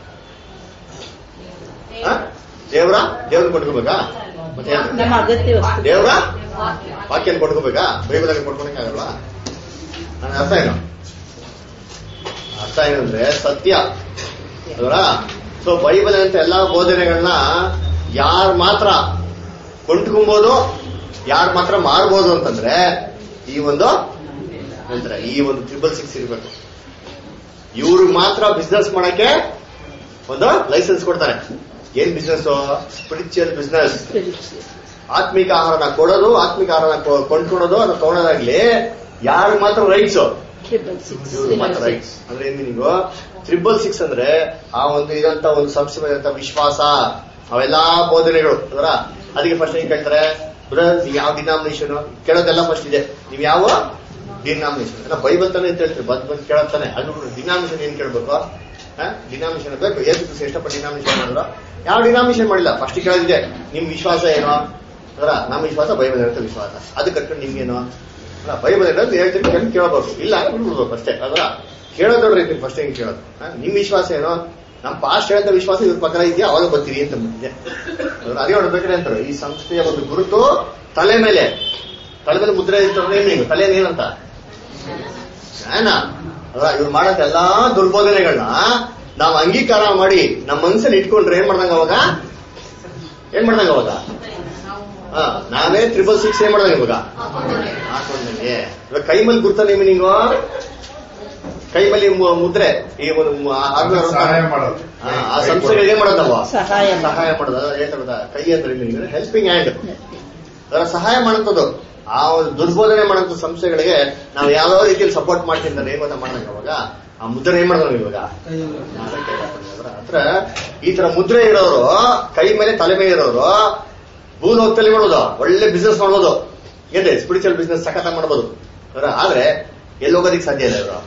ದೇವ್ರ ದೇವ್ರ ಕೊಂಡ್ಕೋಬೇಕಾ ಮತ್ತೆ ನಮ್ಮ ಅಗತ್ಯ ವಸ್ತು ದೇವ್ರ ವಾಕ್ಯನ ಕೊಂಡ್ಕೋಬೇಕಾ ಬೈಬಲ್ ಆಗಿ ಕೊಂಡ್ಕೊಳಕ್ಕಾಗಲ್ವಾ ನನ್ನ ಅರ್ಥ ಏನು ಅರ್ಥ ಏನಂದ್ರೆ ಸತ್ಯ ಅದರ ಸೊ ಬೈಬಲ್ ಅಂತ ಎಲ್ಲಾ ಬೋಧನೆಗಳನ್ನ ಯಾರು ಮಾತ್ರ ಕೊಂಡ್ಕೊಬಹುದು ಯಾರು ಮಾತ್ರ ಮಾರ್ಬೋದು ಅಂತಂದ್ರೆ ಈ ಒಂದು ನಂತರ ಈ ಒಂದು ಟ್ರಿಪಲ್ ಸಿಕ್ಸ್ ಇರ್ಬೇಕು ಇವ್ರು ಮಾತ್ರ ಬಿಸ್ನೆಸ್ ಮಾಡಕ್ಕೆ ಒಂದು ಲೈಸೆನ್ಸ್ ಕೊಡ್ತಾರೆ ಏನ್ ಬಿಸ್ನೆಸ್ ಸ್ಪಿರಿಚುವಲ್ ಬಿಸ್ನೆಸ್ ಆತ್ಮಿಕ ಆಹಾರನ ಕೊಡೋದು ಆತ್ಮಿಕ ಆಹಾರನ ಕೊಂಡ್ಕೊಳೋದು ಅದು ತಗೊಳೋದಾಗ್ಲಿ ಯಾರು ಮಾತ್ರ ರೈಟ್ಸ್ ಮಾತ್ರ ರೈಟ್ಸ್ ಅಂದ್ರೆ ಏನ್ ಮೀನಿಂಗ್ ಟ್ರಿಪಲ್ ಸಿಕ್ಸ್ ಅಂದ್ರೆ ಆ ಒಂದು ಇದಂತ ಒಂದು ಸಂಸ್ಥೆ ವಿಶ್ವಾಸ ಅವೆಲ್ಲಾ ಬೋಧನೆಗಳು ಅದರ ಅದಕ್ಕೆ ಫಸ್ಟ್ ಏನ್ ಕೇಳ್ತಾರೆ ನೀವು ಯಾವ ಡಿನಾಮಿನೇಷನ್ ಕೇಳೋದೆಲ್ಲ ಫಸ್ಟ್ ಇದೆ ನೀವು ಯಾವ ಡಿನಾಮಿನೇಷನ್ ಎಲ್ಲ ಬೈಬಲ್ ತಾನೆ ಅಂತ ಹೇಳ್ತೀರಿ ಬಂದ್ ಬಂದು ಕೇಳತ್ತಾನೆ ಅದು ಡಿನಾಮಿನೇಷನ್ ಏನ್ ಕೇಳ್ಬೇಕು ಡಿನಾಮಿನೇಷನ್ ಬೇಕು ಏಸು ಕ್ರಿಸ್ತ ಎಷ್ಟಪ್ಪ ಡಿನಾಮಿನೇಷನ್ ಮಾಡಿದ್ರು ಯಾವ ಡಿನಾಮಿನೇಷನ್ ಮಾಡಿಲ್ಲ ಫಸ್ಟ್ ಕೇಳೋದಿದೆ ನಿಮ್ ವಿಶ್ವಾಸ ಏನೋ ಅದರ ನಮ್ಮ ವಿಶ್ವಾಸ ಬೈಬಲ್ ಇರುತ್ತೆ ವಿಶ್ವಾಸ ಅದು ಕಟ್ಕೊಂಡು ನಿಮ್ಗೇನು ಅಲ್ಲ ಬೈಬಲ್ ಇರೋದು ಹೇಳ್ತೀನಿ ಕೆಂಪು ಕೇಳಬೇಕು ಇಲ್ಲ ಬಿಡ್ಬಿಡ್ಬೇಕು ಅಷ್ಟೇ ಅದರ ಕೇಳೋದ್ ನೋಡ್ರಿ ಫಸ್ಟ್ ಹೆಂಗ್ ಕೇಳೋದು ನಿಮ್ ವಿಶ್ವಾಸ ಏನೋ ನಮ್ ಪಾಸ್ಟ್ ಹೇಳಂತ ವಿಶ್ವಾಸ ಇವ್ರ ಪಕ್ಕ ಇದೆಯಾ ಅವಾಗ ಬರ್ತೀರಿ ಅಂತ ಬಂದಿದೆ ಅದೇ ನೋಡ್ಬೇಕ್ರೆ ಅಂತಾರೆ ಈ ಸಂಸ್ಥೆಯ ಒಂದು ಗುರುತು ತಲೆ ಮೇಲೆ ತಲೆ ಮೇಲೆ ಮುದ್ರೆ ಇರ್ತದೆ ನೀವು ತಲೆಯಲ್ಲಿ ಏನಂತ ಜ್ಞಾನ ಅಲ್ಲ ಇವ್ರು ಮಾಡಕ್ ಎಲ್ಲಾ ದುರ್ಬೋಧನೆಗಳನ್ನ ನಾವು ಅಂಗೀಕಾರ ಮಾಡಿ ನಮ್ಮ ಮನಸ್ಸಲ್ಲಿ ಇಟ್ಕೊಂಡ್ರೆ ಏನ್ ಮಾಡ್ದಂಗ ಅವಾಗ ಏನ್ ಮಾಡ್ದಂಗ ಅವಾಗ ಹ ನಾವೇ ಟ್ರಿಪಲ್ ಸಿಕ್ಸ್ ಏನ್ ಮಾಡ್ದಂಗ ಇವಾಗ ಹಾಕೊಂಡ್ಗೆ ಇವಾಗ ಕೈ ಮೇಲೆ ಗುರ್ತಾನೆ ನೀವು ಕೈ ಮೇಲೆ ಮುದ್ರೆ ಈ ಒಂದು ಆ ಸಂಸ್ಥೆಗಳಿಗೆ ಏನ್ ಮಾಡೋದು ನಾವು ಸಹಾಯ ಸಹಾಯ ಮಾಡೋದು ಹೇಳ್ತಾ ಕೈ ಅಂದ್ರೆ ಹೆಲ್ಪಿಂಗ್ ಹ್ಯಾಂಡ್ ಅದರ ಸಹಾಯ ಮಾಡುತ್ತದು ಆ ಒಂದು ದುರ್ಬೋಧನೆ ಮಾಡುವಂತ ಸಂಸ್ಥೆಗಳಿಗೆ ನಾವು ಯಾವ ರೀತಿಯಲ್ಲಿ ಸಪೋರ್ಟ್ ಮಾಡ್ತಿದ್ದಾರೆ ಏನ್ ಗೊತ್ತಾ ಮಾಡ್ದಂಗ ಅವಾಗ ಆ ಮುದ್ರೆ ಏನ್ ಮಾಡಿದ್ರು ಇವಾಗ ಹತ್ರ ಈ ತರ ಮುದ್ರೆ ಇರೋರು ಕೈ ಮೇಲೆ ತಲೆ ಮೇಲೆ ಇರೋರು ಭೂಲೋಕದಲ್ಲಿ ಮಾಡೋದು ಒಳ್ಳೆ ಬಿಸ್ನೆಸ್ ಮಾಡ್ಬೋದು ಏನ್ರಿ ಸ್ಪಿರಿಚುವಲ್ ಬಿಸ್ನೆಸ್ ಸಖತ ಮಾಡ್ಬೋದು ಆದ್ರೆ ಎಲ್ಲಿ ಹೋಗೋದಿಕ್ ಸಾಧ್ಯ ಇಲ್ಲ ಇವರು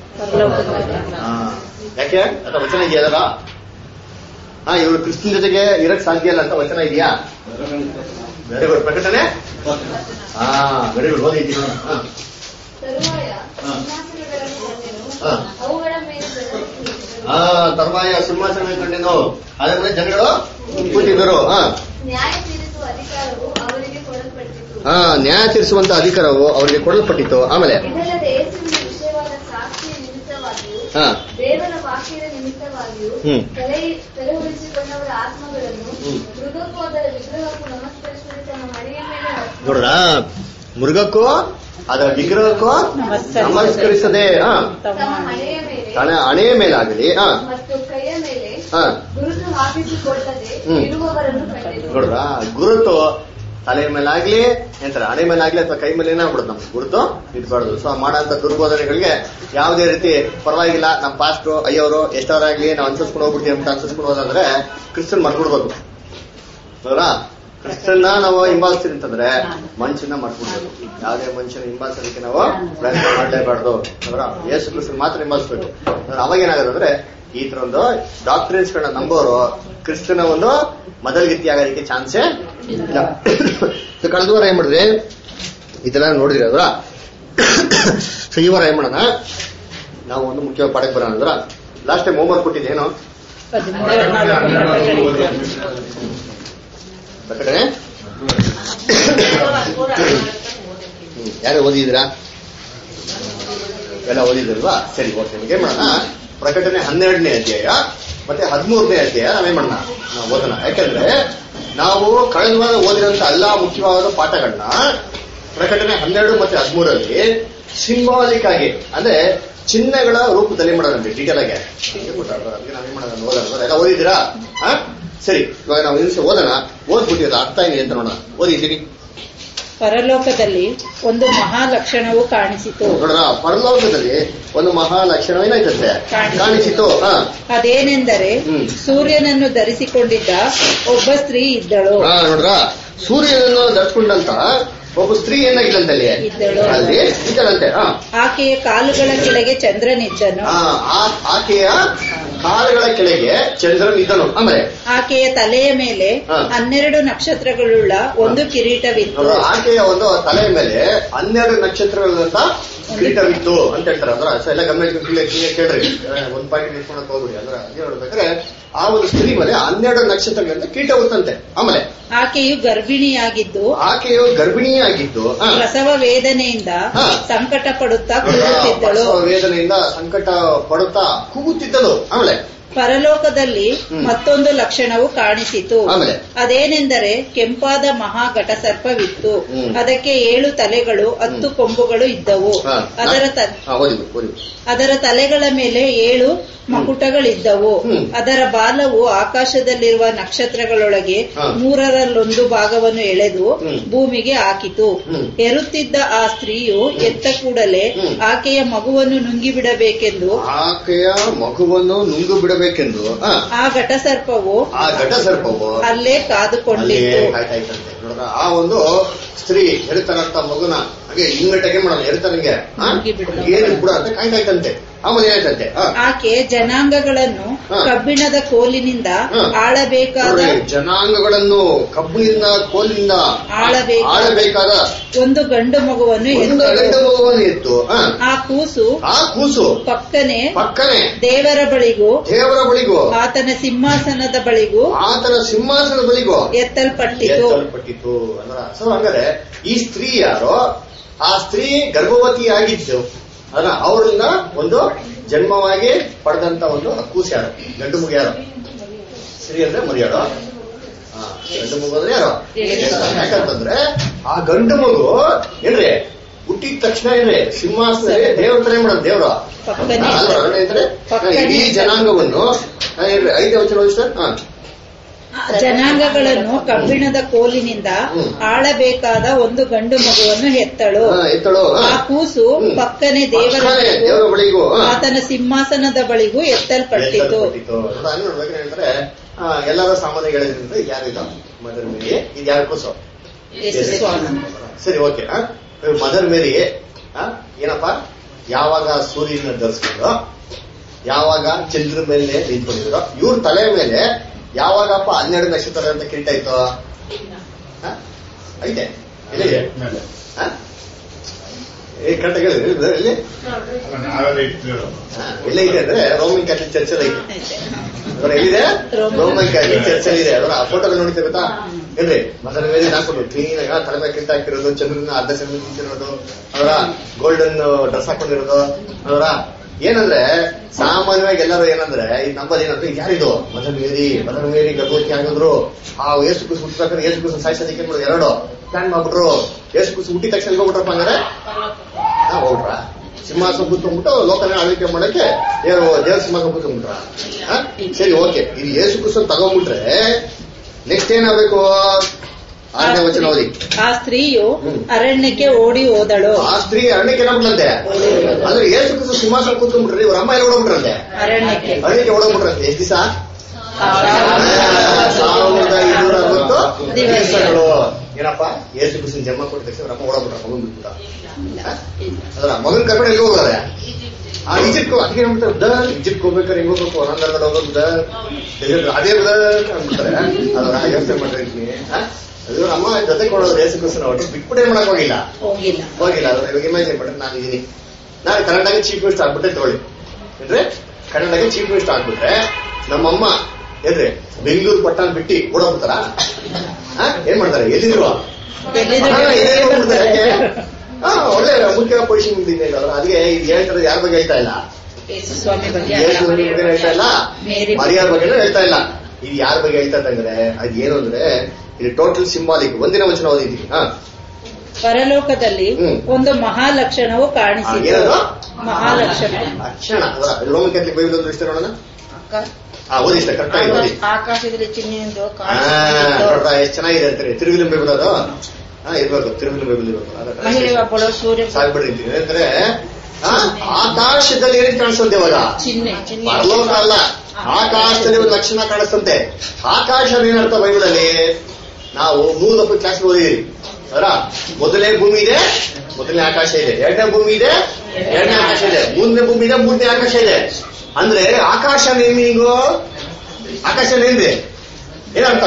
ಯಾಕೆ ಅಥವಾ ವಚನ ಇದೆಯಲ್ಲ ಹಾ ಇವರು ಕ್ರಿಸ್ತನ ಜೊತೆಗೆ ಇರಕ್ ಸಾಧ್ಯ ಇಲ್ಲ ಅಂತ ವಚನ ಇದೆಯಾ ವೆರಿ ಗುಡ್ ಪ್ರಕಟಣೆ ಹಾ ವೆರಿ ಗುಡ್ ಓದಿದ್ದೀವಿ ತರುವಾಯ ಸಿಂಹಾಸನಗಳನ್ನು ಕಂಡೆನು, ಅವುಗಳ ಮೇಲೆ ಜನರು ಕೂತಿದ್ದರು. ಹಾ ತರುವಾಯ ಸಿಂಹಾಸನ ಕಂಡೆನು ಅದರ ಮೇಲೆ ಜನಗಳು ಕೂತಿದ್ದರು. ಹಾ ನ್ಯಾಯ ತೀರಿಸುವ ಅಧಿಕಾರವು ಅವರಿಗೆ ಕೊಡಲ್ಪಟ್ಟಿತು. ಹಾ ನ್ಯಾಯ ತೀರಿಸುವಂತ ಅಧಿಕಾರವು ಅವರಿಗೆ ಕೊಡಲ್ಪಟ್ಟಿತ್ತು. ಆಮೇಲೆ ಇದಲ್ಲದೆ ಯೇಸುವಿನ ವಿಷಯವಾದ ಸಾಕ್ಷಿಯ ನಿಮಿತ್ತವಾಗಿಯೂ ಹಾ ದೇವರ ವಾಕ್ಯದ ನಿಮಿತ್ತವಾಗಿಯೂ ಹ್ಮ್. ತಲೆ ತಲೆಹುರಿಸಿಕೊಂಡವರ ಆತ್ಮಗಳನ್ನು ಹ್ಮ್. ಮೃಗಕ್ಕೂ ಅದರ ವಿಗ್ರಹಕ್ಕೂ ನಮಸ್ಕರಿಸುವುದು ತಮ್ಮ ಮನೆಯ ಮೇಲೆ ಹೊತ್ತು ನೋಡ್ರ ಮೃಗಕ್ಕೂ ಅದರ ವಿಗ್ರಹಕ್ಕೂ ನಮಸ್ಕರಿಸದೆ ಹಾ ತಮ್ಮ ಹಣೆಯ ಮೇಲೆ ತನ್ನ ಹಣೆಯ ಮೇಲಾಗಲಿ ಹಾ ಮತ್ತು ಕೈಯ ಮೇಲೆ ಹಾ ಗುರುತು ಸಾಧಿಸಿಕೊಳ್ತದೆ ಹ್ಮ್. ಇರುವವರನ್ನು ಕಂಡಿದೆ. ನೋಡ್ರ ಗುರುತು ತಲೆ ಮೇಲಾಗ್ಲಿ ಎಂತಾರೆ ಹಣೆ ಮೇಲಾಗ್ಲಿ ಅಥವಾ ಕೈ ಮೇಲೆ ಏನಾಗ್ಬಿಡುತ್ತೆ ನಮ್ಗೆ ಗುರುತು ಇಟ್ಬಾರ್ದು. ಸೊ ಮಾಡಂತ ದುರ್ಬೋಧನೆಗಳಿಗೆ ಯಾವುದೇ ರೀತಿ ಪರವಾಗಿಲ್ಲ ನಮ್ಮ ಪಾಸ್ಟ್ರು ಅಯ್ಯವರು ಎಷ್ಟವರಾಗ್ಲಿ ನಾವು ಅನ್ಸಿಸ್ಕೊಂಡು ಹೋಗ್ಬಿಡ್ತೀವಿ ಅಂತ ಅನ್ಸಿಸ್ಕೊಂಡು ಹೋದಂದ್ರೆ ಕ್ರಿಸ್ತನ್ ಮರ್ಬಿಡ್ಬೇಕು. ಹೌದಾ? ಕ್ರಿಸ್ತನ್ನ ನಾವು ಹಿಂಬಾಲಿಸ್ತೀವಿ ಅಂತಂದ್ರೆ ಮನುಷ್ಯನ ಮರ್ಬಿಡ್ಬೇಕು. ಯಾವುದೇ ಮನುಷ್ಯನ ಹಿಂಬಾಲಿಸೋದಕ್ಕೆ ನಾವು ಪ್ರಯತ್ನ ಮಾಡಲೇಬಾರ್ದು. ಅವರ ಯೇಸು ಕ್ರಿಸ್ತನ್ ಮಾತ್ರ ಹಿಂಬಾಲಿಸ್ಬೇಕು. ಅವಾಗ ಏನಾಗೋದಂದ್ರೆ ಈ ತರ ಒಂದು ಡಾಕ್ಟ್ರಿನ್ಸ್ ಗಳನ್ನ ನಂಬೋರು ಕ್ರಿಸ್ತನ ಒಂದು ಮೊದಲ್ಗಿತ್ತಿ ಆಗೋದಕ್ಕೆ ಚಾನ್ಸೇ ಇಲ್ಲ. ಕಳೆದ ವಾರ ಏನ್ ಮಾಡಿದ್ರಿ ಇದೆಲ್ಲ ನೋಡಿದ್ರಿ ಅದ್ರ. ಸೊ ಈ ವಾರ ಏನ್ ಮಾಡೋಣ, ನಾವು ಒಂದು ಮುಖ್ಯವಾದ ಪಾಠಕ್ಕೆ ಬರೋಣ ಅಂದ್ರ ಲಾಸ್ಟ್ ಟೈಮ್ ಹೋಮ್ವರ್ಕ್ ಕೊಟ್ಟಿದ್ದೇನು ಪ್ರಕಟಣೆ ಯಾರು ಓದಿದ್ರಾ? ಎಲ್ಲ ಓದಿದ್ರಲ್ವಾ? ಸರಿ, ಓಕೆ. ಏನ್ ಮಾಡೋಣ, ಪ್ರಕಟಣೆ ಹನ್ನೆರಡನೇ ಅಧ್ಯಾಯ ಮತ್ತೆ ಹದಿಮೂರನೇ ಅಧ್ಯಾಯ ನಾವೇನ್ ಮಾಡೋಣ ನಾವು ಓದೋಣ. ಯಾಕಂದ್ರೆ ನಾವು ಕಳೆದ ವಾರ ಓದಿರೋಂತ ಎಲ್ಲಾ ಮುಖ್ಯವಾದ ಪಾಠಗಳನ್ನ ಪ್ರಕಟಣೆ ಹನ್ನೆರಡು ಮತ್ತೆ ಹದಿಮೂರಲ್ಲಿ ಸಿಂಬಾಲಿಕ್ ಆಗಿ ಅಂದ್ರೆ ಚಿಹ್ನೆಗಳ ರೂಪದಲ್ಲಿ ಮಾಡೋದಂತೆ ಡೀಟೇಲ್ ಆಗಿ ಅದಕ್ಕೆ ನಾವೇನ್ ಮಾಡೋಣ ಓದೋಣ. ಎಲ್ಲ ಓದಿದ್ದೀರಾ? ಸರಿ, ಇವಾಗ ನಾವು ನಿಮಿಷ ಓದೋಣ. ಓದ್ಬಿಟ್ಟಿರೋದು ಅರ್ಥ ಏನಿದೆ ಅಂತ ನೋಡೋಣ. ಓದಿದ್ದೀರಿ. ಪರಲೋಕದಲ್ಲಿ ಒಂದು ಮಹಾಲಕ್ಷಣವು ಕಾಣಿಸಿತು. ನೋಡ್ರ, ಪರಲೋಕದಲ್ಲಿ ಒಂದು ಮಹಾಲಕ್ಷಣ ಏನಾಯ್ತಂತೆ ಕಾಣಿಸಿತು. ಅದೇನೆಂದರೆ ಸೂರ್ಯನನ್ನು ಧರಿಸಿಕೊಂಡಿದ್ದ ಒಬ್ಬ ಸ್ತ್ರೀ ಇದ್ದಳು. ಹಾ ನೋಡ್ರ, ಸೂರ್ಯನನ್ನು ಧರಿಸಿಕೊಂಡಂತ ಒಬ್ಬ ಸ್ತ್ರೀ ಏನಾಗಿಲ್ಲಂತೆ ಅಲ್ಲಿ ಅಲ್ಲಿ ಇದ್ದಳಂತೆ. ಆಕೆಯ ಕಾಲುಗಳ ಕೆಳಗೆ ಚಂದ್ರನಿದ್ದನು. ಆಕೆಯ ಕಾಲುಗಳ ಕೆಳಗೆ ಚಂದ್ರನಿದ್ದನು. ಆಮೇಲೆ ಆಕೆಯ ತಲೆಯ ಮೇಲೆ ಹನ್ನೆರಡು ನಕ್ಷತ್ರಗಳುಳ್ಳ ಒಂದು ಕಿರೀಟವಿತ್ತು. ಆಕೆಯ ಒಂದು ತಲೆಯ ಮೇಲೆ ಹನ್ನೆರಡು ನಕ್ಷತ್ರಗಳಂತ ಕಿರೀಟವಿತ್ತು ಅಂತ ಹೇಳ್ತಾರೆ. ಅಂದ್ರೆ ಎಲ್ಲ ಗಮನ ಕೇಳ್ರಿ, ಒಂದ್ ಪಾಯಿಂಟ್ ಇಟ್ಕೊಳಕ್ ಹೋಗ್ಬಿಡಿ. ಅಂದ್ರೆ ಅದೇ ಹೇಳ್ಬೇಕಾದ್ರೆ ಆ ಒಂದು ಸ್ತ್ರೀ ಮೇಲೆ ಹನ್ನೆರಡು ನಕ್ಷತ್ರಗಳಿಂದ ಕೀಟ ಉತ್ತಂತೆ. ಆಮೇಲೆ ಆಕೆಯು ಗರ್ಭಿಣಿಯಾಗಿದ್ದು ಆಕೆಯು ಗರ್ಭಿಣಿಯಾಗಿದ್ದು ಪ್ರಸವ ವೇದನೆಯಿಂದ ಸಂಕಟ ಪಡುತ್ತಾ ಕೂಗುತ್ತಿದ್ದಳು. ವೇದನೆಯಿಂದ ಸಂಕಟ ಪಡುತ್ತಾ ಕೂಗುತ್ತಿದ್ದಳು. ಆಮೇಲೆ ಪರಲೋಕದಲ್ಲಿ ಮತ್ತೊಂದು ಲಕ್ಷಣವು ಕಾಣಿಸಿತು. ಅದೇನೆಂದರೆ ಕೆಂಪಾದ ಮಹಾ ಘಟಸರ್ಪವಿತ್ತು. ಅದಕ್ಕೆ ಏಳು ತಲೆಗಳು ಹತ್ತು ಕೊಂಬುಗಳು ಇದ್ದವು. ಅದರ ಅದರ ತಲೆಗಳ ಮೇಲೆ ಏಳು ಮಕುಟಗಳಿದ್ದವು. ಅದರ ಬಾಲವು ಆಕಾಶದಲ್ಲಿರುವ ನಕ್ಷತ್ರಗಳೊಳಗೆ ಮೂರರಲ್ಲೊಂದು ಭಾಗವನ್ನು ಎಳೆದು ಭೂಮಿಗೆ ಹಾಕಿತು. ಹೆರುತ್ತಿದ್ದ ಆ ಸ್ತ್ರೀಯು ಎತ್ತ ಕೂಡಲೇ ಆಕೆಯ ಮಗುವನ್ನು ನುಂಗಿಬಿಡಬೇಕೆಂದು ಆಕೆಯ ಮಗುವನ್ನು ನುಂಗು ಬಿಡಬೇಕೆಂದು ಆ ಘಟಸರ್ಪವು ಆ ಘಟಸರ್ಪವು ಅಲ್ಲೇ ಕಾದುಕೊಂಡಿತ್ತು. ಆ ಒಂದು ಸ್ತ್ರೀ ಹೆರುತ್ತಾರಂತ ಮಗುನ ಹಾಗೆ ಇಂಗಟಗೆ ಮಾಡೋಣ ಹೆರುತ್ತಾರಂಗೆ ಏನು ಬಿಡ ಅಂತ ಕಾಯ್ತಾಯ್ತಂತೆ. ಆಮೇಲೆ ಏನಾಯ್ತಂತೆ ಆಕೆ ಜನಾಂಗಗಳನ್ನು ಕಬ್ಬಿಣದ ಕೋಲಿನಿಂದ ಆಳಬೇಕಾದ ಜನಾಂಗಗಳನ್ನು ಕಬ್ಬಿಣದ ಕೋಲಿನಿಂದ ಆಳಬೇಕಾದ ಒಂದು ಗಂಡು ಮಗುವನ್ನು ಗಂಡು ಮಗುವನ್ನು ಎತ್ತು ಆ ಕೂಸು ಆ ಕೂಸು ಪಕ್ಕನೆ ಪಕ್ಕನೆ ದೇವರ ಬಳಿಗೂ ದೇವರ ಬಳಿಗೂ ಆತನ ಸಿಂಹಾಸನದ ಬಳಿಗೂ ಆತನ ಸಿಂಹಾಸನದ ಬಳಿಗೂ ಎತ್ತಲ್ಪಟ್ಟಿತು ಎತ್ತಲ್ಪಟ್ಟಿತು ಅಂದ್ರ ಸೊ ಹಂಗಾರೆ ಈ ಸ್ತ್ರೀ ಯಾರೋ ಆ ಸ್ತ್ರೀ ಗರ್ಭವತಿ ಆಗಿದ್ದು ಅಲ್ಲ ಅವರಿಂದ ಒಂದು ಜನ್ಮವಾಗಿ ಪಡೆದಂತ ಒಂದು ಕೂಸು ಯಾರು ಗಂಡು ಮಗು ಯಾರು ಸ್ತ್ರೀ ಅಂದ್ರೆ ಮರಿಯಾಳು ಗಂಡು ಮಗು ಅಂದ್ರೆ ಯಾರು ಯಾಕಂತಂದ್ರೆ ಆ ಗಂಡು ಮಗು ಏನ್ರಿ ಹುಟ್ಟಿದ ತಕ್ಷಣ ಏನ್ರಿ ಸಿಂಹಾಸನ ದೇವ್ರ ತರ ಮಾಡೋದು ದೇವ್ರ ಅಲ್ವಾ ಇಡೀ ಜನಾಂಗವನ್ನು ಐದು ವಚನ ಸರ್ ಹಾ ಜನಾಂಗಗಳನ್ನು ಕಬ್ಬಿಣದ ಕೋಲಿನಿಂದ ಆಳಬೇಕಾದ ಒಂದು ಗಂಡು ಮಗುವನ್ನು ಹೆತ್ತಳು. ಆ ಕೂಸು ಪಕ್ಕನೆ ದೇವರ ಬಳಿಗೂ ಆತನ ಸಿಂಹಾಸನದ ಬಳಿಗೂ ಎತ್ತಲ್ಪಟ್ಟಿತು. ನೋಡ್ಬೇಕಂದ್ರೆ ಎಲ್ಲರ ಸಾಮಾನ್ಯ ಹೇಳಿದ್ರಿಂದ ಯಾರಿಲ್ಲ ಮದರ್ ಮೇರಿ ಇದು ಯಾರ ಕೂಸು ಸರಿ ಓಕೆ. ಮದರ್ ಮೇರಿ ಏನಪ್ಪಾ ಯಾವಾಗ ಸೂರ್ಯನ ಧರಿಸ್ಕೊಂಡು ಯಾವಾಗ ಚಂದ್ರ ಮೇಲೆ ನಿಂತ್ಕೊಂಡಿದ್ರು ಇವ್ರ ತಲೆ ಮೇಲೆ ಯಾವಾಗಪ್ಪ ಹನ್ನೆರಡು ನಕ್ಷತ್ರ ಅಂತ ಕಿರೀಟ ಇತ್ತು ಐತೆ ಎಲ್ಲಿದೆ ಕರೆಕ್ಟಾಗಿ ಹೇಳಿದ್ರಿ ಇಲ್ಲಿ ಎಲ್ಲ ಇದೆ ಅಂದ್ರೆ ರೋಮನ್ ಕ್ಯಾಥಲಿಕ್ ಚರ್ಚ್ ಅಲ್ಲಿ ಐತೆ. ಎಲ್ಲಿದೆ ರೋಮನ್ ಕ್ಯಾಥಲಿಕ್ ಚರ್ಚ್ ಅಲ್ಲಿ ಇದೆ. ಅದರ ಆ ಫೋಟೋಗಳು ನೋಡ್ತೇವೆ ಗೊತ್ತಾ ಏನ್ರಿ ಮದರ್ ಮೇಲೆ ಹಾಕೊಂಡು ಕ್ಲೀನ್ ಆಗ ತಲೆ ಮೇಲೆ ಕಿರೀಟ ಹಾಕಿರೋದು ಚಂದ್ರನ ಅರ್ಧ ಚಂದ್ರ ನಿಂತಿರೋದು ಅದರ ಗೋಲ್ಡನ್ ಡ್ರೆಸ್ ಹಾಕೊಂಡಿರೋದು ಅದರ ಏನಂದ್ರೆ ಸಾಮಾನ್ಯವಾಗಿ ಎಲ್ಲರೂ ಏನಂದ್ರೆ ಈ ನಂಬರ್ ಏನಂದ್ರೆ ಯಾರಿದು ಮದರ್ ಮೇರಿ ಮದರ್ ಮೇರಿ ಗರ್ಭವತಿ ಆಗಿದ್ರು ಆ ಏಸು ಕೂಸು ಹುಟ್ಟಬೇಕಾದ್ರೆ ಏಸು ಕೂಸು ಸಾಯಿಸೋದಕ್ಕೆ ಏನ್ ಮಾಡೋದು ಎರಡು ಪ್ಲಾನ್ ಮಾಡ್ಬಿಟ್ರು. ಏಸು ಕೂಸು ಹುಟ್ಟಿದ ತಕ್ಷಣ ಹೋಗ್ಬಿಟ್ರಪ್ಪ ಅಂದ್ರೆ ಹೋಗ್ಬಿಟ್ರ ಸಿಂಹಾಸನ ಕೂತ್ಕೊಂಡ್ಬಿಟ್ಟು ಲೋಕನ ಆಳ್ವಿಕೆ ಮಾಡಕ್ಕೆ ಏನು ದೇವ್ರ ಸಿಂಹಾಸನ ಕೂತ್ಕೊಂಡ್ಬಿಟ್ರ. ಸರಿ, ಓಕೆ. ಇದು ಯೇಸು ಕ್ರಿಸ್ತನ್ ತಗೊಂಡ್ಬಿಟ್ರೆ ನೆಕ್ಸ್ಟ್ ಏನಾಗಬೇಕು? ಆರನೇ ವಚನ ಓದಿ. ಆ ಸ್ತ್ರೀಯು ಅರಣ್ಯಕ್ಕೆ ಓಡಿ ಹೋದಳು. ಆ ಸ್ತ್ರೀ ಅರಣ್ಯಕ್ಕೆ ಏನಾಗ್ಬಿಟ್ರಂತೆ? ಅಂದ್ರೆ ಯೇಸು ಕ್ರಿಸ್ತ ಸಿಂಹಾಸನ ಕೂತ್ಕೊಂಡ್ಬಿಟ್ರೆ ಇವ್ರ ಅಮ್ಮ ಎಲ್ಲ ಓಡೋಗ್ಬಿಟ್ರಂತೆ, ಅರಣ್ಯಕ್ಕೆ ಅರಣ್ಯಕ್ಕೆ ಓಡೋಗ್ಬಿಟ್ರಂತೆ. ಎಷ್ಟು ದಿವಸ? ಸಾವಿರದ ಇನ್ನೂರ ಅರವತ್ತು ದಿವಸಗಳು. ಏನಪ್ಪ, ಯೇಸು ಕ್ರಿಸ್ತನ ಜನ್ಮ ಕೊಟ್ಟ ತಕ್ಷಣ ಅವ್ರ ಅಮ್ಮ ಓಡೋಗ್ಬಿಟ್ರ, ಮಗನ್ ಬಿಟ್ಬಿಟ್ಟ. ಅದರ ಮಗನ್ ಕರ್ಕೊಂಡು ಎಲ್ಲಿ ಹೋಗೋರೆ? ಆ ಈಜಿಪ್ಟ್ ಅದಕ್ಕೆ ಹೇಳ್ಬಿಟ್ಟಾರೆ, ಈಜಿಪ್ಟ್ ಹೋಗ್ಬೇಕಾರೆ ಹೆಂಗ್ ಹೋಗ್ಬೇಕು, ಒಂದೊಂದರ ಹೋಗೋದ ಅದೇ ಅಂದ್ಬಿಡ್ತಾರೆ. ಅದರ ಯೋಚನೆ ಮಾಡಿರ್ತೀನಿ. ಅದು ನಮ್ಮ ಜೊತೆ ಕೊಡೋದು ಯೇಸು ಕ್ರಿಸ್ತನ ಒಟ್ಟು ಬಿಟ್ಬಿಟ್ಟು ಏನ್ ಮಾಡಕ್ ಹೋಗಿಲ್ಲ ಹೋಗಿಲ್ಲ ಹೋಗಿಲ್ಲ ಅದ್ರ ಇವಾಗ ಇಮ್ಯಾಜಿನ್ ಮಾಡ್ರೆ ನಾನು ಇದೀನಿ, ನಾನು ಕನ್ನಡಾಗಿ ಚೀಫ್ ಮಿನಿಸ್ಟರ್ ಆಗ್ಬಿಟ್ಟೆ ತಗೊಳ್ಳಿ ಅಂದ್ರೆ ಕನ್ನಡಾಗಿ ಚೀಫ್ ಮಿನಿಸ್ಟರ್ ಆಗ್ಬಿಟ್ರೆ ನಮ್ಮಮ್ಮ ಏನ್ರಿ ಬೆಂಗಳೂರು ಪಟ್ಟಣ ಬಿಟ್ಟು ಓಡೋಗ್ತಾರ? ಏನ್ ಮಾಡ್ತಾರೆ? ಎಲ್ಲಿರುವ ಹಾ ಒಳ್ಳೆ ಮುಖ್ಯ ಪೊಸಿಷನ್ ಇದೆ. ಅದಕ್ಕೆ ಇದು ಹೇಳ್ತಾರೆ, ಯಾರ ಬಗ್ಗೆ ಹೇಳ್ತಾ ಇಲ್ಲ, ಸ್ವಾಮಿ ಬಗ್ಗೆ ಹೇಳ್ತಾ ಇಲ್ಲ, ಮರಿಯಾರ ಬಗ್ಗೆನೂ ಹೇಳ್ತಾ ಇಲ್ಲ. ಇದು ಯಾರ ಬಗ್ಗೆ ಹೇಳ್ತಾ ಅಂದ್ರೆ ಅದು ಏನು ಅಂದ್ರೆ ಇದು ಟೋಟಲ್ ಸಿಂಬಾಲಿಕ್. ಒಂದಿನ ವಚನ ಓದಿದ್ದೀವಿ. ಹಾ, ಪರಲೋಕದಲ್ಲಿ ಒಂದು ಮಹಾಲಕ್ಷಣವು ಕಾಣಿಸಿತು. ಮಹಾಲಕ್ಷಣ ಲಕ್ಷಣ ರೋಮನ್ ಕ್ಯಾಥಲಿಕ್ ಬೈಬಲ್ ಅಂದ್ರೆ ಇಷ್ಟ ನೋಡೋಣ. ಹಾ, ಓದಿ ಇಷ್ಟ ಕರೆಕ್ಟ್ ಆಗಿ ಓದಿ. ಆಕಾಶದಲ್ಲಿ ಚಿಹ್ನೆಯೊಂದು ಎಷ್ಟು ಚೆನ್ನಾಗಿದೆ ಅಂತಾರೆ. ತಿರುಗಿನ ಬೈಬಲ್ ಅದು ಹಾ ಇರ್ಬೇಕು, ತಿರುಗಿನ ಬೈಬಲ್ ಇರ್ಬೇಕು. ಸೂರ್ಯ ಸಾಕ್ಬಿಡ್ರಿ ಅಂದ್ರೆ ಆಕಾಶದಲ್ಲಿ ಏನ್ ಕಾಣಿಸ್ತಂತೆ ಇವಾಗ? ಪರಲೋಕ ಅಲ್ಲ, ಆಕಾಶದಲ್ಲಿ ಒಂದು ಲಕ್ಷಣ ಕಾಣಿಸ್ತಂತೆ. ಆಕಾಶ ಏನರ್ಥ ಬೈಬಲ್ ಅಲ್ಲಿ? ನಾವು ಮೂರು ಕ್ಲಾಸ್ ಓದಿದೀವಿ ಅವರ. ಮೊದಲನೇ ಭೂಮಿ ಇದೆ, ಮೊದಲನೇ ಆಕಾಶ ಇದೆ. ಎರಡನೇ ಭೂಮಿ ಇದೆ, ಎರಡನೇ ಆಕಾಶ ಇದೆ. ಮೂರನೇ ಭೂಮಿ ಇದೆ, ಮೂರನೇ ಆಕಾಶ ಇದೆ. ಅಂದ್ರೆ ಆಕಾಶ ನೇಮಿಂಗು ಆಕಾಶ ಏನ್ರಿ ಏನರ್ಥ?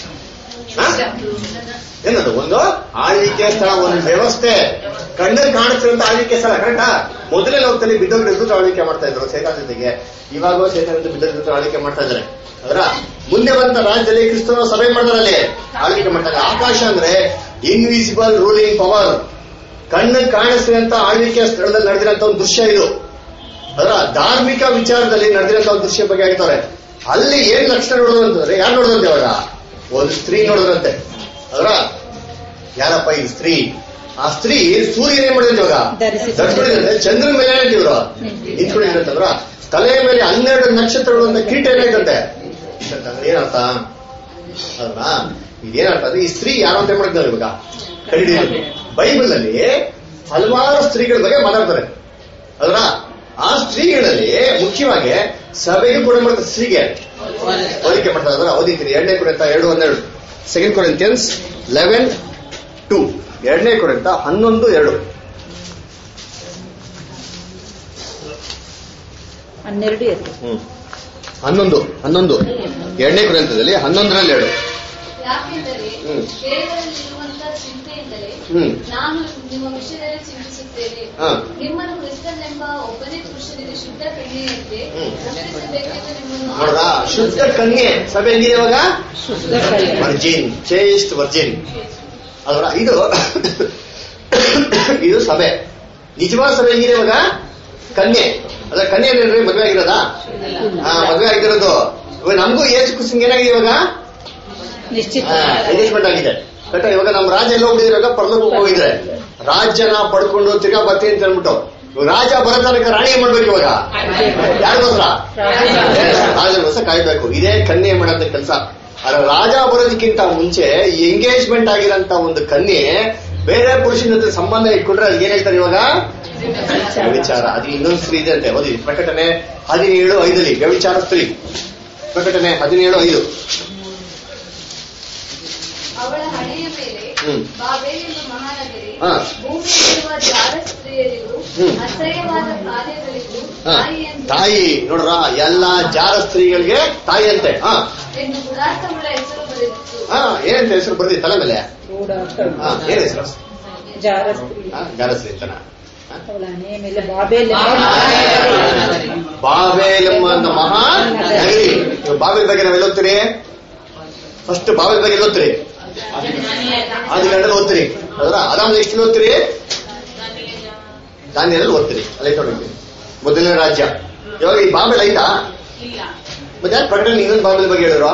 ಏನದು? ಒಂದು ಆಳ್ವಿಕೆ ಸ್ಥಳ, ಒಂದು ವ್ಯವಸ್ಥೆ, ಕಣ್ಣಲ್ಲಿ ಕಾಣಿಸ್ತಿರಂತ ಆಳ್ವಿಕೆ ಸ್ಥಳ. ಕರೆಕ್ಟಾ? ಮೊದಲೇ ಲೋಕದಲ್ಲಿ ಬಿದ್ದೋಗ್ರ ಎದ್ದು ಆಳ್ವಿಕೆ ಮಾಡ್ತಾ ಇದ್ರು ಸೈತಾನ್ ಜೊತೆಗೆ. ಇವಾಗ ಸೈತಾನ್ ಬಿದ್ದೋಗ್ರ ಆಳ್ವಿಕೆ ಮಾಡ್ತಾ ಇದ್ದಾರೆ. ಅದರ ಮುಂದೆ ಬಂದ ರಾಜ್ಯದಲ್ಲಿ ಕ್ರಿಸ್ತನ ಸಭೆ ಮಾಡ್ತಾರಲ್ಲಿ ಆಳ್ವಿಕೆ ಮಾಡ್ತಾರೆ. ಆಕಾಶ ಅಂದ್ರೆ ಇನ್ವಿಸಿಬಲ್ ರೂಲಿಂಗ್ ಪವರ್, ಕಣ್ಣಿಗೆ ಕಾಣಿಸ್ತಿರಂತ ಆಳ್ವಿಕೆ ಸ್ಥಳದಲ್ಲಿ ನಡೆದಿರಂತ ಒಂದು ದೃಶ್ಯ ಇದು. ಅದರ ಧಾರ್ಮಿಕ ವಿಚಾರದಲ್ಲಿ ನಡೆದಿರಂತ ಒಂದು ದೃಶ್ಯ ಬಗ್ಗೆ ಹೇಳ್ತಾರೆ. ಅಲ್ಲಿ ಏನ್ ಲಕ್ಷಣ ನೋಡೋದಂತಂದ್ರೆ ಯಾರು ನೋಡೋದಂತೆ? ಇವಾಗ ಒಂದು ಸ್ತ್ರೀ ನೋಡೋದಂತೆ. ಅದರ ಯಾರಪ್ಪ ಈ ಸ್ತ್ರೀ? ಆ ಸ್ತ್ರೀ ಸೂರ್ಯನ ಏನ್ ಮಾಡಿದ್ರೆ ಇವಾಗ ಧರಿಸ್ಬಿಟ್ಟಿದ್ರೆ, ಚಂದ್ರ ಮೇಲೆ ಇವರು ನಿಂತ್ಕೊಂಡಿದ್ರಂತಂದ್ರ ತಲೆಯ ಮೇಲೆ ಹನ್ನೆರಡು ನಕ್ಷತ್ರಗಳು ಅಂತ ಕೀಟ ಏನಾಯ್ತಂತೆ. ಏನರ್ಥ ಅಲ್ರ? ಇದೇನರ್ಥ ಅಂದ್ರೆ ಈ ಸ್ತ್ರೀ ಯಾರು ಅಂತ ಮಾಡಿದ್ದಾರೆ ಇವಾಗ ಕಂಡಿದ್ದೀವಿ. ಬೈಬಲ್ ಅಲ್ಲಿ ಹಲವಾರು ಸ್ತ್ರೀಗಳ ಬಗ್ಗೆ ಮಾತಾಡ್ತಾರೆ. ಅಲ್ರ ಆ ಸ್ತ್ರೀಗಳಲ್ಲಿ ಮುಖ್ಯವಾಗಿ ಸಭೆಗೆ ಕೂಡ ಮಾಡ್ತಾರೆ, ಸ್ತ್ರೀಗೆ ಹೋಲಿಕೆ ಮಾಡ್ತಾರೆ. ಅದರ ಓದಿತೀನಿ. ಎರಡನೇ ಕೊರಿಂಥ ಎರಡು ಹನ್ನೆರಡು, ಸೆಕೆಂಡ್ ಕೊರಿಂಥಿಯನ್ಸ್ ಲೆವೆನ್ ಟು, ಎರಡನೇ ಕೊರಿಂಥ ಹನ್ನೊಂದು ಎರಡು. ಹನ್ನೆರಡು ಎರಡು ಹ್ಮ್ ಹನ್ನೊಂದು ಹನ್ನೊಂದು ಎರಡನೇ ಕೊರಿಂಥದಲ್ಲಿ ಹನ್ನೊಂದರಲ್ಲಿ ಎರಡು. ಯಾಕೆಂದರೆ ದೇವರಲ್ಲಿರುವಂತಹ ಚಿಂತೆಯಿಂದಲೇ ನಾನು ನಿಮ್ಮ ವಿಷಯದಲ್ಲಿ ಚಿಂತಿಸುತ್ತೇನೆ. ನಿಮ್ಮನ್ನು ಕ್ರಿಸ್ತನೆಂಬ ಒಬ್ಬನೇ ಪುರುಷನಿಗೆ ಶುದ್ಧ ಕನ್ಯೆಯಂತೆ ರಕ್ಷಿಸಬೇಕೆಂದು ನಿಮ್ಮನ್ನು. ನೋಡ್ರಾ, ಶುದ್ಧ ಕನ್ಯೆ ಸಭೆ ಹೆಂಗಿದೆ ಇವಾಗ? Virgin, chaste virgin. ಅಲ್ವಾ? ಇದು ಇದು ಸಭೆ. ನಿಜವಾದ ಸಭೆ ಹೆಂಗಿದೆ ಇವಾಗ? ಕನ್ಯೆ. ಅದ ಕನ್ಯೆ ಏನ್ರಿ ಮದುವೆ ಆಗಿರೋದಾ? ಹಾ, ಮದುವೆ ಆಗಿರೋದು. ಇವಾಗ ನಮಗೂ ಏಜ್ ಕುಸಿಂಗ್ ಏನಾಗಿದೆ ಇವಾಗ? ಎಂಗೇಜ್ಮೆಂಟ್ ಆಗಿದೆ. ಕರೆಕ್ಟ್. ಇವಾಗ ನಮ್ಮ ರಾಜ ಎಲ್ಲ ಹೋಗಿದ್ರೆ ಇವಾಗ ಪರಲೋಕಕ್ಕೆ ಹೋಗಿದ್ರೆ ರಾಜ್ಯನ ಪಡ್ಕೊಂಡು ತಿರ್ಗಾ ಬರ್ತೀನಿ ಅಂತ ಹೇಳ್ಬಿಟ್ಟು ರಾಜ ಬರೋ ತನಕ ರಾಣಿ ಏನ್ ಮಾಡ್ಬೇಕು ಇವಾಗ? ಯಾರಿಗೋಸ್ಕರ? ರಾಜಗೋಸ್ಕರ ಕಾಯ್ಬೇಕು. ಇದೇ ಕನ್ಯೆ ಮಾಡೋದ ಕೆಲಸ. ಆದ್ರೆ ರಾಜ ಬರೋದಕ್ಕಿಂತ ಮುಂಚೆ ಎಂಗೇಜ್ಮೆಂಟ್ ಆಗಿರೋಂತ ಒಂದು ಕನ್ಯೆ ಬೇರೆ ಪುರುಷನ ಜೊತೆ ಸಂಬಂಧ ಇಟ್ಕೊಂಡ್ರೆ ಅದಕ್ಕೆ ಏನ್ ಹೇಳ್ತಾರೆ ಇವಾಗ? ವ್ಯಭಿಚಾರ. ಅದು ಇನ್ನೊಂದು ಸ್ತ್ರೀ ಇದೆ ಅಂತೆ. ಓದಿ ಪ್ರಕಟಣೆ ಹದಿನೇಳು ಐದಲ್ಲಿ ವ್ಯಭಿಚಾರ ಸ್ತ್ರೀ. ಪ್ರಕಟಣೆ ಹದಿನೇಳು ಐದು. ಅವಳ ಹಣೆಯ ಮೇಲೆ ಬಾಬೆಲೆಂಬ ಮಹಾನಗರಿ ಭೂಮಿಯಲ್ಲಿರುವ ಜಾರ ಸ್ತ್ರೀಯರಿಗೂ ಅಸಹ್ಯವಾದ ಕಾರ್ಯಗಳಿಗೂ ತಾಯಿ. ನೋಡ್ರ, ಎಲ್ಲ ಜಾರ ಸ್ತ್ರೀಗಳಿಗೆ ತಾಯಿ ಅಂತೆ. ಹಾ, ಎಂದು ಗುಡಾರ್ಥವುಳ್ಳ ಹೆಸರು ಬರೆದಿತ್ತು. ಹಾ, ಏನಂತ ಹೆಸರು ಬರ್ದಿ ತಲೆ ಮೇಲೆ? ಏನ್ ಹೆಸರು? ಜಾರ ಸ್ತ್ರೀ ಅಂತನ. ಬಾಬೆಲೆಂಬ ಮಹಾ ನಗರಿ. ಬಾಬೆಲ್ ಬಗ್ಗೆ ನಾವೆಲ್ಲ ಓದ್ತೀರಿ? ಫಸ್ಟ್ ಬಾಬೆಲ್ ಬಗ್ಗೆ ಎಲ್ಲ ಓದ್ತೀರಿ? ಆದಿಕಾಂಡದಲ್ಲಿ ಓದ್ತೀರಿ. ಅದರ ಆದಾಮದ ಎಷ್ಟು ಓದ್ತೀರಿ? ದಾನಿಯೇಲಲ್ಲಿ ಓದ್ತೀರಿ. ಅಲ್ಲೇ ತೊಗೊಂಡಿರ್ತೀರಿ. ಮೊದಲನೇ ರಾಜ್ಯ. ಇವಾಗ ಈ ಬಾಬೆಲ್ ಐತಾ? ಮತ್ತೆ ಯಾಕೆ ಪ್ರಕಟಣೆ ಇನ್ನೊಂದು ಬಾಬೆಲ್ ಬಗ್ಗೆ ಹೇಳಿದ್ರು?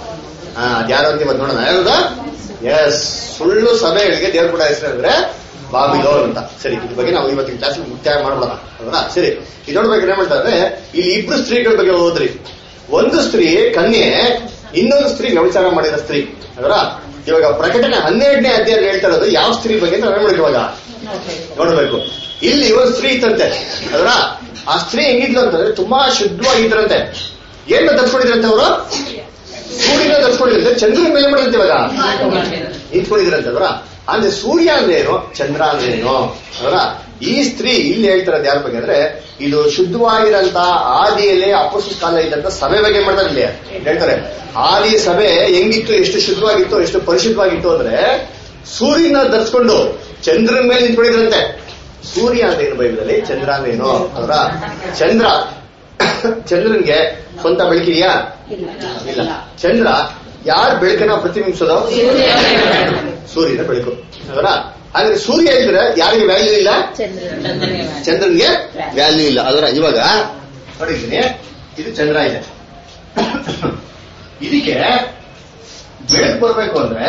ಹಾ, ಅದ್ಯಾರು ಅಂತ ಇವತ್ತು ನೋಡೋಣ. ಯಾವ್ದ? ಎಸ್, ಸುಳ್ಳು ಸಭೆಗಳಿಗೆ ದೇವ್ರು ಕೂಡ ಹೆಸರು ಅಂದ್ರೆ ಬಾಬಿಲೋನ್ ಅಂತ. ಸರಿ, ಇದ್ರ ಬಗ್ಗೆ ನಾವು ಇವತ್ತಿನ ಕ್ಲಾಸ್ ಮುಕ್ತಾಯ ಮಾಡ್ಬೋಣ ಅಲ್ವಾ? ಸರಿ, ಇದು ನೋಡ್ಬೇಕು ಏನ್ ಮಾಡ್ತಾರೆ, ಇಲ್ಲಿ ಇಬ್ರು ಸ್ತ್ರೀಗಳ ಬಗ್ಗೆ ಹೋದ್ರಿ. ಒಂದು ಸ್ತ್ರೀ ಕನ್ಯೆ, ಇನ್ನೊಂದು ಸ್ತ್ರೀ ವ್ಯಭಿಚಾರ ಮಾಡಿದ ಸ್ತ್ರೀ ಅಲ್ವಾ? ಇವಾಗ ಪ್ರಕಟಣೆ ಹನ್ನೆರಡನೇ ಅಧ್ಯಾಯ ಹೇಳ್ತಾ ಇರೋದು ಯಾವ ಸ್ತ್ರೀ ಬಗ್ಗೆ ಅಂತ ನೋಡ್ಬೇಕು. ಇವಾಗ ನೋಡ್ಬೇಕು, ಇಲ್ಲಿ ಒಂದು ಸ್ತ್ರೀ ಇತ್ತಂತೆ ಅಲ್ವಾ? ಆ ಸ್ತ್ರೀ ಹೆಂಗಿದ್ಲು ಅಂತಂದ್ರೆ ತುಂಬಾ ಶುದ್ಧವಾಗಿದ್ರಂತೆ. ಏನ್ ತರ್ಸ್ಕೊಂಡಿದ್ರಂತೆ ಅವರು? ಸೂರ್ಯನ ತರ್ಸ್ಕೊಂಡಿದ್ರಂತೆ. ಚಂದ್ರನ ಮೇಲೆ ಮಾಡಿದಂತೆ ಇವಾಗ ನಿಂತ್ಕೊಂಡಿದ್ರಂತೆ ಅಲ್ವಾ? ಅಂದ್ರೆ ಸೂರ್ಯ ಅಂದ್ರೆ ಏನು, ಚಂದ್ರ ಅಂದ್ರೆ ಏನು ಅಲ್ವಾ? ಈ ಸ್ತ್ರೀ ಇಲ್ಲಿ ಹೇಳ್ತಾರದು ಯಾರ ಬಗ್ಗೆ ಅಂದ್ರೆ, ಇದು ಶುದ್ಧವಾಗಿರಂತ ಆದಿಯಲ್ಲಿ ಅಪೊಸ್ತಲರ ಕಾಲ ಇದ್ದಂತ ಸಭೆ ಬಗ್ಗೆ ಮಾಡ್ತಾರೆ. ಇಲ್ಲಿ ಹೇಳ್ತಾರೆ ಆದಿ ಸಭೆ ಹೆಂಗಿತ್ತು, ಎಷ್ಟು ಶುದ್ಧವಾಗಿತ್ತು, ಎಷ್ಟು ಪರಿಶುದ್ಧವಾಗಿತ್ತು ಅಂದ್ರೆ ಸೂರ್ಯನ ಧರಿಸ್ಕೊಂಡು ಚಂದ್ರನ ಮೇಲೆ ನಿಂತ್ಕೊಂಡಿದ್ರಂತೆ. ಸೂರ್ಯ ಅಂತ ಏನು ಬೈಬಲಲ್ಲಿ, ಚಂದ್ರ ಅಂದ್ರೆ ಏನು ಅಲ್ವಾ? ಚಂದ್ರ ಚಂದ್ರನ್ಗೆ ಸ್ವಂತ ಬೆಳಕಿದೆಯಾ? ಇಲ್ಲ. ಚಂದ್ರ ಯಾರ ಬೆಳಕನ್ನ ಪ್ರತಿಬಿಂಬಿಸೋದು? ಸೂರ್ಯನ ಬೆಳಕು ಅವರ. ಹಾಗಾದ್ರೆ ಸೂರ್ಯ ಇದ್ರೆ ಯಾರಿಗೆ ವ್ಯಾಲ್ಯೂ ಇಲ್ಲ? ಚಂದ್ರನ್ಗೆ ವ್ಯಾಲ್ಯೂ ಇಲ್ಲ ಅದರ. ಇವಾಗ ನೋಡಿದ್ದೀನಿ, ಇದು ಚಂದ್ರ ಇದೆ, ಇದಕ್ಕೆ ಬೆಳಕು ಬರ್ಬೇಕು ಅಂದ್ರೆ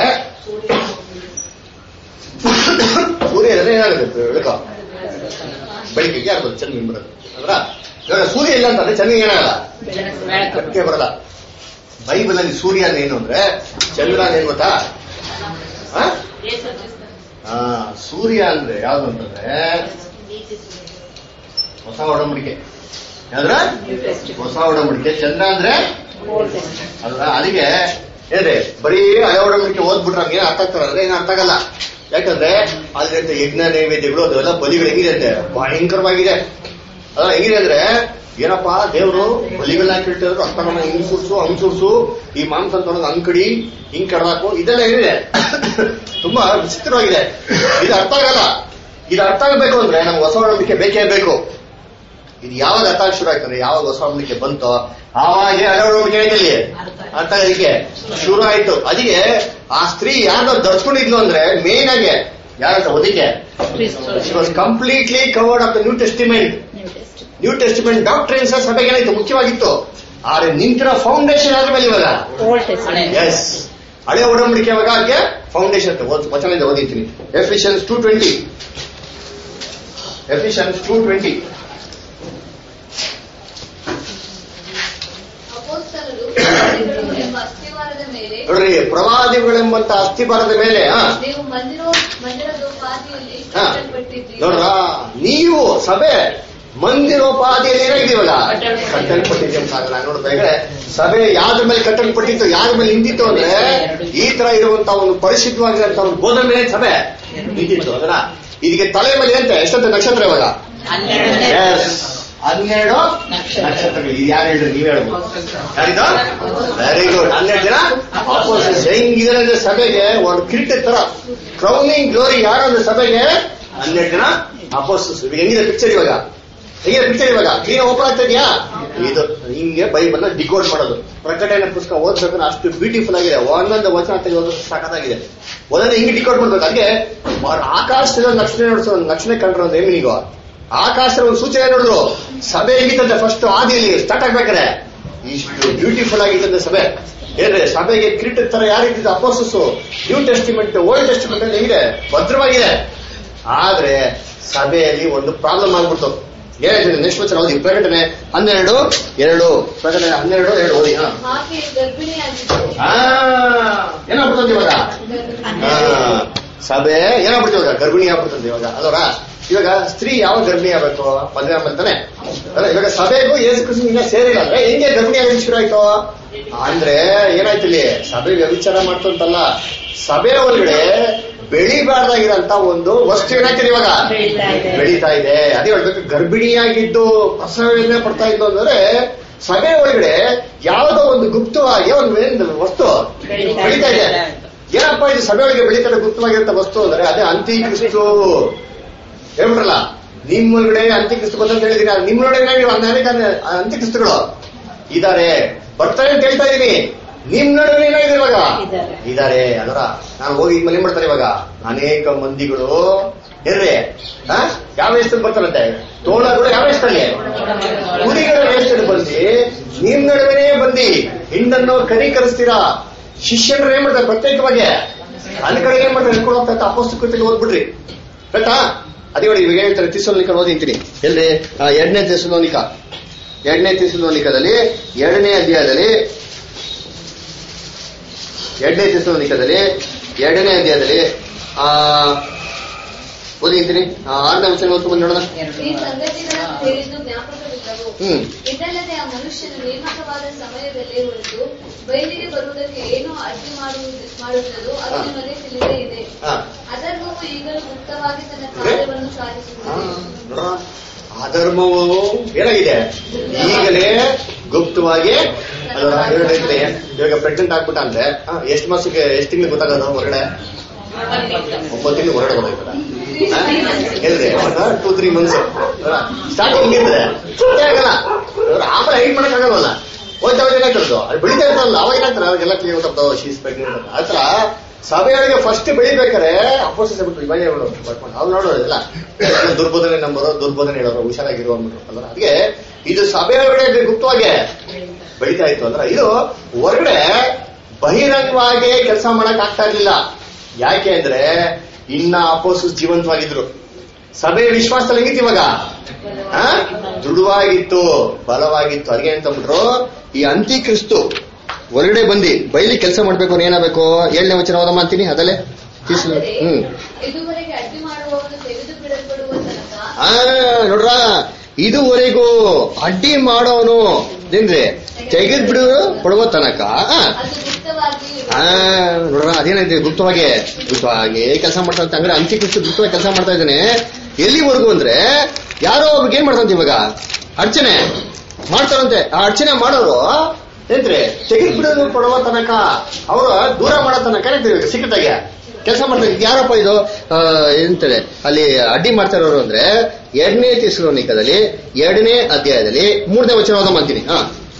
ಸೂರ್ಯ ಇದ್ರೆ ಏನಾಗುತ್ತೆ ಬೆಳಕು? ಬೆಳಕಿಗೆ ಯಾರು ಬರುತ್ತೆ? ಚಂದ್ರನಿಗೆ ಬರೋದು ಅದರ. ಇವಾಗ ಸೂರ್ಯ ಇಲ್ಲ ಅಂತಂದ್ರೆ ಚಂದ್ರನಿಗೆ ಏನಾಗಲ್ಲ, ಬೆಳಕೆ ಬರಲ್ಲ. ಬೈಬಲ್ ಅಲ್ಲಿ ಸೂರ್ಯ ಅಂದ್ರೆ ಏನು ಅಂದ್ರೆ, ಚಂದ್ರ ಏನ್ ಗೊತ್ತಾ? ಹಾ, ಸೂರ್ಯ ಅಂದ್ರೆ ಯಾವ್ದು ಅಂತಂದ್ರೆ ಹೊಸ ಒಡಂಬಡಿಕೆ. ಯಾವ್ದ್ರ? ಹೊಸ ಒಡಂಬಡಿಕೆ. ಚಂದ್ರ ಅಂದ್ರೆ ಅಲ್ರ. ಅದಕ್ಕೆ ಏನ್ರಿ ಬರೀ ಹಳೆ ಒಡಂಬಡಿಕೆ ಓದ್ಬಿಟ್ರೆ ನಮ್ಗೆ ಏನ್ ಅರ್ಥ ಆಗ್ತಾರ ಅಂದ್ರೆ ಏನು ಅರ್ಥ ಆಗಲ್ಲ. ಯಾಕಂದ್ರೆ ಅದ್ರಂತ ಯಜ್ಞ ನೈವೇದ್ಯಗಳು ಅದೆಲ್ಲ ಬಲಿಗಳು ಹೆಂಗಿದೆ ಅಂತೆ, ಭಯಂಕರವಾಗಿದೆ. ಅದ ಹೆಂಗಿದೆ ಅಂದ್ರೆ, ಏನಪ್ಪಾ ದೇವರು ಬಲಿಗಳನ್ನ ಕೇಳ್ತಿದ್ರು, ಅಷ್ಟನ್ನ ಹಿಂಗ್ ಸುಡ್ಸು ಹಂಗ್ ಸುಡ್ಸು, ಈ ಮಾಂಸ ತೊಗೊಂಡು ಹಂಗ್ ಕಡಿ ಹಿಂಗ್ ಕಡ್ದಾಕು, ಇದೆಲ್ಲ ಏನಿದೆ ತುಂಬಾ ವಿಚಿತ್ರವಾಗಿದೆ. ಇದು ಅರ್ಥ ಆಗಲ್ಲ. ಇದು ಅರ್ಥ ಆಗಬೇಕು ಅಂದ್ರೆ ನಮ್ಗೆ ಹೊಸ ಒಡಂಬಡಿಕೆ ಬೇಕೇ ಬೇಕು. ಇದು ಯಾವಾಗ ಅರ್ಥ ಶುರು ಆಯ್ತಂದ್ರೆ, ಯಾವಾಗ ಹೊಸ ಒಡಂಬಡಿಕೆ ಬಂತೋ ಆವಾಗ ಹಳೆ ಒಡಂಬಡಿಕೆ ಆಯ್ತಲ್ಲಿ ಅರ್ಥ ಆಗೋದಕ್ಕೆ ಶುರು ಆಯ್ತು. ಅದಕ್ಕೆ ಆ ಸ್ತ್ರೀ ಯಾರು ಧರಿಸ್ಕೊಂಡಿದ್ಲು ಅಂದ್ರೆ ಮೇನ್ ಆಗಿ ಯಾರಂತ ಓದಿಕೆ completely covered of the new testament. New testament doctrines ಸಭೆಗೆ ಏನಾಯ್ತು ಮುಖ್ಯವಾಗಿತ್ತು. ಆದ್ರೆ ನಿಂತಿರೋ ಫೌಂಡೇಶನ್ ಆದ್ರ ಮೇಲೆ ಇವಾಗ ಎಸ್ ಹಳೆ ಒಡಂಬಡಿಕೆ ಇವಾಗ ಅದಕ್ಕೆ ಫೌಂಡೇಶನ್ ವಚನದಿಂದ ಓದಿರ್ತೀನಿ. Ephesians two twenty Ephesians two twenty ನೋಡ್ರಿ, ಪ್ರವಾದಿಗಳೆಂಬಂತ ಅಸ್ಥಿವಾರದ ಮೇಲೆ ನೋಡ್ರ, ನೀವು ಸಭೆ ಮಂದಿರೋಪಾದಿಯಲ್ಲಿ ಏನಾಗಿದೀವಲ್ಲ ಕಟ್ಟಲ್ಪಟ್ಟಿದೆ ಅಂತ ನೋಡ್ಬೇಕಾದ್ರೆ, ಸಭೆ ಯಾವ್ದ್ರ ಮೇಲೆ ಕಟ್ಟಲ್ಪಟ್ಟಿತ್ತು, ಯಾರ ಮೇಲೆ ನಿಂತಿತ್ತು ಅಂದ್ರೆ ಈ ತರ ಇರುವಂತ ಒಂದು ಪರಿಶುದ್ಧವಾಗಿರುವಂತ ಒಂದು ಬೋಧನೆ ಮೇಲೆ ಸಭೆ ನಿಂತಿತ್ತು. ಅದರ ಇದಕ್ಕೆ ತಲೆ ಮೇಲೆ ಅಂತ ಎಷ್ಟೊಂದು ನಕ್ಷತ್ರ ಇವಾಗ ಹನ್ನೆರಡು ನಕ್ಷತ್ರಗಳು. ಇದು ಯಾರು ಹೇಳ್ರಿ? ನೀವ್ ಹೇಳ್ಬೋದು. ಯಾರಿದ? Very good. ಹನ್ನೆರಡು ಜನ ಹೆಂಗಿದ್ರೆ ಅಂದ್ರೆ ಸಭೆಗೆ ಒಂದು ಕಿರೀಟ ತರ ಕ್ರೌನಿಂಗ್ ಗ್ಲೋರಿ ಯಾರಂದ್ರೆ ಸಭೆಗೆ ಹನ್ನೆರಡು ಜನ ಅಪೋಸ್ತಲರು. ಈಗ ಹೆಂಗಿದೆ ಪಿಕ್ಚರ್? ಇವಾಗ ಹೇಗಿದೆ ಪಿಕ್ಚರ್? ಇವಾಗ ಕ್ಲೀನ್ ಓಪನ್ ಆಗ್ತಾ ಇದೆಯಾ? ಇದು ಹಿಂಗೆ ಬೈಬಲ್ ಡಿಕೋಡ್ ಮಾಡೋದು. ಪ್ರಕಟಣೆ ಪುಸ್ತಕ ಓದ್ಬೇಕಂದ್ರೆ ಅಷ್ಟು ಬ್ಯೂಟಿಫುಲ್ ಆಗಿದೆ. ಒಂದೊಂದು ವಚನ ತೆಗೆದು ಸಾಕಾಗಿದೆ. ಒಂದೊಂದು ಹಿಂಗೆ ಡಿಕೋಡ್ ಮಾಡ್ಬೇಕು. ಹಾಗೆ ಆಕಾಶದ ನಕ್ಷತ್ರ ನೋಡಿಸೋ ನಕ್ಷತ್ರ ಕಂಡ್ರೆ ಒಂದು ಏಮಿನಿಗೋ ಆಕಾಶದ ಒಂದು ಸೂಚನೆ ನೋಡಿದ್ರು. ಸಭೆ ಹೇಗಿತ್ತಂತೆ ಫಸ್ಟ್ ಆದಿಯಲ್ಲಿ ಸ್ಟಾರ್ಟ್ ಆಗ್ಬೇಕಾರೆ ಇಷ್ಟು ಬ್ಯೂಟಿಫುಲ್ ಆಗಿತ್ತಂತೆ ಸಭೆ. ಏನ್ರಿ ಸಭೆಗೆ ಕಿರೀಟದ ತರ ಯಾರಿದ್ದು ಅಪೋಸ್ತಲರು. ನ್ಯೂ ಟೆಸ್ಟಿಮೆಂಟ್ ಓಲ್ಡ್ ಟೆಸ್ಟಿಮೆಂಟ್ ಅಲ್ಲಿ ಹೇಗಿದೆ? ಭದ್ರವಾಗಿದೆ. ಆದ್ರೆ ಸಭೆಯಲ್ಲಿ ಒಂದು ಪ್ರಾಬ್ಲಮ್ ಆಗ್ಬಿಡ್ತು. ಏನಾಯ್ತು? ನೆಕ್ಸ್ಟ್ ವಚನ ಓದಿ, ಪ್ರಕಟಣೆ ಹನ್ನೆರಡು ಎರಡು ಪ್ರಕಟಣೆ ಹನ್ನೆರಡು ಎರಡು ಓದಿ. ಏನಾಗ್ಬಿಡ್ತಂತೆ ಇವಾಗ? ಸಭೆ ಏನಾಗ್ಬಿಡ್ತು ಇವಾಗ? ಗರ್ಭಿಣಿ ಆಗ್ಬಿಡ್ತಂತೆ ಇವಾಗ ಅಲ್ವರ. ಇವಾಗ ಸ್ತ್ರೀ ಯಾವ ಗರ್ಭಿಣಿ ಆಗ್ಬೇಕು? ಮದುವೆ ಬರ್ತಾನೆ ಅಲ್ಲ. ಇವಾಗ ಸಭೆಗೂ ಯೇಸು ಕ್ರಿಸ್ತ ಇನ್ನ ಸೇರಿಲ್ಲ ಅಂದ್ರೆ ಹೆಂಗೆ ಗರ್ಭಿಣಿ ಆಗಿ ಶುರು ಆಯ್ತು ಅಂದ್ರೆ ಏನಾಯ್ತು? ಇಲ್ಲಿ ಸಭೆ ವ್ಯಭಿಚಾರ ಮಾಡ್ತಂತಲ್ಲ, ಸಭೆ ಒಳಗಡೆ ಬೆಳಿಬಾರ್ದಾಗಿರಂತ ಒಂದು ವಸ್ತು ಏನಾಗ್ತದೆ ಇವಾಗ ಬೆಳೀತಾ ಇದೆ. ಅದೇ ಹೇಳ್ಬೇಕು, ಗರ್ಭಿಣಿಯಾಗಿದ್ದು ಪ್ರಸವ ವೇದನೆ ಪಡ್ತಾ ಇದ್ದು ಅಂದ್ರೆ ಸಭೆ ಒಳಗಡೆ ಯಾವುದೋ ಒಂದು ಗುಪ್ತವಾಗಿ ಒಂದು ವಸ್ತು ಬೆಳೀತಾ ಇದೆ. ಏನಪ್ಪ ಇದು ಸಭೆ ಒಳಗೆ ಬೆಳೀತಾರೆ ಗುಪ್ತವಾಗಿರಂತ ವಸ್ತು ಅಂದ್ರೆ ಅದೇ ಅಂತ್ಯಕ್ರಿಸ್ತು. ಹೇಳ್ಬಿಟ್ರಲ್ಲ, ನಿಮ್ಮೊಳಗಡೆ ಅಂತ್ಯಕ್ರಿಸ್ತು ಬಂತ ಹೇಳಿದೀನಿ. ನಿಮ್ಮೊಳಗಡೆ ಅನೇಕ ಅಂತ್ಯಕ್ರಿಸ್ತುಗಳು ಇದಾರೆ, ಬರ್ತಾರೆ ಅಂತ ಹೇಳ್ತಾ ಇದೀನಿ. ನಿಮ್ ನಡುವೆ ಏನಾಗಿದೆ ಇವಾಗ? ಇದಾರೆ. ಅದರ ನಾನು ಹೋಗಿ ಮನೆ ಮಾಡ್ತಾರೆ ಇವಾಗ ಅನೇಕ ಮಂದಿಗಳು ಏನ್ರಿ ಯಾವ ವೇಷದಲ್ಲಿ ಬರ್ತಾರಂತೆ? ತೋಳಗಳು ಯಾವ ವೇಷದಲ್ಲಿ? ಕುರಿಗಳ ವೇಷದಲ್ಲಿ ಬಂದು ನಿಮ್ ನಡುವೆನೇ ಬಂದಿ ಹಿಂಡನ್ನು ಕರೀಕರಿಸ್ತೀರಾ. ಶಿಷ್ಯರು ಏನ್ ಮಾಡ್ತಾರೆ? ಪ್ರತ್ಯೇಕವಾಗಿ ಅಲ್ಲಿ ಕಡೆ ಏನ್ ಮಾಡ್ತಾರೆ? ಹೇಳ್ಕೊಂಡು ಹೋಗ್ತಾ ಅಪೊಸ್ತಲ ಕೃತ್ಯದಲ್ಲಿ ಓದ್ಬಿಟ್ರಿ. ಕರೆಕ್ಟಾ? ಅದೇ ನೋಡಿ ಇವಾಗ ಹೇಳ್ತಾರೆ ತಿಸ್ಸಲೋನಿಕ ಓದಿಂತೀನಿ ಎಲ್ರಿ ಎರಡನೇ ತಿಸ್ಸಲೋನಿಕ ಎರಡನೇ ತಿಸ್ಸಲೋನಿಕದಲ್ಲಿ ಎರಡನೇ ಅಧ್ಯಾಯದಲ್ಲಿ ಎರಡನೇ ತಿಸ್ಸಲೋನಿಕದಲ್ಲಿ ಎರಡನೇ ಅಧ್ಯಾಯದಲ್ಲಿ ಆ ಓದಿಂತೀನಿ ಆರನೇ ವಚನ ಓದ್ಕೊಂಡು ನೋಡೋಣ. ಈ ಸಂಗತಿಗಳನ್ನು ಹೇಳಿದ್ದು ಜ್ಞಾಪಕವಿಲ್ಲವು. ಹ್ಮ್ ಇದಲ್ಲದೆ ಆ ಮನುಷ್ಯನು ನೇಮಕವಾದ ಸಮಯದಲ್ಲೇ ಹೊರತು ಬಯಲಿಗೆ ಬರುವುದಕ್ಕೆ ಏನೋ ಅಡ್ಡಿ ಮಾಡುವುದು ಮಾಡುವುದು ಅದು ನಿಮಗೆ ತಿಳಿದೇ ಇದೆ. ಅಧರ್ಮವು ಈಗಲೂ ಮುಕ್ತವಾಗಿ ತನ್ನ ಕಾರ್ಯವನ್ನು ಸಾಧಿಸುತ್ತದೆ. ಅಧರ್ಮವು ಏನಾಗಿದೆ ಈಗಲೇ ಗುಪ್ತವಾಗಿ ಇವಾಗ ಪ್ರೆಗ್ನೆಂಟ್ ಆಗ್ಬಿಟ್ಟ ಅಂದ್ರೆ ಎಷ್ಟು ಮಾಸಕ್ಕೆ ಎಷ್ಟು ತಿಂಗಳು ಗೊತ್ತಾಗೋದು ಹೊರಗಡೆ? ಒಂಬತ್ತು ತಿಂಗಳು ಹೊರಗಡೆ ಗೊತ್ತಾಗ್ತದ ಹೇಳಿದ್ರೆ ಟೂ ತ್ರೀ ಮಂತ್ಸ್ ಸ್ಟಾರ್ಟಿಂಗ್ ಇರ್ತದೆ ಆಗಲ್ಲ. ಆಮೇಲೆ ಹೈಟ್ ಮಾಡಕ್ ಆಗಲ್ವಲ್ಲ, ಹೋಯ್ತಾ ಹೋಯ್ತು ಏನಾಗ್ತದ್ದು ಅದು ಬೆಳಿತಾ ಇರ್ತಲ್ಲ ಅವಾಗ ಏನಾಗ್ತಾರೆ ಅವಾಗೆಲ್ಲ ಕ್ಲಿಯರ್ ಗೊತ್ತಾಗ್ತಾವ ಶೀಸ್ ಪ್ರೆಗ್ನೆಂಟ್ ಅಂತ. ಆತರ ಸಭೆಯೊಳಗೆ ಫಸ್ಟ್ ಬೆಳಿಬೇಕಾರೆ ಅಪೋಸಿಟ್ ಬಿಟ್ಟು ಇವಾಗ ಬರ್ಕೊಂಡು ಅವ್ರು ನೋಡೋದಿಲ್ಲ ದುರ್ಬೋಧನೆ ನಂಬರು ದುರ್ಬೋಧನೆ ಹೇಳೋರು ಹುಷಾರಾಗಿರುವ ಅಂದ್ಬಿಟ್ಟು ಅಲ್ಲ. ಅದಕ್ಕೆ ಇದು ಸಭೆಯೊಳಗಡೆ ಗುಪ್ತವಾಗಿ ಬೆಳಿತಾ ಇತ್ತು ಅಂದ್ರೆ ಇದು ಹೊರಗಡೆ ಬಹಿರಂಗವಾಗಿ ಕೆಲಸ ಮಾಡಕ್ ಆಗ್ತಾ ಇರ್ಲಿಲ್ಲ. ಯಾಕೆ ಅಂದ್ರೆ ಇನ್ನ ಅಪೋಸಿಟ್ ಜೀವಂತವಾಗಿದ್ರು. ಸಭೆಯ ವಿಶ್ವಾಸದಲ್ಲಿ ಹೆಂಗಿತ್ತು ಇವಾಗ? ದೃಢವಾಗಿತ್ತು, ಬಲವಾಗಿತ್ತು. ಅದಕ್ಕೆ ಅಂತಂದ್ಬಿಟ್ರು ಈ ಅಂತ್ಯಕ್ರಿಸ್ತು ಹೊರಗಡೆ ಬಂದು ಬೈಲಿ ಕೆಲಸ ಮಾಡ್ಬೇಕು ಅಂದ್ರೆ ಏನಾಗಬೇಕು? ಏಳನೇ ವಚನ ಓದಮ್ಮ ಅಂತೀನಿ ಅದಲ್ಲೇ ಹ್ಮ್ ಇದುವರೆಗೆ ಅಡ್ಡಿ ಮಾಡುವವನು ತೆಗೆದು ಬಿಡಲ್ಪಡುವ ತನಕ. ಆ ನೋಡ್ರ ಇದುವರೆಗೂ ಅಡ್ಡಿ ಮಾಡೋನು ಏನ್ರಿ ತೆಗೆದ್ ಬಿಡು ಕೊಡುವ ತನಕ ನೋಡ್ರ ಅದೇನೈತೆ ಗುಪ್ತವಾಗಿ ಗುಪ್ತವಾಗಿ ಕೆಲಸ ಮಾಡ್ತಾ ಅಂದ್ರೆ ಅಂತ್ಯಕ್ರಿಸ್ತು ಗುಪ್ತವಾಗಿ ಕೆಲಸ ಮಾಡ್ತಾ ಇದ್ದಾನೆ. ಎಲ್ಲಿವರೆಗೂ ಅಂದ್ರೆ ಯಾರೋ ಒಬ್ರಿಗೆ ಏನ್ ಮಾಡ್ತಂತೆ ಇವಾಗ ಅರ್ಚನೆ ಮಾಡ್ತಾರಂತೆ. ಆ ಅರ್ಚನೆ ಮಾಡೋರು ಏನ್ರಿ ತೆಗೆದ್ ಬಿಡೋದು ಕೊಡುವ ತನಕ ಅವರು ದೂರ ಮಾಡೋ ತನಕ ಸಿಕ್ಕತ್ತಾಗೆ ಕೆಲಸ ಮಾಡ್ತಾ ಇದ್ ಯಾರಪ್ಪ ಇದು ಎಂತಾರೆ ಅಲ್ಲಿ ಅಡ್ಡಿ ಮಾಡ್ತಾ ಇರೋರು ಅಂದ್ರೆ ಎರಡನೇ ತಿಸ್ಸಲೋನಿಕದಲ್ಲಿ ಎರಡನೇ ಅಧ್ಯಾಯದಲ್ಲಿ ಮೂರನೇ ವಚನ ಓದಮ್ಮ ಅಂತೀನಿ. ಹಾ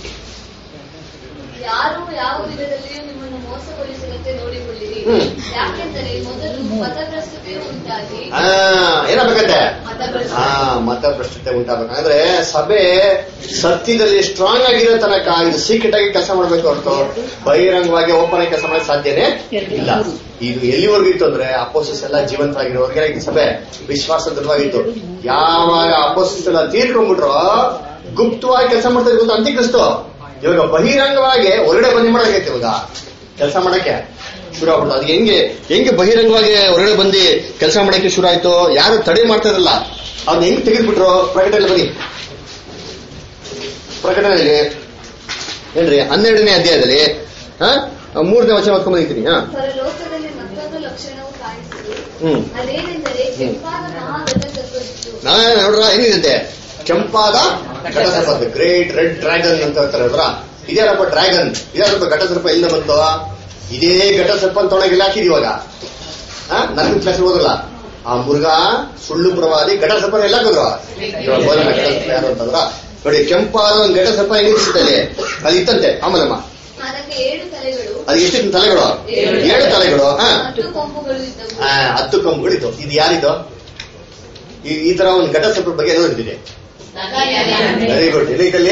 ಯಾರು ಯಾವ ವಿಧದಲ್ಲಿಯೂ ನಿಮ್ಮನ್ನು ಮೋಸಗೊಳಿಸದಂತೆ ನೋಡಿಕೊಳ್ಳಿರಿ. ಯಾಕೆಂದರೆ ಮೊದಲು ಮತಭ್ರಷ್ಟತೆ ಉಂಟಾಗಿ ಏನಾಗಬೇಕಂತೆ ಹಾ ಮತಭ್ರಷ್ಟತೆ ಉಂಟಾಗಬೇಕಂದ್ರೆ ಸಭೆ ಸತ್ಯದಲ್ಲಿ ಸ್ಟ್ರಾಂಗ್ ಆಗಿರೋ ತನಕ ಇದು ಸೀಕ್ರೆಟ್ ಆಗಿ ಕೆಲಸ ಮಾಡ್ಬೇಕು ಹೊರತು ಬಹಿರಂಗವಾಗಿ ಓಪನ್ ಆಗಿ ಕೆಲಸ ಮಾಡಕ್ ಸಾಧ್ಯನೇ ಇಲ್ಲ. ಇದು ಎಲ್ಲಿವರೆಗೂ ಇತ್ತು ಅಂದ್ರೆ ಅಪೋಸಿಸ್ ಎಲ್ಲ ಜೀವಂತವಾಗಿರೋರ್ಗೆ ಸಭೆ ವಿಶ್ವಾಸ ದೃಢವಾಗಿತ್ತು. ಯಾವಾಗ ಅಪೋಸಿಸ್ ಎಲ್ಲ ತೀರ್ಕೊಂಡ್ಬಿಟ್ರು ಗುಪ್ತವಾಗಿ ಕೆಲಸ ಮಾಡ್ತಾ ಇರ್ಬೋದು ಅಂತ್ಯಕ್ರಿಸ್ತು. ಇವಾಗ ಬಹಿರಂಗವಾಗಿ ಹೊರಗಡೆ ಬಂದು ಮಾಡಬೇಕೈತೆ ಇವಾಗ ಕೆಲಸ ಮಾಡಕ್ಕೆ ಶುರು ಆಗ್ಬಿಟ್ಟು. ಅದು ಹೆಂಗೆ ಹೆಂಗೆ ಬಹಿರಂಗವಾಗಿ ಹೊರಗಡೆ ಬಂದು ಕೆಲಸ ಮಾಡಕ್ಕೆ ಶುರು ಆಯ್ತು? ಯಾರು ತಡೆ ಮಾಡ್ತಾ ಇರಲ್ಲ. ಅವ್ನ ಹೆಂಗ್ ತೆಗೆದ್ಬಿಟ್ರು? ಪ್ರಕಟಣೆ ಬನ್ನಿ, ಪ್ರಕಟಣೆಯಲ್ಲಿ ಏನ್ರಿ ಹನ್ನೆರಡನೇ ಅಧ್ಯಾಯದಲ್ಲಿ ಮೂರನೇ ವಚನ ಓದ್ಕೊಂಡ್ಬಂದಿದ್ದೀನಿ. ಹಾ ಪರಲೋಕದಲ್ಲಿ ಮತ್ತೊಂದು ಲಕ್ಷಣವು ಕಾಣಿಸಿತು. ಹ್ಮ್ ಅದೇನೆಂದರೆ ಕೆಂಪಾದ ಮಹಾಘಟಸರ್ಪವಿತ್ತು. ನೋಡ್ರ ಹೆಂಗಿದಂತೆ ಕೆಂಪಾದ ಘಟಸರ್ಪ, ಗ್ರೇಟ್ ರೆಡ್ ಡ್ರ್ಯಾಗನ್ ಅಂತ ಹೇಳ್ತಾರಲ್ರ. ಇದ್ಯಾರಪ್ಪ ಡ್ರ್ಯಾಗನ್? ಇದ್ಯಾರಪ್ಪ ಘಟಸರ್ಪ ಇಲ್ಲ ಬಂತು? ಇದೇ ಘಟಸರ್ಪ ತೊಳಗಿಲ್ಲ ಹಾಕಿದ್ ಇವಾಗ ನನ್ನ ಕ್ಲಾಸ್ ಹೋಗಲ್ಲ. ಆ ಮುರುಘ ಸುಳ್ಳು ಪ್ರವಾದಿ ಘಟಸರ್ಪ ಎಲ್ಲ ಹಾಕಿದ್ರು ಇವಾಗ ಯಾರು ಅಂತಂದ್ರ ನೋಡಿ ಕೆಂಪಾದ ಒಂದು ಘಟಸರ್ಪ ಹೆಂಗಿರ್ತದೆ ಅದು ಇತ್ತಂತೆ. ಆಮೇಲಮ್ಮ ಅದಕ್ಕೆ ಏಳು ತಲೆಗಳು. ಅದು ಎಷ್ಟು ತಲೆಗಳು? ಏಳು ತಲೆಗಳು. ಹಾ ಹತ್ತು ಕೊಂಬುಗಳು ಇದ್ದವು. ಹತ್ತು ಕೊಂಬುಗಳಿತ್ತು. ಇದು ಯಾರಿದು? ಈ ತರ ಒಂದು ಘಟಸರ್ಪ ಬಗ್ಗೆ ಎಲ್ಲ ನೋಡಿದ್ದೀರಿ. Very good. ಎಲ್ಲಿದ್ದಲ್ಲಿ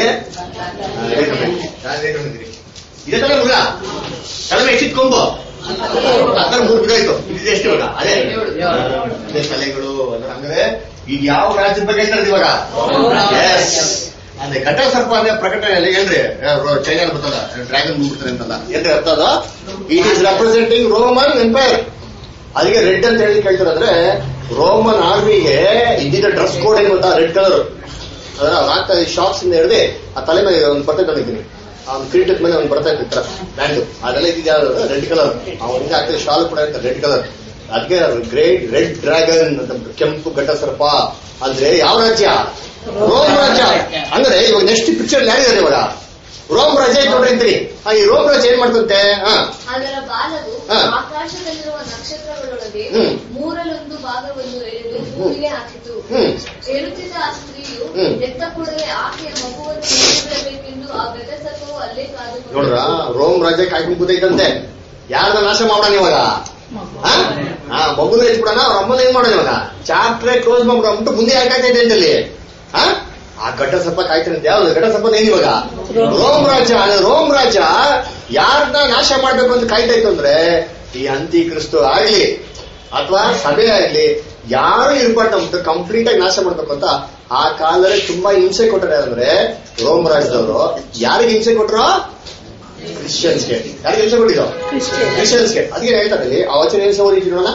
ಇದೇ ತರ ಮುಗ ಕಡಿಮೆ ಎಷ್ಟಿತ್ತು ಕೊಂಬು? ಹತ್ತರ ಮೂರು ಬಿಡ ಆಯ್ತು. ಇದು ಎಷ್ಟು ಇವಾಗ? ಅದೇ ಅದೇ ತಲೆಗಳು. ಅಂದ್ರೆ ಈಗ ಯಾವ ರಾಜ್ಯದ ಬಗ್ಗೆ ಹೇಳ್ತಾರೆ ಇವಾಗ? ಅಂದ್ರೆ ಘಟ ಸರ್ಪ ಅಂದ್ರೆ ಪ್ರಕಟಣೆಯಲ್ಲಿ ಏನ್ರಿ ಚೈನಾ ಬರ್ತದ ಡ್ರ್ಯಾಗನ್ ಬಂದ್ಬಿಡ್ತಾರೆ ಅಂತಲ್ಲ ಏನ್ರಿ ಅರ್ಥ? ಅದು it is representing Roman empire. ಅದಕ್ಕೆ ರೆಡ್ ಅಂತ ಹೇಳಿ ಕೇಳ್ತಾರೆ. ಅಂದ್ರೆ ರೋಮನ್ ಆರ್ಮಿಗೆ ಇದ್ದಿದ್ದ ಡ್ರೆಸ್ ಕೋಡ್ ಏನು ಗೊತ್ತಾ? Red colour. ಅದರ ಆಗ್ತಾ ಶಾಕ್ಸ್ ಇಂದ ಹಿಡಿದು ಆ ತಲೆ ಮೇಲೆ ಒಂದು ಬರ್ತೈತೆ ಅಂದಿದ್ದೀನಿ. ಅವ್ನ ಕ್ರೀಟದ ಮೇಲೆ ಒಂದು ಬರ್ತಾ ಇತ್ತು ಬ್ಯಾಂಡ್ ಅದೆಲ್ಲ ಇದ್ದಿದ್ದು ರೆಡ್ ಕಲರ್. ಅವನಿಗೆ ಆಗ್ತದೆ ಶಾಲ್ ಕೂಡ ಇರ್ತಾರೆ ರೆಡ್ ಕಲರ್. ಅದಕ್ಕೆ ಗ್ರೇಟ್ ರೆಡ್ ಡ್ರ್ಯಾಗನ್ ಅಂತ ಕೆಂಪು ಘಟ ಸರ್ಪ ಅಂದ್ರೆ ಯಾವ ರಾಜ್ಯ? ರೋಮ್ ರಾಜ್ಯ. ಅಂದ್ರೆ ಇವಾಗ ನೆಕ್ಸ್ಟ್ ಪಿಕ್ಚರ್ ಯಾರಿದ್ದಾರೆ ಇವಾಗ? ರೋಮ್ ರಾಜ್ಯ ಐತೆ ನೋಡ್ರಿ ಅಂತೀರಿ. ಈ ರೋಮ್ ರಾಜ್ಯ ಏನ್ ಮಾಡ್ತಂತೆ? ಅದರ ಬಾಲವು ಆಕಾಶದಲ್ಲಿರುವ ನಕ್ಷತ್ರಗಳೊಳಗೆ ಮೂರಲ್ಲೊಂದು ಭಾಗವನ್ನು ಎಳೆದು ಭೂಮಿಗೆ ಹಾಕಿತು. ಏಳುತ್ತಿದ್ದ ಆ ಸ್ತ್ರೀಯು ಎತ್ತ ಕೂಡಲೇ ಆಕೆಯ ಮಗುವನ್ನು ಬಿಡಬೇಕೆಂದು ಆ ಘಟಸರ್ಪವು ಅಲ್ಲೇ ಕಾದು ನೋಡ್ರ ರೋಮ್ ರಾಜ್ಯ ಕಾಯ್ಕೊಂಡು ಕೂತೈತಂತೆ. ಯಾರದ ನಾಶ ಮಾಡೋಣ ಇವಾಗ? ಹಾ ಮಗುನ ಎತ್ಬಿಡೋಣ. ಅವ್ರ ಅಮ್ಮನ ಏನ್ ಮಾಡೋಣ ಇವಾಗ? ಚಾಪ್ಟರ್ ಕ್ಲೋಸ್ ಮಾಡ್ಬಿಟ್ಟು ಮುಂದೆ ಯಾಕಾಯ್ತೈತೆ ಅಂತಲ್ಲಿ ಹಾ ಆ ಘಟ ಸರ್ಪ ಕಾಯ್ತಾನಂತೆ. ಯಾವ್ದು ಘಟ ಸರ್ಪ? ಏನ್ ಇವಾಗ? ರೋಮ್ ರಾಜ್ಯ. ರೋಮ್ ರಾಜ್ಯ ಯಾರನ್ನ ನಾಶ ಮಾಡ್ಬೇಕು ಅಂತ ಕಾಯ್ತಾ ಇತ್ತು ಅಂದ್ರೆ ಈ ಅಂತ್ಯಕ್ರಿಸ್ತು ಆಗ್ಲಿ ಅಥವಾ ಸಭೆ ಆಗ್ಲಿ ಯಾರು ಇರ್ಬಾರ್ದು ಅಂದ್ಬಿಟ್ಟು ಕಂಪ್ಲೀಟ್ ಆಗಿ ನಾಶ ಮಾಡ್ಬೇಕು ಅಂತ ಆ ಕಾಲದಲ್ಲಿ ತುಂಬಾ ಹಿಂಸೆ ಕೊಟ್ಟರೆ ಅಂದ್ರೆ ರೋಮ್ ರಾಜ್ಯದವರು ಯಾರಿಗೆ ಹಿಂಸೆ ಕೊಟ್ಟರು? ಕ್ರಿಶ್ಚಿಯನ್ಸ್ಗೆ. ಯಾರಿಗೆ ಹಿಂಸೆ ಕೊಟ್ಟಿದ್ರು? ಕ್ರಿಶ್ಚಿಯನ್ಸ್ಗೆ. ಅದಕ್ಕೆ ಹೇಳ್ತಾರೆ ಆ ವಚನ ಏನು ಓದಿರೋಣ.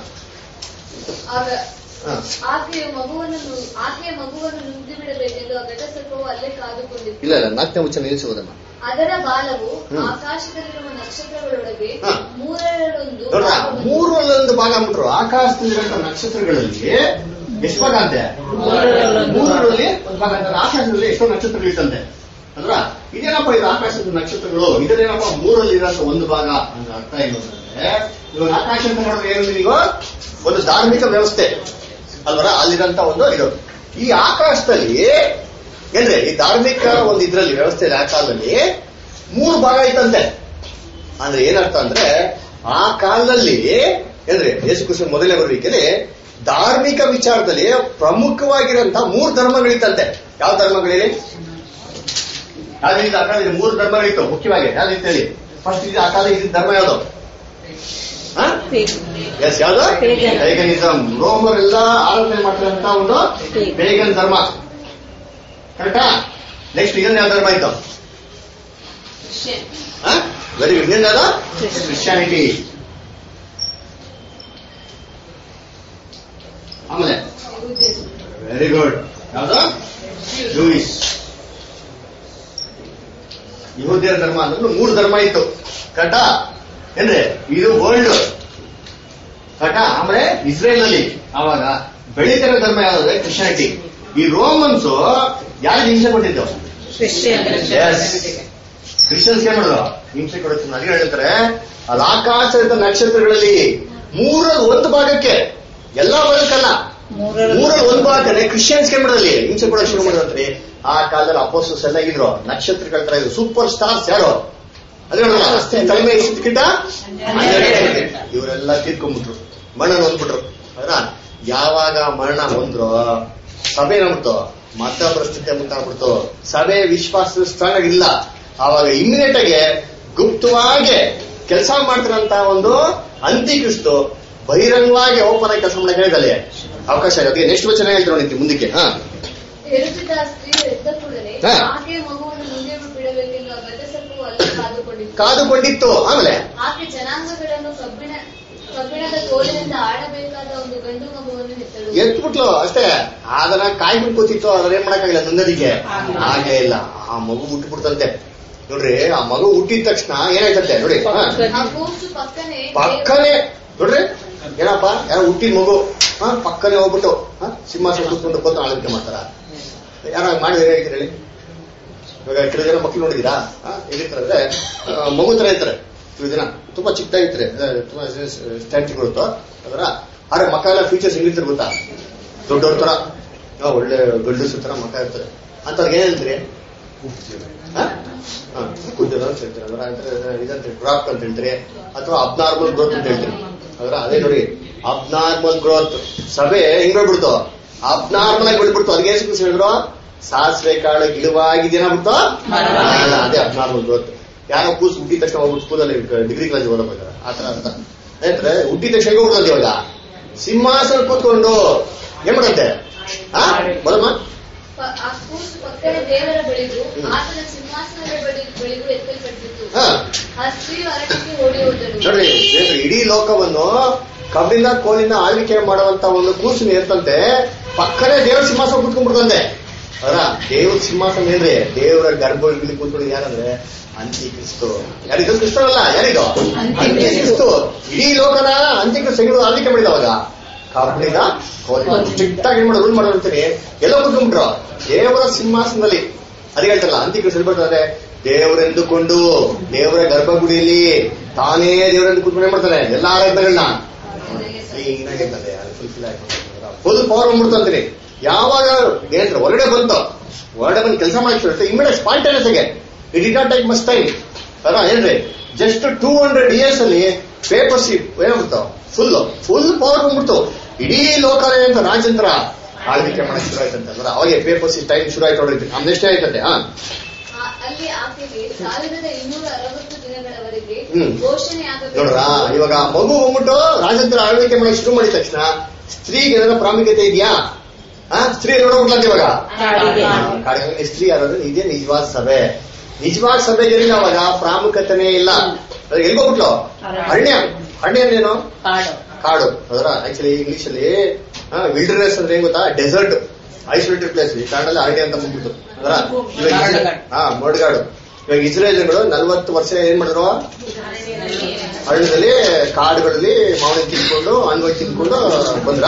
ಆಕೆಯ ಮಗುವನ್ನು ಆಕೆಯ ಮಗುವನ್ನು ನುಂಗಿ ಬಿಡಬೇಕೆಂದು ಆ ಘಟಸರ್ಪವು ಅಲ್ಲೇ ಕಾದುಕೊಂಡಿತ್ತು. ಇಲ್ಲ ಇಲ್ಲ ನಾಲ್ಕನೇ ವಚನ ನಿಲ್ಲಿಸುವುದಮ್ಮ. ಅದರ ಬಾಲವು ಆಕಾಶದಲ್ಲಿರುವ ನಕ್ಷತ್ರಗಳೊಳಗೆ ಮೂರರಲ್ಲೊಂದು ಮೂರರಲ್ಲೊಂದು ಭಾಗ ಅಂದ್ಬಿಟ್ರು. ಆಕಾಶದಲ್ಲಿರುವ ನಕ್ಷತ್ರಗಳಲ್ಲಿ ಎಷ್ಟು ಭಾಗ ಅಂತೆ? ಮೂರರಲ್ಲಿ ಒಂದು ಭಾಗ ಅಂತಾರೆ. ಆಕಾಶದಲ್ಲಿ ಎಷ್ಟೋ ನಕ್ಷತ್ರಗಳು ಇತ್ತಂತೆ ಅಲ್ವಾ? ಇದೇನಪ್ಪ ಇದು ಆಕಾಶದ ನಕ್ಷತ್ರಗಳು, ಇದನ್ನೇನಪ್ಪ ಮೂರಲ್ಲಿ ಇರೋಂಥ ಒಂದು ಭಾಗ ಅಂತ ಅರ್ಥ ಏನು ಅಂತಂದ್ರೆ, ಇವಾಗ ಆಕಾಶ ಅಂತ ನೋಡಿದ್ರೆ ಏನು, ಈಗ ಒಂದು ಧಾರ್ಮಿಕ ವ್ಯವಸ್ಥೆ ಅಲ್ವರ, ಅಲ್ಲಿರಂತ ಒಂದು ಇದು. ಈ ಆಕಾಶದಲ್ಲಿ ಏನ್ರಿ ಈ ಧಾರ್ಮಿಕ ಒಂದು ಇದ್ರಲ್ಲಿ ವ್ಯವಸ್ಥೆ ಆ ಕಾಲದಲ್ಲಿ ಮೂರು ಭಾಗ ಇತ್ತಂತೆ. ಅಂದ್ರೆ ಏನರ್ಥ ಅಂದ್ರೆ ಆ ಕಾಲದಲ್ಲಿ ಏನ್ರಿ ಯೇಸು ಕ್ರಿಸ್ತನ ಮೊದಲೇ ಬರುವಿಕೆಯಲ್ಲಿ ಧಾರ್ಮಿಕ ವಿಚಾರದಲ್ಲಿ ಪ್ರಮುಖವಾಗಿರಂತ ಮೂರು ಧರ್ಮಗಳಿತ್ತಂತೆ. ಯಾವ ಧರ್ಮಗಳಲ್ಲಿ? ಯಾವ ರೀತಿ ಆ ಕಾಲದಲ್ಲಿ ಮೂರು ಧರ್ಮಗಳಿತ್ತು ಮುಖ್ಯವಾಗಿ. ಯಾವ ರೀತಿ ಹೇಳಿ? ಫಸ್ಟ್ ಇದು ಆ ಕಾಲ ಇದು ಧರ್ಮ ಯಾವುದು? ಎಸ್ ಯಾವ್ದು? ಪೇಗನಿಸಂ. ರೋಮರೆಲ್ಲ ಆರಾಧನೆ ಮಾಡ್ತಿರಂತ ಒಂದು ಪೇಗನ್ ಧರ್ಮ. ಕರೆಕ್ಟಾ? ನೆಕ್ಸ್ಟ್ ಇನ್ನೊಂದು ಯಾವ ಧರ್ಮ ಇತ್ತು? Very good. ಇನ್ನೊಂದು ಯಾವ್ದು? ಕ್ರಿಶ್ಚಿಯಾನಿಟಿ. ಆಮೇಲೆ ವೆರಿ ಗುಡ್ ಯಾವ್ದು? ಜೂಯಿಶ್. ಯಹೂದ್ಯರ ಧರ್ಮ ಅಂದ್ರೆ ಮೂರು ಧರ್ಮ ಇತ್ತು. ಕರೆಕ್ಟಾ? ಏನ್ರಿ ಇದು ವರ್ಲ್ಡ್ ಕರೆಕ್ಟಾ? ಆಮೇಲೆ ಇಸ್ರೇಲ್ ಅಲ್ಲಿ ಆವಾಗ ಬೆಳೀತಿರೋ ಧರ್ಮ ಯಾವ್ದು? ಕ್ರಿಶ್ಚಿಯಾನಿಟಿ. ಈ ರೋಮನ್ಸ್ ಯಾರಿಗೆ ಹಿಂಸೆ ಕೊಟ್ಟಿದ್ದು? ಕ್ರಿಶ್ಚಿಯನ್ಸ್ ಏನ್ ಮಾಡಿದ್ರು? ಹಿಂಸೆ ಕೊಡುತ್ತೆ. ನನಗೆ ಹೇಳ್ತಾರೆ ಅಲ್ಲಿ ಆಕಾಶದ ನಕ್ಷತ್ರಗಳಲ್ಲಿ ಮೂರಲ್ಲಿ ಒಂದು ಭಾಗಕ್ಕೆ, ಎಲ್ಲಾ ಭಾಗಕ್ಕಲ್ಲ, ಮೂರಲ್ಲಿ ಒಂದು ಭಾಗಕ್ಕೆ ಕ್ರಿಶ್ಚಿಯನ್ಸ್ ಏನ್ ಮಾಡೋದಲ್ಲಿ ಹಿಂಸೆ ಕೊಡೋಕೆ ಶುರು ಮಾಡಿದ್ರಿ. ಆ ಕಾಲದಲ್ಲಿ ಅಪೋಸ್ಟಲ್ಸ್ ಎಲ್ಲ ಇದ್ರು, ನಕ್ಷತ್ರಗಳ ತರ ಇದ್ರು, ಸೂಪರ್ ಸ್ಟಾರ್ಸ್. ಯಾರು ಅದೇ ಅಷ್ಟೇ ತಲೆಮೆ ಇಷ್ಟಕ್ಕಿಂತ ಇವರೆಲ್ಲ ತೀರ್ಕೊಂಡ್ಬಿಟ್ರು, ಮರಣ ಹೊಂದ್ಬಿಟ್ರು. ಅದ್ರ ಯಾವಾಗ ಮರಣ ಹೊಂದ್ರು ಸಭೆ ಏನಾಗ್ಬಿಡ್ತು? ಮತ ಪರಿಸ್ಥಿತಿ ಮುಂತಾಗ್ಬಿಡ್ತು. ಸಭೆ ವಿಶ್ವಾಸ ಸ್ಟ್ರಾಂಗ್ ಇಲ್ಲ. ಆವಾಗ ಇಮಿಡಿಯೇಟ್ ಆಗಿ ಗುಪ್ತವಾಗಿ ಕೆಲಸ ಮಾಡ್ತಿರಂತ ಒಂದು ಅಂತ್ಯಕ್ರಿಸ್ತು ಬಹಿರಂಗವಾಗಿ ಓಪನ್ ಆಗಿ ಕೆಲಸ ಮಾಡಕ್ಕೆ ಹೇಳಿದಲ್ಲಿ ಅವಕಾಶ ಇದೆ. ಅದಕ್ಕೆ ನೆಕ್ಸ್ಟ್ ವಚನ ಹೇಳ್ತಾರೆ ನೋಡಿ ಮುಂದಕ್ಕೆ. ಹಾ ಹೆರುತ್ತಿದ್ದ ಸ್ತ್ರೀಯು ಎದ್ದ ಕೂಡಲೇ ಆಕೆಯ ಮಗುವನ್ನು ನುಂಗಿ ಬಿಡಬೇಕೆಂದು ಘಟಸರ್ಪವು ಅಲ್ಲೇ ಕಾದುಕೊಂಡಿತ್ತು ಕಾದುಕೊಂಡಿತ್ತು ಆಮೇಲೆ ಆಕೆ ಜನಾಂಗಗಳನ್ನು ಕಬ್ಬಿಣ ಕಬ್ಬಿಣದ ತೋಳಿನಿಂದ ಆಡಬೇಕಾದ ಒಂದು ಗಂಡು ಮಗುವನ್ನು ಹೆತ್ತಳು. ಎತ್ಬಿಟ್ಲು ಅಷ್ಟೇ. ಅದನ್ನ ಕಾಯ್ಬಿಟ್ಟು ಕೂತಿತ್ತು. ಅದ್ರ ಏನ್ ಮಾಡಕ್ಕಾಗಿಲ್ಲ, ನುಂಗದಿಕ್ಕೆ ಹಾಗೆ ಇಲ್ಲ. ಆ ಮಗು ಹುಟ್ಟುಬಿಡ್ತಂತೆ ನೋಡ್ರಿ. ಆ ಮಗು ಹುಟ್ಟಿದ ತಕ್ಷಣ ಏನಾಯ್ತಂತೆ ನೋಡಿ, ಪಕ್ಕನೆ ನೋಡ್ರಿ ಏನಪ್ಪಾ ಯಾರೋ ಹುಟ್ಟಿದ ಮಗು ಹ ಪಕ್ಕನೆ ಹೋಗ್ಬಿಟ್ಟು ಹ ಸಿಂಹಾಸನ ಕೂತ್ಕೊಂಡು ಕೂತು ಆಳ್ವಿಕೆ ಮಾಡ್ತಾರ. ಯಾರ ಮಾಡಿದ್ರೆ ಹೇಳ್ತೀರಿ? ಇವಾಗ ಕೆಲವು ಜನ ಮಕ್ಳು ನೋಡಿದೀರಾ ಹೇಗಿರ್ತಾರೆ ಮಗು ತರ ಇರ್ತಾರೆ. ಕೆಲವು ದಿನ ತುಂಬಾ ಚಿಕ್ಕದಾಗಿರ್ತಾರೆ, ತುಂಬಾ ಸ್ಟ್ಯಾಚು ಬರುತ್ತೋ ಅದರ. ಆದ್ರೆ ಮಕ್ಕ ಎಲ್ಲ ಫೀಚರ್ಸ್ ಹೆಂಗಿರ್ತಾರೆ ಗೊತ್ತಾ? ದೊಡ್ಡವ್ರ ತರ ಒಳ್ಳೆ ಗಂಡಸು ತರ ಮಕ್ಕ ಇರ್ತಾರೆ. ಅಂತವ್ರಿಗೆ ಏನ್ ಹೇಳ್ತೀರಿ? ಕುದ್ದಿರ ಅಂತ ಹೇಳ್ತಾರೆ. ಅದರ ಇದಂತ ಡ್ರಾಪ್ ಅಂತ ಹೇಳ್ತಾರೆ, ಅಥವಾ ಅಬ್ನಾರ್ಮಲ್ ಗ್ರೋತ್ ಅಂತ ಹೇಳ್ತಾರೆ. ಅದರ ಅದೇ ನೋಡಿ ಅಬ್ನಾರ್ಮಲ್ ಗ್ರೋತ್. ಸಭೆ ಹೆಂಗ್ ಬಿಡ್ಬಿಡ್ತು? ಅಬ್ನಾರ್ಮಲ್ ಆಗಿ ಬಿಡ್ಬಿಡ್ತು. ಅದಕ್ಕೆ ಹೇಳಿದ್ರು ಸಾಸಿವೆ ಕಾಳು ಗಿಡವಾಗಿದ್ದೇನ ಬಿಡ್ತು, ಅದೇ ಅಬ್ನಾರ್ಮಲ್ ಗ್ರೋತ್. ಯಾರೋ ಕೂಸು ಹುಟ್ಟಿದ ತಕ್ಷಣ ಹೋಗ್ಬಿಟ್ಟು ಸ್ಕೂಲಲ್ಲಿ ಡಿಗ್ರಿ ಕ್ಲಾಸ್ ಓದಬೇಕಾದ್ರೆ ಆತರ ಅಂತ ಹೇಳ್ತಾರೆ. ಹುಟ್ಟಿದ ತಕ್ಷಣ ಹೋಗ್ಬಿಡೋದು ಇವಾಗ ಸಿಂಹಾಸನ ಕೂತ್ಕೊಂಡು ಏನ್ ಮಾಡಂತೆ ಬರಮ್ಮ ದೇವರ ಬಳಿಗೂ ಆತನ ಸಿಂಹಾಸನದ ಬಳಿಗೂ ಎತ್ತಲ್ಪಟ್ಟಿತ್ತು. ಆ ಸ್ತ್ರೀಯು ಅರಣ್ಯಕ್ಕೆ ಓಡಿ ಹೋದಳು. ನೋಡ್ರಿ ಇಡೀ ಲೋಕವನ್ನು ಕಬ್ಬಿನ ಕೋಲಿನ ಆಳ್ವಿಕೆ ಮಾಡುವಂತ ಒಂದು ಕೂಸಿನ ಇರ್ತಂತೆ. ಪಕ್ಕನೇ ದೇವರ ಸಿಂಹಾಸನ ಕೂತ್ಕೊಂಡ್ಬಿಡ್ತಂತೆ. ಅವರ ದೇವ್ರ ಸಿಂಹಾಸನ ಏನ್ರಿ? ದೇವರ ಗರ್ಭದಲ್ಲಿ ಕೂತ್ಕೊಂಡು ಯಾರಂದ್ರೆ ಅಂತ್ಯಕ್ರಿಸ್ತು. ಯಾರಿದು? ಕ್ರಿಸ್ತನಲ್ಲ, ಯಾರಿದು? ಅಂತ್ಯಕ್ರಿಸ್ತು. ಇಡೀ ಲೋಕನ ಅಂತ್ಯಕ್ರಿಸ್ತು ಆಳ್ವಿಕೆ ಮಾಡಿದವಾಗ ಕಬ್ಬಿನ ಕೋಲಿನ ಚಿಟ್ಟಾಗಿ ಏನ್ ಮಾಡೋದು ರೂಲ್ ಮಾಡೋದು ಅಂತೀನಿ. ಎಲ್ಲ ಕೂತ್ಕೊಂಡ್ಬಿಟ್ರು ದೇವರ ಸಿಂಹಾಸನದಲ್ಲಿ. ಅದೇ ಹೇಳ್ತಾರಲ್ಲ ಅಂತ್ಯಕ್ರಿಸ್ತು ಬರ್ತಾರೆ ದೇವರೆಂದುಕೊಂಡು ದೇವರ ಗರ್ಭಗುಡಿಯಲ್ಲಿ ತಾನೇ ದೇವರೆಂದು ಕೂತ್ಕೊಂಡು ಏನ್ ಮಾಡ್ತಾರೆ ಎಲ್ಲಾ ಆರಾಧನೆಗಳನ್ನ ಫುಲ್ಫಿಲ್ ಆಗಿ ಫುಲ್ ಪವರ್ ಬಂದ್ಬಿಡ್ತು. ಯಾವಾಗ ಏನ್ರ ಹೊರಗಡೆ ಬಂತು, ಹೊರಗಡೆ ಬಂದು ಕೆಲಸ ಮಾಡಿ ಇಮಿಡಿಯೇಟ್ ಸ್ಪಾಂಟೇನಿಯಸ್ ಆಗಿ it it not take much time ಅಲ್ಲ ಏನ್ರಿ. ಜಸ್ಟ್ ಟೂ ಹಂಡ್ರೆಡ್ ಇಯರ್ಸ್ ಅಲ್ಲಿ ಪೇಪರ್ಸ್ ಏನಾಗ್ಬಿಡ್ತು ಫುಲ್ ಫುಲ್ ಪವರ್ ಬಂದ್ಬಿಡ್ತು. ಇಡೀ ಲೋಕ ಅಂತ ರಾಜ್ಯಂತರ ಆಳ್ವಿಕೆ ಮಾಡಕ್ ಶುರು ಆಯ್ತಂತಂದ್ರೆ ಅವಾಗೆ ಪೇಪರ್ಸ್ ಟೈಮ್ ಶುರು ಆಯ್ತು ನೋಡ್ರಿ. ನಮ್ದೆಷ್ಟೇ ಆಯ್ತಂತೆ. ಹಾ ಅಲ್ಲಿ ಆಕೆಗೆ ಸಾವಿರದ ಇನ್ನೂರ ಅರವತ್ತು ದಿನಗಳವರೆಗೆ ಘೋಷಣೆ ಆಗಬೇಕು. ನೋಡ್ರ ಇವಾಗ ಮಗು ಹೋಗ್ಬಿಟ್ಟು ರಾಜಂತರ ಆಳ್ವಿಕೆ ಮಾಡಕ್ ಶುರು ಮಾಡಿದ ತಕ್ಷಣ ಸ್ತ್ರೀಗೆ ಏನಾದ್ರು ಪ್ರಾಮುಖ್ಯತೆ ಇದೆಯಾ? ಸ್ತ್ರೀ ನೋಡ್ಬಿಟ್ಲಂತ ಇವಾಗ ಕಾಡಿಗೆ ಸ್ತ್ರೀ ಯಾರಾದ್ರು ಇದೇ ನಿಜವಾದ ಸಭೆ. ನಿಜವಾದ ಸಭೆಗೆ ಅವಾಗ ಪ್ರಾಮುಖ್ಯತೆನೇ ಇಲ್ಲ. ಎಲ್ಗೋಗ್ಬಿಟ್ಲು? ಅರಣ್ಯ. ಅರಣ್ಯ ಅಂದ್ರೇನು? ಕಾಡು. ಅದರ ಆಕ್ಚುಲಿ ಇಂಗ್ಲಿಷ್ ಅಲ್ಲಿ ವಿಲ್ಡರ್ನೆಸ್ ಅಂದ್ರೆ ಏನ್ ಗೊತ್ತಾ? Desert, isolated place. ಈ ಕಾಡಲ್ಲಿ ಅರಣ್ಯ ಅಂತ ಬಂದ್ಬಿಟ್ಟು ಅದರ ಹಾ ಮೋಡ್ಗಾಡು. ಇವಾಗ ಇಸ್ರೇಲ್ಗಳು ನಲ್ವತ್ತು ವರ್ಷ ಏನ್ ಮಾಡಿದ್ರು? ಅರಣ್ಯದಲ್ಲಿ ಕಾಡುಗಳಲ್ಲಿ ಮಾವಿನ ತಿನ್ಕೊಂಡು ಹಣ್ಣು ತಿನ್ಕೊಂಡು ಬಂದ್ರ.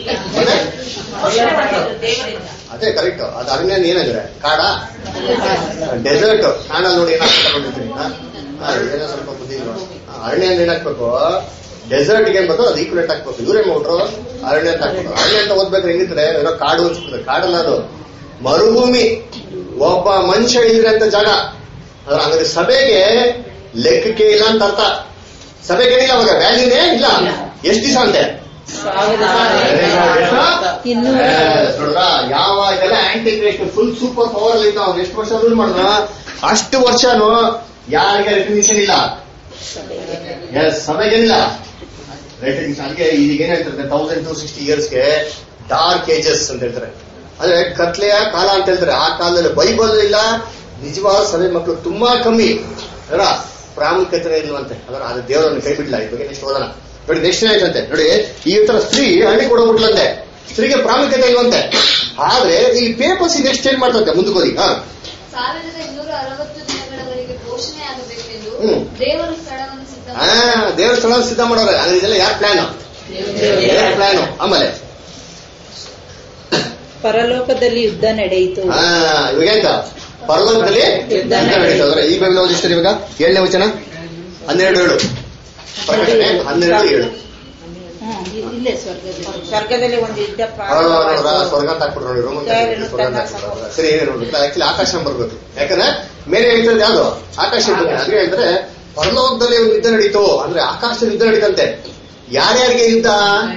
ಅದೇ ಕರೆಕ್ಟ್. ಅದು ಅರಣ್ಯ ಏನಂದ್ರೆ ಕಾಡ, ಡೆಸರ್ಟ್. ನಾನಲ್ಲಿ ನೋಡಿ ಏನಾಗ್ತಿರ್ತೀನಿ ಏನೋ ಸ್ವಲ್ಪ ಬುದ್ಧಿ ಇಲ್ವಾ? ಅರಣ್ಯ ಅಂದ್ರೆ ಏನಾಗ್ಬೇಕು? ಡೆಸರ್ಟ್ ಏನ್ ಬರ್ತೋ ಅದು ಈಕ್ವಲೆಂಟ್ ಹಾಕ್ಬೇಕು. ಇವ್ರೇನ್ ಮಾಡ್ಬಿಟ್ರು? ಅರಣ್ಯ ಅಂತ ಹಾಕ್ಬೇಕು. ಅರಣ್ಯ ಅಂತ ಓದ್ಬೇಕಾದ್ರೆ ಹೆಂಗಿದ್ರೆ ಏನೋ ಕಾಡು ಅನ್ಸ್ಬಿಡ್ತಾರೆ. ಕಾಡಲ್ಲ, ಅದು ಮರುಭೂಮಿ. ಒಬ್ಬ ಮನುಷ್ಯ ಇದ್ರೆ ಅಂತ ಜಾಗ. ಅದ್ರ ಹಂಗಾದ್ರೆ ಸಭೆಗೆ ಲೆಕ್ಕಕ್ಕೆ ಇಲ್ಲ ಅಂತ ಅರ್ಥ. ಸಭೆಗೆ ಏನಿಲ್ಲ ಅವಾಗ, ವ್ಯಾಲ್ಯೂನೇ ಇಲ್ಲ. ಎಷ್ಟು ದಿವಸ ಅಂತೆ? ನೋಡ್ರ ಯಾವಾಗೆಲ್ಲ antichrist full super power ಅಲ್ಲಿ ಅವ್ರು ಎಷ್ಟು ವರ್ಷ ರೂಲ್ ಮಾಡಿದ್ರ ಅಷ್ಟು ವರ್ಷನು ಯಾರಿಗೆ ರೆಕಗ್ನಿಷನ್ ಇಲ್ಲ, ಸಭೆಗೇನಿಲ್ಲ ರೆಕಗ್ನಿಷನ್. ಅದಕ್ಕೆ ಈಗ ಏನ್ ಹೇಳ್ತಾರೆ, ತೌಸಂಡ್ ಟು ಸಿಕ್ಸ್ಟಿ ಇಯರ್ಸ್ಗೆ ಡಾರ್ಕ್ ಏಜಸ್ ಅಂತ ಹೇಳ್ತಾರೆ. ಅಂದ್ರೆ ಕತ್ಲೆಯ ಕಾಲ ಅಂತ ಹೇಳ್ತಾರೆ. ಆ ಕಾಲದಲ್ಲಿ ಬೈಬಲ್ ಇಲ್ಲ, ನಿಜವಾದ ಸಭೆ ಮಕ್ಕಳು ತುಂಬಾ ಕಮ್ಮಿ, ಅದರ ಪ್ರಾಮುಖ್ಯತೆ ಇಲ್ವಂತೆ. ಅದರ ಅದು ದೇವರನ್ನು ಕೈ ಬಿಡ್ಲ. ಈ ಬಗ್ಗೆ ನೆಕ್ಸ್ಟ್ ಓದೋಣ ನೋಡಿ. ನೆಕ್ಸ್ಟ್ ಏನಾಯ್ತಂತೆ ನೋಡಿ, ಈ ತರ ಸ್ತ್ರೀ ಹಳ್ಳಿ ಕೊಡೋಗ್ಬಿಟ್ಲಂತೆ, ಸ್ತ್ರೀಗೆ ಪ್ರಾಮುಖ್ಯತೆ ಇಲ್ವಂತೆ. ಆದ್ರೆ ಈ ಪೇಪರ್ಸ್ ನೆಕ್ಸ್ಟ್ ಏನ್ ಮಾಡ್ತಂತೆ ಮುಂದಕ್ಕೋದಿ. ಹಾ ಸಾವಿರದ ಇನ್ನೂರ ಅರವತ್ತು ದಿನಗಳವರೆಗೆ ಪೋಷಣೆ ಆಗಬೇಕೆಂದು ದೇವರ ಸ್ಥಳವನ್ನು ಸಿದ್ಧ ಹಾ ದೇವರ ಸ್ಥಳ ಸಿದ್ಧ ಮಾಡೋರೆ. ಅಂದ್ರೆ ಇದೆಲ್ಲ ಯಾರ ಪ್ಲಾನ್? ದೇವರ ಪ್ಲಾನ್. ಆಮೇಲೆ ಪರಲೋಕದಲ್ಲಿ ಯುದ್ಧ ನಡೆಯಿತು. ಹಾ ಇವಾಗ ಎಂತ ಪರಲೋಕದಲ್ಲಿ ಯುದ್ಧ ನಡೆಯಿತು. ಅಂದ್ರೆ ಈ ಬೈಬಲ್ ಓದಿಸ್ತಾರೆ ಇವಾಗ ಏಳನೇ ವಚನ ಹನ್ನೆರಡು ಏಳು ಪ್ರಕಟಣೆ ಹನ್ನೆರಡು ಏಳು. ಇಲ್ಲೇ ಸ್ವರ್ಗದಲ್ಲಿ ಸ್ವರ್ಗದಲ್ಲಿ ಒಂದು ಯುದ್ಧ ಸ್ವರ್ಗ ಅಂತ ಹಾಕ್ಬಿಟ್ರು ನೋಡಿ. ರೋಮನ್ ಸರಿ ಏನೇ ನೋಡ್ಬೇಕು. ಆಕ್ಚುಲಿ ಆಕಾಶ ಬರ್ಬೇಕು. ಯಾಕಂದ್ರೆ ಮೇಲೆ ಹೇಳ್ತಾರೆ ಯಾವ್ದು ಆಕಾಶ ಬಗ್ಗೆ. ಅದ್ಗೆ ಹೇಳ್ತಾರೆ ಪರಲೋಕದಲ್ಲಿ ಒಂದು ಯುದ್ಧ ನಡೀತು ಅಂದ್ರೆ ಆಕಾಶದಲ್ಲಿ ಯುದ್ಧ ನಡೀತಂತೆ. ಯಾರ್ಯಾರಿಗೆ ಯುದ್ಧ?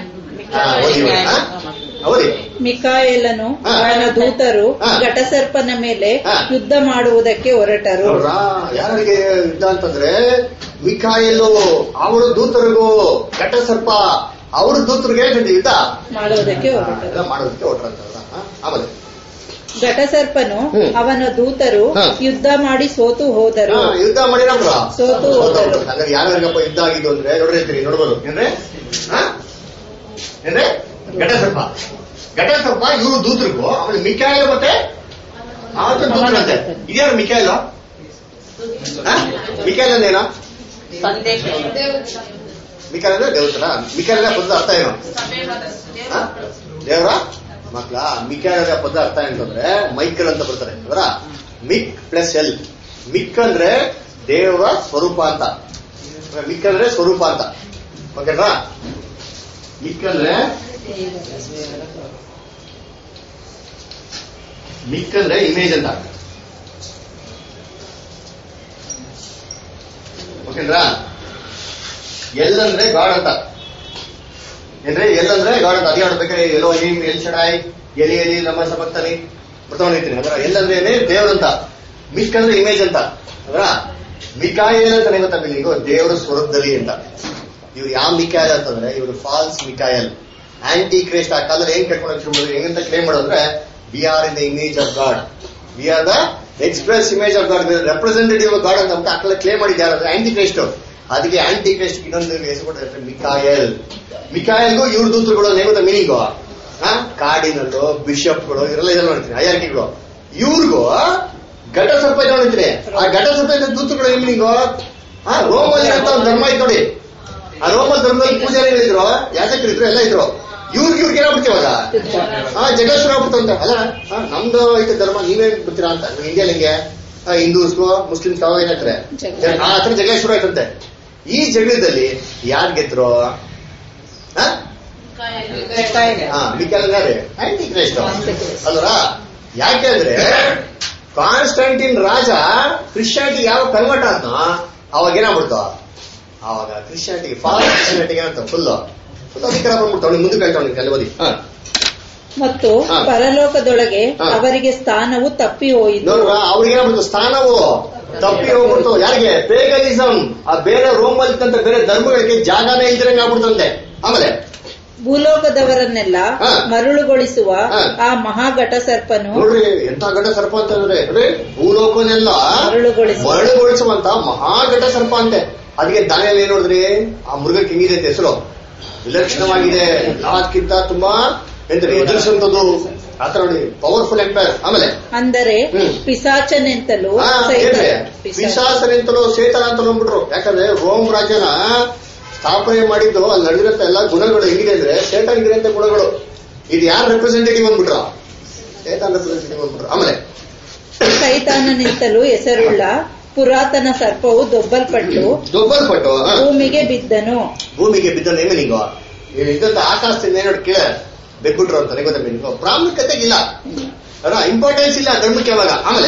ಹೌದಿ ಮಿಕಾಯೇಲನು ಅವನ ದೂತರು ಘಟಸರ್ಪನ ಮೇಲೆ ಯುದ್ಧ ಮಾಡುವುದಕ್ಕೆ ಹೊರಟರು. ಯಾರಿಗೆ ಯುದ್ಧ ಅಂತಂದ್ರೆ ಮಿಕಾಯೇಲು ಅವಳು ದೂತರಿಗೂ ಘಟಸರ್ಪ ಅವ್ರ ದೂತರಿಗೆ ಯುದ್ಧ ಮಾಡುವುದಕ್ಕೆ ಹೊರಟರು ಮಾಡೋದಕ್ಕೆ ಹೊರಟಂತ. ಆಮೇಲೆ ಘಟಸರ್ಪನು ಅವನ ದೂತರು ಯುದ್ಧ ಮಾಡಿ ಸೋತು ಹೋದರು. ಯುದ್ಧ ಮಾಡಿರಲ್ಲ ಸೋತು ಹೋದರು. ಹಾಗಾದ್ರೆ ಯಾರ್ಯಾರಿಗಪ್ಪ ಯುದ್ಧ ಆಗಿದ್ದು ಅಂದ್ರೆ ನೋಡಿರ್ತೀರಿ, ನೋಡ್ಬೋದು. ಏನ್ರೆ ಏನ್ರೆ ಘಟಸರ್ಪ ಘಟಸರ್ಪ ಇವರು ದೂತರಿಗೂ, ಆಮೇಲೆ ಮಿಕಾಯೇಲ್ ಮತ್ತೆ ಆವತ್ತು ದೂತರಂತೆ. ಇದ್ಯಾರು ಮಿಕಾಯೇಲ್? ಮಿಕಾಯೇಲ್ ಅಂದ್ರೆ ಏನೋ? ಮಿಕಾಯೇಲ್ ಅಂದ್ರೆ ದೇವತರ. ಮಿಕಾಯೇಲ್ ಪದದ ಅರ್ಥ ಏನು? ದೇವರ ಮಕ್ಕಳ. ಮಿಕಾಯೇಲ್ ಪದ ಅರ್ಥ ಏನಂತಂದ್ರೆ ಮೈಕಲ್ ಅಂತ ಬರ್ತಾರೆ. ಅದರ ಮಿಕ್ ಪ್ಲಸ್ ಎಲ್. ಮಿಕ್ ಅಂದ್ರೆ ದೇವರ ಸ್ವರೂಪ ಅಂತ. ಮಿಕ್ ಅಂದ್ರೆ ಸ್ವರೂಪ ಅಂತ. ಓಕೆನಾ? ಮಿಕ್ ಅಂದ್ರೆ ಮಿಕ್ ಅಂದ್ರೆ ಇಮೇಜ್ ಅಂತ. ಓಕೆನಾ? ಎಲ್ ಅಂದ್ರೆ ಗಾಡ್ ಅಂತ. ಏನ್ರಿ ಎಲ್ ಅಂದ್ರೆ ಗಾಡ್ ಅಂತ. ಅದೇ ಆಡ್ಬೇಕಾದ್ರೆ ಎಲ್ಲೋ ಎಲ್ ಶಡಾಯ್ ಎಲಿ ಎಲಿ ನಮ್ಮ ಸಬಕ್ತಾನಿ ಬರ್ತಾವಂದಿರ್ತೀನಿ. ಅದರ ಎಲ್ ಅಂದ್ರೆ ಏನೇ ದೇವ್ರಂತ. ಮಿಕ್ ಅಂದ್ರೆ ಇಮೇಜ್ ಅಂತ. ಅದರ ಮಿಕಾಯೇಲ್ ಅಂತ ಗೊತ್ತಾ ಈಗ ದೇವರ ಸ್ವರೂಪದಲ್ಲಿ ಅಂತ. ಇವ್ರು ಯಾವ ಮಿಕಾಯಲ್ ಅಂತಂದ್ರೆ ಇವರು ಫಾಲ್ಸ್ ಮಿಕಾಯಲ್, ಆಂಟಿ ಕ್ರೈಸ್ಟ್. ಆ ಕಾಲದಲ್ಲಿ ಏನ್ ಕಟ್ಕೊಂಡು ಶುರು ಮಾಡಿದ್ರು, ಹೆಂಗಂತ ಕ್ಲೇಮ್ ಮಾಡೋದ್ರೆ we are in the image of God, we are the express image of God, representative of God ಅಂತ ಆ ಕಾಲ ಕ್ಲೇಮ್ ಮಾಡಿದ್ದಾರೆ. ಅಂದ್ರೆ ಆಂಟಿ ಕ್ರೈಸ್ಟ್. ಅದಕ್ಕೆ ಆಂಟಿ ಕ್ರೈಸ್ಟ್ ಇನ್ನೊಂದು ಹೆಸರು ಕೊಟ್ಟಿದ್ದಾರೆ ಮಿಕಾಯಲ್. ಮಿಕಾಯಲ್ಗೂ ಇವ್ರ ದೂತರುಗಳು ಹೇಗುತ್ತಾ ಮೀನಿಂಗು? ಕಾಡಿನಲ್ಲೂ ಬಿಷಪ್ಗಳು ಇವರೆಲ್ಲ ಇದೆಲ್ಲ ನೋಡ್ತೀನಿ ಅಯ್ಯಾರ್ಕಿಗಳು. ಇವ್ರಿಗೂ ಘಟ ಸರ್ಪ ಇದೆ ನೋಡ್ತೀನಿ. ಆ ಘಟ ಸರ್ಪ ದೂತರುಗಳು ಏನ್ ಮೀನಿಂಗು? ರೋಮಲ್ಲಿ ಅಂತ ಒಂದು ಧರ್ಮ ಇತ್ತು ನೋಡಿ. ಆ ರೋಮನ್ ಧರ್ಮದಲ್ಲಿ ಪೂಜಾರಿಗಳಿದ್ರು, ಯಾಜಕರಿದ್ರು, ಎಲ್ಲ ಇದ್ರು. ಇವ್ರಿಗೆ ಇವ್ರಿಗೆ ಏನಾಗ್ಬಿಡ್ತೀವಾಗ ಹಾ ಜಗಳ ಶುರು ಆಗ್ಬಿಡ್ತಂತ. ಅಲ್ಲ ನಮ್ದು ಐತೆ ಧರ್ಮ ನೀವೇನ್ ಬಿಡ್ತೀರಾ ಅಂತ. ಇಂಡಿಯಲ್ಲಿ ಹಿಂಗೆ ಹಿಂದೂಸ್ಗೂ ಮುಸ್ಲಿಮ್ಸ್ ಯಾವ ಏನಾಗ್ತಾರೆ ಆ ಹತ್ರ ಜಗಳ ಶುರು ಆಯ್ತಂತೆ. ಈ ಜಗಳದಲ್ಲಿ ಯಾರ್ ಗೆದ್ರು? ಮಿಕಾಯೇಲ್ ಆಂಟಿ ಕ್ರೈಸ್ಟ್ ಅಲ್ರ. ಯಾಕೆ ಅಂದ್ರೆ ಕಾನ್ಸ್ಟಂಟಿನ್ ರಾಜ ಕ್ರಿಶ್ಚಿಯಾನಿಟಿ ಯಾವ ಕನ್ವರ್ಟ್ ಆದ್ನೋ ಅವಾಗ ಏನಾಗ್ಬಿಡ್ತು, ಆವಾಗ ಕ್ರಿಶ್ಚಿಯಾನಿಟಿಗೆ ಫಾಲ್ ಕ್ರಿಶ್ಚಿಯಾನಿಟಿಗೆ ಏನಂತ ಫುಲ್ ಫುಲ್ ಅಧಿಕಾರ ಬಂದ್ಬಿಡ್ತಾವ. ಮುಂದಕ್ಕೆ ಹೇಳ್ತಾವ ಅಲ್ಲಿ ಓದಿ. ಮತ್ತು ಪರಲೋಕದೊಳಗೆ ಅವರಿಗೆ ಸ್ಥಾನವು ತಪ್ಪಿ ಹೋಯಿತು. ನೋಡ್ರ ಅವ್ರಿಗೆ ಏನಾಗ್ಬಿಡ್ತು, ಸ್ಥಾನವು ತಪ್ಪಿ ಹೋಗ್ಬಿಡ್ತು. ಯಾರಿಗೆ? ಪೇಗನಿಸಂ. ಆ ಬೇರೆ ರೋಮಲ್ಲಿ ಇದ್ದಂತ ಬೇರೆ ಧರ್ಮಗಳಿಗೆ ಜಾಗನೇ ಇಲ್ದಿರಂಗೆ ಆಗ್ಬಿಡ್ತಂತೆ. ಆಮೇಲೆ ಭೂಲೋಕದವರನ್ನೆಲ್ಲ ಹಾ. ಮರಳುಗೊಳಿಸುವ ಹಾ. ಆ ಮಹಾಘಟ ಸರ್ಪನು ನೋಡ್ರಿ ಎಂತ ಘಟ ಸರ್ಪ ಅಂತಂದ್ರೆ ಅಂದ್ರೆ ಭೂಲೋಕನೆಲ್ಲ ಮರಳುಗೊಳಿಸುವ ಮರಳುಗೊಳಿಸುವಂತ ಮಹಾಘಟ ಸರ್ಪ ಅಂತೆ. ಅದಕ್ಕೆ ದಾನಿಯಲ್ಲಿ ಏನ್ ನೋಡಿದ್ರಿ, ಆ ಮೃಗಕ್ಕೆ ಹೆಂಗಿದೆ ಅಂತ ಹೆಸರು, ವಿಲಕ್ಷಣವಾಗಿದೆ, ಅದಕ್ಕಿಂತ ತುಂಬಾ ಎಂದ್ರೆ ಎದುರಿಸುವಂತದ್ದು ಆತರ ನೋಡಿ, ಪವರ್ಫುಲ್ ಎಂಪೈರ್. ಆಮೇಲೆ ಅಂದರೆ ಪಿಸಾಚನೆಂತಲೂ ಪಿಸಾಸನೆಂತಲೂ ಸೇತನ ಅಂತಲೂ ಅಂದ್ಬಿಟ್ರು. ಯಾಕಂದ್ರೆ ರೋಮ್ ರಾಜ್ಯನ ಸ್ಥಾಪನೆ ಮಾಡಿದ್ದು ಅಲ್ಲಿ ನಡೆದಿರಂತ ಎಲ್ಲ ಗುಣಗಳು ಹೆಂಗಿದೆ ಅಂದ್ರೆ ಸೇತನಿಗಿರಂತ ಗುಣಗಳು. ಇದು ಯಾರು ರೆಪ್ರೆಸೆಂಟೇಟಿವ್ ಅಂದ್ಬಿಟ್ರು, ಸೇತಾನ್ ರೆಪ್ರೆಸೆಂಟೇಟಿವ್ ಅಂದ್ಬಿಟ್ರು. ಆಮೇಲೆ ಸೈತಾನನಿಂತಲೂ ಹೆಸರುಳ್ಳ ಪುರಾತನ ಸರ್ಪವು ದೊಬ್ಬಲ್ಪಟ್ಟು ದೊಬ್ಬಲ್ಪಟ್ಟು ಭೂಮಿಗೆ ಬಿದ್ದನು. ಭೂಮಿಗೆ ಬಿದ್ದನು ಏಮೇನಿಗ ಇದ್ದಂತ ಆಕಾಶದಿಂದ ಏನೋ ಕೇಳ ಬೆಕ್ಬಿಟ್ರು ಅಂತ ಗೊತ್ತ. ನಿಮ್ಗೆ ಪ್ರಾಮುಖ್ಯತೆಗಿಲ್ಲ, ಇಂಪಾರ್ಟೆನ್ಸ್ ಇಲ್ಲ ಧರ್ಮಕ್ಕೆ ಅವಾಗ. ಆಮೇಲೆ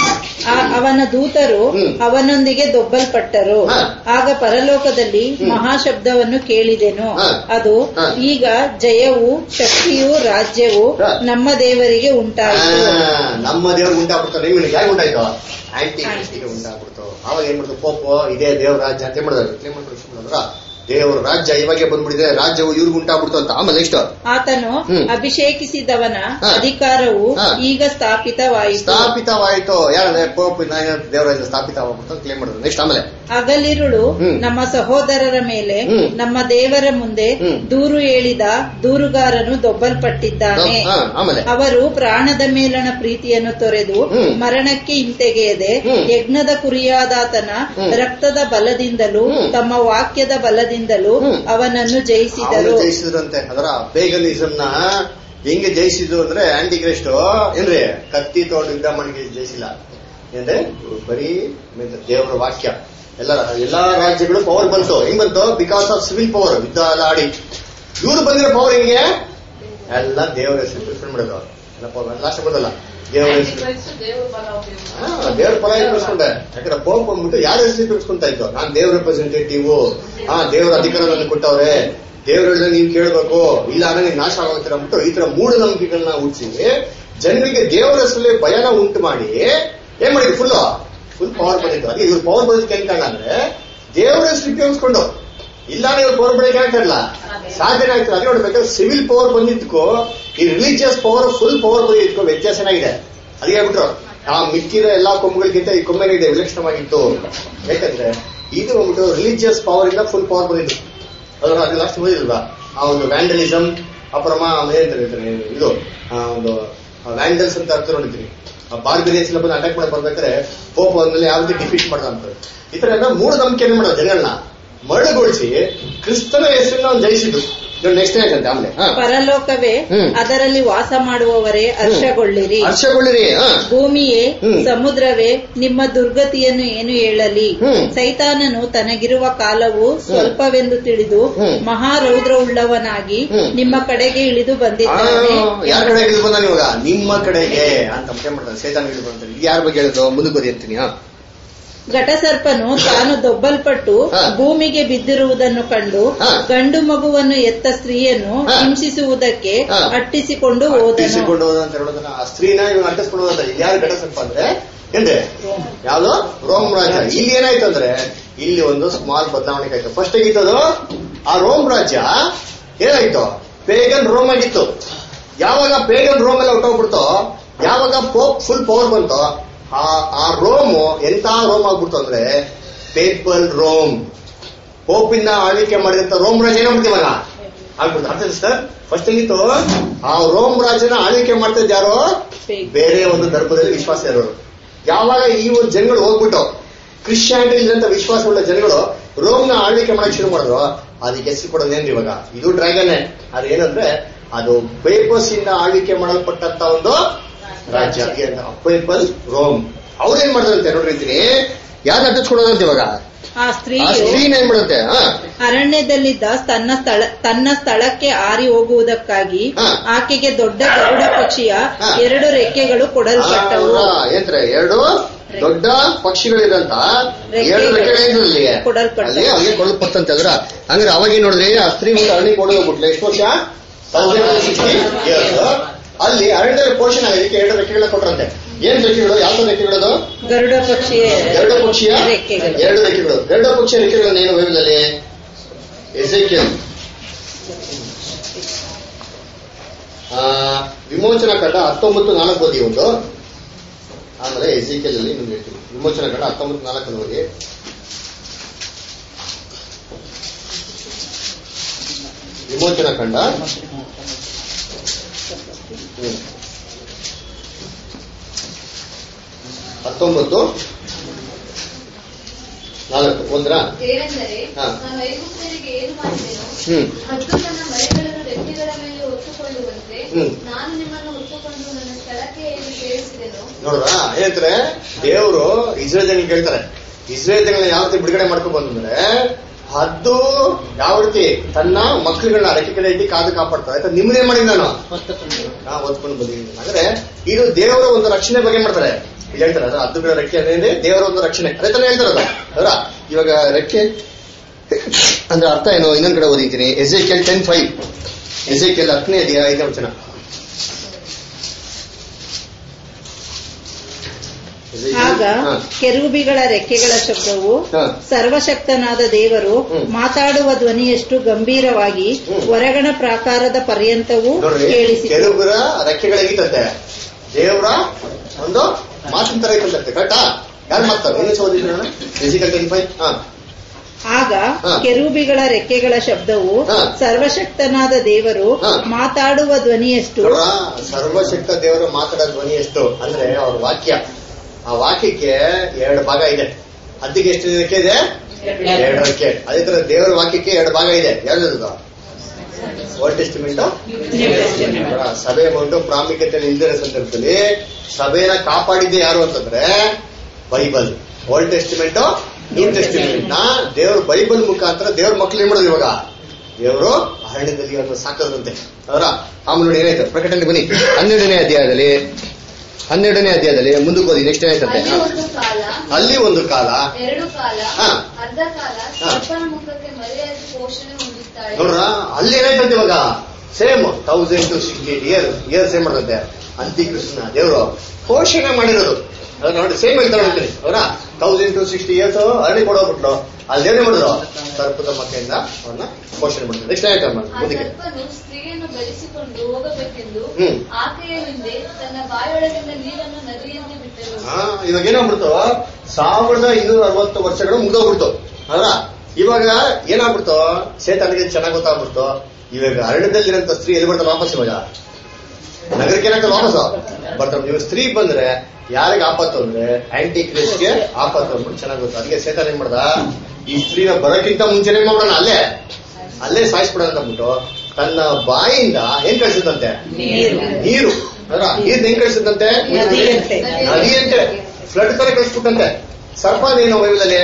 ಅವನ ದೂತರು ಅವನೊಂದಿಗೆ ದೊಬ್ಬಲ್ಪಟ್ಟರು. ಆಗ ಪರಲೋಕದಲ್ಲಿ ಮಹಾಶಬ್ದವನ್ನು ಕೇಳಿದೆನು. ಅದು, ಈಗ ಜಯವು ಶಕ್ತಿಯು ರಾಜ್ಯವು ನಮ್ಮ ದೇವರಿಗೆ ಉಂಟಾಯಿತು. ನಮ್ಮ ದೇವರಿಗೆ ಉಂಟಾಗ್ಬಿಡ್ತಾರೆ. ನಿಮ್ಗೆ ಯಾಕೆ ಉಂಟಾಯ್ತು? ಆಂಟಿ ಕ್ರಿಸ್ಟಿಗೆ ಉಂಟಾಗ್ಬಿಡ್ತು. ಅವಾಗ ಏನ್ ಮಾಡ್ತು, ಪೋಪ್ ಇದೇ ದೇವ್ರ ರಾಜ್ಯ ಅಂತ ಮಾಡಿದ್ರು. ಕ್ಲೇಮ್ ಮಾಡ್ಬಿಡ್ರ ದೇವರ ರಾಜ್ಯ ಇವಾಗೆ ಬಂದ್ಬಿಟ್ಟಿದೆ, ರಾಜ್ಯವು ಇವ್ರಿಗೆ ಉಂಟಾಗ್ಬಿಡ್ತು ಅಂತ. ಆಮೇಲೆ ನೆಕ್ಸ್ಟ್ ಆತನು ಅಭಿಷೇಕಿಸಿದವನ ಅಧಿಕಾರವು ಈಗ ಸ್ಥಾಪಿತವಾಯಿತು. ಸ್ಥಾಪಿತವಾಯಿತು ಯಾರಂದ್ರೆ ಪೋಪ್ ದೇವರ ರಾಜ್ಯ ಸ್ಥಾಪಿತವಾಗ್ಬಿಟ್ಟು ಕ್ಲೇಮ್ ಮಾಡಿದ್ರು. ನೆಕ್ಸ್ಟ್ ಆಮೇಲೆ ಹಗಲಿರುಳು ನಮ್ಮ ಸಹೋದರರ ಮೇಲೆ ನಮ್ಮ ದೇವರ ಮುಂದೆ ದೂರು ಹೇಳಿದ ದೂರುಗಾರನು ದೊಬ್ಬಲ್ಪಟ್ಟಿದ್ದಾನೆ. ಅವರು ಪ್ರಾಣದ ಮೇಲಣ ಪ್ರೀತಿಯನ್ನು ತೊರೆದು ಮರಣಕ್ಕೆ ಹಿಂತೆಗೆಯದೆ ಯಜ್ಞದ ಕುರಿಯಾದಾತನ ರಕ್ತದ ಬಲದಿಂದಲೂ ತಮ್ಮ ವಾಕ್ಯದ ಬಲದಿಂದಲೂ ಅವನನ್ನು ಜಯಿಸಿದರು. ಜಯಿಸಿದ್ರಂತೆ. ಅದರ ಪೇಗನಿಸಮ್ ನ ಹೆಂಗೆ ಜಯಿಸಿದ್ರು ಅಂದ್ರೆ ಆಂಟಿ ಕ್ರೈಸ್ಟ್ ಏನ್ರಿ ಕತ್ತಿ ತಗೊಂಡು ಯುದ್ಧ ಮಾಡಿ ಜಯಿಸಿಲ್ಲ. ಅಂದ್ರೆ ಬರೀ ದೇವರ ವಾಕ್ಯ. ಎಲ್ಲ ಎಲ್ಲಾ ರಾಜ್ಯಗಳು ಪವರ್ ಬಂತು. ಹೆಂಗ್ ಬಂತು? Because of civil power. ಯುದ್ಧ ಎಲ್ಲ ಆಡಿ ಇವ್ರು ಬಂದಿರೋ ಪವರ್ ಹೆಂಗೆ ಎಲ್ಲ ದೇವರ ಹೆಸರು ಪ್ರಿಫರ್ ಮಾಡೋದು. ಎಲ್ಲ ಪವರ್ ಲಾಸ್ಟ್ ಬಂದಲ್ಲ ದೇವರ ಹೆಸರು, ದೇವ್ರ ಫಲ ಏನ್ಸ್ಕೊಂಡೆ. ಯಾಕಂದ್ರೆ ಪೋಪ್ ಬಂದ್ಬಿಟ್ಟು ಯಾರ ಹೆಸರು ತಿಳ್ಸ್ಕೊಂತ ಇತ್ತು, ನಾನ್ ದೇವ್ರ ರೆಪ್ರೆಸೆಂಟೇಟಿವ್, ಹಾ ದೇವ್ರ ಅಧಿಕಾರ ನನಗೆ ಕೊಟ್ಟವ್ರೆ, ದೇವ್ರ ನೀವ್ ಕೇಳ್ಬೇಕು, ಇಲ್ಲ ಅಂದ್ರೆ ನೀವ್ ನಾಶ ಆಗೋಗ್ತೀರ ಅಂದ್ಬಿಟ್ಟು ಈ ತರ ಮೂಢನಂಬಿಕೆಗಳನ್ನ ಹುಟ್ಟಿಸಿ ಜನರಿಗೆ ದೇವರ ಹೆಸರಲ್ಲಿ ಭಯನ ಉಂಟು ಮಾಡಿ ಏನ್ ಮಾಡಿದ್ರು, ಫುಲ್ ಫುಲ್ ಪವರ್ ಬಂದಿತ್ತು. ಅದೇ ಇವ್ರು ಪವರ್ ಬಂದಿದ್ದಕ್ಕೆ ಏನ್ ಕಾರಣ ಅಂದ್ರೆ ದೇವರ ಹೆಸರು ಉಪಯೋಗಿಸ್ಕೊಂಡು. ಇಲ್ಲ ಇವ್ರು ಪವರ್ ಬರೋಕೆ ಆಗ್ತಾರಲ್ಲ ಸಾಧ್ಯನೇ ಆಗ್ತದೆ. ಅದೇ ನೋಡ್ಬೇಕಾದ್ರೆ ಸಿವಿಲ್ ಪವರ್ ಬಂದಿದ್ದಕ್ಕೂ ಈ ರಿಲಿಜಿಯಸ್ ಪವರ್ ಫುಲ್ ಪವರ್ ಬಂದಿದ್ದಕ್ಕೂ ವ್ಯತ್ಯಾಸ ಏನಾಗಿದೆ. ಅದೇ ಹೇಳ್ಬಿಟ್ರು ಆ ಮಿಕ್ಕಿರೋ ಎಲ್ಲಾ ಕೊಂಬುಗಳಿಗಿಂತ ಈ ಕೊಂಬೆನಿದೆ ವಿಲಕ್ಷಣವಾಗಿತ್ತು. ಯಾಕಂದ್ರೆ ಇದು ಹೋಗ್ಬಿಟ್ಟು ರಿಲಿಜಿಯಸ್ ಪವರ್ ಇಂದ ಫುಲ್ ಪವರ್ ಬಂದಿತ್ತು. ಅದರ ಅದು ಲಾಸ್ಟ್ ಓದಿಲ್ವಾ ಆ ಒಂದು ವ್ಯಾಂಡಲಿಸಮ್ ಅಪರಮ ಹೇಳ್ತಾರೆ ಇದು ಒಂದು ವ್ಯಾಂಡಲ್ಸ್ ಅಂತ ಅರ್ಥ ನೋಡಿದ್ರಿ. ಬಾರ್ಬೇರಿಯನ್ಸ್ ಎಲ್ಲ ಬಂದು ಅಟ್ಯಾಕ್ ಮಾಡಿ ಬರ್ಬೇಕಾದ್ರೆ ಪೋಪ್ ಅಂದ್ಮೇಲೆ ಯಾವ ರೀತಿ ಡಿಫೀಟ್ ಮಾಡ್ದ ಅಂತಾರೆ. ಈ ತರ ಎಲ್ಲ ಮೂಢನಂಬಿಕೆ ಮಾಡೋದು ಜನಗಳನ್ನ ಮರಳುಗೊಳಿಸಿ ಕ್ರಿಸ್ತನ ಹೆಸರನ್ನ ಜಯಿಸಿದ್ರು. ನೆಕ್ಸ್ಟ್ ಯಾಕಂತೆ ಆಮೇಲೆ ಪರಲೋಕವೇ ಅದರಲ್ಲಿ ವಾಸ ಮಾಡುವವರೇ ಹರ್ಷಗೊಳ್ಳಿರಿ, ಹರ್ಷಗೊಳ್ಳಿರಿ. ಭೂಮಿಯೇ ಸಮುದ್ರವೇ ನಿಮ್ಮ ದುರ್ಗತಿಯನ್ನು ಏನು ಹೇಳಲಿ. ಸೈತಾನನು ತನಗಿರುವ ಕಾಲವು ಸ್ವಲ್ಪವೆಂದು ತಿಳಿದು ಮಹಾರೌದ್ರವುಳ್ಳವನಾಗಿ ನಿಮ್ಮ ಕಡೆಗೆ ಇಳಿದು ಬಂದಿದ್ದಾನೆ. ಯಾರ ಕಡೆಗೆ ಇಳಿದು ಬಂದ ಇವಾಗ? ನಿಮ್ಮ ಕಡೆಗೆ ಅಂತ ಮಾಡ್ತಾರೆ. ಸೈತಾನ ಇಳಿದು ಬಂತಾರೆ. ಯಾರ ಬಗ್ಗೆ ಹೇಳಿದ್ರು ಮುಂದಕ್ಕೆ ಅಂತೀನಿ. ಘಟಸರ್ಪನು ತಾನು ದೊಬ್ಬಲ್ಪಟ್ಟು ಭೂಮಿಗೆ ಬಿದ್ದಿರುವುದನ್ನು ಕಂಡು ಗಂಡು ಮಗುವನ್ನು ಎತ್ತ ಸ್ತ್ರೀಯನ್ನು ಹಿಂಸಿಸುವುದಕ್ಕೆ ಅಟ್ಟಿಸಿಕೊಂಡು ಹೋದನು. ಅಂತ ಹೇಳೋದನ್ನ ಆ ಸ್ತ್ರೀನ ಇವಾಗ ಅಟ್ಟಿಸ್ಕೊಂಡು ಹೋದ. ಯಾರು ಘಟಸರ್ಪ ಅಂದ್ರೆ ಎಂದ್ರೆ ಯಾವ್ದು? ರೋಮ್ ರಾಜ್ಯ. ಇಲ್ಲಿ ಏನಾಯ್ತು ಅಂದ್ರೆ ಇಲ್ಲಿ ಒಂದು ಸ್ಮಾಲ್ ಬದಲಾವಣೆ ಆಯ್ತು. ಫಸ್ಟ್ ಆಗಿತ್ತದು ಆ ರೋಮ್ ರಾಜ್ಯ ಏನಾಯ್ತು? ಪೇಗನ್ ರೋಮ್ ಆಗಿತ್ತು. ಯಾವಾಗ ಪೇಗನ್ ರೋಮ್ ಎಲ್ಲ ಹೊಟ್ಟೋಗ್ಬಿಡ್ತೋ, ಯಾವಾಗ ಪೋಪ್ ಫುಲ್ ಪವರ್ ಬಂತೋ, ಆ ರೋಮ್ ಎಂತ ರೋಮ್ ಆಗ್ಬಿಡ್ತು ಅಂದ್ರೆ ಪೇಪಲ್ ರೋಮ್. ಪೋಪಿಂದ ಆಳ್ವಿಕೆ ಮಾಡಿದಂತ ರೋಮ್ ರಾಜ್ಯ ಏನಾಗ್ಬಿಡ್ತೀವಲ್ಲ ಆಗ್ಬಿಡ್ತು. ಅರ್ಥ ಸರ್? ಫಸ್ಟ್ ಆಗಿತ್ತು ಆ ರೋಮ್ ರಾಜ್ಯನ ಆಳ್ವಿಕೆ ಮಾಡ್ತಿದ್ ಯಾರು? ಬೇರೆ ಒಂದು ಧರ್ಮದಲ್ಲಿ ವಿಶ್ವಾಸ ಇರೋರು. ಯಾವಾಗ ಈ ಒಂದು ಜನಗಳು ಹೋಗ್ಬಿಟ್ಟು ಕ್ರಿಶ್ಚಿಯಾನಿಟಿ ಇಲ್ಲಂತ ವಿಶ್ವಾಸವುಳ್ಳ ಜನಗಳು ರೋಮ್ ನ ಆಳ್ವಿಕೆ ಮಾಡಕ್ ಶುರು ಮಾಡಿದ್ರು, ಅದಕ್ಕೆ ಹೆಸರು ಕೊಡೋದೇನ್ರಿ ಇವಾಗ? ಇದು ಡ್ರ್ಯಾಗನ್. ಅದೇನಂದ್ರೆ ಅದು ಪೇಪರ್ಸ್ ಇಂದ ಆಳ್ವಿಕೆ ಮಾಡಲ್ಪಟ್ಟಂತ ಒಂದು ರಾಜ್ಯ ಪೇಪಲ್ ರೋಮ್. ಅವ್ರು ಏನ್ ಮಾಡ್ತಾರಂತೆ ನೋಡಿರ್ತೀನಿ, ಯಾರು ಅಟ್ಟಿಸ್ಕೊಡೋದಂತೆ ಇವಾಗ ಆ ಸ್ತ್ರೀ ಏನ್ ಮಾಡುತ್ತೆ? ಅರಣ್ಯದಲ್ಲಿದ್ದ ತನ್ನ ಸ್ಥಳ ತನ್ನ ಸ್ಥಳಕ್ಕೆ ಹಾರಿ ಹೋಗುವುದಕ್ಕಾಗಿ ಆಕೆಗೆ ದೊಡ್ಡ ಗರುಡ ಪಕ್ಷಿಯ ಎರಡು ರೆಕ್ಕೆಗಳು ಕೊಡಲ್ಪಟ್ಟವು. ಏನ್ರೆ ಎರಡು ದೊಡ್ಡ ಪಕ್ಷಿಗಳಿದಂತ ಎರಡು ರೆಕ್ಕೆಗಳಲ್ಲಿ ಕೊಡಲ್ಪಟ್ಟಲ್ಲಿ ಅಲ್ಲಿಗೆ ಕೊಡಲ್ಪಟ್ಟಂತೆ. ಅದ್ರ ಹಂಗ್ರೆ ಅವಾಗ ಏನ್ ನೋಡಿದ್ರಿ, ಆ ಸ್ತ್ರೀ ಒಂದು ಅರಣ್ಯ ಕೊಡೋಗ್ಬಿಟ್ಲೆ ಎಷ್ಟು ವರ್ಷ? ಅಲ್ಲಿ ಅರಣ್ಯದಲ್ಲಿ ಪೋಷಣೆ ಆಗೋದಕ್ಕೆ ಎರಡು ರೆಕ್ಕೆಗಳನ್ನ ಕೊಟ್ರಂತೆ. ಏನ್ ರೆಕ್ಕೆಗಳು? ಯಾವ ರೆಕ್ಕೆಗಳದು? ಗರುಡ ಪಕ್ಷಿಯ ಗರುಡ ಪಕ್ಷಿಯ ಎರಡು ರೆಕ್ಕೆಗಳು. ಗರುಡ ಪಕ್ಷಿಯ ರೆಕ್ಕೆಗಳನ್ನ ಏನು ಬೈಬಲಲ್ಲಿ? ಎಸೆಕಿಯಲ್ ವಿಮೋಚನಾ ಕಂಡ ಹತ್ತೊಂಬತ್ತು ನಾಲ್ಕು ಓದಿ ಒಂದು, ಆಮೇಲೆ ಎಜಿಕೆಲ್ ಅಲ್ಲಿ ನಿಮ್ಗೆ ಹೇಳ್ತೀನಿ. ವಿಮೋಚನಾ ಕಂಡ ಹತ್ತೊಂಬತ್ತು ನಾಲ್ಕನ್ನು ಓದಿ. ವಿಮೋಚನಾ ಕಂಡ ಹತ್ತೊಂಬತ್ತು ನಾಲ್ಕು ಒಂದ್ರ ಏನೆಂದರೆ ನಾನು ಐಗುಪ್ತರಿಗೆ ಏನು ಮಾಡಿದೆನೋ ಮತ್ತು ನನ್ನ ಮಳೆಗಳನ್ನು ರೆಕ್ಕೆಗಳ ಮೇಲೆ ಹೊತ್ತುಕೊಳ್ಳುವಂತೆ ನಾನು ನಿಮ್ಮನ್ನು ಹೊತ್ತುಕೊಂಡು ನನ್ನ ಸ್ಥಳಕ್ಕೆ ಏನು ಸೇರಿಸಿದೆನೋ. ನೋಡ್ರ ಹೇಳ್ತಾರೆ ದೇವರು ಇಸ್ರೇಲ್ ಜನಕ್ಕೆ ಹೇಳ್ತಾರೆ, ಇಸ್ರೇಲ್ ಜನಗಳನ್ನ ಯಾವ ರೀತಿ ಬಿಡುಗಡೆ ಮಾಡ್ಕೊಂಡು ಬಂದ್ರೆ ಹದ್ದು ಯಾವ ರೀತಿ ತನ್ನ ಮಕ್ಕಳುಗಳನ್ನ ರೆಕ್ಕೆ ಕಡೆ ಇಟ್ಟು ಕಾದು ಕಾಪಾಡ್ತಾರೆ ಆಯ್ತಾ, ನಿಮ್ಮನ್ನೇ ಮಾಡಿ ನಾನು ನಾ ಹೊತ್ಕೊಂಡು ಬಂದಿದ್ದೀನಿ. ಅಂದ್ರೆ ಇದು ದೇವರ ಒಂದು ರಕ್ಷಣೆ ಬಗ್ಗೆ ಮಾಡ್ತಾರೆ. ಇಲ್ಲಿ ಹೇಳ್ತಾರೆ ಅದ್ರ ಹದ್ದುಗಳ ರೆಕ್ಕೆ ಅಂದ್ರೆ ದೇವರ ಒಂದು ರಕ್ಷಣೆ ಅದೇ ತರ ಹೇಳ್ತಾರಲ್ಲ ಅವರ. ಇವಾಗ ರೆಕ್ಕೆ ಅಂದ್ರೆ ಅರ್ಥ ಏನು ಇನ್ನೊಂದ್ ಕಡೆ ಓದಿದ್ದೀನಿ. ಎಜೆಕಿಯಲ್ ಟೆನ್ ಫೈವ್ ಎಜೆಕಿಯಲ್ ಹತ್ತನೇ ಅಧ್ಯಾಯ ಐದನೇ ವಚನ. ಆಗ ಕೆರೂಬಿಗಳ ರೆಕ್ಕೆಗಳ ಶಬ್ದವು ಸರ್ವಶಕ್ತನಾದ ದೇವರು ಮಾತಾಡುವ ಧ್ವನಿಯಷ್ಟು ಗಂಭೀರವಾಗಿ ಹೊರಗಣ ಪ್ರಾಕಾರದ ಪರ್ಯಂತವೂ ಕೇಳಿಸಿತು. ಕೆರೂಬಿಗಳ ರೆಕ್ಕೆಗಳಾಗಿತ್ತಂತೆ, ದೇವರ ಒಂದು ಮಾತಿನ ತರ ಇತ್ತಂತೆ. ಕರೆಕ್ಟಾ? ಯಾರು ಮಾತಾಡ್ತಾರೆ ಏನು ಓದಿದ್ರು ಎಜಿಕಲ್ ಟೆನ್ ಫೈವ್. ಆಗ ಕೆರೂಬಿಗಳ ರೆಕ್ಕೆಗಳ ಶಬ್ದವು ಸರ್ವಶಕ್ತನಾದ ದೇವರು ಮಾತಾಡುವ ಧ್ವನಿಯಷ್ಟು. ಸರ್ವಶಕ್ತ ದೇವರು ಮಾತಾಡೋ ಧ್ವನಿ ಎಷ್ಟು ಅಂದ್ರೆ ಅವ್ರ ವಾಕ್ಯ. ಆ ವಾಕ್ಯಕ್ಕೆ ಎರಡು ಭಾಗ ಇದೆ. ಹದ್ದಿಗೆ ಎಷ್ಟು ರೆಕ್ಕೆ ಇದೆ? ಎರಡು ರೆಕ್ಕೆ. ಅದೇ ತರ ದೇವರ ವಾಕ್ಯಕ್ಕೆ ಎರಡು ಭಾಗ ಇದೆ. ಯಾವ್ದು? ಓಲ್ಡ್ ಟೆಸ್ಟಿಮೆಂಟ್, ಸಭೆ ಬಂದು ಪ್ರಾಮುಖ್ಯತೆ ಇಲ್ದಿರೋ ಸಂದರ್ಭದಲ್ಲಿ ಸಭೆನ ಕಾಪಾಡಿದ್ದೆ ಯಾರು ಅಂತಂದ್ರೆ Bible. Old testament, new testament ನ ದೇವ್ರ ಬೈಬಲ್ ಮುಖಾಂತರ ದೇವ್ರ ಮಕ್ಳು ಏನ್ ಮಾಡೋದು ಇವಾಗ ದೇವರು ಅರಣ್ಯದಲ್ಲಿ ಅದನ್ನು ಸಾಕೋದಂತೆ ಅವರ. ಆಮೇಲೆ ನೋಡಿ ಏನಾಯ್ತು ಪ್ರಕಟಣೆ ಬನ್ನಿ ಹನ್ನೆರಡನೇ ಅಧ್ಯಾಯದಲ್ಲಿ ಹನ್ನೆರಡನೇ ಅಧ್ಯಾಯದಲ್ಲಿ ಮುಂದಕ್ಕೆ ಹೋಗಿ ನೆಕ್ಸ್ಟ್ ಏನಾಯ್ತಂತೆ, ಅಲ್ಲಿ ಒಂದು ಕಾಲ ಎರಡು ಕಾಲ ಅರ್ಧ ಕಾಲ ಸರ್ಪನ ಮುಖಕ್ಕೆ ಮರೆಯಾಗಿ ಪೋಷಣೆ ಹೊಂದುತ್ತಾಳೆ. ನೋಡ್ರ ಅಲ್ಲಿ ಏನಾಯ್ತಂತೆ ಇವಾಗ same thousand two sixty year years ಏನ್ ಮಾಡ್ತಂತೆ ಅಂತಿ ಕೃಷ್ಣ ದೇವರು ಪೋಷಣೆ ಮಾಡಿರೋದು. ನೋಡಿ ಸೇಮ್ ಹೇಳ್ತಾರೆ ಹೇಳ್ತೀನಿ ಅವರ ತೌಸಂಡ್ ಟು ಸಿಕ್ಸ್ಟಿ ಇಯರ್ಸ್ ಅರಳಿ ಕೊಡೋಗ್ಬಿಟ್ಲು. ಅಲ್ಲಿ ಏನೇ ಮಾಡಿದ್ರು ಸರ್ಪದ ಮಕ್ಕೆಯಿಂದ ಅವ್ರನ್ನ ಪೋಷಣೆ ಮಾಡಿದ್ರು. ನೆಕ್ಸ್ಟ್ ಆಯ್ತು ಮುಂದಕ್ಕೆ ಸ್ತ್ರೀಯನ್ನು ಬೆಳೆಸಿಕೊಂಡು ಹೋಗಬೇಕೆಂದು ಆಕೆಯ ಹಿಂದೆ ತನ್ನ ಬಾಯೊಳಗಿಂದ ನೀರನ್ನು ನದಿಯಂತೆ ಬಿಟ್ಟರು. ಹಾ ಇವಾಗ ಏನಾಗ್ಬಿಡ್ತು, ಸಾವಿರದ ಇನ್ನೂರ ಅರವತ್ತು ವರ್ಷಗಳು ಮುಗಿದೋಗ್ಬಿಡ್ತು ಅಲ್ಲ. ಇವಾಗ ಏನಾಗ್ಬಿಡ್ತು, ಸೇತನಿಗೆ ಚೆನ್ನಾಗಿ ಗೊತ್ತಾಗ್ಬಿಡ್ತು. ಇವಾಗ ಅರಣ್ಯದಲ್ಲಿರೋಂಥ ಸ್ತ್ರೀ ಎಲ್ಲಿ ಬರ್ತಾರೆ ವಾಪಸ್, ಇವಾಗ ನಗರಕ್ಕೆ ಏನಾಗ್ತದೆ ವಾಪಸ್ ಬರ್ತಾರೆ. ಇವಾಗ ಸ್ತ್ರೀ ಬಂದ್ರೆ ಯಾರಿಗೆ ಆಪತ್ತು ಅಂದ್ರೆ ಆಂಟಿ ಕ್ರಿಸ್ಟ್ಗೆ ಆಪತ್ತು ಅಂದ್ಬಿಟ್ಟು ಚೆನ್ನಾಗಿ ಗೊತ್ತು. ಅದಕ್ಕೆ ಸೇತನ್ ಏನ್ ಮಾಡ್ದ, ಈ ಸ್ತ್ರೀನ ಬರೋಕ್ಕಿಂತ ಮುಂಚೆನೆ ಮಾಡೋಣ ಅಲ್ಲೇ ಅಲ್ಲೇ ಸಾಯಿಸ್ಬಿಡೋಣ ಅಂದ್ಬಿಟ್ಟು ತನ್ನ ಬಾಯಿಂದ ಏನ್ ಕಳಿಸಿದಂತೆ ನೀರು. ಅದ್ರ ನೀರ್ನ ಹೆಂಗ್ ಕಳಿಸಿದಂತೆ ನದಿಯಂತೆ ಫ್ಲಡ್ ತರ ಕಳಿಸ್ಬಿಟ್ಟಂತೆ. ಸರ್ಪದೇನು ಬೈಬಲಲ್ಲಿ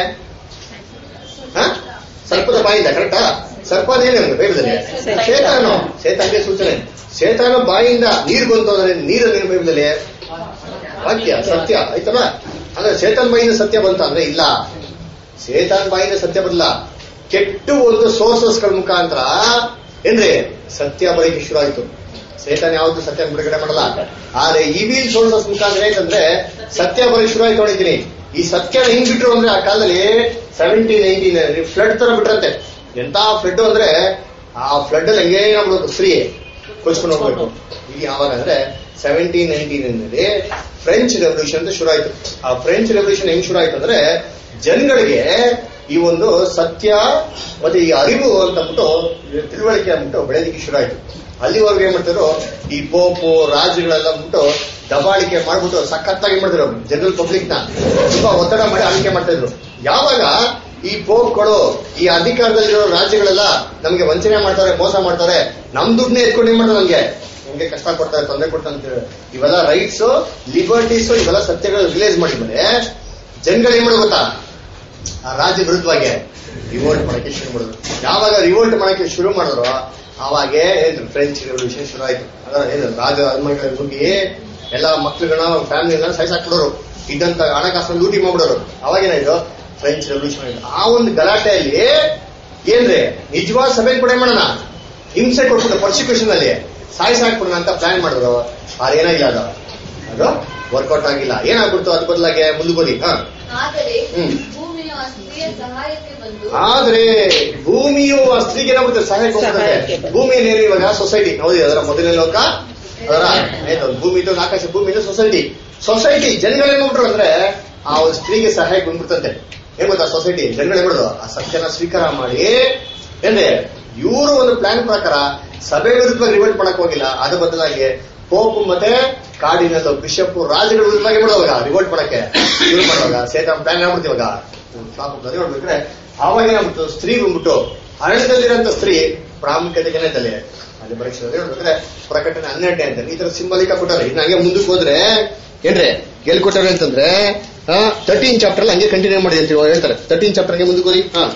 ಸರ್ಪದ ಬಾಯಿಂದ ಕರೆಕ್ಟಾ? ಸರ್ಪದೇನು ಬೈಬಲಲ್ಲಿ ಸೇತಾನು, ಸೇತಾನ್ಗೆ ಸೂಚನೆ. ಸೇತಾನ ಬಾಯಿಂದ ನೀರು ಬಂತು ಅಂದ್ರೆ ನೀರಲ್ಲಿ ಬೈಬಲಲ್ಲಿ ವಾಕ್ಯ ಸತ್ಯ ಆಯ್ತಲ್ಲ. ಅಂದ್ರೆ ಸೇತಾನ್ ಬಾಯಿಂದ ಸತ್ಯ ಬಂತ ಅಂದ್ರೆ ಇಲ್ಲ, ಸೇತಾನ್ ಬಾಯಿಂದ ಸತ್ಯ ಬರಲ್ಲ. ಕೆಟ್ಟ ಒಂದು ಸೋರ್ಸಸ್ಗಳ ಮುಖಾಂತರ ಏನ್ರಿ ಸತ್ಯ ಬರೀಕೆ ಶುರು ಆಯ್ತು. ಸೇತಾನ್ ಯಾವತ್ತು ಸತ್ಯ ಬಿಡುಗಡೆ ಮಾಡಲ್ಲ. ಆದ್ರೆ ಇವಿಲ್ ಸೋರ್ಸಸ್ ಮುಖಾಂತರ ಏನಂದ್ರೆ ಸತ್ಯ ಬರೀಕ್ ಶುರು ಆಯ್ತು. ನೋಡಿದ್ದೀನಿ ಈ ಸತ್ಯನ ಹೆಂಗ್ ಬಿಟ್ರು ಅಂದ್ರೆ ಆ ಕಾಲದಲ್ಲಿ ಸೆವೆಂಟೀನ್ ನೈನ್ಟೀನ್ ಫ್ಲಡ್ ತರ ಬಿಟ್ರಂತೆ. ಎಂತ ಫ್ಲಡ್ ಅಂದ್ರೆ ಆ ಫ್ಲಡ್ ಅಲ್ಲಿ ಹೆಂಗೇ ಆಗ್ಬಿಡೋದು, ಸ್ತ್ರೀ ಕೊಚ್ಕೊಂಡು ಹೋಗ್ಬೇಕು. ಈಗ ಯಾವಾಗ ಅಂದ್ರೆ ಸೆವೆಂಟೀನ್ ನೈನ್ಟೀನ್ ನಲ್ಲಿ ಫ್ರೆಂಚ್ ರೆವಲ್ಯೂಷನ್ ಅಂತ ಶುರು ಆಯ್ತು. ಆ ಫ್ರೆಂಚ್ ರೆವಲ್ಯೂಷನ್ ಹೆಂಗ್ ಶುರು ಆಯ್ತು ಅಂದ್ರೆ ಜನಗಳಿಗೆ ಈ ಒಂದು ಸತ್ಯ ಮತ್ತೆ ಈ ಅರಿವು ಅಂತಂದ್ಬಿಟ್ಟು ತಿಳುವಳಿಕೆ ಅಂದ್ಬಿಟ್ಟು ಬೆಳೆಯಲಿಕ್ಕೆ ಶುರು ಆಯ್ತು. ಅಲ್ಲಿವರೆಗೂ ಏನ್ ಮಾಡ್ತಾರೋ ಈ ಪೋಪು ರಾಜುಗಳೆಲ್ಲ ಅಂದ್ಬಿಟ್ಟು ದಬಾಳಿಕೆ ಮಾಡ್ಬಿಟ್ಟು ಸಖತ್ತಾಗಿ ಮಾಡಿದ್ರು ಜನರಲ್ ಪಬ್ಲಿಕ್ ನ ತುಂಬಾ ಒತ್ತಡ ಮಾಡಿ ಆಳ್ವಿಕೆ ಮಾಡ್ತಾ ಇದ್ರು. ಯಾವಾಗ ಈ ಪೋಪ್ಗಳು ಈ ಅಧಿಕಾರದಲ್ಲಿರೋ ರಾಜ್ಯಗಳೆಲ್ಲ ನಮ್ಗೆ ವಂಚನೆ ಮಾಡ್ತಾರೆ, ಮೋಸ ಮಾಡ್ತಾರೆ, ನಮ್ ದುಡ್ಡನ್ನೇ ಎತ್ಕೊಂಡು ಏನ್ ಮಾಡ್ತಾರೆ, ನಮ್ಗೆ ನಮ್ಗೆ ಕಷ್ಟ ಕೊಡ್ತಾರೆ, ತೊಂದರೆ ಕೊಡ್ತಾರೆ ಅಂತ ಇವೆಲ್ಲ ರೈಟ್ಸ್ ಲಿಬರ್ಟೀಸ್ ಇವೆಲ್ಲ ಸತ್ಯಗಳು ರಿಲೈಸ್ ಮಾಡಿದ್ಮೇಲೆ ಜನಗಳು ಏನ್ ಮಾಡೋದು ಗೊತ್ತಾ, ಆ ರಾಜ್ಯ ವಿರುದ್ಧವಾಗಿ ರಿವೋಲ್ಟ್ ಮಾಡಕ್ಕೆ ಶುರು ಮಾಡಿದ್ರು. ಯಾವಾಗ ರಿವೋಲ್ಟ್ ಮಾಡಕ್ಕೆ ಶುರು ಮಾಡಿದ್ರು ಅವಾಗೇ ಏನು ಫ್ರೆಂಚ್ ರೆವಲ್ಯೂಷನ್ ಶುರು ಆಯ್ತು. ಅದರ ಏನು ರಾಜ ಅರಮನೆಗಳ ನುಗ್ಗಿ ಎಲ್ಲ ಮಕ್ಳುಗಳನ್ನ ಫ್ಯಾಮಿಲಿಗಳನ್ನ ಸಹಿಸಾಕ್ಬಿಡೋರು, ಇದ್ದಂತ ಹಣಕಾಸನ್ನು ಲೂಟಿ ಮಾಡ್ಬಿಡೋರು. ಅವಾಗೇನಾಯ್ತು ಫ್ರೆಂಚ್ ರೆವಲ್ಯೂಷನ್ ಆಯ್ತು. ಆ ಒಂದು ಗಲಾಟೆಯಲ್ಲಿ ಏನ್ರಿ ನಿಜವಾದ ಸಭೆ ಕೂಡ ಮಾಡೋಣ, ಹಿಂಸೆ ಕೊಟ್ಬಿಟ್ಟು ಪರ್ಸಿಕ್ಯೂಷನ್ ಅಲ್ಲಿ ಸಾಯಿಸಾಕ್ಬಿಡೋಣ ಅಂತ ಪ್ಲಾನ್ ಮಾಡಿದ್ರು. ಆದ್ರೆ ಏನಾಗಿಲ್ಲ, ಅದು ಅದು ವರ್ಕೌಟ್ ಆಗಿಲ್ಲ. ಏನಾಗ್ಬಿಡ್ತು ಅದ್ ಬದಲಾಗೆ ಮುಂದುವರಿ. ಹ ಆದ್ರೆ ಭೂಮಿಯು ಆ ಸ್ತ್ರೀಗೆ ಏನಾಗುತ್ತೆ ಸಹಾಯಕ್ಕೆ ಹೋಗ್ತದೆ. ಭೂಮಿ ಏನೇನು ಇವಾಗ ಸೊಸೈಟಿ ನೋಡಿ, ಅದರ ಮೊದಲನೇ ಲೋಕ ಅದರ ಭೂಮಿ ಇದು ಆಕಾಶ, ಭೂಮಿ ಇದು ಸೊಸೈಟಿ. ಸೊಸೈಟಿ ಜನಗಳು ಏನ್ ಮಾಡ್ಬಿಟ್ರು ಅಂದ್ರೆ ಆ ಒಂದು ಸ್ತ್ರೀಗೆ ಸಹಾಯ ಬಂದ್ಬಿಡ್ತಂತೆ. ಏನ್ ಗೊತ್ತಾ ಸೊಸೈಟಿ ಜನಗಳು ಏನ್ ಮಾಡೋದು ಆ ಸತ್ಯನ ಸ್ವೀಕಾರ ಮಾಡಿ ಏನ್ರೆ ಇವರು ಒಂದು ಪ್ಲಾನ್ ಪ್ರಕಾರ ಸಭೆ ವಿರುದ್ಧವಾಗಿ ರಿವೈಟ್ ಮಾಡಕ್ ಹೋಗಿಲ್ಲ, ಅದ್ರ ಬದಲಾಗಿ ಪೋಪ್ ಮತ್ತೆ ಕಾಡಿನಲ್ಲೂ ಬಿಷಪ್ ರಾಜಗಳ ವಿರುದ್ಧವಾಗಿ ಮಾಡೋವಾಗ ರಿವೋಲ್ಟ್ ಮಾಡಕ್ಕೆ ಶುರು ಮಾಡುವಾಗ ಸೇತ ಪ್ಲಾನ್ ಆಗ್ಬಿಡ್ತೀವಾಗ ನೋಡ್ಬೇಕ್ರೆ ಆವಾಗ ಏನಾಗ್ಬಿಟ್ಟು ಸ್ತ್ರೀ ಬಂದ್ಬಿಟ್ಟು ಅರಣ್ಯದಲ್ಲಿರೋಂಥ ಸ್ತ್ರೀ ಪ್ರಾಮುಖ್ಯತೆಗೆ ತಲೆ ಅಲ್ಲಿ ಪರೀಕ್ಷೆ ನೋಡ್ಬೇಕ್ರೆ ಪ್ರಕಟಣೆ ಹನ್ನೆರಡನೇ ಅಂತ ಈ ತರ ಸಿಂಬಲಿಕ ಕೊಟ್ಟಾರೆ. ಇನ್ನು ಹಂಗೆ ಮುಂದಕ್ಕೆ ಹೋದ್ರೆ ಏನ್ರೆ ಎಲ್ಲಿ ಕೊಟ್ಟಾರೆ ಅಂತಂದ್ರೆ ತರ್ಟೀನ್ ಚಾಪ್ಟರ್ ಅಲ್ಲಿ ಹಂಗೆ ಕಂಟಿನ್ಯೂ ಮಾಡಿದೆ ಅಂತ ಹೇಳ್ತಾರೆ. ತರ್ಟೀನ್ ಚಾಪ್ಟರ್ ಹಂಗೆ ಮುಂದಕ್ಕೆ ಹೋಗಿ ಹಾ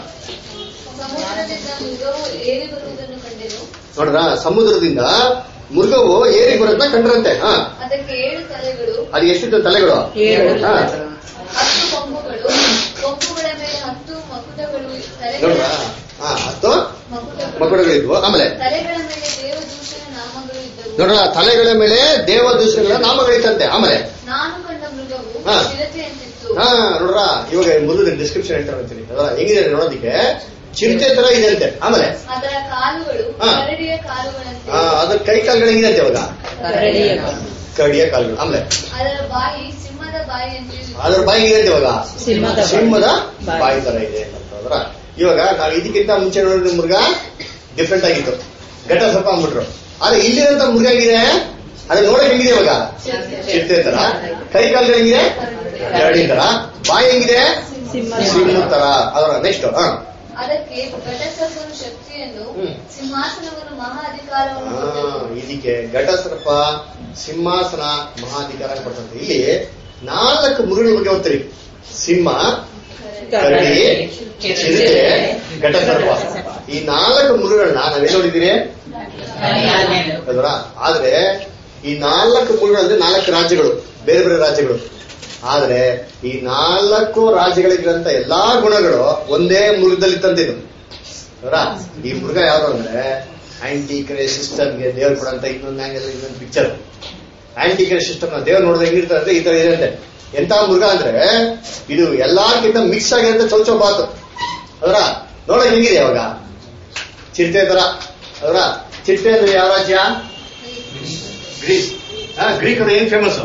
ನೋಡ್ರ ಸಮುದ್ರದಿಂದ ಮೃಗವು ಏರಿ ಬರೋದನ್ನ ಕಂಡ್ರಂತೆ. ಹಾ ಅದಕ್ಕೆ ಏಳು ತಲೆಗಳು, ಅದು ಎಷ್ಟಿತ್ತು ತಲೆಗಳು? ಹತ್ತು ಕೊಂಬುಗಳು, ಕೊಂಬುಗಳ ಮೇಲೆ ಹತ್ತು ಮಕುಟಗಳು, ನೋಡ್ರ ಹಾ ಹತ್ತು ಮಕುಟಗಳಿದ್ವು. ಆಮೇಲೆ ತಲೆಗಳ ಮೇಲೆ ದೇವದೂಷಣ ನಾಮಗಳು ಇದ್ದವು. ನೋಡ್ರ ತಲೆಗಳ ಮೇಲೆ ದೇವದೂಷಣಗಳ ನಾಮಗಳಿತ್ತಂತೆ. ಆಮೇಲೆ ನಾನು ಕಂಡ ಮೃಗವು ಚಿರತೆಯಂತಿತ್ತು. ಹಾ ನೋಡ್ರ ಇವಾಗ ಮೊದಲು ಡಿಸ್ಕ್ರಿಪ್ಷನ್ ಹೇಳ್ತಾ ಹೋಗ್ತೀನಿ ಅದರ ಹೆಂಗಿದೆ ನೋಡೋದಿಕ್ಕೆ ಚಿರತೆ ತರ ಇದೆ ಅಂತೆ. ಆಮೇಲೆ ಅದರ ಕಾಲುಗಳು ಕರಡಿಯ ಕಾಲುಗಳಂತೆ, ಅದ್ರ ಕೈ ಕಾಲುಗಳು ಹೆಂಗಿದೆ ಅಂತೆ ಇವಾಗ ಕರಡಿಯ ಕಾಲುಗಳು. ಆಮೇಲೆ ಅದರ ಬಾಯಿ ಸಿಂಹದ ಬಾಯಿಯಂತೆ, ಅದ್ರ ಬಾಯಿ ಇದೆ ಇವಾಗ ಸಿಂಹದ ಬಾಯಿ ತರ ಇದೆ ಅಂತಂದ್ರ ಇವಾಗ ನಾವು ಇದಕ್ಕಿಂತ ಮುಂಚೆ ನೋಡಿದ ಮೃಗ ಡಿಫ್ರೆಂಟ್ ಆಗಿತ್ತು, ಘಟ ಸ್ವಲ್ಪ ಅಂದ್ಬಿಟ್ರು. ಆದ್ರೆ ಇಲ್ಲಿರಂತ ಮೃಗ ಹೆಂಗಿದೆ ಅದ್ರ ನೋಡಕ್ ಹೆಂಗಿದೆ ಇವಾಗ ಚಿರತೆ ತರ, ಕೈ ಕಾಲುಗಳು ಹೆಂಗಿದೆ ಕರಡಿ ತರ, ಬಾಯಿ ಹೆಂಗಿದೆ ಸಿಂಹ ತರ. ಅದರ ನೆಕ್ಸ್ಟ್ ಅದಕ್ಕೆ ಘಟಸರ್ಪನ ಶಕ್ತಿಯನ್ನು, ಸಿಂಹಾಸನವನ್ನು, ಮಹಾ ಅಧಿಕಾರವನ್ನು, ಇದಕ್ಕೆ ಘಟಸರ್ಪ ಸಿಂಹಾಸನ ಮಹಾಧಿಕಾರ ಕೊಡ್ತಂತೆ. ಇಲ್ಲಿ ನಾಲ್ಕು ಮೃಗಗಳ ಬಗ್ಗೆ ಓದ್ತೀರಿ, ಸಿಂಹ, ಕರಡಿ, ಚಿರತೆ, ಘಟಸರ್ಪ. ಈ ನಾಲ್ಕು ಮೃಗಗಳನ್ನ ನಾವೇನ್ ನೋಡಿದ್ದೀರಿ ಅಲ್ವಾ? ಆದ್ರೆ ಈ ನಾಲ್ಕು ಮೃಗಗಳಲ್ಲಿ ನಾಲ್ಕು ರಾಜ್ಯಗಳು, ಬೇರೆ ಬೇರೆ ರಾಜ್ಯಗಳು. ಆದ್ರೆ ಈ ನಾಲ್ಕು ರಾಜ್ಯಗಳಿಗಿರಂತ ಎಲ್ಲಾ ಗುಣಗಳು ಒಂದೇ ಮೃಗದಲ್ಲಿ ತಂದಿದ್ದು ಅವರ. ಈ ಮೃಗ ಯಾವ್ದು ಅಂದ್ರೆ ಆಂಟಿ ಕ್ರೈಸ್ಟ್ ಸಿಸ್ಟಮ್ಗೆ ದೇವ್ರು ಕೊಡಂತ ಇನ್ನೊಂದು ಆಂಗಲ್ ಇನ್ನೊಂದು ಪಿಕ್ಚರ್. ಆಂಟಿ ಕ್ರೈಸ್ಟ್ ಸಿಸ್ಟಮ್ ನ ದೇವ್ರು ನೋಡಿದ್ರೆ ಹೆಂಗಿರ್ತಾರೆ ಅಂದ್ರೆ ಈ ತರ ಇರುತ್ತೆ. ಎಂತ ಮೃಗ ಅಂದ್ರೆ ಇದು ಎಲ್ಲಾರ್ಗಿಂತ ಮಿಕ್ಸ್ ಆಗಿರುತ್ತೆ, ಚೌಚೌಬಾತು ಅದರ ನೋಡಕ್ ಹೆಂಗಿದೆ ಅವಾಗ ಚಿರತೆ ತರ ಅದರ. ಚಿರತೆ ಅಂದ್ರೆ ಯಾವ ರಾಜ್ಯ? ಗ್ರೀಸ್. ಗ್ರೀಕ್ ಅಂದ್ರೆ ಏನ್ ಫೇಮಸ್?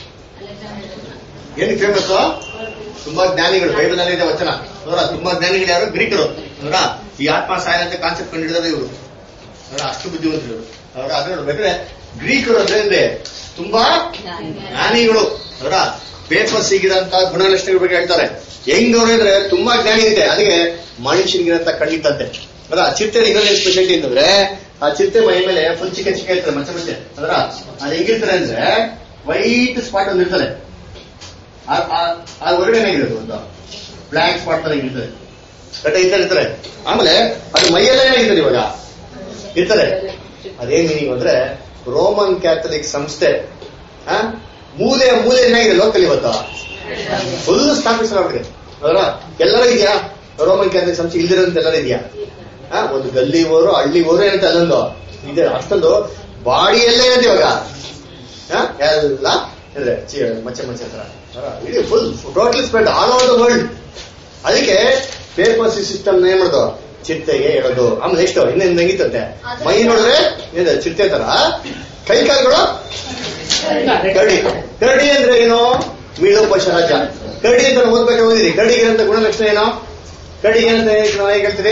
ಏನ್ ಫೇಮಸ್? ತುಂಬಾ ಜ್ಞಾನಿಗಳು, ಬೈಬಲ್ ಅಲ್ಲಿ ಇದೆ ವಚನ ಅವರ. ತುಂಬಾ ಜ್ಞಾನಿಗಳು ಯಾರು? ಗ್ರೀಕರು ಅವರ. ಈ ಆತ್ಮ ಸಾಯನ ಅಂತ ಕಾನ್ಸೆಪ್ಟ್ ಕಂಡಿಡಿದ್ರೆ ಇವರು ಅವರ, ಅಷ್ಟು ಬುದ್ಧಿವಂತರು ಅವರ. ಅದ್ರ ನೋಡ್ಬೇಕ್ರೆ ಗ್ರೀಕರು ಅಂದ್ರೆ ತುಂಬಾ ಜ್ಞಾನಿಗಳು ಅವರ. ಪೇಪರ್ ಸಿಗಿರಂತ ಗುಣಲಕ್ಷಣಗಳ ಬಗ್ಗೆ ಹೇಳ್ತಾರೆ. ಹೆಂಗವ್ರು ಅಂದ್ರೆ ತುಂಬಾ ಜ್ಞಾನಿ ಇದೆ, ಅದಕ್ಕೆ ಮನುಷ್ಯನಿಗಿರಂತ ಕಣ್ಣಿತ್ತಂತೆ ಅಲ್ಲ. ಚಿರತೆ ಇನ್ನೊಂದು ಸ್ಪೆಷಾಲಿಟಿ ಅಂತಂದ್ರೆ ಆ ಚಿರತೆ ಮೈ ಮೇಲೆ ಫುಲ್ ಚಿಕ್ಕ ಚಿಕ್ಕ ಇರ್ತಾರೆ, ಮಚ್ಚ ಮಚ್ಚೆ ಅದರ. ಅದು ಹೆಂಗಿರ್ತಾರೆ ಅಂದ್ರೆ ವೈಟ್ ಸ್ಪಾಟ್ ಒಂದು ಇರ್ತಾರೆ, ಅದು ಹೊರಗಡೆ ಏನಾಗಿರೋದು ಒಂದು ಬ್ಲ್ಯಾಕ್ ಸ್ಪಾಟ್ ತರ ಇರ್ತದೆ, ಕಟ್ಟ ಈ ತರ ಇರ್ತಾರೆ. ಆಮೇಲೆ ಅದು ಮೈಯಲ್ಲೇ ಏನಾಗಿರ್ತದೆ ಇವಾಗ ಇರ್ತಾರೆ. ಅದೇನ್ ಮೀನಿಂಗ್ ಅಂದ್ರೆ ರೋಮನ್ ಕ್ಯಾಥಲಿಕ್ ಸಂಸ್ಥೆ ಮೂಲೆ ಮೂಲೆ ಏನಾಗಿದೆ ಲೋಕಲ್ ಇವತ್ತು ಫುಲ್ ಸ್ಥಾಪಿಸಲಾಗಿದೆ ಅದರ. ಎಲ್ಲರೂ ಇದೆಯಾ ರೋಮನ್ ಕ್ಯಾಥಲಿಕ್ ಸಂಸ್ಥೆ? ಇಲ್ದಿರೋಂತ ಎಲ್ಲರೂ ಇದೆಯಾ? ಒಂದು ಗಲ್ಲಿ ಓರು ಹಳ್ಳಿ ಓರು ಏನಂತ ಅಲ್ಲೊಂದು ಇದೆ, ಅಷ್ಟೊಂದು ಬಾಡಿಯಲ್ಲೇ ಇದೆ ಇವಾಗ ಎಲ್ಲ ಅಂದ್ರೆ ಮಚ್ಚೆ ಮಚ್ಚೆ ಹತ್ರ ಇಡೀ full total spread all over the world. ಅದಕ್ಕೆ ಪೇಪರ್ ಸಿಸ್ಟಮ್ ಏನ್ ಮಾಡೋದು ಚಿರತೆಗೆ ಹೇಳೋದು. ಆಮೇಲೆ ನೆಕ್ಸ್ಟ್ ಇನ್ನೇನು ಹೆಂಗಿತ್ತಂತೆ ಮೈ ನೋಡಿದ್ರೆ ಏನಿದೆ ಚಿರತೆ ತರ, ಕೈ ಕಾಲುಗಳು ಕರಡಿ. ಕರಡಿ ಅಂದ್ರೆ ಏನು? ಮೀಳೋಪಶ ರಾಜ. ಕರಡಿ ಅಂತ ಓದ್ಬೇಕು ಓದಿರಿ. ಕರಡಿಗೆ ಅಂತ ಗುಣಲಕ್ಷಣ ಏನೋ? ಕರಡಿಗೆ ಅಂತ ಹೇಗೆ ಹೇಳ್ತೀರಿ?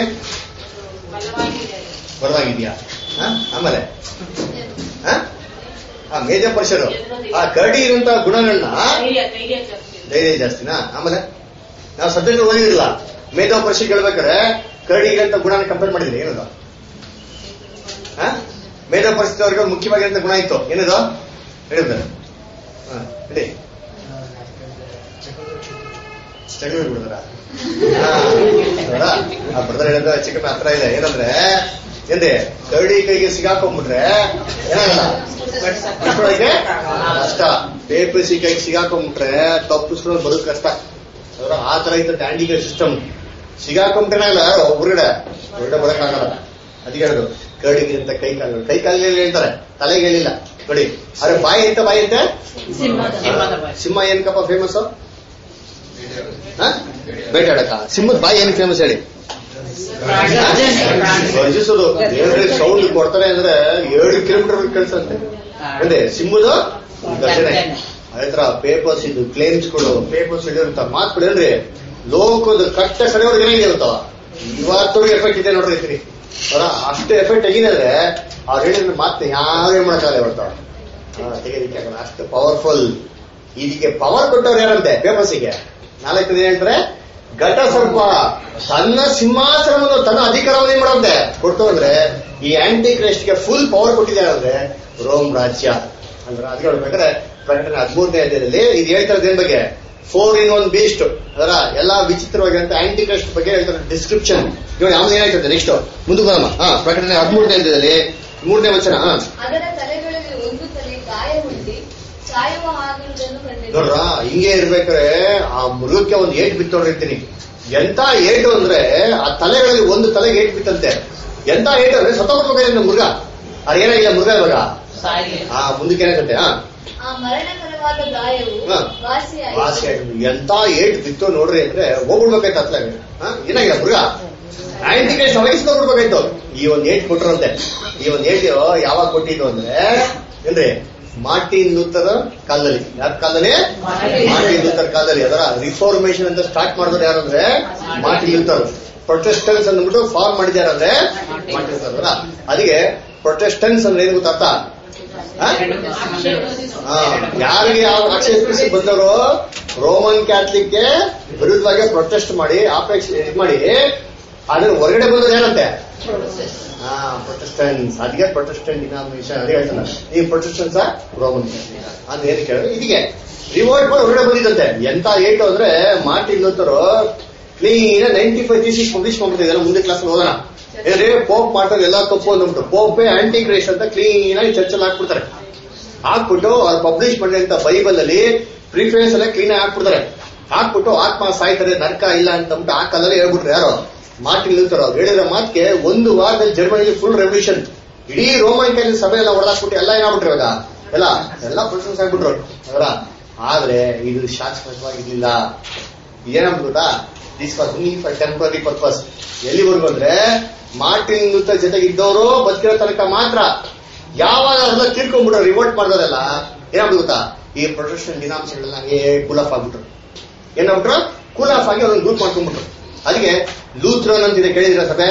ಬಲವಾಗಿದ್ಯಾ? ಆಮೇಲೆ ಆ ಮೇಜರ್ ಪರ್ಷರು ಆ ಕರಡಿ ಇರುವಂತಹ ಗುಣಗಳನ್ನ ಧೈರ್ಯ ಜಾಸ್ತಿನಾ? ಆಮೇಲೆ ನಾವು ಸಬ್ಜೆಕ್ಟ್ ಓದಿದಿಲ್ಲ, ಮೇಧಾ ಪರೀಕ್ಷೆ ಕೇಳ್ಬೇಕಾದ್ರೆ ಕರಡಿ ಇರೋಂಥ ಗುಣನ ಕಂಪೇರ್ ಮಾಡಿದ್ರಿ. ಏನದು ಮೇಧಾ ಪರಿಸ್ಥಿತಿ ಅವ್ರಿಗೆ ಮುಖ್ಯವಾಗಿರೋಂಥ ಗುಣ ಇತ್ತು, ಏನದು ಹೇಳಿದ್ರೆ ಹೇಳಿ. ಚಗಲಿ ಬಿಡಿದಾರ ಆ ಬ್ರದರ್ ಹೇಳಿದ್ರೆ ಚಿಕ್ಕನ ಹತ್ರ ಇದೆ. ಏನಂದ್ರೆ ಎಂದೆ ಕರಡಿ ಕೈಗೆ ಸಿಗಾಕೊಂಡ್ಬಿಟ್ರೆ ಏನಾಗಲ್ಲ, ಕಷ್ಟ. ಪೇಪಸಿ ಕೈಗೆ ಸಿಗಾಕೊಂಡ್ಬಿಟ್ರೆ ತಪ್ಪಿಸ್ಕೊಂಡು ಬದುಕು ಕಷ್ಟ. ಅದರ ಆ ತರ ಇದ್ದ ಆಂಟಿಕಲ್ ಸಿಸ್ಟಮ್. ಸಿಗಾಕೊಂಡ್ರೆ ಆಗಲ್ಲ, ಹೊರಗಡೆ ಹೊರಗಡೆ ಬರಕ್ಕಾಗಲ್ಲ. ಅದಕ್ಕೆ ಹೇಳುದು ಕರಡಿಗೆ ಅಂತ ಕೈ ಕಾಲು. ಕೈ ಕಾಲಿಗೆ ಹೇಳ್ತಾರೆ, ತಲೆಗೆ ಹೇಳಿಲ್ಲ ನೋಡಿ. ಆದ್ರೆ ಬಾಯಿ ಎಂತ ಬಾಯಿ ಅಂತೆ? ಸಿಂಹ ಏನಕ್ಕಪ್ಪ ಫೇಮಸ್? ಬೇಟಾಡಕ. ಸಿಂಹದ ಬಾಯಿ ಏನ್ ಫೇಮಸ್ ಹೇಳಿ? ಗರ್ಜಿಸೋದು. ಏನ್ರಿ ಸೌಂಡ್ ಕೊಡ್ತಾರೆ ಅಂದ್ರೆ ಏಳು ಕಿಲೋಮೀಟರ್ ಕಳ್ಸಂತೆ ಅಂದ್ರೆ ಸಿಂಹದ ಗರ್ಜನೆ. ಅದೇ ತರ ಪೇಪರ್ಸ್ ಇದು ಕ್ಲೇಮ್ಸ್ಗಳು ಪೇಪರ್ಸ್ ಹೇಳಿರುವಂತ ಮಾತುಗಳು ಏನ್ರಿ ಲೋಕದ ಕಷ್ಟ ಕಡೆಯವ್ರಿಗೆ ಏನಾಗಿದೆ ಇರುತ್ತಾವ ಇವತ್ತವ್ರಿಗೆ ಎಫೆಕ್ಟ್ ಇದೆ ನೋಡ್ರಿ ಇರ್ತೀನಿ ಅವರ ಅಷ್ಟು ಎಫೆಕ್ಟ್ ಆಗಿದೆ ಅಂದ್ರೆ ಅವ್ರು ಹೇಳಿದ್ರೆ ಮಾತ್ರ ಯಾರೇ ಮಾಡಕ್ಕಾಗಲ್ಲ ಬರ್ತಾವ ತೆಗೆದಿಕ್ಕೆ ಆಗಲ್ಲ ಅಷ್ಟು ಪವರ್ಫುಲ್. ಇದಕ್ಕೆ ಪವರ್ ಕೊಟ್ಟವ್ರು ಯಾರಂತೆ ಪೇಪರ್ಸಿಗೆ ನಾಲ್ಕು ದಿನ ಹೇಳ್ತಾರೆ ಘಟ ಸ್ವಲ್ಪ ತನ್ನ ಸಿಂಹಾಸನವನ್ನು ತನ್ನ ಅಧಿಕಾರವನ್ನು ಏನ್ ಮಾಡಂತೆ ಕೊಡ್ತು ಅಂದ್ರೆ ಈ ಆಂಟಿ ಕ್ರೈಸ್ಟ್ಗೆ ಫುಲ್ ಪವರ್ ಕೊಟ್ಟಿದ್ದಾರೆ ಅಂದ್ರೆ ರೋಮ್ ರಾಜ್ಯ ಅಂದ್ರೆ ಅದಕ್ಕೆ ಹೇಳ್ಬೇಕಾದ್ರೆ ಪ್ರಕಟಣೆ ಹದಿಮೂರನೇ ಅಧ್ಯಾಯದಲ್ಲಿ ಇದು ಹೇಳ್ತಾರೆ ಏನ್ ಬಗ್ಗೆ ಫೋರ್ ಇನ್ ಒನ್ ಬೀಸ್ಟ್ ಅದರ ಎಲ್ಲಾ ವಿಚಿತ್ರವಾಗಿರಂತ ಆಂಟಿ ಕ್ರೈಸ್ಟ್ ಬಗ್ಗೆ ಹೇಳ್ತಾರೆ ಡಿಸ್ಕ್ರಿಪ್ಷನ್. ಇವಾಗ ಯಾವ್ದು ಏನಾಯ್ತದೆ ನೆಕ್ಸ್ಟ್ ಮುಂದಕ್ಕೆ ಬರಮ್ಮ. ಹಾ ಪ್ರಕಟಣೆ ಹದಿಮೂರನೇ ಅಧ್ಯಾಯದಲ್ಲಿ ಮೂರನೇ ವಚನ. ಅದರ ತಲೆಗಳಲ್ಲಿ ಒಂದು ತಲೆ ಗಾಯ ಹೊಂದಿ ಸಾಯುವ ಆಗಿರುವುದನ್ನು ಕಂಡಿದೆ. ನೋಡ್ರ ಹಿಂಗೆ ಇರ್ಬೇಕಾದ್ರೆ ಆ ಮೃಗಕ್ಕೆ ಒಂದು ಏಟ್ ಬಿತ್ತೋಡಿರ್ತೀನಿ. ಎಂತ ಏಟು ಅಂದ್ರೆ ಆ ತಲೆಗಳಲ್ಲಿ ಒಂದು ತಲೆಗೆ ಏಟ್ ಬಿತ್ತಂತೆ. ಎಂತ ಏಟು ಅಂದ್ರೆ ಸತ್ತೋಗ್ಬೇಕಾದ್ರೆ ಮೃಗ ಅದು ಏನಾಗಿಲ್ಲ ಮೃಗ ಇವಾಗ ಆ ಮುಂದಕ್ಕೆ ಏನಾಗುತ್ತೆ. ಹಾ ಆ ಮರಣಕರವಾದ ಗಾಯವು ವಾಸಿಯಾಯಿತು. ಎಂತ ಏಟ್ ಬಿತ್ತು ನೋಡ್ರಿ ಅಂದ್ರೆ ಹೋಗ್ಬಿಡ್ಬೇಕಾಯ್ತು ಅತ್ಲಾಗ. ಏನಾಗಿಲ್ಲ ಮೃಗ ಆಂಟಿಕ್ರೈಸ್ಟ್ ವಹಿಸ್ಕೊಂಡ್ಬಿಡ್ಬೇಕಾಯ್ತು. ಈ ಒಂದ್ ಏಟ್ ಕೊಟ್ರಂತೆ. ಈ ಒಂದ್ ಏಟ್ ಯಾವಾಗ ಕೊಟ್ಟಿದ್ದು ಅಂದ್ರೆ ಏನ್ರಿ ಮಾರ್ಟಿನ್ ಲೂಥರ್ ಕಾಲದಲ್ಲಿ. ಯಾರ ಕಾಲದಲ್ಲಿ? ಮಾರ್ಟಿನ್ ಲೂಥರ್ ಕಾಲದಲ್ಲಿ. ಅದರ ರಿಫಾರ್ಮೇಶನ್ ಅಂತ ಸ್ಟಾರ್ಟ್ ಮಾಡಿದ್ರು ಯಾರಂದ್ರೆ ಮಾರ್ಟಿನ್ ಲೂಥರ್. ಪ್ರೊಟೆಸ್ಟೆಂಟ್ಸ್ ಅಂದ್ಬಿಟ್ಟು ಫಾರ್ಮ್ ಮಾಡಿದ್ಯಾರಂದ್ರೆ ಮಾರ್ಟಿನ್ ಲೂಥರ್. ಅದರ ಅದಕ್ಕೆ ಪ್ರೊಟೆಸ್ಟೆಂಟ್ಸ್ ಅಂದ್ರೆ ಏನು ಗೊತ್ತಾಗ್ತ ಯಾರಿಗೆ ಯಾವ ಆಕ್ಷೇಪಿಸಿ ಬಂದವರು ರೋಮನ್ ಕ್ಯಾಥಲಿಕ್ಗೆ ವಿರುದ್ಧವಾಗಿ ಪ್ರೊಟೆಸ್ಟ್ ಮಾಡಿ ಆಪೇಕ್ಷೆ ಇದು ಮಾಡಿ ಅದ್ರ ಹೊರಗಡೆ ಬಂದದ್ದು ಏನಂತೆ ಹಾ ಪ್ರೊಟೆಸ್ಟೆಂಟ್ಸ್. ಅದಕ್ಕೆ ಪ್ರೊಟೆಸ್ಟೆಂಟ್ ಡಿನಾಮಿನೇಷನ್ ಅದೇ ಹೇಳ್ತಾನೆ ಈ ಪ್ರೊಟೆಸ್ಟೆಂಟ್ಸ್ ರೋಮನ್ ಅಂತ ಏನ್ ಕೇಳಿದ್ರೆ ಇದಕ್ಕೆ ರಿವೋಲ್ಟ್ ಮಾಡಿ ಹೊರಗಡೆ ಬಂದಿದ್ದಂತೆ. ಎಂತ ಏಟು ಅಂದ್ರೆ Martin Luther clean ninety five thesis publish ಮಾಡ್ಬಿಟ್ಟಿದ್ದಾರೆ. ಮುಂದೆ ಕ್ಲಾಸ್ ಹೋಗೋಣ ಏನ್ರಿ ಪೋಪ್ ಮಾಡ್ತಾರೆ ಎಲ್ಲ ತಪ್ಪು ಅಂದ್ಬಿಟ್ಟು ಪೋಪೆ ಆಂಟಿ ಕ್ರೈಸ್ಟ್ ಅಂತ ಕ್ಲೀನ್ ಆಗಿ ಚರ್ಚಲ್ಲಿ ಹಾಕ್ಬಿಡ್ತಾರೆ. ಹಾಕ್ಬಿಟ್ಟು ಅವ್ರು ಪಬ್ಲಿಷ್ ಮಾಡಿದಂತ ಬೈಬಲ್ ಅಲ್ಲಿ ಪ್ರಿಫರೆನ್ಸ್ ಎಲ್ಲ ಕ್ಲೀನ್ ಆಗಿ ಹಾಕ್ಬಿಡ್ತಾರೆ. ಹಾಕ್ಬಿಟ್ಟು ಆತ್ಮ ಸಾಯ್ತಾರೆ ನರಕ ಇಲ್ಲ ಅಂತಂದ್ಬಿಟ್ಟು ಆ ಕಾಲದಲ್ಲಿ ಹೇಳ್ಬಿಟ್ರು ಯಾರು ಮಾರ್ಟಿನ್ ಲೂಥರ್. ಅವ್ರು ಹೇಳಿರೋ ಮಾತಿಗೆ ಒಂದು ವಾರದಲ್ಲಿ ಜರ್ಮನಿಲಿ ಫುಲ್ ರೆವಲ್ಯೂಷನ್. ಇಡೀ ರೋಮನ್ ಕ್ಯಾಥಲಿಕ್ ಸಭೆ ಎಲ್ಲ ಹೊಡೆದಾಕ್ಬಿಟ್ಟು ಎಲ್ಲ ಏನಾಗ್ಬಿಟ್ರು ಇವಾಗ ಎಲ್ಲ ಎಲ್ಲ ಪ್ರೊಟೆಸ್ಟೆಂಟ್ಸ್ ಆಗ್ಬಿಟ್ರು ಅವರ. ಆದ್ರೆ ಇದು ಶಾಶ್ವತವಾಗಿರ್ಲಿಲ್ಲ. ಏನಾಗ್ಬಿಡುತ್ತಾ this was only for temporary purpose. ಎಲ್ಲಿವರೆಗೂ ಅಂದ್ರೆ ಮಾರ್ಟಿನ್ ಲೂಥರ್ ಜೊತೆಗೆ ಇದ್ದವರು ಬದುಕಿರೋ ತನಕ ಮಾತ್ರ. ಯಾವಾಗ ಅದೆಲ್ಲ ತೀರ್ಕೊಂಡ್ಬಿಟ್ರು ರಿವೋಲ್ಟ್ ಮಾಡೋದೆಲ್ಲ ಏನಾಗ್ಬಿಡುತ್ತಾ ಈ ಪ್ರೊಟೆಸ್ಟೆಂಟ್ ಡಿನಾಮಿನೇಷನ್ ಹಂಗೆ ಕೂಲ್ ಆಫ್ ಆಗ್ಬಿಟ್ರು. ಏನಾಗ್ಬಿಟ್ರು ಕೂಲ್ ಆಫ್ ಆಗಿ ಅದನ್ನ ಗ್ರೂಪ್ ಮಾಡ್ಕೊಂಡ್ಬಿಟ್ರು. ಅದಕ್ಕೆ ಲೂಥ್ರನ್ ಅಂತಿದೆ ಕೇಳಿದಿರ ಸಭೆ?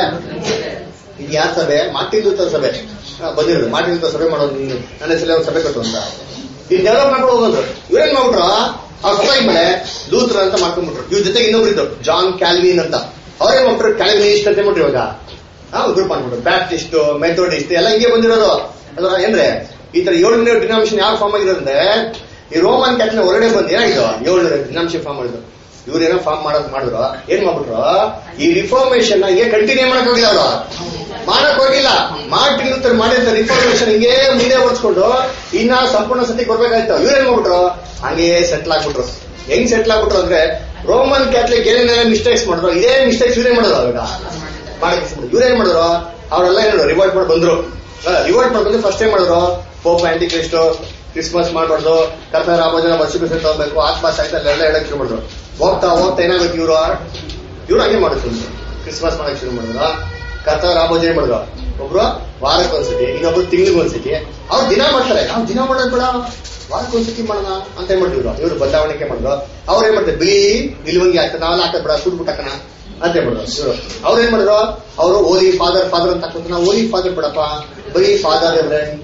ಇದು ಯಾರ ಸಭೆ? ಮಾರ್ಟಿನ್ ಲೂಥರ್ ಸಭೆ ಬಂದಿರೋದು. ಮಾರ್ಟಿನ್ ಲೂಥರ್ ಸಭೆ ಮಾಡೋದು ನೀನು ನನ್ನ ಹೆಸರಲ್ಲಿ ಒಂದು ಸಭೆ ಕಟ್ಟು ಅಂತ ಈಗ ಡೆವಲಪ್ ಮಾಡ್ಕೊಂಡು ಹೋಗೋದು. ಇವ್ರೇನ್ ಮಾಡ್ಬಿಟ್ರು ಅವ್ರ ಸಭೆ ಮೇಲೆ ಲೂಥರ್ ಅಂತ ಮಾಡ್ಕೊಂಡ್ಬಿಟ್ರು. ಇವ್ರ ಜೊತೆಗೆ ಇನ್ನೊಬ್ರು ಇದ್ರು ಜಾನ್ ಕ್ಯಾಲ್ವಿನ್ ಅಂತ. ಅವ್ರೇನ್ ಮಾಡ್ಬಿಟ್ರು ಕ್ಯಾಲ್ವಿನಿಸ್ಟ್ ಅಂತ ಮಾಡ್ಬಿಟ್ರು. ಇವಾಗ ನಾವು ಗ್ರೂಪ್ ಮಾಡ್ಬಿಟ್ರು ಬ್ಯಾಪ್ಟಿಸ್ಟ್ ಮೆಥೋಡಿಸ್ಟ್ ಎಲ್ಲ ಹಿಂಗೆ ಬಂದಿರೋದು. ಅದ್ರ ಏನ್ರೆ ಈ ತರ ಏಳನೇ ಡಿನಾಮಿನೇಷನ್ ಯಾವ ಫಾರ್ಮ್ ಆಗಿರೋದಂದ್ರೆ ಈ ರೋಮನ್ ಕ್ಯಾಥಲಿಕ್ ಹೊರಗಡೆ ಬಂದು ಏನಾಗಿದ್ದು ಏಳನೇ ಡಿನಾಮಿನೇಷನ್ ಫಾರ್ಮ್ ಮಾಡಿದ್ರು. ಇವ್ರೇನೋ ಫಾರ್ಮ್ ಮಾಡೋದು ಮಾಡಿದ್ರು. ಏನ್ ಮಾಡ್ಬಿಟ್ರು ಈ ರಿಫಾರ್ಮೇಶನ್ ಹಿಂಗೆ ಕಂಟಿನ್ಯೂ ಮಾಡಕ್ ಹೋಗಿಲ್ಲ. ಅವರು ಮಾಡಕ್ ಹೋಗಿಲ್ಲ. ಮಾರ್ಟಿನ್ ಲೂಥರ್ ಮಾಡಿದ ರಿಫಾರ್ಮೇಶನ್ ಹಿಂಗೆ ಮುಂದೆ ಓಡಿಸ್ಕೊಂಡು ಇನ್ನ ಸಂಪೂರ್ಣ ಸತಿ ಕೊಡ್ಬೇಕಾಯ್ತು. ಇವ್ರೇನ್ ಮಾಡ್ಬಿಟ್ರು ಹಂಗೆ ಸೆಟ್ಲ್ ಆಗ್ಬಿಟ್ರು. ಹೆಂಗ್ ಸೆಟ್ಲ್ ಆಗ್ಬಿಟ್ರು ಅಂದ್ರೆ ರೋಮನ್ ಕ್ಯಾಥಲಿಕ್ ಏನೇನೆಲ್ಲ ಮಿಸ್ಟೇಕ್ಸ್ ಮಾಡಿದ್ರು ಇದೇ ಮಿಸ್ಟೇಕ್ಸ್ ಇವ್ರೇನ್ ಮಾಡಿದ್ರು ಅವಾಗ ಮಾಡಕ್. ಇವ್ರೇನ್ ಮಾಡಿದ್ರು ಅವರೆಲ್ಲ ಏನು ರಿವೋಲ್ಟ್ ಮಾಡಿ ಬಂದ್ರು. ರಿವೋಲ್ಟ್ ಮಾಡ್ಬಂದು ಫಸ್ಟ್ ಟೈಮ್ ಮಾಡಿದ್ರು ಪೋಪ್ ಆಂಟಿ ಕ್ರೈಸ್ಟ್ ಕ್ರಿಸ್ಮಸ್ ಮಾಡಬಾರ್ದು ಕರ್ತನ ರಾಮೋಜನ ವರ್ಷಕ್ಕೆ ತಗೋಬೇಕು ಆತ್ಮ ಸಾಯ್ತಾ ಎಲ್ಲ ಹೇಳಕ್ ಶುರು ಮಾಡಿದ್ರು. ಹೋಗ್ತಾ ಹೋಗ್ತಾ ಏನಾಗುತ್ತೆ ಇವ್ರು ಇವ್ರು ಹಂಗೆ ಮಾಡಿದ್ರು. ಕ್ರಿಸ್ಮಸ್ ಮಾಡಕ್ ಶುರು ಮಾಡಿದ್ರು. ಕರ್ತನ ರಾಮೋಜನೆ ಮಾಡಿದ್ರು. ಒಬ್ರು ವಾರಕ್ಕೆ ಒಂದ್ಸತಿ ಇನ್ನೊಬ್ರು ತಿಂಗಳಿಗೆ ಒಂದ್ಸತಿ. ಅವ್ರು ದಿನ ಮಾಡ್ತಾರೆ. ನಾವು ದಿನ ಮಾಡೋದ್ ಬೇಡ ವಾರಕ್ಕೆ ಒಂದ್ಸತಿ ಮಾಡೋಣ ಅಂತ ಏನ್ ಮಾಡಿದ್ರು ಇವ್ರು ಬದಲಾವಣೆ ಮಾಡಿದ್ರು. ಅವ್ರ ಏನ್ ಮಾಡ್ತಾರೆ ಬಿಳಿ ನಿಲುವಂಗಿ ಹಾಕ್ತಾರೆ ನಾವೆಲ್ಲ ಹಾಕದ್ ಬೇಡ ಸುಡ್ಬಿಟ್ಟು ಹಾಕೋಣ ಅಂತ ಮಾಡಿದ್ರು ಇವರು. ಅವ್ರು ಏನ್ ಮಾಡಿದ್ರು ಅವರು ಓಲಿ ಫಾದರ್ ಫಾದರ್ ಅಂತ ಹಾಕೋದು. ನಾವು ಓಲಿ ಫಾದರ್ ಬಿಡಪ್ಪ ಬರೀ ಫಾದರ್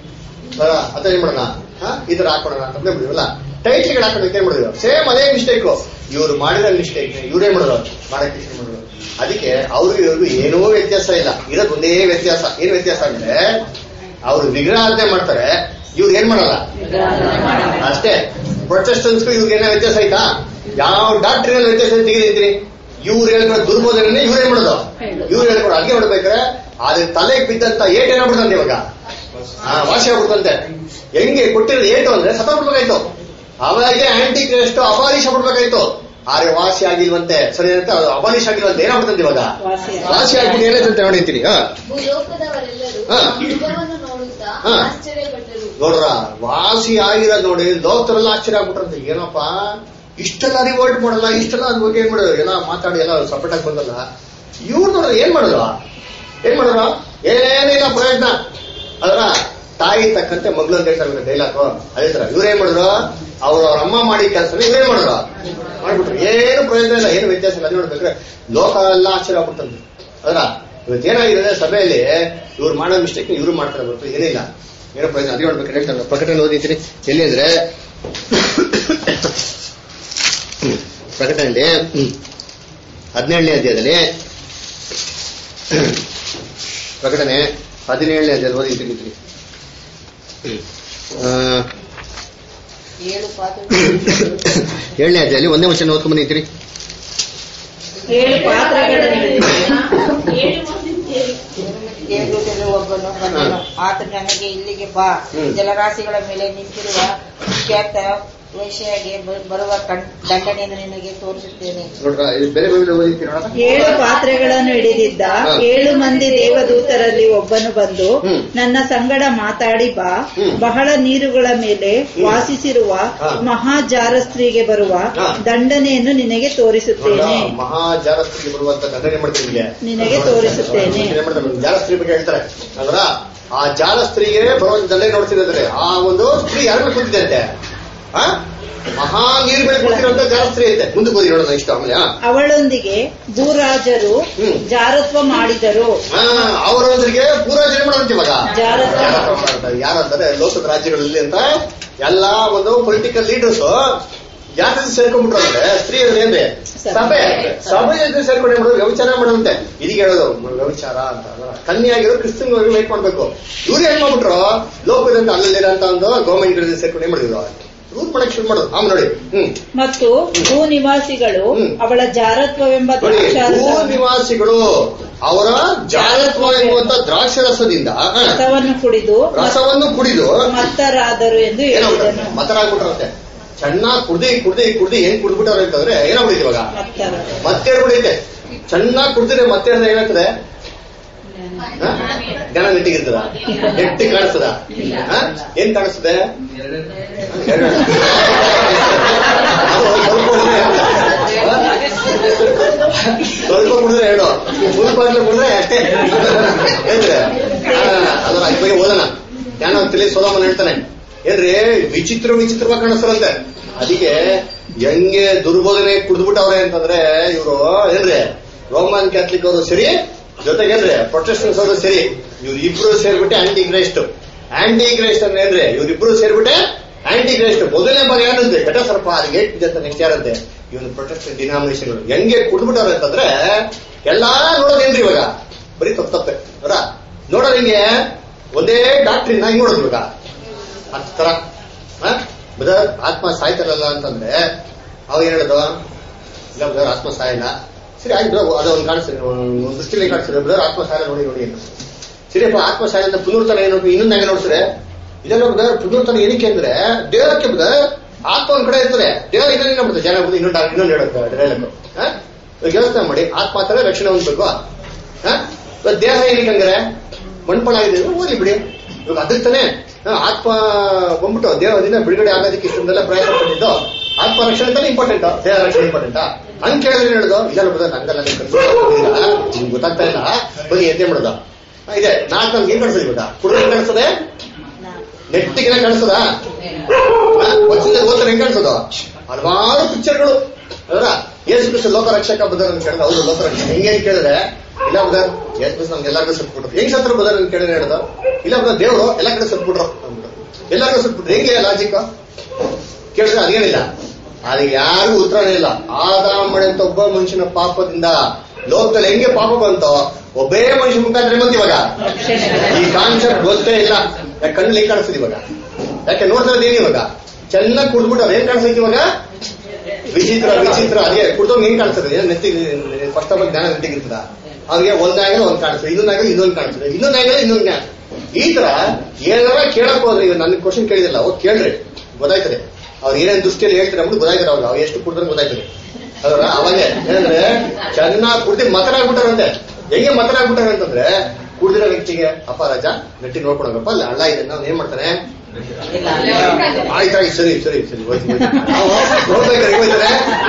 ಅಂತ ಏನ್ ಮಾಡೋಣ ಈ ತರ ಹಾಕೋಣ ಅಂತ ಬಿಡಿವಲ್ಲ ಟೈಟ್ಲ್ಗಳು ಹಾಕೋದಕ್ಕೆ ಏನ್ ಮಾಡಿದ್ರು ಸೇಮ್ ಅದೇ ಮಿಸ್ಟೇಕ್. ಇವ್ರು ಮಾಡಿರೋ ಮಿಸ್ಟೇಕ್ ಇವ್ರೇ ಮಾಡಿದ್ರು ಮಾಡಕ್ಕೆ ಇಷ್ಟ ಮಾಡಿದ್ರು. ಅದಕ್ಕೆ ಅವ್ರಿಗೆ ಇವ್ರಿಗೂ ಏನೂ ವ್ಯತ್ಯಾಸ ಇಲ್ಲ. ಇರೋದು ಒಂದೇ ವ್ಯತ್ಯಾಸ. ಏನ್ ವ್ಯತ್ಯಾಸ ಅಂದ್ರೆ ಅವ್ರು ವಿಗ್ರಹಾರಾಧನೆ ಮಾಡ್ತಾರೆ, ಇವ್ರು ಏನ್ ಮಾಡಲ್ಲ ಅಷ್ಟೇ. ಪ್ರೊಟೆಸ್ಟೆಂಟ್ಸ್ಗೂ ಇವ್ರಿಗೆ ಏನೋ ವ್ಯತ್ಯಾಸ ಆಯ್ತಾ? ಯಾವ ಡಾಕ್ಟ್ರಿನಲ್ಲಿ ವ್ಯತ್ಯಾಸ ತೆಗೆದಿರ್ತೀನಿ. ಇವ್ರು ಹೇಳ್ಕೊಡೋ ದುರ್ಬೋಧನೆ ಇವ್ರೇನ್ ಮಾಡೋದು ಇವ್ರು ಹೇಳ್ಕೊಡೋ ಅಡ್ಗೆ ಮಾಡ್ಬೇಕಾರೆ ಅದ್ರ ತಲೆಗೆ ಬಿದ್ದಂತ ಏಟ್ ಏನಾಗ್ಬಿಡ್ತಂತೆ ಇವಾಗ ವಾಸಿ ಆಗ್ಬಿಡ್ತಂತೆ. ಹೆಂಗೆ ಕೊಟ್ಟಿರೋದು ಏಟು ಅಂದ್ರೆ ಸತ್ತೋಗ್ಬಿಡ್ಬೇಕಾಯ್ತು. ಅವಾಗೆ ಆಂಟಿ ಕ್ರೈಸ್ಟ್ ಅಬಾಲಿಷ್ ಆಗ್ಬಿಡ್ಬೇಕಾಯ್ತು. ಆದ್ರೆ ವಾಸಿ ಆಗಿಲ್ವಂತೆ. ಸರಿ ಅಂತ ಅದು ಅಬಾಲಿಷ್ ಆಗಿಲ್ವಂತೆ ಏನಾಗ್ಬಿಡ್ತಂತೆ ಇವಾಗ ವಾಸಿ ಆಗ್ಬಿಟ್ಟು ಏನಂತ ನೋಡಿರ್ತೀನಿ. ನೋಡ್ರ ವಾಸಿ ಆಗಿರೋದು ನೋಡಿ ಲೋಕರೆಲ್ಲ ಆಶ್ಚರ್ಯ ಆಗ್ಬಿಟ್ರಂತೆ. ಏನಪ್ಪಾ ಇಷ್ಟೆಲ್ಲ ರಿವೋಲ್ಟ್ ಮಾಡಲ್ಲ ಇಷ್ಟೆಲ್ಲ ಅದ್ ಬಗ್ಗೆ ಏನ್ ಮಾಡೋದು ಎಲ್ಲ ಮಾತಾಡಿ ಎಲ್ಲ ಸಪೋರ್ಟ್ ಆಗಿ ಬಂದಲ್ಲ. ಇವ್ರು ನೋಡ್ರ ಏನ್ ಮಾಡಿದ್ರು ಏನ್ ಮಾಡಿದ್ರು ಏನೇನಿಲ್ಲ ಪ್ರಯತ್ನ. ಅದರ ತಾಯಿ ತಕ್ಕಂತೆ ಮಗಳು ಅಂತ ಹೇಳ್ತಾರೆ ಡೈಲಾಗು. ಅದೇ ತರ ಇವ್ರೇನ್ ಮಾಡಿದ್ರು, ಅವ್ರ ಅವ್ರ ಅಮ್ಮ ಮಾಡಿ ಕೆಲಸ ಇವ್ರೇನ್ ಮಾಡಿದ್ರು, ಮಾಡ್ಬಿಟ್ರು. ಏನು ಪ್ರಯೋಜನ ಇಲ್ಲ, ಏನು ವ್ಯತ್ಯಾಸ ಇಲ್ಲ. ಅದು ನೋಡ್ಬೇಕ್ರೆ ಲೋಕ ಎಲ್ಲ ಆಶ್ಚರ್ಯ ಆಗ್ಬಿಡ್ತಂದ್ರೆ ಅದ್ರ ಇವತ್ತೇನಾಗಿದೆ ಸಭೆಯಲ್ಲಿ ಇವ್ರು ಮಾಡೋ ಮಿಸ್ಟೇಕ್ ಇವ್ರು ಮಾಡ್ತಾರೆ ಬರ್ತಾರೆ, ಏನಿಲ್ಲ, ಏನೋ ಪ್ರಯೋಜನ. ಅದೇ ನೋಡ್ಬೇಕು ಹೇಳ್ತಾರೆ. ಪ್ರಕಟಣೆ ಓದಿದ್ದೀನಿ ಎಲ್ಲಿ ಅಂದ್ರೆ ಪ್ರಕಟಣೆಯಲ್ಲಿ ಹದಿನೇಳನೇ ಅಧ್ಯಾಯದಲ್ಲಿ, ಪ್ರಕಟಣೆ ಹದಿನೇಳನೇ ಅಧ್ಯಾಯದಲ್ಲಿ ಓದಿದ್ದೀನಿ. ಏಳನೇ ಅಧ್ಯಾಯದಲ್ಲಿ ಒಂದೇ ವಚನ ಓದ್ಕೊಂಡ್ ಬಂದಿದ್ದೀರಿ. ಏಳು ಪಾತ್ರೆಗಳನ್ನು ಒಬ್ಬನು ಬಂದನು. ಆತ ನನಗೆ ಇಲ್ಲಿಗೆ ಬಾ, ಜಲರಾಶಿಗಳ ಮೇಲೆ ನಿಂತಿರುವ ಖ್ಯಾತ ವೇಶ್ಯೆಗೆ ಬರುವ ದಂಡನೆಯನ್ನು ನಿನಗೆ ತೋರಿಸುತ್ತೇನೆ. ಏಳು ಪಾತ್ರೆಗಳನ್ನು ಹಿಡಿದಿದ್ದ ಏಳು ಮಂದಿ ದೇವದೂತರಲ್ಲಿ ಒಬ್ಬನು ಬಂದು ನನ್ನ ಸಂಗಡ ಮಾತಾಡಿ ಬಾ, ಬಹಳ ನೀರುಗಳ ಮೇಲೆ ವಾಸಿಸಿರುವ ಮಹಾಜಾರಸ್ತ್ರೀಗೆ ಬರುವ ದಂಡನೆಯನ್ನು ನಿನಗೆ ತೋರಿಸುತ್ತೇನೆ. ಮಹಾಜಾರಸ್ತ್ರೀಗೆ ಬರುವಂತ ದಂಡನೆ ಮಾಡ್ತೀನಿ ನಿನಗೆ ತೋರಿಸುತ್ತೇನೆ. ಜಾರಸ್ತ್ರೀ ಬಗ್ಗೆ ಹೇಳ್ತಾರೆ ಅಂದ್ರ ಆ ಜಾರಸ್ತ್ರೀಗೆ ಬರುವಂತ ದಂಡನೆ ನೋಡ್ತಿದ್ದಾರೆ. ಆ ಒಂದು ಸ್ತ್ರೀ ಯಾರ ಮೇಲೆ ಕೂತಿದೆ ಅಂತೆ, ಮಹಾ ನೀರು ಮೇಲೆ ಕೂತಿರುವಂತ ಜಾರಸ್ತ್ರೀ ಐತೆ. ಮುಂದಕ್ಕೆ ಹೋಗಿ ನೋಡೋಣ ಇಷ್ಟ. ಆಮೇಲೆ ಅವಳೊಂದಿಗೆ ಭೂರಾಜರು ಜಾರತ್ವ ಮಾಡಿದರು. ಅವರೊಂದಿಗೆ ಭೂರಾಜರು ಮಾಡೋದಂತೆ ಇವಾಗ ಯಾರಂತಾರೆ ಲೋಕದ ರಾಜ್ಯಗಳಲ್ಲಿ ಅಂತ ಎಲ್ಲಾ ಒಂದು ಪೊಲಿಟಿಕಲ್ ಲೀಡರ್ಸ್ ಯಾರ ಸೇರ್ಕೊಂಡ್ಬಿಟ್ರು ಅಂದ್ರೆ ಸ್ತ್ರೀಯರು ಏನ್ರಿ ಸಭೆ ಸಭೆ ಜೊತೆ ಸೇರ್ಕೊಂಡು ಮಾಡೋದು ವ್ಯವಚಾರ ಮಾಡೋದಂತೆ. ಇದೀಗ ಹೇಳೋದು ವ್ಯವಚಾರ ಅಂತ ಕನ್ಯಾಗಿರೋ ಕ್ರಿಸ್ತನ್ ವೇಟ್ ಮಾಡ್ಬೇಕು. ಇವ್ರು ಏನ್ ಮಾಡ್ಬಿಟ್ರು ಲೋಕದಂತ ಅಲ್ಲಿರಂತ ಒಂದು ಗೌರ್ಮೆಂಟ್ ಸೇರ್ಕೊಂಡು ಏನ್ ಮಾಡಿದ್ರು ರೂಟ್ ಮಾಡಕ್ ಶುರು ಮಾಡೋದು. ಆಮ್ ನೋಡಿ ಹ್ಮ್ ಮತ್ತು ಭೂ ನಿವಾಸಿಗಳು ಅವಳ ಜಾರತ್ವವೆಂಬ ಭೂ ನಿವಾಸಿಗಳು ಅವರ ಜಾರತ್ವ ಎನ್ನುವಂತ ದ್ರಾಕ್ಷರಸದಿಂದ ರಸವನ್ನು ಕುಡಿದು ರಸವನ್ನು ಕುಡಿದು ಮತ್ತರಾದರು ಎಂದು ಹೇಳಿದನು. ಮತ್ತರಾಗ್ಬಿಟ್ರಂತೆ. ಚೆನ್ನಾಗಿ ಕುಡ್ದಿ ಕುಡ್ದಿ ಕುಡ್ದಿ ಏನ್ ಕುಡ್ಬಿಟ್ಟವ್ರೆ ಅಂತಂದ್ರೆ ಏನಾಗ್ಬಿಟ್ಟಿದೆ ಇವಾಗ ಮತ್ತೆ ಕುಡಿಯುತ್ತೆ. ಚೆನ್ನಾಗಿ ಕುಡ್ದಿದ್ರೆ ಮತ್ತೆ ಏನಾಗ್ತದೆ, ಗಣ ನೆಟ್ಟಿಗಿರ್ತದ, ನೆಟ್ಟಿ ಕಾಣಿಸ್ತದ, ಏನ್ ಕಾಣಿಸ್ತದೆ, ಸ್ವಲ್ಪ ಕುಡಿದ್ರೆ ಹೇಳು, ಸ್ವಲ್ಪ ಕುಡಿದ್ರೆ ಅಷ್ಟೇ ಏನ್ರಿ. ಅದರ ಈ ಬಗ್ಗೆ ಓದೋಣ. ಜ್ಞಾನ ತಿಳಿ ಸೋಲಮನ್ ಹೇಳ್ತಾನೆ ಏನ್ರಿ ವಿಚಿತ್ರ ವಿಚಿತ್ರವಾಗಿ ಕಾಣಿಸ್ತಾರಂತೆ. ಅದಕ್ಕೆ ಹೆಂಗೆ ದುರ್ಬೋಧನೆ ಕುಡಿದ್ಬಿಟ್ಟವ್ರೆ ಅಂತಂದ್ರೆ ಇವರು ಏನ್ರಿ ರೋಮನ್ ಕ್ಯಾಥಲಿಕ್ ಅವರು ಸರಿ, ಜೊತೆಗೇನ್ರಿ ಪ್ರೊಟೆಸ್ಟೆಂಟ್ಸ್ ಅವರು ಸರಿ, ಇವ್ರು ಇಬ್ರು ಸೇರ್ಬಿಟ್ಟೆ ಆಂಟಿ ಕ್ರೈಸ್ಟ್. ಆಂಟಿ ಕ್ರೈಸ್ಟ್ ಅಂದ್ರೆ ಏನ್ರಿ ಇವ್ರಿಬ್ರು ಸೇರ್ಬಿಟ್ಟೆ ಆಂಟಿ ಕ್ರೈಸ್ಟ್. ಮೊದಲನೇ ಬಾರಿ ಯಾರಂತೆ ಘಟ ಸರ್ಪ ಅದಕ್ಕೆ ಏಟ್ ಅಂತ ನೆಕ್ಸ್ಟ್ ಯಾರಂತೆ ಇವನು ಪ್ರೊಟೆಸ್ಟೆಂಟ್ ಡಿನಾಮಿನೇಷನ್ ಹೆಂಗೆ ಕುಡ್ಬಿಟ್ಟವ್ರೆ ಅಂತಂದ್ರೆ ಎಲ್ಲಾ ನೋಡೋದೇನ್ರಿ ಇವಾಗ ಬರೀ ತಪ್ಪು ತಪ್ಪೆ ಅವರ ನೋಡೋದು ಹಿಂಗೆ ಒಂದೇ ಡಾಕ್ಟ್ರಿನ ಹಿಂಗ್ ನೋಡೋದು ಇವಾಗ ಅದ್ ತರ ಬದರ್ ಆತ್ಮ ಸಾಯ್ತಾರಲ್ಲ ಅಂತಂದ್ರೆ ಅವಾಗ ಏನ್ ಹೇಳೋದು, ಇಲ್ಲ ಬದರ್ ಆತ್ಮ ಸಾಯಲ್ಲ, ಸರಿ ಆಯ್ತು ಅದೊಂದು ಕಾಣಿಸ್ತದೆ, ಒಂದು ದೃಷ್ಟಿಲಿ ಕಾಣಿಸ್ತದೆ, ಬದರ್ ಆತ್ಮ ಸಾಯಲ್ಲ ನೋಡಿ ನೋಡಿ ಅಂತ. ಸರಿಯಪ್ಪ ಆತ್ಮ ಸಾಯ ಅಂತ ಪುನರ್ತನ ಏನು ಇನ್ನೊಂದು ಹೆಂಗೆ ನೋಡ್ತಾರೆ, ಇದೆಲ್ಲ ಬದರ್ ಪುನರ್ತನ ಏನಕ್ಕೆ ಅಂದ್ರೆ ದೇವರಕ್ಕೆ ಬದರ್ ಆತ್ಮ ಒಂದ್ ಕಡೆ ಇರ್ತದೆ, ದೇವರ ಇದನ್ನ ಬಿಡ್ತಾರೆ ಜನ ಬುದ್ಧಿ ಇನ್ನೊಂದು ಇನ್ನೊಂದು ಹೇಳುತ್ತೆ ಡೈಲಾಗ್. ಯೋಚನೆ ಮಾಡಿ ಆತ್ಮ ಆತರ ರಕ್ಷಣೆ ಹೊಂದ್ಬೇಕು. ದೇಹ ಏನಕ್ಕೆ ಹಂಗಾರೆ ಮಣ್ಪಣ ಆಗಿದೆ ಓದಿ ಬಿಡಿ. ಇವಾಗ ಅದಕ್ಕೆ ತಾನೆ ಆತ್ಮ ಬಂದ್ಬಿಟ್ಟು ದೇಹದಿಂದ ಬಿಡುಗಡೆ ಆಗೋದಕ್ಕೆ ಇಷ್ಟೊಂದೆಲ್ಲ ಪ್ರಯತ್ನ ಪಟ್ಟಿದ್ದು. ಆತ್ಮ ರಕ್ಷಣೆ ತಾನೆ ಇಂಪಾರ್ಟೆಂಟ್, ದೇಹ ರಕ್ಷಣೆ ಇಂಪಾರ್ಟೆಂಟ್ ಅಂತ ಕೇಳಿದ್ರೆ ಹೇಳುದು ಇದೆಲ್ಲ ಬಿಡೋದು ನಂಗಲ್ಲ ನಿಮ್ಗೆ ಗೊತ್ತಾಗ್ತಾ ಇಲ್ಲ ಬನ್ನಿ ಎದ್ದೆ ಮಾಡೋದು ಇದೆ. ನಾಲ್ಕು ನಮ್ಗೆ ಏನ್ ಕಾಣಿಸ್ತದೆ ಇವಾಗ ಕುಡಿದ್ರೆ ಹೆಂಗ್ ಕಾಣಿಸ್ತದೆ, ನೆಟ್ಟಿಗೆಲ್ಲ ಕಾಣಿಸ್ತದ, ವರ್ಷದಲ್ಲಿ ಓದ್ತಾರೆ ಹೆಂಗ್ ಕಾಣಿಸೋದು, ಹಲವಾರು ಪಿಕ್ಚರ್ಗಳು ಅದರ ಯೇಸು ಕ್ರಿಸ್ತ ಲೋಕ ರಕ್ಷಕ ಬದರ್ ಅಂತ ಕೇಳಿದ್ರೆ ಹೌದು ಲೋಕ ರಕ್ಷಕ ಹೆಂಗೆ ಅಂತ ಕೇಳಿದ್ರೆ ಇಲ್ಲ ಬದರ್ ಯೇಸು ಕ್ರಿಸ್ತ ನಮ್ಗೆ ಎಲ್ಲರಿಗೂ ಸತ್ಬಿಟ್ರು. ಹೆಂಗ್ ಸತ್ರ ಬದರ್ ಅಂತ ಕೇಳಿದ್ರೆ ಹೇಳೋದು ಇಲ್ಲ ಬದರ್ ದೇವರು ಎಲ್ಲ ಕಡೆ ಸತ್ಬಿಟ್ರು ಅಂದ್ಬಿಟ್ಟು ಎಲ್ಲರಿಗೂ ಸತ್ಬಿಟ್ರು. ಹೆಂಗೆ ಲಾಜಿಕ್ ಕೇಳಿದ್ರೆ ಅದೇನಿಲ್ಲ, ಅದಕ್ಕೆ ಯಾರಿಗೂ ಉತ್ತರನೇ ಇಲ್ಲ. ಆದಾಮಣೆ ಅಂತ ಒಬ್ಬ ಮನುಷ್ಯನ ಪಾಪದಿಂದ ಲೋಕದಲ್ಲಿ ಹೆಂಗೆ ಪಾಪ ಬಂತೋ ಒಬ್ಬೇ ಮನುಷ್ಯ ಮುಖಾಂತರ ಬಂತು. ಇವಾಗ ಈ ಕಾನ್ಸೆಪ್ಟ್ ಗೊತ್ತೇ ಇಲ್ಲ, ಯಾಕೆ ಕಣ್ಣಲ್ಲಿ ಹೆಂಗ್ ಕಾಣಿಸ್ತದೆ ಇವಾಗ, ಯಾಕೆ ನೋಡ್ತಾ ಇದ್ದೀನಿ ಇವಾಗ ಚೆನ್ನಾಗಿ ಕುಡ್ದ್ಬಿಟ್ಟು ಅವ್ರು ಏನ್ ಕಾಣಿಸ್ತೈತಿ ಇವಾಗ ವಿಚಿತ್ರ ವಿಚಿತ್ರ. ಅದೇ ಕುಡ್ದವ್ರು ಹೆಂಗ್ ಕಾಣಿಸ್ತದೆ ನೆತ್ತಿ ಫಸ್ಟ್ ಆಫ್ ಆಲ್ ಜ್ಞಾನ ನೆಟ್ಟಿಗಿರ್ತದ, ಅವ್ರಿಗೆ ಒಂದಾಗಲೇ ಒಂದ್ ಕಾಣಿಸ್ತದೆ, ಇನ್ನೊಂದಾಗಲೇ ಇನ್ನೊಂದು ಕಾಣಿಸ್ತದೆ, ಇನ್ನೊಂದಾಗಲೇ ಇನ್ನೊಂದು ಜ್ಞಾನ. ಈ ತರ ಏನಾರ ಕೇಳಕ್ ಹೋದ್ರೆ ಈಗ ನನ್ ಕ್ವಶನ್ ಕೇಳಿದಿಲ್ಲ ಹೋಗಿ ಕೇಳ್ರಿ ಗೊತ್ತಾಯ್ತದೆ. ಅವ್ರು ಏನೇನ್ ದೃಷ್ಟಿಯಲ್ಲಿ ಹೇಳ್ತಾರೆ ಅಂದ್ಬಿಟ್ಟು ಗೊತ್ತಾಯ್ತಾರೆ. ಅವ್ರು ಅವ್ರು ಎಷ್ಟು ಕುಡಿದ್ರೆ ಗೊತ್ತಾಯ್ತದೆ ಅದರ ಅವಾಗೆ ಏನಂದ್ರೆ ಚೆನ್ನಾಗಿ ಕುಡ್ದು ಮತನಾಗ್ಬಿಟ್ಟಾರಂತೆ. ಹೆಂಗೆ ಮತನಾಗ್ಬಿಟ್ಟಾರೆ ಅಂತಂದ್ರೆ ಕುಡ್ದಿರೋ ವ್ಯಕ್ತಿಗೆ ಅಪ್ಪ ರಾಜ ನೆಟ್ಟಿ ನೋಡ್ಕೊಡೋಗಪ್ಪ ಅಲ್ಲ ಹಳ್ಳ ಇದೆ ನಾವು ಏನ್ ಮಾಡ್ತಾನೆ ಆಯ್ತಾಯ್ತು ಸರಿ ಸರಿ ಸರಿ ನೋಡ್ಬೇಕಾರೆ ಹೋಯ್ತಾರೆ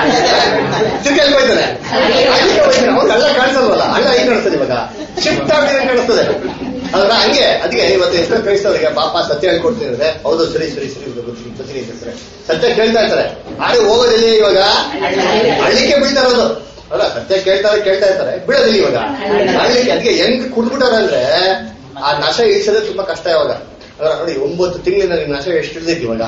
ತಿರ್ಗಿ ಹೋಯ್ತಾರೆ ಅವ್ರಿಗೆ ಹಳ್ಳ ಕಾಣಿಸಲ್ವಲ್ಲ, ಹಳ್ಳ ಹೆಂಗ್ ಕಾಣಿಸ್ತದೆ ಇವಾಗ ಶಿಫ್ಟ್ ಆಗಿದೆ ಕಾಣಿಸ್ತದೆ. ಅದ್ರ ಹಂಗೆ ಅದಕ್ಕೆ ಇವತ್ತು ಎಷ್ಟೋ ಕ್ರೈಸ್ತವರಿಗೆ ಪಾಪ ಸತ್ಯ ಹೇಳ್ಕೊಡ್ತಿದ್ರೆ ಹೌದು ಸರಿ ಸರಿ ಸರಿ ಗೊತ್ತೀನಿ ಗೊತ್ತೀನಿ ಅಂತಾರೆ, ಸತ್ಯ ಕೇಳ್ತಾ ಇರ್ತಾರೆ. ಆದ್ರೆ ಹೋಗೋದಿಲ್ಲ ಇವಾಗ ಹಳ್ಳಿಕೆ ಬೀಳ್ತಾ ಇರೋದು. ಅಲ್ಲ ಸತ್ಯ ಕೇಳ್ತಾರೆ ಕೇಳ್ತಾ ಇರ್ತಾರೆ, ಬೀಳೋದಿಲ್ಲ ಇವಾಗ ಹಳ್ಳಿಕೆ. ಅದಕ್ಕೆ ಹೆಂಗ್ ಕುಡ್ಬಿಟ್ಟಾರಂದ್ರೆ ಆ ನಶ ಇಳಿಸೋದೇ ತುಂಬಾ ಕಷ್ಟ ಇವಾಗ. ಅದ್ರ ನೋಡಿ ಒಂಬತ್ತು ತಿಂಗಳಿಂದ ನಿಮ್ ನಶ ಎಷ್ಟು ಹಿಡಿದೈತಿ ಇವಾಗ.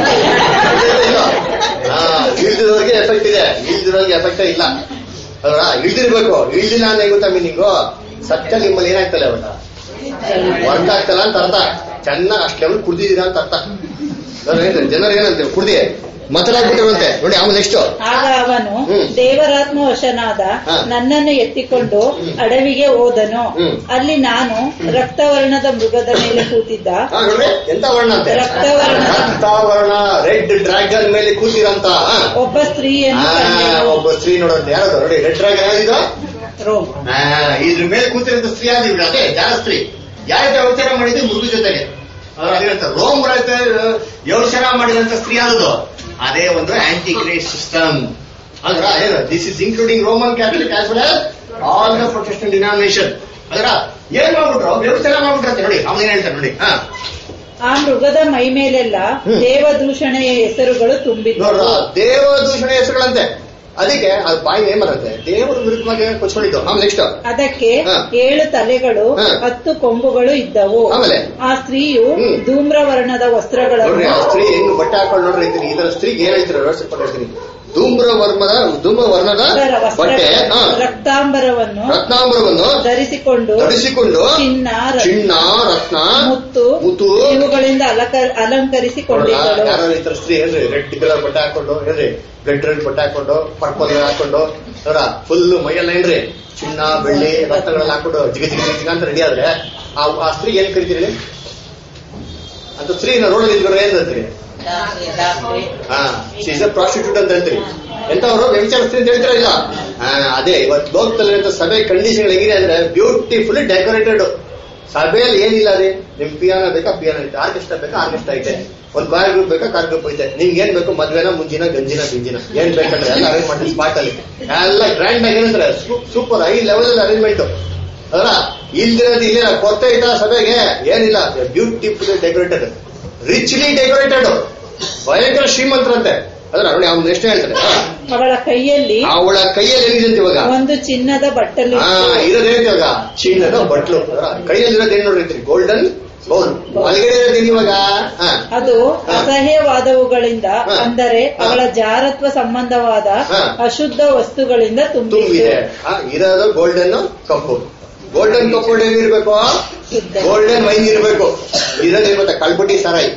ಹಾ ಇಳ್ದಿರೋರಿಗೆ ಎಫೆಕ್ಟ್ ಇದೆ, ಇಳ್ದಿರೋರಿಗೆ ಎಫೆಕ್ಟೇ ಇಲ್ಲ. ಅದ್ರ ಇಳ್ದಿರ್ಬೇಕು. ಇಳ್ದಿಲ್ಲ ಅಂದ್ರೆ ಗೊತ್ತಾ ಮೀನಿಂಗು, ಸತ್ಯ ನಿಮ್ಮಲ್ಲಿ ಏನಾಗ್ತಲ್ಲ ಅವಾಗ ವರ್ಕ್ ಆಗ್ತಲ್ಲ ಅಂತ ಅರ್ಥ. ಚೆನ್ನಾಗಿ ಅಷ್ಟು ಲೆವೆಲ್ ಕುಡ್ದಿದ್ದೀರಾ ಅಂತ ಅರ್ಥ. ಜನರು ಏನಂತೇವೆ ಕುಡ್ದಿ ಮತಲಾಗ್ಬಿಟ್ಟಿರುವಂತೆ ನೋಡಿ. ಅವನು ನೆಕ್ಸ್ಟ್ ಆಗ ಅವನು ದೇವರಾತ್ಮ ವಶನಾದ ನನ್ನನ್ನು ಎತ್ತಿಕೊಂಡು ಅಡವಿಗೆ ಹೋದನು. ಅಲ್ಲಿ ನಾನು ರಕ್ತವರ್ಣದ ಮೃಗದ ಮೇಲೆ ಕೂತಿದ್ದ. ಎಂತ ವರ್ಣ ಅಂತೆ? ರಕ್ತವರ್ಣ. ರಕ್ತವರ್ಣ ರೆಡ್ ಡ್ರ್ಯಾಗನ್ ಮೇಲೆ ಕೂತಿರಂತ ಒಬ್ಬ ಸ್ತ್ರೀಯನ್ನು ಒಬ್ಬ ಸ್ತ್ರೀ ನೋಡಂತ. ಯಾರು ನೋಡಿ ರೆಡ್ ಡ್ರ್ಯಾಗನ್ ಯಾರಿದ್ರು? ರೋಮ್. ಇದ್ರ ಮೇಲೆ ಕೂತಿರಂತ ಸ್ತ್ರೀ ಆದಿವ್ರಿ. ಅದೇ ಜಾರ ಸ್ತ್ರೀ ಯಾರ ಅವತಾರ ಮಾಡಿದ್ರೆ ಮೃಗ ಜೊತೆಗೆ ಅದಿರ್ತಾರೆ. ರೋಮ್ ಯೋಚನ ಮಾಡಿದಂತ ಸ್ತ್ರೀ ಆದದು ಅದೇ ಒಂದು ಆಂಟಿ ಕ್ರೈಸ್ಟ್ ಸಿಸ್ಟಮ್. ಅಂದ್ರ ಏನು this is including Roman Catholic as well as all the protestant denomination. ಅದರ ಏನ್ ಮಾಡ್ಬಿಟ್ರು ವ್ಯವಸ್ಥೆ ಮಾಡ್ಬಿಟ್ರಂತೆ ನೋಡಿ. ಅವನು ಏನ್ ಹೇಳ್ತಾರೆ ನೋಡಿ. ಹಾ ಆ ಮೃಗದ ಮೈ ಮೇಲೆಲ್ಲ ದೇವದೂಷಣೆಯ ಹೆಸರುಗಳು ತುಂಬಿದ್ದು. ನೋಡ್ರ ದೇವದೂಷಣೆಯ ಹೆಸರುಗಳಂತೆ. ಅದಕ್ಕೆ ಅದು ಬಾಯಿ ಏನ್ ಬರುತ್ತೆ ದೇವರ ವಿರುದ್ಧವಾಗಿ ಕೊಚ್ಕೊಂಡಿದ್ದು. ಆಮೇಲೆ ನೆಕ್ಸ್ಟ್ ಅದಕ್ಕೆ ಏಳು ತಲೆಗಳು ಹತ್ತು ಕೊಂಬುಗಳು ಇದ್ದವು. ಆಮೇಲೆ ಆ ಸ್ತ್ರೀಯು ಧೂಮ್ರವರ್ಣದ ವಸ್ತ್ರಗಳನ್ನು. ಆ ಸ್ತ್ರೀ ಹೆಂಗ್ ಬಟ್ಟೆ ಹಾಕೊಂಡು ನೋಡ್ರಿ ಈ ತರ ಸ್ತ್ರೀಗೆ ಏನ್ ಹೇಳ್ತೀರ ವ್ಯವಸ್ಥೆ ಕೊಟ್ಟಿರ್ತೀನಿ. ಧೂಮ್ರ ವರ್ಣದ ಧೂಮ್ರ ವರ್ಣದ ಬಟ್ಟೆ ರಕ್ತಾಂಬರವನ್ನು ರತ್ನಾಂಬರವನ್ನು ಧರಿಸಿಕೊಂಡು ಧರಿಸಿಕೊಂಡು ಚಿನ್ನ ಚಿನ್ನ ರತ್ನ ಮುತ್ತು ಮುತ್ತು ಇವುಗಳಿಂದ ಅಲಂಕರಿಸಿಕೊಂಡಿದ್ದಳು. ಯಾರು ಈ ತರ ಸ್ತ್ರೀ ಏನ್ರಿ ರೆಡ್ ಕಲರ್ ಬಟ್ಟೆ ಹಾಕೊಂಡು ಏನ್ರಿ ರೆಡ್ ರೆಡ್ ಬಟ್ಟೆ ಹಾಕೊಂಡು ಪರ್ಪಲ್ ಹಾಕೊಂಡು ನೋಡ ಫುಲ್ ಮೈಯೆಲ್ಲ ಏನ್ರಿ ಚಿನ್ನ ಬೆಳ್ಳಿ ರತ್ನಗಳೆಲ್ಲ ಹಾಕೊಂಡು ಜಿಗ ಜಿಗ ಜಿಗ ಅಂತ ರೆಡಿ ಆದ್ರೆ ಆ ಸ್ತ್ರೀ ಏನ್ ಕರಿತೀರಿ ಅಂತ ಸ್ತ್ರೀನ ರೋಡಲ್ಲಿ ಇದ್ಕೊಂಡ್ರೆ ಏನ್ ಹೇಳ್ತೀರಿ? ಹಾ ಶೀಸ್ ಎ ಪ್ರಾಸ್ಟಿಟ್ಯೂಟ್ ಅಂತ ಹೇಳ್ತೀರಿ. ಎಂತವ್ರು ವ್ಯಭಿಚಾರಸ್ತ್ರೀ ಅಂತ ಹೇಳ್ತೀರಾ? ಇಲ್ಲ. ಅದೇ ಇವತ್ತು ಲೋಕದಲ್ಲಿ ಸಭೆ ಕಂಡೀಷನ್ ಹೆಂಗಿದೆ ಅಂದ್ರೆ ಬ್ಯೂಟಿಫುಲಿ ಡೆಕೋರೇಟೆಡ್. ಸಭೆಯಲ್ಲಿ ಏನಿಲ್ಲ ರೀ, ನಿಮ್ ಪಿಯಾನೋ ಬೇಕಾ ಪಿಯಾನೋ ಐತೆ, ಆರ್ಕೆಸ್ಟ್ರಾ ಬೇಕಾ ಆರ್ಕೆಸ್ಟ್ರಾ ಐತೆ, ಒಂದ್ ಕಾರ್ ಗ್ರೂಪ್ ಬೇಕಾ ಕಾರ್ ಗ್ರೂಪ್ ಐತೆ, ನಿಮ್ಗೆ ಏನ್ ಬೇಕು ಮದ್ವೆನ ಮುಂಜಿನ ಗಂಜಿನ ಬಿಂಜಿನ ಏನ್ ಬೇಕಂದ್ರೆ ಎಲ್ಲ ಅರೇಂಜ್ ಮಾಡ್ತೀವಿ ಸ್ಪಾಟ್ ಅಲ್ಲಿ. ಎಲ್ಲ ಗ್ರ್ಯಾಂಡ್ ಆಗಿ ಏನಂದ್ರೆ ಸೂಪರ್ ಹೈ ಲೆವೆಲ್ ಅಲ್ಲಿ ಅರೇಂಜ್ಮೆಂಟ್. ಅದರ ಇಲ್ದಿರೋದು ಇಲ್ಲ ಕೊರತೆ ಐತಾ ಸಭೆಗೆ ಏನಿಲ್ಲ, ಬ್ಯೂಟಿಫುಲಿ ಡೆಕೋರೇಟೆಡ್, ರಿಚ್ಲಿ ಡೆಕೋರೇಟೆಡ್, ಭಯಂಕರ ಶ್ರೀಮಂತರಂತೆ. ಅದ್ರ ನೋಡಿ ಅವ್ನು ಎಷ್ಟು ಹೇಳ್ತಾರೆ. ಅವಳ ಕೈಯಲ್ಲಿ ಅವಳ ಕೈಯಲ್ಲಿ ಏನಿದೆ ಇವಾಗ ಒಂದು ಚಿನ್ನದ ಬಟ್ಟಲು. ಹಾ ಇರೋದೇನು ಇವಾಗ ಚಿನ್ನದ ಬಟ್ಲು. ಕೈಯಲ್ಲಿ ಇರೋದೇನು ನೋಡಿರ್ತೀರಿ ಗೋಲ್ಡನ್ ಬೌಲ್. ಒಳಗಡೆ ಇರೋದೇನು ಇವಾಗ ಅದು ಅಸಹ್ಯವಾದವುಗಳಿಂದ ಅಂದರೆ ಅವಳ ಜಾರತ್ವ ಸಂಬಂಧವಾದ ಅಶುದ್ಧ ವಸ್ತುಗಳಿಂದ ತುಂಬಿದೆ. ಇರೋದು ಗೋಲ್ಡನ್ ಕಪ್ಪು. ಗೋಲ್ಡನ್ ಕಪ್ಪು ಏನಿರ್ಬೇಕು? ಗೋಲ್ಡನ್ ವೈನ್ ಇರ್ಬೇಕು. ಇರೋದೇನು ಗೊತ್ತಾ? ಕಳ್ಪಟ್ಟಿ ಸರಾಯಿ.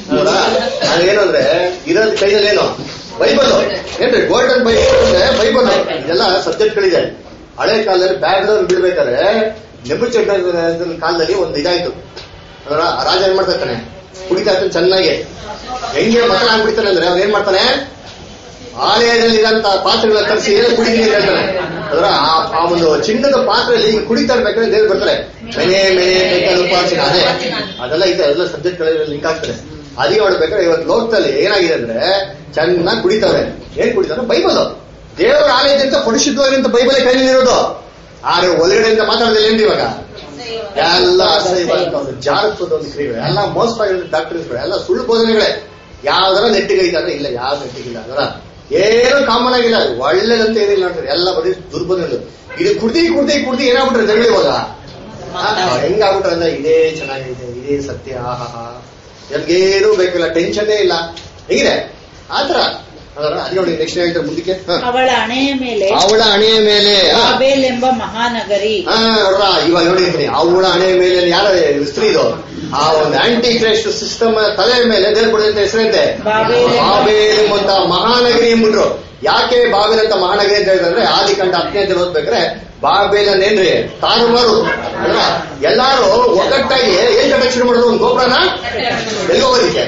ಅದೇನು ಅಂದ್ರೆ ಇರೋದ್ ಕೈಯಲ್ಲಿ ಏನು ಬೈಬಲ್ ಏನ್ರಿ ಗೋಲ್ಡನ್ ಬೈಬಲ್ ಅಂದ್ರೆ ಬೈಬಲ್. ಇದೆಲ್ಲ ಸಬ್ಜೆಕ್ಟ್ ಗಳಿದೆ. ಹಳೆ ಕಾಲದಲ್ಲಿ ಬ್ಯಾಗ್ದವ್ರು ಬಿಡ್ಬೇಕಾದ್ರೆ ನೆಬೂಕದ್ನೆಚ್ಚರ್ ಕಾಲದಲ್ಲಿ ಒಂದು ಇದಾಯ್ತು. ಅದರ ರಾಜ ಏನ್ ಮಾಡ್ತಾ ಇರ್ತಾನೆ, ಕುಡಿತಾ ಇರ್ತಾನೆ ಚೆನ್ನಾಗಿ. ಹೆಂಗೆ ಮಕ್ಕಳ ಆಗ್ಬಿಡ್ತಾನೆ ಅಂದ್ರೆ ಅವ್ರು ಏನ್ ಮಾಡ್ತಾನೆ, ಆಲಯದಲ್ಲಿ ಇರೋಂತ ಪಾತ್ರೆಗಳನ್ನ ತರಿಸಿ ಏನು ಕುಡಿದೀನಿ ಅಂತ ಹೇಳ್ತಾನೆ. ಅದರ ಆ ಒಂದು ಚಿನ್ನದ ಪಾತ್ರೆಯಲ್ಲಿ ಕುಡಿತಾ ಇರ್ಬೇಕಾದ್ರೆ ದೇವ್ರು ಬರ್ತಾರೆ, ಮೆನೆ ಮೆನೆ ಬೇಕಾದ ಉಪಾಸನೆ. ಅದೇ ಅದೆಲ್ಲ ಇದೆ, ಅದೆಲ್ಲ ಸಬ್ಜೆಕ್ಟ್ ಗಳಲ್ಲಿ ಲಿಂಕ್ ಆಗ್ತದೆ. ಅದೇ ಮಾಡ್ಬೇಕಾದ್ರೆ ಇವತ್ತು ಲೋಕದಲ್ಲಿ ಏನಾಗಿದೆ ಅಂದ್ರೆ ಚೆನ್ನಾಗಿ ಕುಡಿತಾವೆ. ಏನ್ ಕುಡಿತಾರೆ? ಬೈಬಲ್. ದೇವರ ಆಲಯದಿಂದ ಪರಿಶುದ್ಧವಾಗಿಂತ ಬೈಬಲೇ ಕೈಯಲ್ಲಿ ಇರೋದು. ಆದ್ರೆ ಒಳಗಡೆ ಅಂತ ಮಾತಾಡೋದಿಲ್ಲ ಏನ್ರಿ ಇವಾಗ ಎಲ್ಲ ಜಾರತ್ವದ ಒಂದು ಕ್ರಿಯೆ, ಎಲ್ಲ ಮೋಸವಾಗಿರೋ ಡಾಕ್ಟರ್ಸ್ಗಳು, ಎಲ್ಲ ಸುಳ್ಳು ಬೋಧನೆಗಳೇ. ಯಾವ್ದಾರ ನೆಟ್ಟಿಗೆ ಐತೆ ಇಲ್ಲ, ಯಾವ ನೆಟ್ಟಿಗಿಲ್ಲ. ಅದರ ಏನು ಕಾಮನ್ ಆಗಿಲ್ಲ, ಒಳ್ಳೇದಂತ ಏನಿಲ್ಲ ನೋಡ್ರಿ, ಎಲ್ಲ ಬರೀ ದುರ್ಬೋಧನೆಗಳು. ಇದು ಕುಡ್ದಿ ಕುಡ್ದಿ ಕುಡ್ದಿ ಏನಾಗ್ಬಿಟ್ರೆ ಜಗಳ ಇವಾಗ ಹೆಂಗಾಗ್ಬಿಟ್ರೆ ಅಂದ್ರೆ ಇದೇ ಚೆನ್ನಾಗಿದೆ, ಇದೇ ಸತ್ಯ, ಆಹಾ ನಮ್ಗೇನು ಬೇಕಿಲ್ಲ, ಟೆನ್ಷನ್ನೇ ಇಲ್ಲ, ಹೇಗಿದೆ ಆತರ. ಅದೇ ನೋಡಿ ನೆಕ್ಸ್ಟ್ ಹೇಳ್ತಾರೆ ಮುಂದಕ್ಕೆ. ಅವಳ ಹಣೆಯ ಮೇಲೆ ಅವಳ ಹಣೆಯ ಮೇಲೆ ಬಾಬೇಲ್ ಎಂಬ ಮಹಾನಗರಿ. ಹಾ ನೋಡ್ರ ಇವಾಗ ನೋಡಿರ್ತೀನಿ. ಅವಳ ಹಣೆಯ ಮೇಲೆ ಯಾರ ಸ್ತ್ರೀ ಇದು? ಆ ಒಂದು ಆಂಟಿ ಕ್ರೈಸ್ಟ್ ಸಿಸ್ಟಮ್ ತಲೆಯ ಮೇಲೆ ದೇವ್ರು ಕೊಡಿದಂತ ಹೆಸರಂತೆ ಬಾಬೇಲ್ ಎಂಬಂತ ಮಹಾನಗರಿ ಎಂಬಿಟ್ರು. ಯಾಕೆ ಬಾಬೇಲ್ ಅಂತ ಮಹಾನಗರಿ ಅಂತ ಹೇಳಿದ್ರೆ ಆದಿಕಾಂಡ ಹತ್ತನೇ ಅಂತ ಓದ್ಬೇಕ್ರೆ ಬಾಬೇಲನ್ನೇನ್ರಿ ತಾರುಮಾರು ಅಲ್ರ ಎಲ್ಲಾರು ಒಗ್ಗಟ್ಟಾಗಿ ಏನ್ ಕಟ್ಟಕ್ಕೆ ಶುರು ಮಾಡಿದ್ರು? ಒಂದು ಗೋಪುರನ ಎಲ್ಲಿಗೋಗೋದಿಕ್ಕೆ.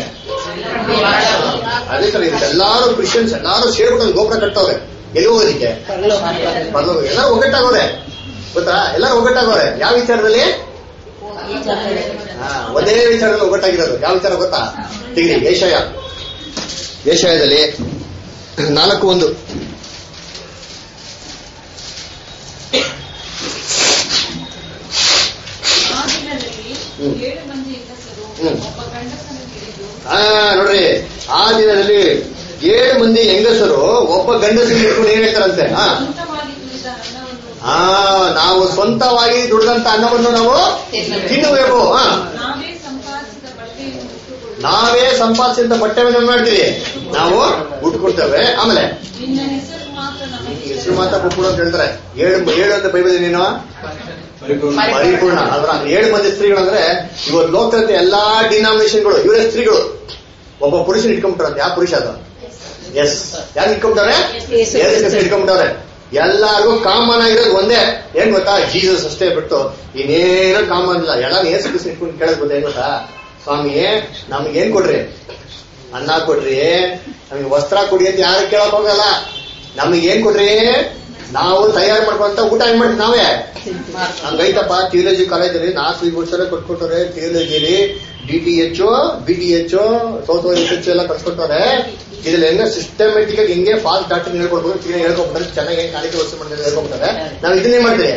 ಅದೇ ತರ ಇದೆ, ಎಲ್ಲಾರು ಕ್ರಿಶ್ಚಿಯನ್ಸ್ ಎಲ್ಲಾರು ಸೇರ್ಬಿಟ್ಟು ಒಂದು ಗೋಪುರ ಕಟ್ಟವ್ರೆ. ಎಲ್ಲಿ ಹೋಗೋದಿಕ್ಕೆ? ಪರಲೋಕ. ಎಲ್ಲಾರು ಒಗ್ಗಟ್ಟಾಗೋರೆ ಗೊತ್ತಾ? ಎಲ್ಲಾರು ಒಗ್ಗಟ್ಟಾಗೋರೆ ಯಾವ ವಿಚಾರದಲ್ಲಿ? ಹಾ ಒಂದೇ ವಿಚಾರದಲ್ಲಿ ಒಗ್ಗಟ್ಟಾಗಿರೋದು. ಯಾವ ವಿಚಾರ ಗೊತ್ತಾ? ತೆಗಿರಿ ಏಷಯ, ಏಷಯದಲ್ಲಿ ನಾಲ್ಕು ಒಂದು. ಆ ದಿನದಲ್ಲಿ ಏಳು ಮಂದಿ ಹೆಂಗಸರು ಹ್ಮ್. ಒಬ್ಬ ಗಂಡಸನ್ನು ಹಿಡಿದು ಹಾ ನೋಡ್ರಿ, ಆ ದಿನದಲ್ಲಿ ಏಳು ಮಂದಿ ಹೆಂಗಸರು ಒಬ್ಬ ಗಂಡಸನ್ನು ಹಿಡ್ಕೊಂಡು ಏನ್ ಹೇಳ್ತಾರಂತೆ, ಹಾ ಸ್ವಂತವಾಗಿ ದುಡಿದ ಅನ್ನವನ್ನು ಆ ನಾವು ಸ್ವಂತವಾಗಿ ದುಡಿದಂತ ಅನ್ನವನ್ನು ನಾವು ತಿನ್ನಬೇಕು. ಹಾ ನಾವೇ ಸಂಪಾದಿಸಿದ ಬಟ್ಟೆಯನ್ನು ಉಟ್ಟುಕೊಳ್ಳಿ. ನಾವೇ ಸಂಪಾದಿಸಿದ ಬಟ್ಟೆಯನ್ನು ಮಾಡ್ತೀವಿ, ನಾವು ಉಟ್ಕೊಳ್ತೇವೆ. ಆಮೇಲೆ ನಿನ್ನ ಹೆಸರು ಮಾತ್ರ ನಮಗೆ ಹೆಸರು ಮಾತ್ರ ಕೊಟ್ಬಿಡು ಅಂತ ಹೇಳ್ತಾರೆ. ಏಳು ಏಳು ಅಂತ ಬೈಬಲ್ ನೀನು ಪರಿಪೂರ್ಣ ಅದ್ರ ಏಳು ಮಂದಿ ಸ್ತ್ರೀಗಳಂದ್ರೆ ಇವತ್ತು ಲೋಕದ ಎಲ್ಲಾ ಡಿನಾಮಿನೇಷನ್ಗಳು ಇವರೇ ಸ್ತ್ರೀಗಳು ಒಬ್ಬ ಪುರುಷನ ಇಟ್ಕೊಂಡ್ಬಿಟ್ರಂತೆ. ಯಾವ ಪುರುಷ ಅದು? ಎಸ್, ಯಾರು ಇಟ್ಕೊಂಡ್ತಾರೆ? ಯೇಸು ಯೇಸು ಇಟ್ಕೊಂಡ್ಬಿಟ್ಟವ್ರೆ. ಎಲ್ಲಾರ್ಗು ಕಾಮನ್ ಆಗಿರೋದು ಒಂದೇ, ಏನ್ ಗೊತ್ತಾ? ಜೀಸಸ್ ಅಷ್ಟೇ ಬಿಟ್ಟು ಇನ್ನೇನೋ ಕಾಮನ್ ಇಲ್ಲ. ಎಲ್ಲ ಯೇಸು ಕ್ರಿಸ್ತ ಇಟ್ಕೊಂಡು ಕೇಳೋದು ಗೊತ್ತಾ? ಏನ್ ಗೊತ್ತಾ? ಸ್ವಾಮಿ ನಮ್ಗೆ ಏನ್ ಕೊಡ್ರಿ? ಅನ್ನ ಕೊಡ್ರಿ, ನಮ್ಗೆ ವಸ್ತ್ರ ಕೊಡಿ ಅಂತ ಯಾರು ಕೇಳಕ್ ಹೋಗಲ್ಲ. ನಮಗೆ ಏನ್ ಕೊಡ್ರಿ? ನಾವು ತಯಾರು ಮಾಡ್ಕೊಂತ ಊಟ ಏನ್ ಮಾಡ್ತೀವಿ ನಾವೇ. ಹಂಗೈತಪ್ಪ ಥಿಯಾಲಜಿ ಕಾಲೇಜಲ್ಲಿ ನಾಲ್ಕು ವರ್ಷ ಕೊಟ್ಕೊಟ್ಟವ್ರೆ. ಥಿಯಾಲಜಿಲಿ D T H B T H south H H ಎಲ್ಲ ಕಲ್ಸ್ಕೊಟ್ಟವ್ರೆ. ಇದ್ರಲ್ಲಿ ಹೆಂಗ ಸಿಸ್ಟಮೆಟಿಕ್ ಆಗಿ ಹಿಂಗೆ ಫಾಸ್ಟ್ ಡಾಕ್ಟರ್ ಹೇಳ್ಕೊಡ್ಬೋದು, ಹೇಳ್ಕೊಬಿಡ್ತಾರೆ, ಚೆನ್ನಾಗಿ ಹೆಂಗ್ ಕಾಲಿಕೆ ವಸ್ತು ಮಾಡಿದ್ರೆ ಹೇಳ್ಕೊಬಿಡ್ತಾರೆ. ನಾವು ಇದನ್ನೇ ಮಾಡ್ತೀವಿ,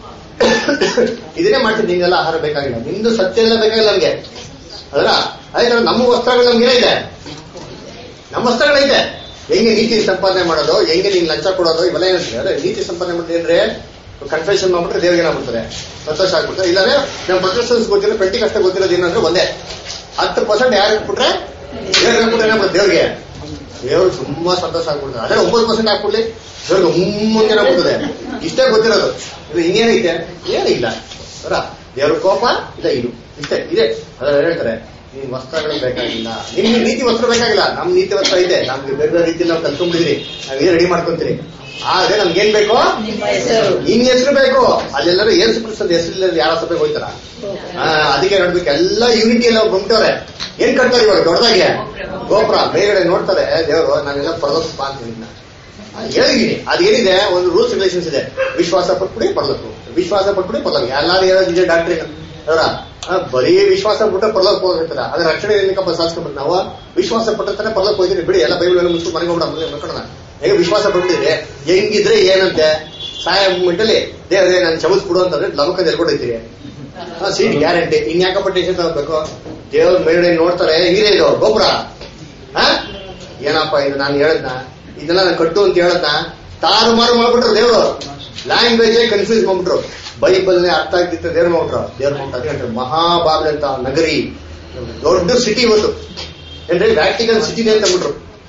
ಇದನ್ನೇ ಮಾಡ್ತೀವಿ. ನಿಂಗೆಲ್ಲ ಆಹಾರ ಬೇಕಾಗಿಲ್ಲ, ನಿಮ್ದು ಸತ್ಯ ಎಲ್ಲ ಬೇಕಾಗಿಲ್ಲ ನಮ್ಗೆ. ಅದರ ಆಯ್ತು, ನಮ್ಮ ವಸ್ತ್ರಗಳು ನಮ್ಗೆ ಇದೆ, ನಮ್ಮ ವಸ್ತ್ರಗಳೈತೆ. ಹೆಂಗೆ ನೀತಿ ಸಂಪಾದನೆ ಮಾಡೋದು, ಹೆಂಗೆ ನೀನ್ ಲಂಚ ಕೊಡೋದು, ಇವೆಲ್ಲ ಏನಂತಾರೆ. ಅದೇ ನೀತಿ ಸಂಪಾದನೆ ಮಾಡಿದ್ರೆ ಏನ್ರೆ ಕನ್ಫೆಷನ್ ಮಾಡ್ಬಿಟ್ರೆ ದೇವ್ರಿಗೆ ಏನಾಗ್ಬಿಡ್ತಾರೆ, ಸಂತೋಷ ಆಗ್ಬಿಡ್ತಾರೆ. ಇಲ್ಲಾಂದ್ರೆ ನಮ್ಮ ಪ್ರೊಟೆಕ್ಷನ್ಸ್ ಗೊತ್ತಿಲ್ಲ, ಪೆಂಟಿ ಕಷ್ಟ ಗೊತ್ತಿರೋದು ಏನಂದ್ರೆ ಒಂದೇ, ಹತ್ತು ಪರ್ಸೆಂಟ್ ಯಾರು ಇಟ್ಬಿಟ್ರೆ ದೇವ್ರಿಗೆ ಹಾಕ್ಬಿಟ್ರೆ ಏನಾಗ್ಬಿಡುತ್ತೆ, ದೇವ್ರಿಗೆ ದೇವ್ರು ತುಂಬಾ ಸಂತೋಷ ಆಗ್ಬಿಡ್ತಾರೆ. ಅದೇ ಒಂಬತ್ತು ಪರ್ಸೆಂಟ್ ಹಾಕ್ಬಿಡ್ಲಿ ದೇವ್ರಿಗೆ ಹುಮ್ಮಂಗೆ ಏನಾಗ್ಬಿಡ್ತದೆ. ಇಷ್ಟೇ ಗೊತ್ತಿರೋದು, ಇದು ಇನ್ನೇನೈತೆ ಏನಿಲ್ಲ. ಅವರ ದೇವ್ರ ಕೋಪ ಇಲ್ಲ, ಇದು ಇಷ್ಟೇ ಇದೆ. ಅದ್ರ ಹೇಳ್ತಾರೆ ನಿಮ್ ವಸ್ತ್ರಗಳು ಬೇಕಾಗಿಲ್ಲ, ನಿಮ್ಗೆ ನೀತಿ ವಸ್ತ್ರ ಬೇಕಾಗಿಲ್ಲ, ನಮ್ ನೀತಿ ವಸ್ತ್ರ ಇದೆ, ನಮ್ಗೆ ಬೇರೆ ಬೇರೆ ರೀತಿ ನಾವು ಕಲ್ತ್ಕೊಂಡಿದೀವಿ, ನಾವೇ ರೆಡಿ ಮಾಡ್ಕೊಂತೀರಿ. ಆದ್ರೆ ನಮ್ಗೆ ಏನ್ ಬೇಕು? ನಿಮ್ಮ ಹೆಸರು. ನಿನ್ ಹೆಸರು ಬೇಕು. ಅಲ್ಲೆಲ್ಲರೂ ಏಸು ಕ್ರಿಸ್ತದ ಹೆಸರಿಲ್ಲ ಯಾರ ಸಭೆಗೆ ಹೋಗ್ತಾರ? ಅದಕ್ಕೆ ನೋಡ್ಬೇಕು, ಎಲ್ಲ ಯೂನಿಟಿ ಎಲ್ಲ ಬಂಟವ್ರೆ. ಏನ್ ಕಟ್ತಾರೆ ಇವಾಗ ದೊಡ್ಡದಾಗಿ ಗೋಪುರ ಮೇಲ್ಗಡೆ ನೋಡ್ತಾರೆ ದೇವರು, ನಾನೆಲ್ಲ ಪರಲೋಕ ಅಂತೀನಿ ಹೇಳಿದೀನಿ. ಅದೇನಿದೆ, ಒಂದು ರೂಲ್ಸ್ ರೆಗ್ಯುಲೇಷನ್ಸ್ ಇದೆ. ವಿಶ್ವಾಸ ಪಟ್ಬಿಡಿ ಪರ್ಲಕ್ಕು, ವಿಶ್ವಾಸ ಪಟ್ಬಿಡಿ ಪರ್ಲಕ್ಕು. ಎಲ್ಲಾರು ಹೇಳೋದಿದೆ ಡಾಕ್ಟ್ರಿ ಅವರ ಬರೀ ವಿಶ್ವಾಸ ಬಿಟ್ಟು ಪರ್ಲಕ್ ಹೋಗಿರ್ತಾರ. ಅದ್ರ ರಕ್ಷಣೆ ಏನಕ್ಕಪ್ಪ ಸಾಧಿಸ್ಕೊಂಡ್ಬಿಟ್ಟು ನಾವು ವಿಶ್ವಾಸ ಪಟ್ಟಿರ್ತಾನೆ ಪರ್ಲಕ್ ಹೋಗ್ತೀರಿ. ಬಿಡಿ ಎಲ್ಲ ಬೈಬಲ್ ಎಲ್ಲ ಮುಗಿಸ್ಕೊಂಡು ಮನೆಗೆ ಹೋಗ್ಬಿಡ ಮಕ್ಕಳನ್ನ ಹೇಗೆ ವಿಶ್ವಾಸ ಪಟ್ಟಿದ್ರೆ ಹೆಂಗಿದ್ರೆ ಏನಂತೆ ಸಹಾಯ ಮೂಮೆಂಟಲ್ಲಿ ದೇವ್ರೆ ನಾನು ಚಮಸ್ಬಿಡು ಅಂತಂದ್ರೆ ಲಮಕದ ಎಲ್ಕೊಡೈತೀರಿ. Seat guarantee. ಇನ್ಯಾಕಪ್ಪ ಟೆನ್ಷನ್ ತಗೋಬೇಕು? ದೇವ್ರ ಮೇಲ್ಗಡೆ ನೋಡ್ತಾರೆ, ಹೆಂಗಿದೆ ಇದು ಗೋಪುರ, ಹಾ ಏನಪ್ಪ ಇದು ನಾನು ಹೇಳದ್ನ, ಇದೆಲ್ಲ ನಾನು ಕಟ್ಟು ಅಂತ ಹೇಳದ್ನ ತಾರು ಮಾರು ಮಾಡ್ಬಿಟ್ರು. ದೇವ್ರು ಲ್ಯಾಂಗ್ವೇಜ್ ಕನ್ಫ್ಯೂಸ್ ಮಾಡ್ಬಿಟ್ರು. ಬೈಬಲ್ ಅರ್ಥ ಆಗ್ತಿತ್ತು ದೇವ್ರ ಮಾಡ್ಬಿಟ್ರು. ದೇವ್ರ ಮಾಡ್ತಾರೆ ಮಹಾಬಾಬ್ ಅಂತ ನಗರಿ, ದೊಡ್ಡ ಸಿಟಿ ಇವತ್ತು ಏನ್ರಿ, ವ್ಯಾಟಿಕನ್ ಸಿಟಿನೇ ಅಂತ ಬಿಟ್ರು.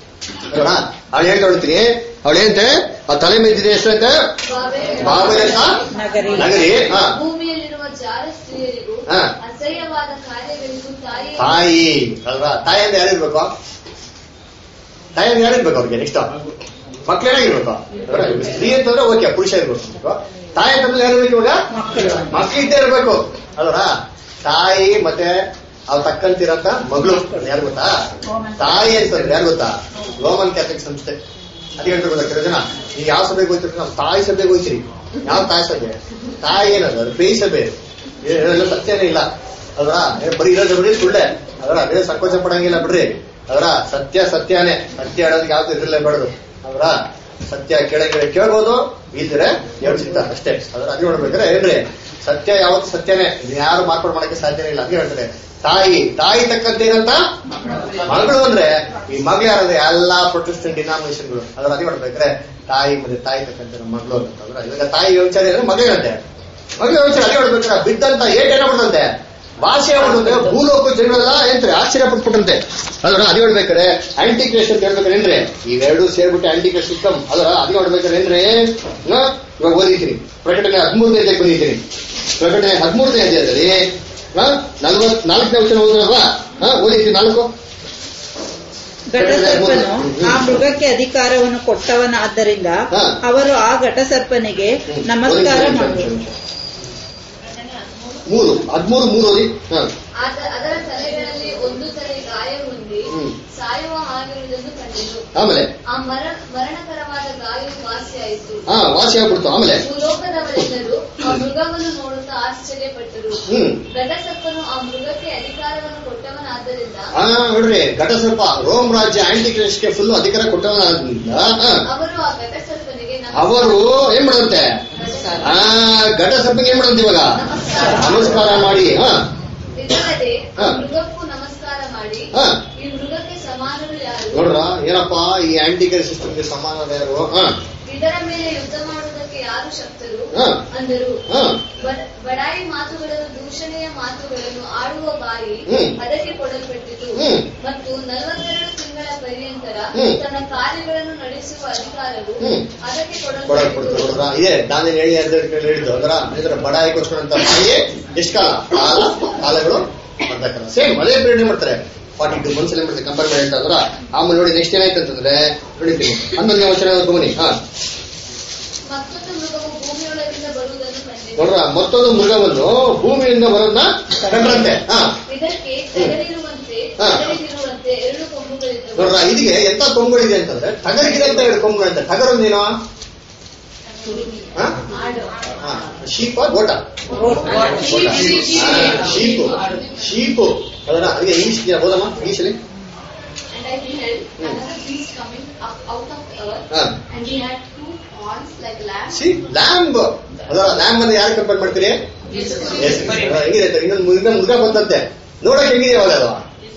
ಅವಳು ಹೇಳ್ತಾ ಹೇಳ್ತೀನಿ, ಅವಳು ಏನಂತೆ ಆ ತಲೆ ಮೇದಿದೆ ಎಷ್ಟಂತೆ ಬಾಬೆಲ್ ಅಂತ ನಗರಿ. ನಗರಿ. ಹಾ ಭೂಮಿಯಲ್ಲಿರುವ ಜಾರ ಸ್ತ್ರೀಯರಿಗೂ ಹಾ. ಅಸಹ್ಯವಾದ ಕಾರ್ಯಗಳಿಗೂ ತಾಯಿ ತಾಯಿ ಅಲ್ವಾ? ತಾಯಿ ಅಂತ ಯಾರಿರ್ಬೇಕು? ತಾಯಿ ಅಂತ ಯಾರಿರ್ಬೇಕು ಅವ್ರಿಗೆ? ನೆಕ್ಸ್ಟ್ ಮಕ್ಳು ಏನಾಗಿರ್ಬೇಕು? ಸ್ತ್ರೀ ಅಂತಂದ್ರೆ ಓಕೆ, ಪುರುಷ ಇರ್ಬೇಕು. ತಾಯಿ ಅಂತಂದ್ರೆ ಯಾರಿರ್ಬೇಕು ಇವಾಗ? ಮಕ್ಳು ಇದ್ದೇ ಇರ್ಬೇಕು ಅಲ್ವಾ? ತಾಯಿ ಮತ್ತೆ ಅವ್ರು ತಕ್ಕಂತಿರಂತ ಮಗಳು ಯಾರು ಗೊತ್ತಾ? ತಾಯಿ ಅಂತಂದ್ರೆ ಯಾರು ಗೊತ್ತಾ? ರೋಮನ್ ಕ್ಯಾಥಲಿಕ್ ಸಂಸ್ಥೆ. ಅದೇ ಹೇಳ್ತಾರೆ ಗೊತ್ತಾ, ಕೆಲವು ಜನ ನೀವು ಯಾವ ಸಭೆಗೆ ಹೋಗ್ತೀರಿ? ನಾವು ತಾಯಿ ಸಭೆಗೆ ಹೋಗ್ತೀರಿ. ಯಾವ ತಾಯಿ ಸಭೆ? ತಾಯಿ ಏನದು? ಅದು ಪೇಯಿ ಸಭೆ. ಇದೆಲ್ಲ ಸತ್ಯನೇ ಇಲ್ಲ ಅಲ್ವಾ? ಬರೀ ಇರೋದು ಬರೀ ಸುಳ್ಳೆ ಅದರ. ಅದೇ ಸಂಕೋಚ ಪಡಂಗಿಲ್ಲ ಬಿಡ್ರಿ ಅದರ. ಸತ್ಯ ಸತ್ಯನೇ, ಸತ್ಯ ಹೇಳೋದಕ್ಕೆ ಯಾವ್ದು ಇದ್ರಲ್ಲೇ ಬಡದು ಅವರ. ಸತ್ಯ ಕೇಳಂಗಿಲ್ಲ ಕೇಳ್ಬೋದು, ಇದ್ರೆ ಎರಡು ಸಿಗ್ತ ಅಷ್ಟೇ ಅದರ. ಅದೇ ನೋಡ್ಬೇಕಾದ್ರೆ ಏನ್ರಿ, ಸತ್ಯ ಯಾವತ್ತು ಸತ್ಯನೇ, ಯಾರು ಮಾರ್ಪಾಡು ಮಾಡಕ್ಕೆ ಸಾಧ್ಯನೇ ಇಲ್ಲ. ಅದೇ ಹೇಳ್ತಾರೆ ತಾಯಿ. ತಾಯಿ ತಕ್ಕಂತೆ ಏನಂತ ಮಗಳು ಅಂದ್ರೆ ಈ ಮಗಳು ಯಾರಂದ್ರೆ ಎಲ್ಲಾ ಪ್ರೊಟೆಸ್ಟೆಂಟ್ ಡಿನಾಮಿನೇಷನ್ಗಳು ಅದರ. ಅದೇ ಮಾಡ್ಬೇಕಾದ್ರೆ ತಾಯಿ ಮತ್ತೆ ತಾಯಿ ತಕ್ಕಂತೆ ಮಗಳು ಅಂತಂದ್ರೆ ಇವಾಗ ತಾಯಿ ವ್ಯವಚಾರ ಅಂದ್ರೆ ಮಗಳಂತೆ, ಮಗಳು ವ್ಯವಚಾರ. ಅದೇ ಮಾಡ್ಬೇಕಾದ್ರೆ ಬಿದ್ದಂತ ಏಟ್ ಏನಾಗ್ಬಿಡ್ತಂತೆ, ಭಾಷೆ ಆಗ್ಬಿಡುತ್ತೆ. ಭೂಲೋಕ ಜನಗಳೆಲ್ಲ ಏನ್ರಿ ಆಶ್ಚರ್ಯ ಪಟ್ಬಿಟ್ಟಂತೆ ಅದರ. ಅದೇ ಹೇಳ್ಬೇಕಾರೆ ಆಂಟಿ ಕ್ರೈಸ್ಟ್ ಅಂತ ಹೇಳ್ಬೇಕಾರೆ ಏನ್ರಿ, ಇವೆರಡು ಸೇರ್ಬಿಟ್ಟು ಆಂಟಿ ಕ್ರೈಸ್ಟ್ ಸಿಸ್ಟಮ್ ಅದರ. ಅದೇ ಮಾಡ್ಬೇಕಾರೆ ಏನ್ರಿ, ಇವಾಗ ಓದಿತೀನಿ ಪ್ರಕಟಣೆ ಹದಿಮೂರನೇ ಅಧ್ಯಾಯಕ್ಕೆ ಬಂದಿದ್ದೀನಿ. ಪ್ರಕಟಣೆ ಹದಿಮೂರನೇ ಅಧ್ಯಾಯದಲ್ಲಿ ನಲ್ವತ್ ನಾಲ್ಕನೇ ವಚನ ಓದಿರಲ್ವಾ? ಓದಿದ್ದೀನಿ ನಾಲ್ಕು. ಘಟಸರ್ಪನು ಆ ಮೃಗಕ್ಕೆ ಅಧಿಕಾರವನ್ನು ಕೊಟ್ಟವನಾದ್ದರಿಂದ ಅವರು ಆ ಘಟಸರ್ಪನಿಗೆ ನಮಸ್ಕಾರ ಮಾಡಿದರು. ಮೂರು ಹದಿಮೂರು ಮೂರು ಓದಿ. ಆದ- ಅದರ ತಲೆಗಳಲ್ಲಿ ಒಂದು ತಲೆ ಗಾಯ ಹೊಂದಿ ಸಾಯುವ ಹಾಗಿರುವುದನ್ನು ಕಂಡೆನು. ಆಮೇಲೆ ಆ ಮರ ಮರಣಕರವಾದ ಗಾಯವು ವಾಸಿಯಾಯಿತು. ಹಾ ವಾಸಿ ಆಗ್ಬಿಡ್ತು. ಆಮೇಲೆ ಭೂಲೋಕದವರೆಲ್ಲರೂ ಆ ಮೃಗವನ್ನು ನೋಡುತ್ತಾ ಆಶ್ಚರ್ಯಪಟ್ಟರು. ಹ್ಮ್ ಘಟಸರ್ಪನು ಆ ಮೃಗಕ್ಕೆ ಅಧಿಕಾರವನ್ನು ಕೊಟ್ಟವನಾದ್ದರಿಂದ ಹಾ ನೋಡ್ರಿ, ಘಟಸರ್ಪ ರೋಮ್ ರಾಜ್ಯ ಆಂಟಿ ಕ್ರೈಸ್ಟ್ಗೆ ಫುಲ್ ಅಧಿಕಾರ ಕೊಟ್ಟವನಾದ್ರಿಂದ ಅವರು ಆ ಘಟಸರ್ಪನಿಗೆ ಅವರು ಏನ್ ಮಾಡಂತೆ, ಆ ಘಟಸರ್ಪಕ್ಕೆ ಏನ್ ಮಾಡಂತೆ ಇವಾಗ ನಮಸ್ಕಾರ ಮಾಡಿ. ಹಾ ಮೃಗಕ್ಕೂ ನಮಸ್ಕಾರ ಮಾಡಿ ಈ ಮೃಗಕ್ಕೆ ಸಮಾನರು ಯಾರು? ನೋಡ್ರ ಏನಪ್ಪಾ ಈ ಆಂಟಿಕರ್ ಸಿಸ್ಟಮ್ಗೆ ಸಮಾನ ಯಾರು? ಇದರ ಮೇಲೆ ಯುದ್ಧ ಮಾಡುವುದಕ್ಕೆ ಯಾರು ಶಕ್ತರು ಅಂದರು. ಬಡಾಯಿ ಮಾತುಗಳನ್ನು ದೂಷಣೆಯ ಮಾತುಗಳನ್ನು ಆಡುವ ಬಾಯಿ ಅದಕ್ಕೆ ಕೊಡಲ್ಪಟ್ಟಿತು ಮತ್ತು ನಲವತ್ತೆರಡು ತಿಂಗಳ ಪರ್ಯಂತರ ತನ್ನ ಕಾರ್ಯಗಳನ್ನು ನಡೆಸುವ ಅಧಿಕಾರವು ಅದಕ್ಕೆ ಕೊಡಲ್ಪಟ್ಟಿತು. ಇದೇ ನಾನು ಹೇಳಿ ಹೇಳಿದ್ದು ಅದರ ಇದರ ಬಡಾಯಿಗೋಸ್ಕರ ಬಾಯಿ ಎಷ್ಟು ಕಾಲ ಕಾಲ ಕಾಲಗಳು ಬರ್ಬೇಕಲ್ಲ ಸೇಮ್ ಅದೇ ಪ್ರೇರಣೆ ಮಾಡ್ತಾರೆ. ಫಾರ್ಟಿ ಟು ಮಂತ್ಸ್ ಏನ್ ಮಾಡ್ತಾರೆ ಕಂಪೇರ್ ಮಾಡಿ ಹೇಳ್ತಾರ. ಆಮೇಲೆ ನೋಡಿ ನೆಕ್ಸ್ಟ್ ಏನಾಯ್ತು ಅಂತಂದ್ರೆ ನೋಡಿದ್ದೀನಿ ಹನ್ನೊಂದನೇ ವಚನ ಗಮನಿ. ಹಾ ನೋಡ್ರ ಮತ್ತೊಂದು ಮೃಗವನ್ನು ಭೂಮಿಯಿಂದ ಬರೋದನ್ನ ಕಂಡ್ರಂತೆ. ನೋಡ್ರ ಇದಕ್ಕೆ ಎಂತ ಕೊಂಬುಗಳಿದೆ ಅಂತಂದ್ರೆ ಟಗರಿಗಿದೆ ಅಂತ ಹೇಳಿ ಕೊಂಬುಗಳಂತೆ. ಟಗರೊಂದೇನೋ ಶೀಪ ಗೋಟ ಶೀಪು ಶೀಪು ಅದರ ಅದಕ್ಕೆ ಇಂಗ್ಲಿಷ್ ಬೋದಮ್ಮ ಇಂಗ್ಲಿಷಲ್ಲಿ. ಲ್ಯಾಂಬ್ ಅದರ ಲ್ಯಾಂಬ್ ಅಂದ್ರೆ ಯಾರು ಕಂಪೇರ್ ಮಾಡ್ತೀರಿ? ಹೆಂಗಿದೆ ಇನ್ನೊಂದು ಇನ್ನೊಂದು ಮೃಗ ಬಂದಂತೆ ನೋಡಕ್ ಹೆಂಗಿದೆ ಅವಾಗ ಅದು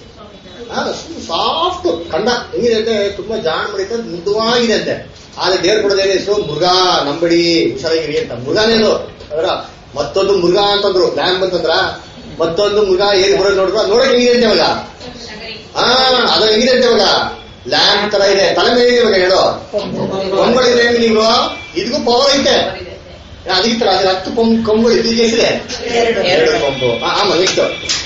ಸಾಫ್ಟ್ ಕಣ್ಣ ಹೆಂಗಿದೆ ಅಂತೆ ತುಂಬಾ ಜಾಣ ಮಾಡಿತ ಮೃದುವಾಗಿದೆ ಅಂತೆ. ಆದ್ರೆ ದೇವ್ರು ಕೊಡೋದೇನೆ ಸೊ ಮೃಗ ನಂಬಡಿ ಹುಷಾರಾಗಿರಿ ಅಂತ. ಮೃಗನೇನು ಅದರ ಮತ್ತೊಂದು ಮೃಗ ಅಂತಂದ್ರು ಲ್ಯಾಂಬ್ ಅಂತಂದ್ರ ಮತ್ತೊಂದು ಮೃಗ ಏನ್ ಬರೋದು ನೋಡಿದ್ರು ಅದು ನೋಡಕ್ ಹೆಂಗಿದೆ ಅಂತೆ ಅವಾಗ. ಹಾ ಅದು ಹೆಂಗಿದೆ ಅಂತೆ ಅವಾಗ ಲ್ಯಾಂಬ್ ತರ ಇದೆ. ತಲೆ ಮೇಲೆ ಇವಾಗ ಹೇಳೋ ಕೊಂಬಳಿದ್ರೆ ನೀವು ಇದಕ್ಕೂ ಪವರ್ ಐತೆ ಅದಕ್ಕೆ ಅದ್ರ ಹತ್ತು ಕೊಂಬು ಇದಕ್ಕೆ ಹೆಸರೆ ಎರಡು ಕೊಂಬು. ಆಮೇಲೆ ಇಷ್ಟು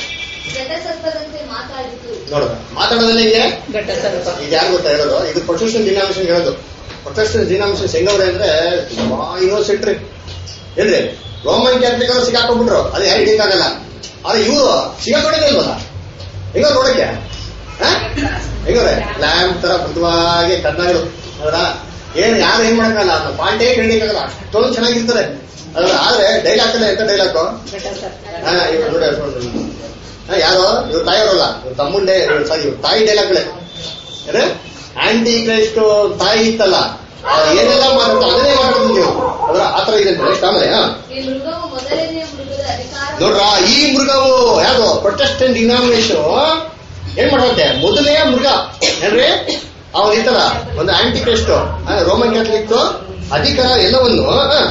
ನೋಡುವ ಮಾತಾಡೋದನ್ನ ಹಿಂಗೆ ಇದು ಯಾರು ಗೊತ್ತಾ ಹೇಳೋದು? ಇದು ಪ್ರೊಟೆಸ್ಟೆಂಟ್ ಡಿನಾಮಿನೇಷನ್ ಹೇಳೋದು. ಪ್ರೊಟೆಸ್ಟೆಂಟ್ ಡಿನಾಮಿನೇಷನ್ ಹೆಂಗವ್ರೆ ಅಂದ್ರೆ ತುಂಬಾ ಇನ್ನೋಸೆಂಟ್ ರೀ ಏನ್ರಿ. ರೋಮನ್ ಕ್ಯಾಥಲಿಕ್ ಅವರು ಸಿಗಾಕೊಂಡ್ಬಿಟ್ರು ಅದು ಯಾರು ಹಿಡಿಯಕ್ಕಾಗಲ್ಲ. ಆದ್ರೆ ಇವರು ಸಿಗಾಕೊಂಡಿದೆ ಇಲ್ವಲ್ಲ ಹೆಂಗ ನೋಡಕ್ಕೆ ಹೆಂಗವ್ರೆ ಲ್ಯಾಂಪ್ ತರ ಮೃದುವಾಗಿ ಕಣ್ಣಗಳು ಅದರ ಏನ್ ಯಾರು ಏನ್ ಮಾಡಕ್ಕಲ್ಲ ಅನ್ನೋ ಪಾಯಿಂಟೇ ಹಿಡಿಯಕ್ಕಾಗಲ್ಲ ಅಷ್ಟೊಂದು ಚೆನ್ನಾಗಿರ್ತಾರೆ ಅದ್ರ. ಆದ್ರೆ ಡೈಲಾಗ್ ಅಲ್ಲ ಎಂತ ಡೈಲಾಗು ಇವ್ರು ನೋಡಿ ಯಾರೋ ಇವ್ರ ತಾಯಿಯವರಲ್ಲ ಇವ್ರ ತಮ್ಮಂಡೆ ಸಾರಿ ಇವ್ರ ತಾಯಿ ಡೈಲಾಗ್ಗಳೇ ಏನೇ ಆಂಟಿ ಕ್ರೈಸ್ಟ್ ತಾಯಿ ಇತ್ತಲ್ಲ ಏನೆಲ್ಲ ಮಾತಾಡ್ತಾ ಅದನ್ನೇ ಮಾತಾಡ್ತೀನಿ ನೀವು ಅದರ ಆತರ ಇದೆ ನೆಕ್ಸ್ಟ್. ಆಮೇಲೆ ನೋಡ್ರ ಈ ಮೃಗವು ಯಾವ್ದು ಪ್ರೊಟೆಸ್ಟೆಂಟ್ ಡಿನಾಮಿನೇಷನ್ ಏನ್ ಮಾಡುತ್ತೆ ಮೊದಲೇ ಮೃಗ ಏನ್ರಿ ಅವನ್ ಇತ್ತಲ್ಲ ಒಂದು ಆಂಟಿ ಕ್ರೈಸ್ಟ್ ರೋಮನ್ ಕ್ಯಾಥಲಿಕ್ ಅಧಿಕಾರ ಎಲ್ಲವನ್ನು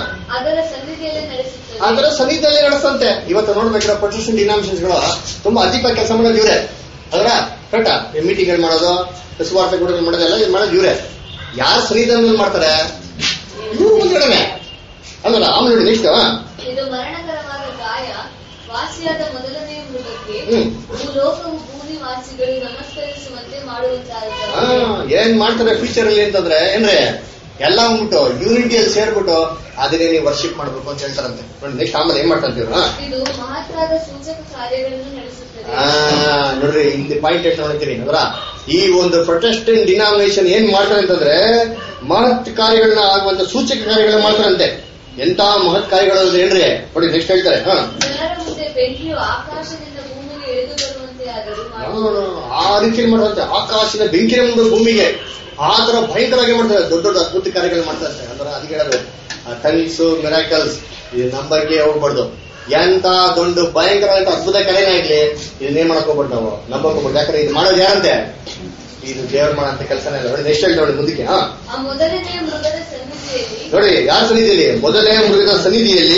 ಅದರ ಸನ್ನಿಧಿಯಲ್ಲಿ ನಡೆಸ್ತಂತೆ. ಇವತ್ತು ನೋಡ್ಬೇಕಿರೋ ಪ್ರೊಟೆಸ್ಟೆಂಟ್ ಡಿನಾಮಿನೇಷನ್ಸ್ ಗಳು ತುಂಬಾ ಅಧಿಕ ಕೆಲಸ ಮಾಡೋದು ಇವ್ರೆ ಅದರ ಕರೆಕ್ಟಾ. ಮೀಟಿಂಗ್ ಮಾಡೋದು ಸುವಾರ್ತೆ ಕೂಡ ಮಾಡೋದೆಲ್ಲ ಮಾಡೋದು ಇವ್ರೆ. ಯಾರ ಸನ್ನಿಧಾನದಲ್ಲಿ ಮಾಡ್ತಾರೆ ಇವ್ರು ಮುಂದ್ಗಡೆ ಅಲ್ಲಲ್ಲ. ಆಮೇಲೆ ನೋಡಿ ನೆಕ್ಸ್ಟ್ ಇದು ಮರಣಕರವಾದ ಗಾಯ ವಾಸಿಯಾದ ಮೊದಲನೇ ಮೃಗಕ್ಕೆ ಭೂಲೋಕವು ಭೂಮಿ ವಾಸಿಗಳು ನಮಸ್ಕರಿಸುವಂತೆ ಮಾಡುವಂತಾಗುತ್ತದೆ. ಏನ್ ಮಾಡ್ತಾರೆ ಫ್ಯೂಚರ್ ಅಲ್ಲಿ ಅಂತಂದ್ರೆ ಏನ್ರೆ ಎಲ್ಲ ಹೋಗ್ಬಿಟ್ಟು ಯೂನಿಟಿಯಲ್ಲಿ ಸೇರ್ಬಿಟ್ಟು ಅದನ್ನೇ ನೀವು ವರ್ಷಿಪ್ ಮಾಡ್ಬೇಕು ಅಂತ ಹೇಳ್ತಾರಂತೆ. ನೋಡಿ ನೆಕ್ಸ್ಟ್ ಆಮೇಲೆ ಏನ್ ಮಾಡ್ತಾರೆ ಇದು ಮಹತ್ತಾದ ಸೂಚಕ ಕಾರ್ಯಗಳನ್ನು ನಡೆಸುತ್ತದೆ. ನೋಡ್ರಿ ಇಲ್ಲಿ ಪಾಯಿಂಟ್ ಎಷ್ಟು ನೋಡ್ತೀರಿ ಅದರ ಈ ಒಂದು ಪ್ರೊಟೆಸ್ಟೆಂಟ್ ಡಿನಾಮಿನೇಷನ್ ಏನ್ ಮಾಡ್ತಾರೆ ಅಂತಂದ್ರೆ ಮಹತ್ ಕಾರ್ಯಗಳನ್ನ ಆಗುವಂತ ಸೂಚಕ ಕಾರ್ಯಗಳನ್ನ ಮಾಡ್ತಾರಂತೆ. ಎಂತ ಮಹತ್ ಕಾರ್ಯಗಳು ಏನ್ರಿ ನೋಡಿ ನೆಕ್ಸ್ಟ್ ಹೇಳ್ತಾರೆ. ಹಾ ಬೆಂಕಿಯು ಆಕಾಶದಿಂದ ಭೂಮಿಗೆ ಇಳಿದು ಬರುವಂತೆ ಆ ರೀತಿ ಮಾಡುವಂತೆ ಆಕಾಶದ ಬೆಂಕಿನ ಮುಂದೆ ಭೂಮಿಗೆ ಆ ತರ ಭಯಂಕರವಾಗಿ ಮಾಡ್ತಾರೆ. ದೊಡ್ಡ ದೊಡ್ಡ ಅದ್ಭುತ ಕಾರ್ಯಗಳು ಮಾಡ್ತಾರೆ ಅಂದ್ರೆ ಅದಕ್ಕೆ ಹೇಳೋದು ಟಂಗ್ಸ್ ಮಿರಾಕಲ್ಸ್ ಇದು ನಂಬಕ್ಕೆ ಹೋಗ್ಬಾರ್ದು. ಎಂತ ದೊಡ್ಡ ಭಯಂಕರವಾದ ಅದ್ಭುತ ಕಾರ್ಯನಾಗ್ಲಿ ಇದನ್ನೇನ್ ಮಾಡಕ್ ಹೋಗ್ಬಾರ್ದು ನಾವು ನಂಬಕ್ ಹೋಗ್ಬಾರ್ದು. ಯಾಕಂದ್ರೆ ಇದು ಮಾಡೋದು ಯಾರಂತೆ ಇದು ದೇವ್ರು ಮಾಡಂತ ಕೆಲಸನೇ ಇಲ್ಲ. ನೋಡಿ ನೆಕ್ಸ್ಟ್ ಹೇಳಿ ನೋಡಿ ಮುಂದಕ್ಕೆ. ಹಾ ನೋಡಿ ಯಾರ ಸನ್ನಿಧಿಯಲ್ಲಿ ಮೊದಲನೇ ಮೃಗದ ಸನ್ನಿಧಿಯಲ್ಲಿ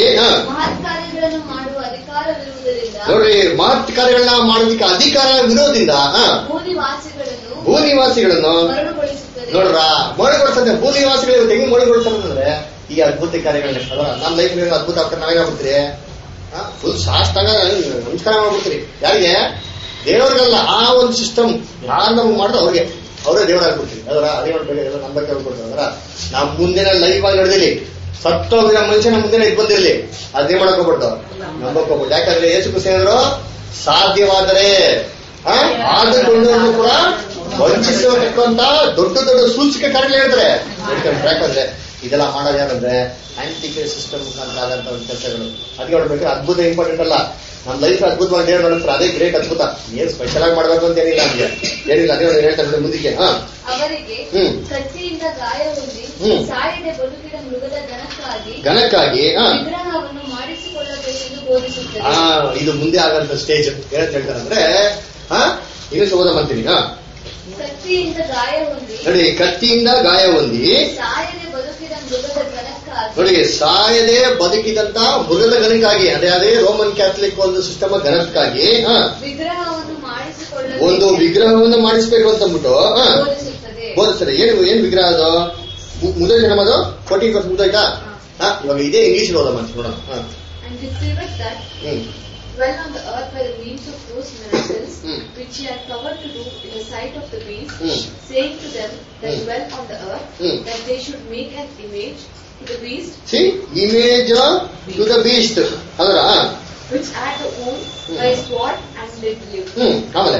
ನೋಡಿ ಮಹತ್ ಕಾರ್ಯಗಳನ್ನ ಮಾಡೋದಕ್ಕೆ ಅಧಿಕಾರ ವಿರೋಧದಿಂದ ಭೂನಿವಾಸಿಗಳನ್ನು ನೋಡ್ರ ಮರಳುಗೊಳಿಸ್ತದೆ. ಭೂನಿವಾಸಿಗಳು ಹೆಂಗ್ ಮರಳುಗೊಳಿಸ್ತಂದ್ರೆ ಈ ಅದ್ಭುತ ಕಾರ್ಯಗಳನ್ನ ನಮ್ಮ ಲೈಫ್ ಅದ್ಭುತ ಆಗ್ತಾರೆ. ನಾವೇನಾಗ್ಬಿಡ್ತೀರಿ ಫುಲ್ ಶಾಸ್ತ್ರಾಗ ನಮಸ್ಕಾರ ಮಾಡ್ಬಿಡ್ತೀರಿ. ಯಾರಿಗೆ ದೇವರಿಗಲ್ಲ ಆ ಒಂದು ಸಿಸ್ಟಮ್ ಯಾರು ನಮ್ಗೆ ಮಾಡಿದ್ರೆ ಅವ್ರಿಗೆ ಅವರೇ ದೇವರಾಗ್ಬಿಡ್ತೀವಿ ಅದರ ಅದೇ ಮಾಡ್ಬೇಕು ನಂಬಕ್ಕೆ ಹೋಗ್ಬಿಡ್ತಾರೆ. ಅದರ ನಾವು ಮುಂದಿನ ಲೈವ್ ಆಗಿ ನಡೆದಿಲ್ಲ ಸತ್ತೋಗಿರೋ ಮನುಷ್ಯನ ಮುಂದಿನ ಇದು ಬಂದಿರಲಿ ಅದೇ ಮಾಡಕ್ ಹೋಗ್ಬಿಟ್ಟು ನಂಬಕ್ ಹೋಗ್ಬಿಟ್ಟು. ಯಾಕಂದ್ರೆ ಯೇಸು ಕ್ರಿಸ್ತ ಹೇಳಿದ್ರು ಸಾಧ್ಯವಾದರೆ ಆದುಕೊಂಡು ಕೂಡ ವಂಚಿಸತಕ್ಕಂತ ದೊಡ್ಡ ದೊಡ್ಡ ಸೂಚಕ ಕಾರ್ಯಗಳು ಹೇಳ್ತಾರೆ. ಯಾಕಂದ್ರೆ ಇದೆಲ್ಲ ಮಾಡೋದು ಯಾರಂದ್ರೆ ಆಂಟಿಕಲ್ ಸಿಸ್ಟಮ್ ಮುಖಾಂತರ ಆದಂತ ಒಂದು ಕೆಲಸಗಳು. ಅದಕ್ಕೆ ನೋಡ್ಬೇಕು ಅದ್ಭುತ ಇಂಪಾರ್ಟೆಂಟ್ ಅಲ್ಲ. ನಮ್ಮ ಲೈಫ್ ಅದ್ಭುತವಾಗಿ ದೇವ್ರು ನೋಡ್ತಾರೆ ಅದೇ ಗ್ರೇಟ್ ಅದ್ಭುತ. ಏನ್ ಸ್ಪೆಷಲ್ ಆಗಿ ಮಾಡ್ಬೇಕು ಅಂತ ಏನಿಲ್ಲ ನಮ್ಗೆ ಏನಿಲ್ಲ. ಅದೇ ಹೇಳ್ತಾರೆ ಮುಂದಕ್ಕೆ. ಹಾ ಅವರಿಗೆ ಕತ್ತಿಯಿಂದ ಗಾಯ ಹೊಂದಿ ಸಾಯದೆ ಬದುಕಿದ ಮೃಗದ ಗಣಕ್ಕಾಗಿ ಗಣಕ್ಕಾಗಿ ವಿಗ್ರಹವನ್ನು ಮಾಡಿಸಿಕೊಳ್ಳಬೇಕೆಂದು ಬೋಧಿಸುತ್ತದೆ. ಆ ಇದು ಮುಂದೆ ಆಗಂತ ಸ್ಟೇಜ್ ಏನಂತ ಹೇಳ್ತಾರೆ ಅಂದ್ರೆ ಹಾ ಈಗ ಓದ ಮಾಡ್ತೀನಿ. ಹಾ ಕತ್ತಿಯಿಂದ ಗಾಯ ಹೊಂದಿ ನೋಡಿ, ಕತ್ತಿಯಿಂದ ಗಾಯ ಹೊಂದಿ ಸಾಯದೆ ಬದುಕಿದ ಮೃಗದ ಘನಕ್ಕಾಗಿ ನೋಡಿ ಸಾಯದೆ ಬದುಕಿದಂತ ಮೃಗದ ಗಣಕ್ಕಾಗಿ, ಅದೇ ಅದೇ ರೋಮನ್ ಕ್ಯಾಥಲಿಕ್ ಒಂದು ಸಿಸ್ಟಮ್ ಗಣಕ್ಕಾಗಿ ವಿಗ್ರಹವನ್ನು ಮಾಡಿಸಿಕೊಳ್ಳಲು ಒಂದು ವಿಗ್ರಹವನ್ನು ಮಾಡಿಸ್ಬೇಕು ಅಂತ ಅಂದ್ಬಿಟ್ಟು ಬೋಧಿಸುತ್ತದೆ. ಬೋಧಿಸ್ತಾರೆ. ಏನು ಏನ್ ವಿಗ್ರಹ ಅದು? ಮುದ್ದೆ ನಮ್ಮದು ಫೋರ್ಟೀನ್ ವರ್ಷ ಮುದ್ದಾಯ್ತಾ? ಇವಾಗ ಇದೇ ಇಂಗ್ಲಿಷ್ ಓದ ಮಾಡ್ತೀವಿ ನೋಡೋಣ. And deceiveth that dwell on the earth by the means of those miracles which he had power to do in the sight of the beast, saying to them that dwell on the earth that they should make an image to the beast. See, image to the beast. ಅದರ which had the wound by sword and did live. ಹ್ಮ್ ಆಮೇಲೆ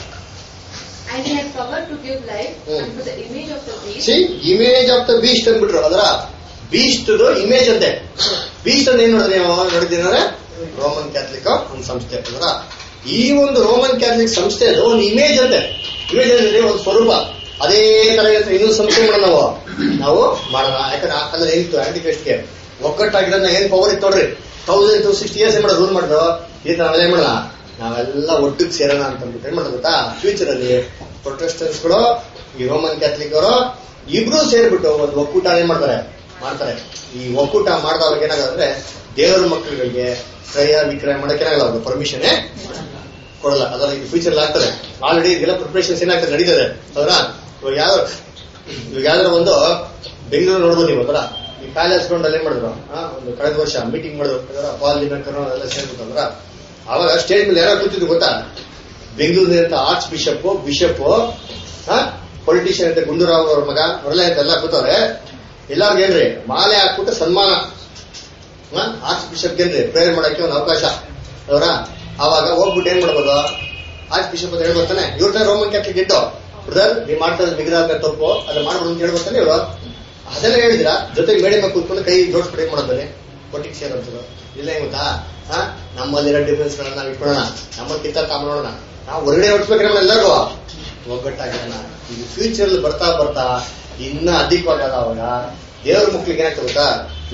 And he had power to give life unto the image of the beast. See, image of the beast ಅಂದ್ಬಿಟ್ರು. ಅದರ beast image ಅಂತೆ. Beast ಅಂತ ಏನ್ ನೋಡಿದ್ರೆ ನೋಡಿದ್ದೀನಿ ಅಂದ್ರೆ ರೋಮನ್ ಕ್ಯಾಥಲಿಕ್ ಒಂದು ಸಂಸ್ಥೆ ಅದರ ಈ ಒಂದು ರೋಮನ್ ಕ್ಯಾಥಲಿಕ್ ಸಂಸ್ಥೆ ಒಂದು ಇಮೇಜ್ ಅಂತೆ. ಇಮೇಜ್ ಅಂದ್ರೆ ಒಂದು ಸ್ವರೂಪ. ಅದೇ ತರ ಇನ್ನೊಂದು ಸಂಸ್ಥೆ ಮಾಡೋಣ ನಾವು ನಾವು ಮಾಡೋಣ. ಯಾಕಂದ್ರೆ ಆ ಕಾಲದಲ್ಲಿ ಏನಿತ್ತು ಆಂಟಿ ಕ್ರೈಸ್ಟ್ಗೆ ಒಕ್ಕಟ್ಟಾಗಿರೋದನ್ನ ಏನ್ ಪವರ್ ಇತ್ತು ನೋಡ್ರಿ. ತೌಸಂಡ್ ಟು ಸಿಕ್ಸ್ಟಿ ಇಯರ್ಸ್ ಏನ್ ಮಾಡೋದು ರೂಲ್ ಮಾಡಿದ್ರು. ಈ ತರ ನಾವೆಲ್ಲ ಏನ್ ಮಾಡೋಣ, ನಾವೆಲ್ಲ ಒಟ್ಟಿಗೆ ಸೇರೋಣ ಅಂತ ಅಂದ್ಬಿಟ್ಟು ಏನ್ ಮಾಡೋದು ಗೊತ್ತಾ, ಫ್ಯೂಚರ್ ಅಲ್ಲಿ ಪ್ರೊಟೆಸ್ಟೆಂಟ್ಸ್ ಗಳು ಈ ರೋಮನ್ ಕ್ಯಾಥಲಿಕ್ ಅವರು ಇಬ್ರು ಸೇರ್ಬಿಟ್ಟು ಒಂದು ಒಕ್ಕೂಟ ಏನ್ ಮಾಡ್ತಾರೆ ಮಾಡ್ತಾರೆ. ಈ ಒಕ್ಕೂಟ ಮಾಡಿದವ್ರಿಗೆ ಏನಾಗಂದ್ರೆ ದೇವರ ಮಕ್ಕಳುಗಳಿಗೆ ಕ್ರಯ ವಿಕ್ರಯ ಮಾಡಕ್ಕೆ ಏನಾಗಲ್ಲ, ಅವ್ರಿಗೆ ಪರ್ಮಿಷನ್ ಕೊಡಲ್ಲ. ಅದರ ಇದು ಫ್ಯೂಚರ್ ಆಗ್ತದೆ. ಆಲ್ರೆಡಿ ಇದೆಲ್ಲ ಪ್ರಿಪರೇಷನ್ಸ್ ಏನಾಗ್ತದೆ ನಡೀತದೆ ಅದರ. ಇವಾಗ ಯಾವ ಇವಾಗ ಯಾವ್ದಾರ ಒಂದು ಬೆಂಗಳೂರು ನೋಡ್ಬೋದು ನೀವು ಅದರ ಈ ಪ್ಯಾಲೇಸ್ ಗ್ರೌಂಡ್ ಅಲ್ಲಿ ಏನ್ ಮಾಡಿದ್ರು ಒಂದು ಕಳೆದ ವರ್ಷ ಮೀಟಿಂಗ್ ಮಾಡಿದ್ರು ಅದರ ಪಾಲ್ ದಿನಕರ್ ಎಲ್ಲ ಸೇರ್ಬಿಟ್ಟು ಅಂದ್ರ ಅವಾಗ ಸ್ಟೇಜ್ ಮೇಲೆ ಯಾರು ಕೂತಿದ್ರು ಗೊತ್ತಾ, ಬೆಂಗಳೂರಿನ ಆರ್ಚ್ ಬಿಷಪ್ ಬಿಷಪ್ ಪೊಲಿಟಿಷಿಯನ್ ಅಂತ ಗುಂಡೂರಾವ್ ಅವ್ರ ಮಗ ಅವರೆಲ್ಲ ಎಲ್ಲ ಕೂತವ್ರೆ. ಎಲ್ಲಾರ್ಗು ಏನ್ರಿ ಮಾಲೆ ಹಾಕ್ಬಿಟ್ಟು ಸನ್ಮಾನ ಆರ್ಚ್ ಬಿಷಪ್ ಏನ್ರಿ ಪ್ರೇಯರ್ ಮಾಡಕ್ಕೆ ಒಂದು ಅವಕಾಶ ಅವರ. ಆವಾಗ ಹೋಗ್ಬಿಟ್ಟು ಏನ್ ಮಾಡ್ಬೋದು, ಆರ್ಚ್ ಬಿಷಪ್ ಅಂತ ಹೇಳ್ಬರ್ತಾನೆ, ಇವ್ರನ್ನ ರೋಮನ್ ಕ್ಯಾಥಲಿಕ್ ಇಟ್ಟು ಬ್ರದರ್ ನೀವು ಮಾಡ್ತಾ ಇರೋದು ವಿಗ್ರಹ ತಪ್ಪು ಅದ್ರ ಮಾಡ್ಬೋದು ಅಂತ ಹೇಳ್ಬರ್ತಾನೆ ಇವರು. ಅದೆಲ್ಲ ಹೇಳಿದ್ರ ಜೊತೆಗೆ ಮೇಡೆ ಮೇಲೆ ಕೂತ್ಕೊಂಡು ಕೈ ಜೋಡಿಸ್ಬಿಟ್ಟು ಏನ್ ಮಾಡೋದು ಒಟ್ಟಿಗೆ ಸೇರೋದು ಇಲ್ಲ ಏನ್ ಗೊತ್ತಾ, ನಮ್ಮಲ್ಲಿರೋ ಡಿಫ್ರೆನ್ಸ್ ಗಳನ್ನ ನಾವು ಇಟ್ಕೊಳ್ಳೋಣ, ನಮ್ಮಲ್ಲಿ ಕಿತ್ತ ಕಾಮೋಣ, ನಾವು ಹೊರಗಡೆ ಹೊಡ್ಸ್ಬೇಕ್ರೆ ಎಲ್ಲರಿಗೂ ಒಗ್ಗಟ್ಟಾಗಿರೋಣ. ಇದು ಫ್ಯೂಚರ್ ಬರ್ತಾ ಬರ್ತಾ ಇನ್ನ ಅಧಿಕವಾಗದ ಅವಾಗ ದೇವರ ಮಕ್ಳಿಗೆ ಏನಾಗ್ತದೆ ಗೊತ್ತಾ,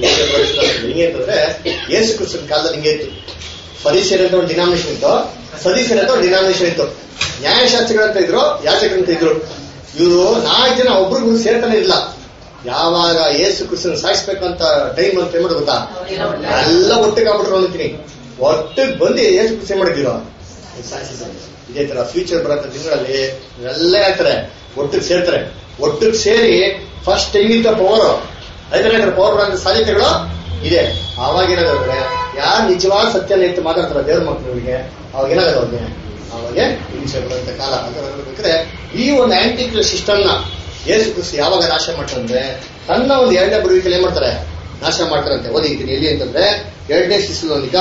ಹಿಂಗೆ ಅಂತಂದ್ರೆ ಯೇಸು ಕ್ರಿಸ್ತನ ಕಾಲದಲ್ಲಿ ಹಿಂಗೆ ಇತ್ತು. ಫರಿಸಿಯರ್ ಅಂತ ಒಂದು ಡಿನಾಮಿನೇಷನ್ ಇತ್ತು, ಸದೀಸರ್ ಅಂತ ಒಂದು ಡಿನಾಮಿನೇಷನ್ ಇತ್ತು, ನ್ಯಾಯಶಾಸ್ತ್ರಿಗಳಂತ ಇದ್ರು, ಯಾಚಕರಂತ ಇದ್ರು. ಇವರು ನಾಲ್ಕು ಜನ ಒಬ್ರಿಗೂ ಸೇರ್ತಾನೆ ಇಲ್ಲ. ಯಾವಾಗ ಯೇಸು ಕ್ರಿಸ್ತನ ಸಾಯಿಸ್ಬೇಕಂತ ಟೈಮ್ ಅಂತ ಏನ್ ಮಾಡೋದು ಗೊತ್ತಾ, ಎಲ್ಲ ಒಟ್ಟಿಗೆ ಆಗ್ಬಿಟ್ರು ಅಂತೀನಿ. ಒಟ್ಟಿಗೆ ಬಂದು ಯೇಸು ಕ್ರಿಸ್ತ ಮಾಡಿದ್ದೀರೋ ಸಾಯಿಸಿದ್ದಾರೆ. ಇದೇ ತರ ಫ್ಯೂಚರ್ ಬರೋ ದಿನಗಳಲ್ಲಿ ಎಲ್ಲ ಹೇಳ್ತಾರೆ ಒಟ್ಟಿಗೆ ಸೇರ್ತಾರೆ. ಒಟ್ಟಿಗೆ ಸೇರಿ ಫಸ್ಟ್ ಹೆಂಗಿದ್ದ ಪವರ್ ಅದಕ್ಕೆ ಪವರ್ ಬರೋ ಸಾಧ್ಯತೆಗಳು ಇದೆ. ಆವಾಗ ಏನಾಗುತ್ತೆ, ಯಾರು ನಿಜವಾದ ಸತ್ಯನ ಎತ್ತು ಮಾತಾಡ್ತಾರ ದೇವ್ರ ಮಕ್ಕಳಿಗೆ ಅವಾಗ ಏನಾಗದ ಅವ್ರಿಗೆ ಅವಾಗ ಹಿಂಸೆ ಬರುವಂತ ಕಾಲ ಅಂತ ಹೇಳ್ಬೇಕಾದ್ರೆ ಈ ಒಂದು ಆಂಟಿಕ್ ಸಿಸ್ಟಮ್ ನ ಯೇಸು ಕ್ರಿಸ್ತ ಯಾವಾಗ ನಾಶ ಮಾಡ್ತಾರಂದ್ರೆ ತನ್ನ ಒಂದು ಎರಡನೇ ಬರುವಿಕೆಯಲ್ಲಿ ಏನ್ ಮಾಡ್ತಾರೆ, ನಾಶ ಮಾಡ್ತಾರಂತೆ. ಓದಿದ್ದೀನಿ ಎಲ್ಲಿ ಅಂತಂದ್ರೆ ಎರಡನೇ ಶಿಶುವಿನಿಕ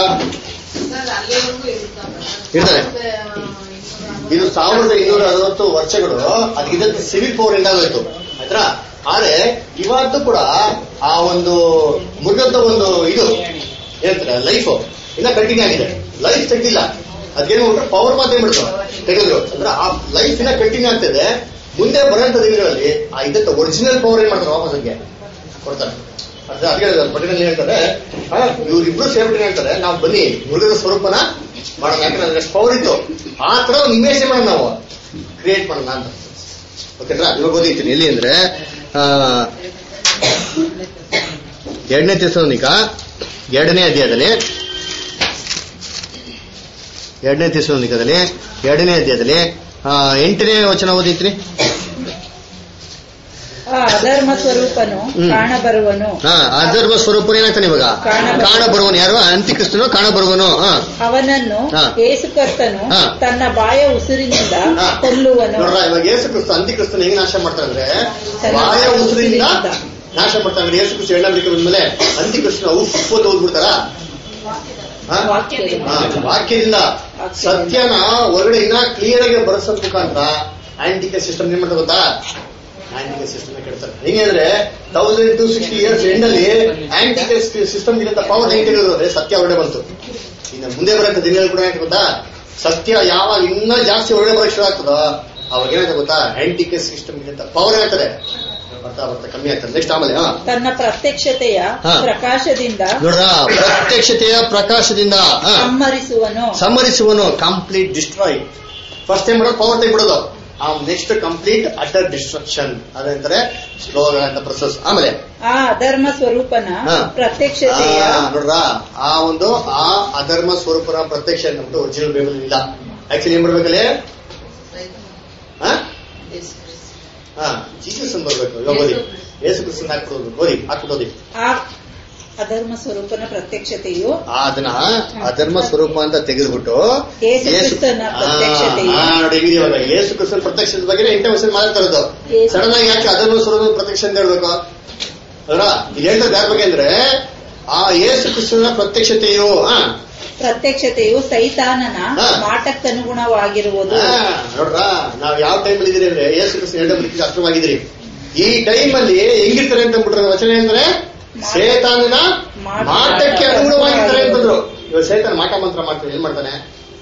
ಇರ್ತಾರೆ. ಇದು ಸಾವಿರದ ಇನ್ನೂರ ಅರವತ್ತು ವರ್ಷಗಳು ಅದಕ್ಕಿದ್ದ ಸಿವಿಲ್ ಪವರ್ ಎಂದಾಗೋಯ್ತು ಆಯ್ತಾ. ಆದ್ರೆ ಇವತ್ತು ಕೂಡ ಆ ಒಂದು ಮೃಗದ ಒಂದು ಇದು ಏನಂತಾರೆ ಲೈಫ್ ಇನ್ನ ಕಂಟಿನ್ಯೂ ಆಗಿದೆ. ಲೈಫ್ ತೆಗ್ದಿಲ್ಲ, ಅದೇನು ಬಿಟ್ರೆ ಪವರ್ ಮಾತ್ರ ಏನ್ ಬಿಡ್ತು ತೆಗೆದ್ರು ಅಂದ್ರೆ ಆ ಲೈಫ್ ಇನ್ನ ಕಂಟಿನ್ಯೂ ಆಗ್ತದೆ. ಮುಂದೆ ಬರೋಂಥ ದಿನಗಳಲ್ಲಿ ಆ ಇದಕ್ಕೆ ಒರಿಜಿನಲ್ ಪವರ್ ಏನ್ ಮಾಡ್ತಾರೆ ವಾಪಸ್ಗೆ ಕೊಡ್ತಾರೆ. ಅದಕ್ಕೆ ಪಟ್ಟಿನಲ್ಲಿ ಹೇಳ್ತಾರೆ ಇವ್ರಿಬ್ರು ಸೇರ್ಬಿಟ್ಟು ಹೇಳ್ತಾರೆ ನಾವು ಬನ್ನಿ ಮೃಗದ ಸ್ವರೂಪನ ಮಾಡೋಣ, ಯಾಕಂದ್ರೆ ಅಷ್ಟು ಪವರ್ ಇತ್ತು. ಆ ತರ ಒಂದು ಇಮೇಜ್ ಮಾಡೋಣ ನಾವು ಕ್ರಿಯೇಟ್ ಮಾಡೋಣ ಅಂತ. ಓಕೆನಾ, ಇವಾಗ ಓದಿರ್ತೀನಿ ಎಲ್ಲಿ ಅಂದ್ರೆ ಎರಡನೇ ತೆಸಲೋನಿಕ ಎರಡನೇ ಅಧ್ಯಾಯದಲ್ಲಿ ಎರಡನೇ ತೆಸಲೋನಿಕದಲ್ಲಿ ಎರಡನೇ ಅಧ್ಯಾಯದಲ್ಲಿ ಎಂಟನೇ ವಚನ ಓದಿರ್ತೀನಿ. ಅಧರ್ಮ ಸ್ವರೂಪನು ಕಾಣಬರುವನು. ಅಧರ್ಮ ಸ್ವರೂಪನು ಏನಾಗ್ತಾನೆ ಇವಾಗ ಕಾಣಬರುವನು. ಯಾರು? ಅಂತ್ಯಕ್ರಿಸ್ತನು ಕಾಣಬರುವನು. ಅವನನ್ನು ಯೇಸು ಕ್ರಿಸ್ತನು ತನ್ನ ಬಾಯ ಉಸಿರಿನಿಂದ ಕೊಲ್ಲುವನು. ಇವಾಗ ಯೇಸು ಕ್ರಿಸ್ತ ಅಂತ್ಯಕ್ರಿಸ್ತನ ಹೆಂಗ್ ನಾಶ ಮಾಡ್ತಾರೆ ಅಂದ್ರೆ ಬಾಯ ಉಸಿರಿನಿಂದ ನಾಶ ಮಾಡ್ತಾರೆ. ಯೇಸು ಕ್ರಿಸ್ತ ಎಣ್ಣೆ ಬಂದ್ಮೇಲೆ ಅಂತ್ಯಕ್ರಿಸ್ತನ ಉಫ್ ಅಂತ ಓದ್ಬಿಡ್ತಾರ. ವಾಕ್ಯದಿಂದ ಸತ್ಯನ ಹೊರಗಡೆ ಇನ್ನ ಕ್ಲಿಯರ್ ಆಗಿ ಬರೆಸೋ ಮುಖಾಂತರ ಆಂಟಿಕ ಸಿಸ್ಟಮ್ ಏನ್ ಮಾಡ್ತಾರೆ ಗೊತ್ತಾ, ಆಂಟಿಕ ಸಿಸ್ಟಮ್ ಕೆಡ್ತಾರೆ. ಹೆಂಗಂದ್ರೆ thousand two sixty years end ಅಲ್ಲಿ ಆಂಟಿಕ ಸಿಸ್ಟಮ್ ಇರಂತ ಪವರ್ ಹೆಂಗ್ ತೆಗೆದ್ರೆ ಸತ್ಯ ಹೊರಗಡೆ ಬಂತು. ಇನ್ನು ಮುಂದೆ ಬರೋಂಥ ದಿನಗಳು ಕೂಡ ಏನಾಗ್ತದೆ ಗೊತ್ತಾ, ಸತ್ಯ ಯಾವಾಗ ಇನ್ನ ಜಾಸ್ತಿ ಹೊರಗಡೆ ಬರೋಕ್ ಶುರು ಆಗ್ತದೋ ಅವಾಗ ಏನಾಗ್ತದೆ ಗೊತ್ತಾ, ಆಂಟಿಕ ಸಿಸ್ಟಮ್ ಇರಂತ ಪವರ್ ಏನಾಗ್ತದೆ ಬರ್ತಾ ಬರ್ತಾ ಕಮ್ಮಿ ಆಗ್ತದೆ. ನೆಕ್ಸ್ಟ್ ಆಮೇಲೆ ಹಾ ತನ್ನ ಪ್ರತ್ಯಕ್ಷತೆಯ ಹಾ. ಪ್ರಕಾಶದಿಂದ ನೋಡ್ರ ಪ್ರತ್ಯಕ್ಷತೆಯ ಪ್ರಕಾಶದಿಂದ ಹಾ ಸಂಹರಿಸುವನು ಸಂಹರಿಸುವನು. Complete destroy. ಫಸ್ಟ್ ಟೈಮ್ ಮಾಡೋದು ಪವರ್ ತೆಗೆದ್ಬಿಡೋದು. ಆ ನೆಕ್ಸ್ಟ್ ಕಂಪ್ಲೀಟ್ ಅಟರ್ ಡಿಸ್ಟ್ರಕ್ಷನ್. ಅದಂತಾರೆ ಸ್ಲೋ ಅಂತ ಪ್ರೊಸೆಸ್. ಆಮೇಲೆ ಆ ಅಧರ್ಮ ಸ್ವರೂಪನ ಹಾ. ಪ್ರತ್ಯಕ್ಷತೆಯ ನೋಡ್ರ ಆ ಒಂದು ಆ ಅಧರ್ಮ ಸ್ವರೂಪನ ಪ್ರತ್ಯಕ್ಷ ನಮ್ದು ಒರಿಜಿನಲ್ ಬೈಬಲ್ ಇಲ್ಲ. ಆಕ್ಚುಲಿ ಏನ್ ಬರ್ಬೇಕಲ್ಲಿ ಹಾ ಜೀಸಸ್ ಅಂತ ಬರ್ಬೇಕು. ಇವಾಗ ಓದಿ ಯೇಸು ಕ್ರಿಸ್ತನ್ ಹಾಕ್ಬಿಡೋದು. ಓದಿ ಹಾಕ್ಬಿಡೋದಿ. ಆ ಅಧರ್ಮ ಸ್ವರೂಪನ ಪ್ರತ್ಯಕ್ಷತೆಯು ಅದನ್ನ ಅಧರ್ಮ ಸ್ವರೂಪ ಅಂತ ತೆಗೆದ್ಬಿಟ್ಟು ಯೇಸು ಕ್ರಿಸ್ತನ ಪ್ರತ್ಯಕ್ಷತೆಯು ನೋಡಿ ಇವಾಗ ಯೇಸು ಕ್ರಿಸ್ತನ ಪ್ರತ್ಯಕ್ಷದ ಬಗ್ಗೆ ಎಂಟನೇ ವರ್ಷ ಮಾತಾಡ್ತಾ ಇರೋದು. ಯೇಸು- ಸಡನ್ ಆಗಿ ಯಾಕೆ ಅಧರ್ಮ ಸ್ವರೂಪ ಪ್ರತ್ಯಕ್ಷ ಅಂತ ಹೇಳ್ಬೇಕು ಅಲ್ವಾ? ಇದು ಹೇಳ್ತದೆ ಯಾರ ಬಗ್ಗೆ ಅಂದ್ರೆ ಆ ಯೇಸು ಕ್ರಿಸ್ತನ ಪ್ರತ್ಯಕ್ಷತೆಯು ಹಾ ಪ್ರತ್ಯಕ್ಷತೆಯು ಸೈತಾನನ ಹಾ. ಮಾಟಕ್ಕನುಗುಣವಾಗಿರುವುದು. ಹಾ, ನೋಡ್ರ ನಾವ್ ಯಾವ ಟೈಮ್ ಇದೀರಿ ಅಂದ್ರೆ ಯೇಸು ಕ್ರಿಸ್ತ ಎರಡನೇ ಬಲಿಗೆ ಅರ್ಥವಾಗಿದ್ರಿ. ಈ ಟೈಮ್ ಅಲ್ಲಿ ಹೆಂಗಿರ್ತಾರೆ ಅಂತ ಬಿಟ್ರೆ ವಚನ ಅಂದ್ರೆ ಸೇತಾನನ ಮಾಟಕ್ಕೆ ಅನುಗುಣವಾಗಿರ್ತಾರೆ ಅಂತಂದ್ರು. ಇವಾಗ ಸೇತಾನ ಮಾಟ ಮಂತ್ರ ಮಾಡ್ತಾರೆ. ಎಲ್ಲಿ ಮಾಡ್ತಾನೆ?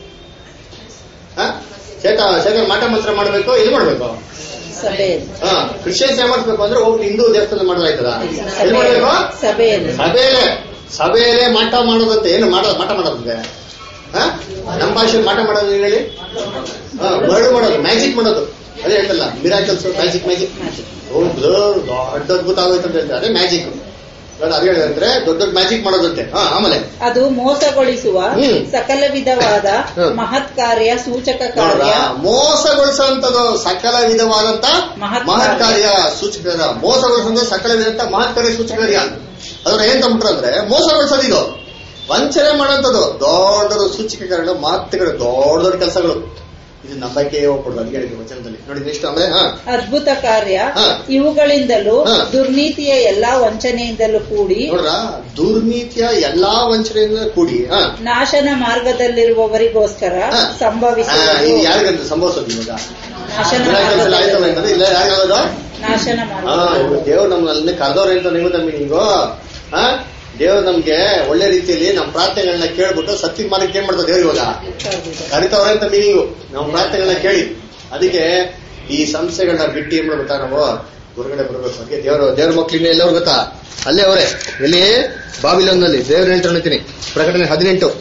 ಸೇತ ಸೇತಾನ ಮಾಟ ಮಂತ್ರ ಮಾಡ್ಬೇಕು. ಎಲ್ಲಿ ಮಾಡ್ಬೇಕು? ಸಭೆಯಲ್ಲಿ ಹಾ ಕ್ರಿಶ್ಚಿಯನ್ಸ್ ಏನ್ ಮಾಡ್ಬೇಕು ಅಂದ್ರೆ ಹೋಗಿ ಹಿಂದೂ ದೇವಸ್ಥಾನ ಮಾಡೋದಾಯ್ತದ. ಎಲ್ಲಿ ಮಾಡ್ಬೇಕು? ಸಭೆಯಲ್ಲಿ ಸಭೆಯಲ್ಲೇ ಸಭೆಯಲ್ಲೇ ಮಾಟ ಮಾಡೋದಂತೆ. ಏನು ಮಾಡೋದು? ಮಾಟ ಮಾಡೋದಂತೆ ನಮ್ಮ ಭಾಷೆ ಮಾಟ ಮಾಡೋದು ಹೇಳಿ. ವರ್ಡ್ ಮಾಡೋದು, ಮ್ಯಾಜಿಕ್ ಮಾಡೋದು. ಅದೇ ಹೇಳ್ತಲ್ಲ ಮಿರಾಕಲ್ಸ್, ಮ್ಯಾಜಿಕ್ ಮ್ಯಾಜಿಕ್ ದೊಡ್ಡ ಅದ್ಭುತ ಆಗೋಯ್ತು ಅಂತ ಹೇಳ್ತಾರೆ. ಅದೇ ಮ್ಯಾಜಿಕ್. ಅದೇ ಹೇಳಿದ್ರೆ ದೊಡ್ಡ ದೊಡ್ಡ ಮ್ಯಾಜಿಕ್ ಮಾಡೋದಂತೆ. ಹಾ ಆಮೇಲೆ ಅದು ಮೋಸಗೊಳಿಸುವ ಹ್ಮ್. ಸಕಲ ವಿಧವಾದ ಹ್ಮ್. ಮಹತ್ ಕಾರ್ಯ, ಸೂಚಕ ಕಾರ್ಯ, ಮೋಸಗೊಳಿಸುವಂತದ್ದು ಸಕಲ ವಿಧವಾದಂತ ಮಹತ್ ಮಹತ್ ಕಾರ್ಯ ಸೂಚಕ. ಮೋಸಗೊಳಿಸುವಂತ ಸಕಲ ವಿಧಂತ ಮಹತ್ ಕಾರ್ಯ ಸೂಚಕ ಕಾರ್ಯ. ಅದನ್ನ ಏನ್ ತಂಬಿಟ್ರು ಅಂದ್ರೆ ಮೋಸಗೊಳಿಸೋದು, ಇದು ವಂಚನೆ ಮಾಡೋಂಥದ್ದು. ದೊಡ್ಡ ದೊಡ್ಡ ಸೂಚಕಗಳು, ಮಾತುಗಳು, ದೊಡ್ಡ ದೊಡ್ಡ ಕೆಲಸಗಳು. ಇದು ನಂಬಕ್ಕೆ ಹೋಗ್ಬಿಡ್ದು. ಅದಕ್ಕೆ ಹೇಳಿದ್ರು ವಚನದಲ್ಲಿ ನೋಡಿ. ನೆಕ್ಸ್ಟ್ ಆಮೇಲೆ ಹಾ ಅದ್ಭುತ ಕಾರ್ಯ, ಹಾ. ಇವುಗಳಿಂದಲೂ ಹಾ. ದುರ್ನೀತಿಯ ಎಲ್ಲಾ ವಂಚನೆಯಿಂದಲೂ ಕೂಡಿ ನೋಡ್ರ ದುರ್ನೀತಿಯ ಎಲ್ಲಾ ವಂಚನೆಯಿಂದ ಕೂಡಿ ಹಾ ನಾಶನ ಮಾರ್ಗದಲ್ಲಿರುವವರಿಗೋಸ್ಕರ ಹಾ. ಸಂಭವಿಸುವುದು. ಇದು ಯಾರಿಗಂತ ಸಂಭವಿಸೋದು ಇವಾಗ? ನಾಶನ ಮಿರಾಕಲ್ಸ್ ಎಲ್ಲ ಆಯ್ತಲ್ಲ ಅಂತಂದ್ರೆ ಇಲ್ಲ ಯಾರಿಗಾಗೋದು? ನಾಶನ ಹಾ ಮಾರ್ಗ ದೇವ್ರು ನಮ್ಮಲ್ಲಿ ಕರೆದವ್ರೆ ಅಂತ ನೀವು ಮೀನಿಂಗು. ಹಾ ದೇವ್ರು ನಮ್ಗೆ ಒಳ್ಳೆ ರೀತಿಯಲ್ಲಿ ನಮ್ಮ ಪ್ರಾರ್ಥನೆಗಳನ್ನ ಕೇಳ್ಬಿಟ್ಟು ಸತ್ಯ ಮಾರ್ಗಕ್ಕೆ ಏನ್ ಮಾಡ್ತಾರೆ ದೇವ್ರು ಇವಾಗ ಕರಿತವ್ರೆ ಅಂತ ಮೀನಿಂಗು. ನಮ್ಮ ಪ್ರಾರ್ಥನೆಗಳನ್ನ ಕೇಳಿ ಅದಕ್ಕೆ ಈ ಸಂಸ್ಥೆಗಳನ್ನ ಬಿಟ್ಟು ಏನ್ ಮಾಡ್ಬೇಕಾ ನಾವು ಹೊರಗಡೆ ಬರ್ಬೇಕು. ಅದಕ್ಕೆ ದೇವರು ದೇವ್ರ ಮಕ್ಳಿಂದ ಎಲ್ಲವ್ರು ಗೊತ್ತಾ? ಅಲ್ಲೇ ಅವರೇ ಎಲ್ಲಿ ಬಾಬಿಲೋನ್ ನಲ್ಲಿ ದೇವ್ರು ಹೇಳ್ತಾ ಹೇಳ್ತೀನಿ. ಪ್ರಕಟಣೆ ಹದಿನೆಂಟು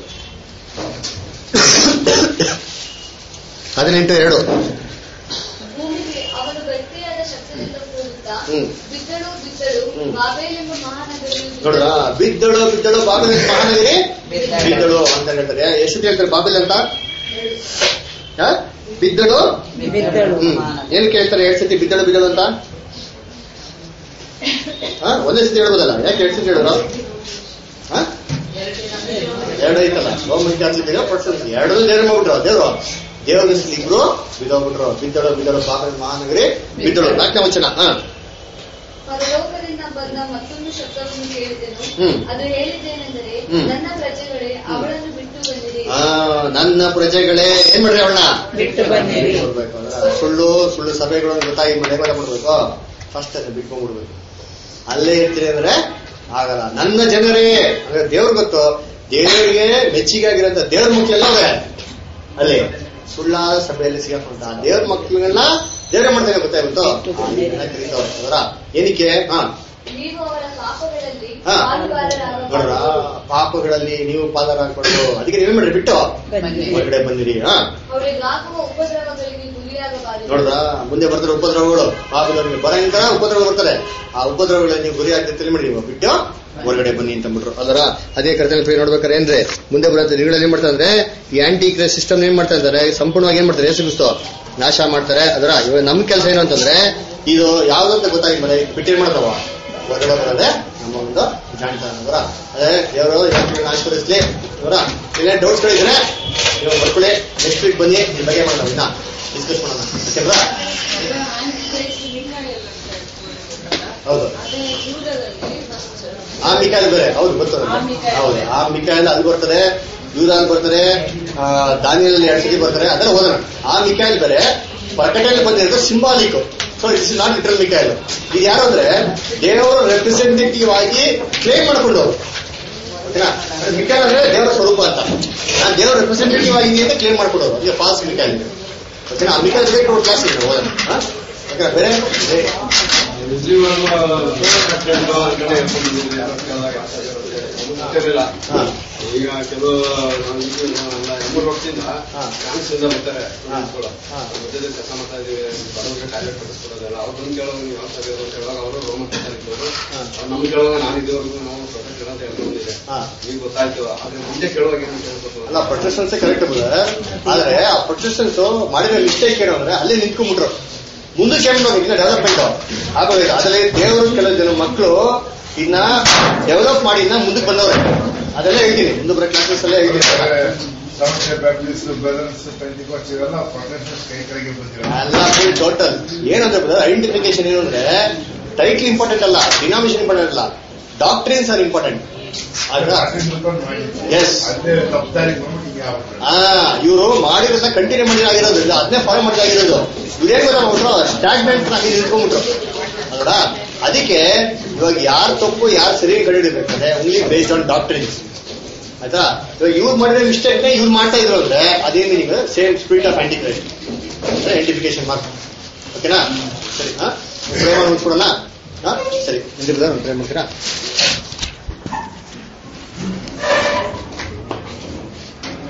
ಹದಿನೆಂಟು ಎರಡು ಭೂಮಿಗೆ ಅವನು ಗಟ್ಟಿಯಾದ ಶಬ್ದದಿಂದ ಕೂಗುತ್ತಾ ಹ್ಮ್. ಬಿದ್ದಳು ಬಿದ್ದಳು ಹ್ಮ್. ಬಾಬೇಲೆಂಬ ಮಹಾನಗರಿಯು ನೋಡ್ರ ಬಿದ್ದಳು ಬಿದ್ದಳು ಬಾಬಿಲ್ ಮಹಾನಗರಿ ಬಿದ್ದಳು ಅಂತ ಹೇಳ್ತಾರೆ. ಎಷ್ಟು ಹೇಳ್ತಾರೆ ಬಾಬಿಲ್ ಅಂತ? ಹಾ? ಬಿದ್ದಳು ಬಿದ್ದಳು. ಹ್ಮ್ ಏನಕ್ಕೆ ಹೇಳ್ತಾರೆ ಎರಡ್ ಸತಿ ಬಿದ್ದಳು ಬಿದ್ದಳು ಅಂತ? ಹಾ ಒಂದೇ ಸತಿ ಹೇಳ್ಬೋದಲ್ಲ, ಯಾಕೆ ಎರಡ್ ಸತಿ ಹೇಳಿದ್ರು? ಹಾ ಎರಡು ಐತಲ್ಲ ರೋಮನ್ ಕ್ಯಾಥಲಿಕ್ ಪರ್ಸನ್ಸ್ ಎರಡು ದೇವ್ರು ಮಾಡ್ಬಿಟ್ರು. ದೇವ್ರು ದೇವ್ರ ಇಬ್ರು ಬಿದ್ದೋಗ್ಬಿಟ್ರು. ಬಿದ್ದಳು ಬಿದ್ದಳು ಬಾಬಿಲ್ ಮಹಾನಗರಿ ಬಿದ್ದಳು. ನಾಲ್ಕನೇ ವಚನ. ಹಾ ಪರಲೋಕದಿಂದ ಬಂದ ಮತ್ತೊಂದು ಶಬ್ದವನ್ನು ಕೇಳಿದೆನು. ಹ್ಮ್. ಅದು ಹೇಳಿದ್ದೇನೆಂದರೆ ಹ್ಮ್. ನನ್ನ ಪ್ರಜೆಗಳೇ ಅವಳನ್ನು ಬಿಟ್ಟು ಬಂದಿರಿ. ಆ, ನನ್ನ ಪ್ರಜೆಗಳೇ ಏನ್ ಮಾಡ್ರಿ ಅವಳನ್ನ ಬಿಟ್ಟು ಬನ್ನಿರಿ. ಕೊಡ್ಬೇಕು. ಅಂದ್ರೆ ಸುಳ್ಳು ಸುಳ್ಳು ಸಭೆಗಳನ್ನು ಗೊತ್ತಾಗಿ ಮನೆ ಬೇರೆ ಮಾಡ್ಬೇಕು. ಫಸ್ಟ್ ಅದೇ ಬಿಟ್ಕೊಂಡ್ಬಿಡ್ಬೇಕು. ಅಲ್ಲೇ ಇರ್ತೀರಿ ಅಂದ್ರೆ ಆಗಲ್ಲ. ನನ್ನ ಜನರೇ ಅಂದ್ರೆ ದೇವ್ರ ಗೊತ್ತು. ದೇವರಿಗೆ ಮೆಚ್ಚಿಗಾಗಿರೋಂಥ ದೇವ್ರ ಮಕ್ಳೆಲ್ಲ ಅವ್ರೆ ಅಲ್ಲಿ ಸುಳ್ಳಾದ ಸಭೆಯಲ್ಲಿ ಸಿಗಾಕೊಂಡ ದೇವ್ರ ಮಕ್ಳನ್ನೆಲ್ಲ ದೇವ್ರೆ ಮಾಡ್ತಾರೆ ಗೊತ್ತಾಗ್ಬಿಟ್ಟು ಕರೀತವ್ರೆ. ಅದರ ಏನಕ್ಕೆ ಹಾ ನೀವು ಅವರ ಪಾಪಗಳಲ್ಲಿ ಹಾ. ಪಾಲುಗಾರರಾಗಬಾರದು. ನೋಡ್ರ ಪಾಪಗಳಲ್ಲಿ ನೀವು ಪಾಲರಾಗ್ಬಾರ್ದು. ಅದಕ್ಕೆ ನೀವೇ ಮಾಡ್ರಿ ಬಿಟ್ಟು ಬನ್ನಿರಿ. ಹೊರಗಡೆ ಬಂದಿರಿ. ಹಾ ಅವರಿಗಾಗುವ ಉಪದ್ರವಗಳಿಗೆ ಗುರಿಯಾಗಬಾರದು. ನೋಡ್ರ ಮುಂದೆ ಬರ್ತಾರೆ ಉಪದ್ರವಗಳು. ಪಾಪದವರಿಗೆ ಭಯಂಕರ ಉಪದ್ರವ ಬರ್ತಾರೆ. ಆ ಉಪದ್ರವಗಳಲ್ಲಿ ನೀವು ಗುರಿ ಆಗ್ತಿರ್ತೀರಿ ಮಾಡಿ ನೀವು ಬಿಟ್ಟು ಹೊರಗಡೆ ಬನ್ನಿ ಅಂತ ಬಿಟ್ರು. ಅದರ ಅದೇ ಕರ್ತನ ಪ್ರಿಯ ನೋಡ್ಬೇಕಾರೆ ಏನ್ರೆ ಮುಂದೆ ಬರುತ್ತೆ ದಿನಗಳಲ್ಲಿ ಏನ್ ಮಾಡ್ತಾರೆ ಅಂದ್ರೆ ಈ ಆಂಟಿ ಕ್ರೈಸ್ಟ್ ಸಿಸ್ಟಮ್ ಏನ್ ಮಾಡ್ತಾ ಇದ್ದಾರೆ ಸಂಪೂರ್ಣವಾಗಿ ಏನ್ ಮಾಡ್ತಾರೆ ಯೇಸು ಕ್ರಿಸ್ತ ನಾಶ ಮಾಡ್ತಾರೆ. ಅದರ ಇವಾಗ ನಮ್ ಕೆಲಸ ಏನು ಅಂತಂದ್ರೆ ಇದು ಯಾವ್ದಂತ ಗೊತ್ತಾಗಿ ಮೇಲೆ ಬಿಟ್ಟೇನ್ ಮಾಡ್ತಾವ ಹೊರಗಡೆ ಬರೋದೇ ನಮ್ಮ ಒಂದು ಜಾಣ್ತಾನ. ಅದರ ಅದೇ ದೇವರು ಆಶೀರ್ವದಿಸ್ಲಿ. ಅವರ ಏನೇನು ಡೌಟ್ಸ್ ಗಳಿದ್ರೆ ನೀವು ಬರ್ಕೊಳ್ಳಿ. ನೆಕ್ಸ್ಟ್ ವೀಕ್ ಬನ್ನಿ ಈ ಬಗ್ಗೆ ಮಾಡೋಣ, ಇನ್ನ ಡಿಸ್ಕಸ್ ಮಾಡೋಣ. ಓಕೆನಾ? ಹೌದು ಆ ಮಿಕಾಯಲ್ ಬೇರೆ. ಹೌದು ಬರ್ತದೆ. ಹೌದು ಆ ಮಿಕಾಯಲ್ ಅಲ್ಲಿ ಬರ್ತದೆ, ಯೂದಾಲ್ ಬರ್ತಾರೆ, ದಾನಿಯಲ್ಲಿ ಎರಡು ಸತಿ ಬರ್ತಾರೆ. ಅದೆಲ್ಲ ಓದೋಣ. ಆ ಮಿಕಾಯಲ್ ಬೇರೆ ಪ್ರಕಟಣೆಯಲ್ಲಿ ಬಂದಿರೋದು symbolic. So it's not literal ಮಿಕಾಯಲ್. ಇದು ಯಾರು ಅಂದ್ರೆ ದೇವರ ರೆಪ್ರೆಸೆಂಟೇಟಿವ್ ಆಗಿ ಕ್ಲೇಮ್ ಮಾಡ್ಕೊಂಡವ್ರು. ಓಕೆನಾ? ಮಿಕಾಯಲ್ ಅಂದ್ರೆ ದೇವರ ಸ್ವರೂಪ ಅಂತ. ನಾನು ದೇವರ ರೆಪ್ರೆಸೆಂಟೇಟಿವ್ ಆಗಿ ಅಂತ ಕ್ಲೇಮ್ ಮಾಡ್ಕೊಡೋರು. ಈಗ ಫಾಲ್ಸ್ ಮಿಕಾಯಲ್. ಓಕೆನಾ? ಆ ಮಿಕಾಯಲ್ ಬೇಕು ಕ್ಲಾಸ್ ಇದೆ ಓದೋಣ. ಓಕೆನಾ? ಬೇರೆ ಈಗ ಕೆಲವು ಮೂರು ವರ್ಷದಿಂದ ಫ್ರಾನ್ಸಿಂದ ಬರ್ತಾರೆ ಮಧ್ಯದಲ್ಲಿ ಕೆಲಸ ಮಾಡ್ತಾ ಇದೀವಿ, ಬಡವರಿಗೆ ಟ್ಯಾಬ್ಲೆಟ್ ಕಟ್ಟಿಸ್ಕೊಡೋದಲ್ಲ. ಅವ್ರು ಬಂದು ಕೇಳೋದು ನೀವು ಯಾವ ಸರಿ ಅಂತ ಹೇಳುವಾಗ ಅವರು ರೋಮನ್ ಇದ್ದವರು ನಮ್ಗೆ ಕೇಳುವಾಗ ನಾನು ಇದ್ದವರೆಗೂ ನಾವು ಪ್ರೊಟೆಕ್ಟ್ ಅಂತ ಹೇಳ್ಕೊಂಡಿದ್ದೆ. ಈಗ ಗೊತ್ತಾಯ್ತು. ಆದ್ರೆ ಮುಂದೆ ಕೇಳುವಾಗ ಏನಂತ ಹೇಳ್ಬೋದು ಅಲ್ಲ, ಪ್ರೊಟೆಕ್ಷನ್ಸ್ ಕರೆಕ್ಟ್ ಬರ್ತದೆ. ಆದ್ರೆ ಆ ಪ್ರೊಟೆಕ್ಷನ್ಸ್ ಮಾಡಿರೋ ಮಿಸ್ಟೇಕ್ ಏನು ಅಂದ್ರೆ ಅಲ್ಲೇ ನಿಂತ್ಕೊಂಡ್ಬಿಟ್ರು. ಮುಂದಕ್ಕೆ ಏನ್ ಇನ್ನ ಡೆವಲಪ್ಮೆಂಟ್ ಆಗೋದಿಲ್ಲ. ಅದ್ರಲ್ಲಿ ದೇವರು ಕೆಲವು ಜನ ಮಕ್ಕಳು ಇನ್ನ ಡೆವಲಪ್ ಮಾಡಿ ಇನ್ನ ಮುಂದಕ್ಕೆ ಬಂದವ್ರೆ. ಅದೆಲ್ಲ ಹೇಳ್ತೀನಿ, ಮುಂದೆ ಬರೋ ಕ್ಲಾಸಸ್ ಎಲ್ಲ ಹೇಳ್ತೀನಿ. ಎಲ್ಲ ಟೋಟಲ್ ಏನಂದ್ರೆ ಬ್ರದರ್, ಐಡೆಂಟಿಫಿಕೇಶನ್ ಏನು ಅಂದ್ರೆ ಟೈಟ್ಲ್ ಇಂಪಾರ್ಟೆಂಟ್ ಅಲ್ಲ, ಡಿನಾಮಿನೇಷನ್ ಇಂಪಾರ್ಟೆಂಟ್ ಅಲ್ಲ, ಡಾಕ್ಟ್ರಿನ್ಸ್ ಆರ್ ಇಂಪಾರ್ಟೆಂಟ್. ಎಸ್, ಇವರು ಮಾಡಿರೋದ ಕಂಟಿನ್ಯೂ ಮಾಡಿದಾಗಿರೋದ್ರಿಂದ ಅದನ್ನೇ ಫಾಲೋ ಮಾಡಿದಾಗಿರೋದು. ಇವ್ರೇನ್ ಗೊತ್ತಾಗ್ಬಿಟ್ರು, ಸ್ಟಾಗ್ನೆಂಟ್ ಆಗಿ ನಿಂತ್ಕೊಂಡ್ಬಿಟ್ರು ಅಲ್ವಾ. ಅದಕ್ಕೆ ಇವಾಗ ಯಾರು ತಪ್ಪು ಯಾರು ಸರಿ ಕಂಡುಹಿಡಿಬೇಕಾದ್ರೆ ಓನ್ಲಿ ಬೇಸ್ಡ್ ಆನ್ ಡಾಕ್ಟ್ರಿನ್ಸ್, ಆಯ್ತಾ. ಇವಾಗ ಇವ್ರು ಮಾಡಿರೋ ಮಿಸ್ಟೇಕ್ ನ ಇವ್ರು ಮಾಡ್ತಾ ಇದ್ರು ಅಂದ್ರೆ ಅದೇ meaning same spirit of antichrist ಅಂದ್ರೆ ಐಡೆಂಟಿಫಿಕೇಶನ್ ಮಾರ್ಕ್. ಓಕೆನಾ? ಸರಿ, ಹಾ ಪ್ರೇಮ ಮುಗಿಸ್ಕೊಡೋಣ. ಹಾ ಸರಿ, ನಿಂದಿರ್ದ ಪ್ರೇಮ ಮಾಡ್ತೀರಾ?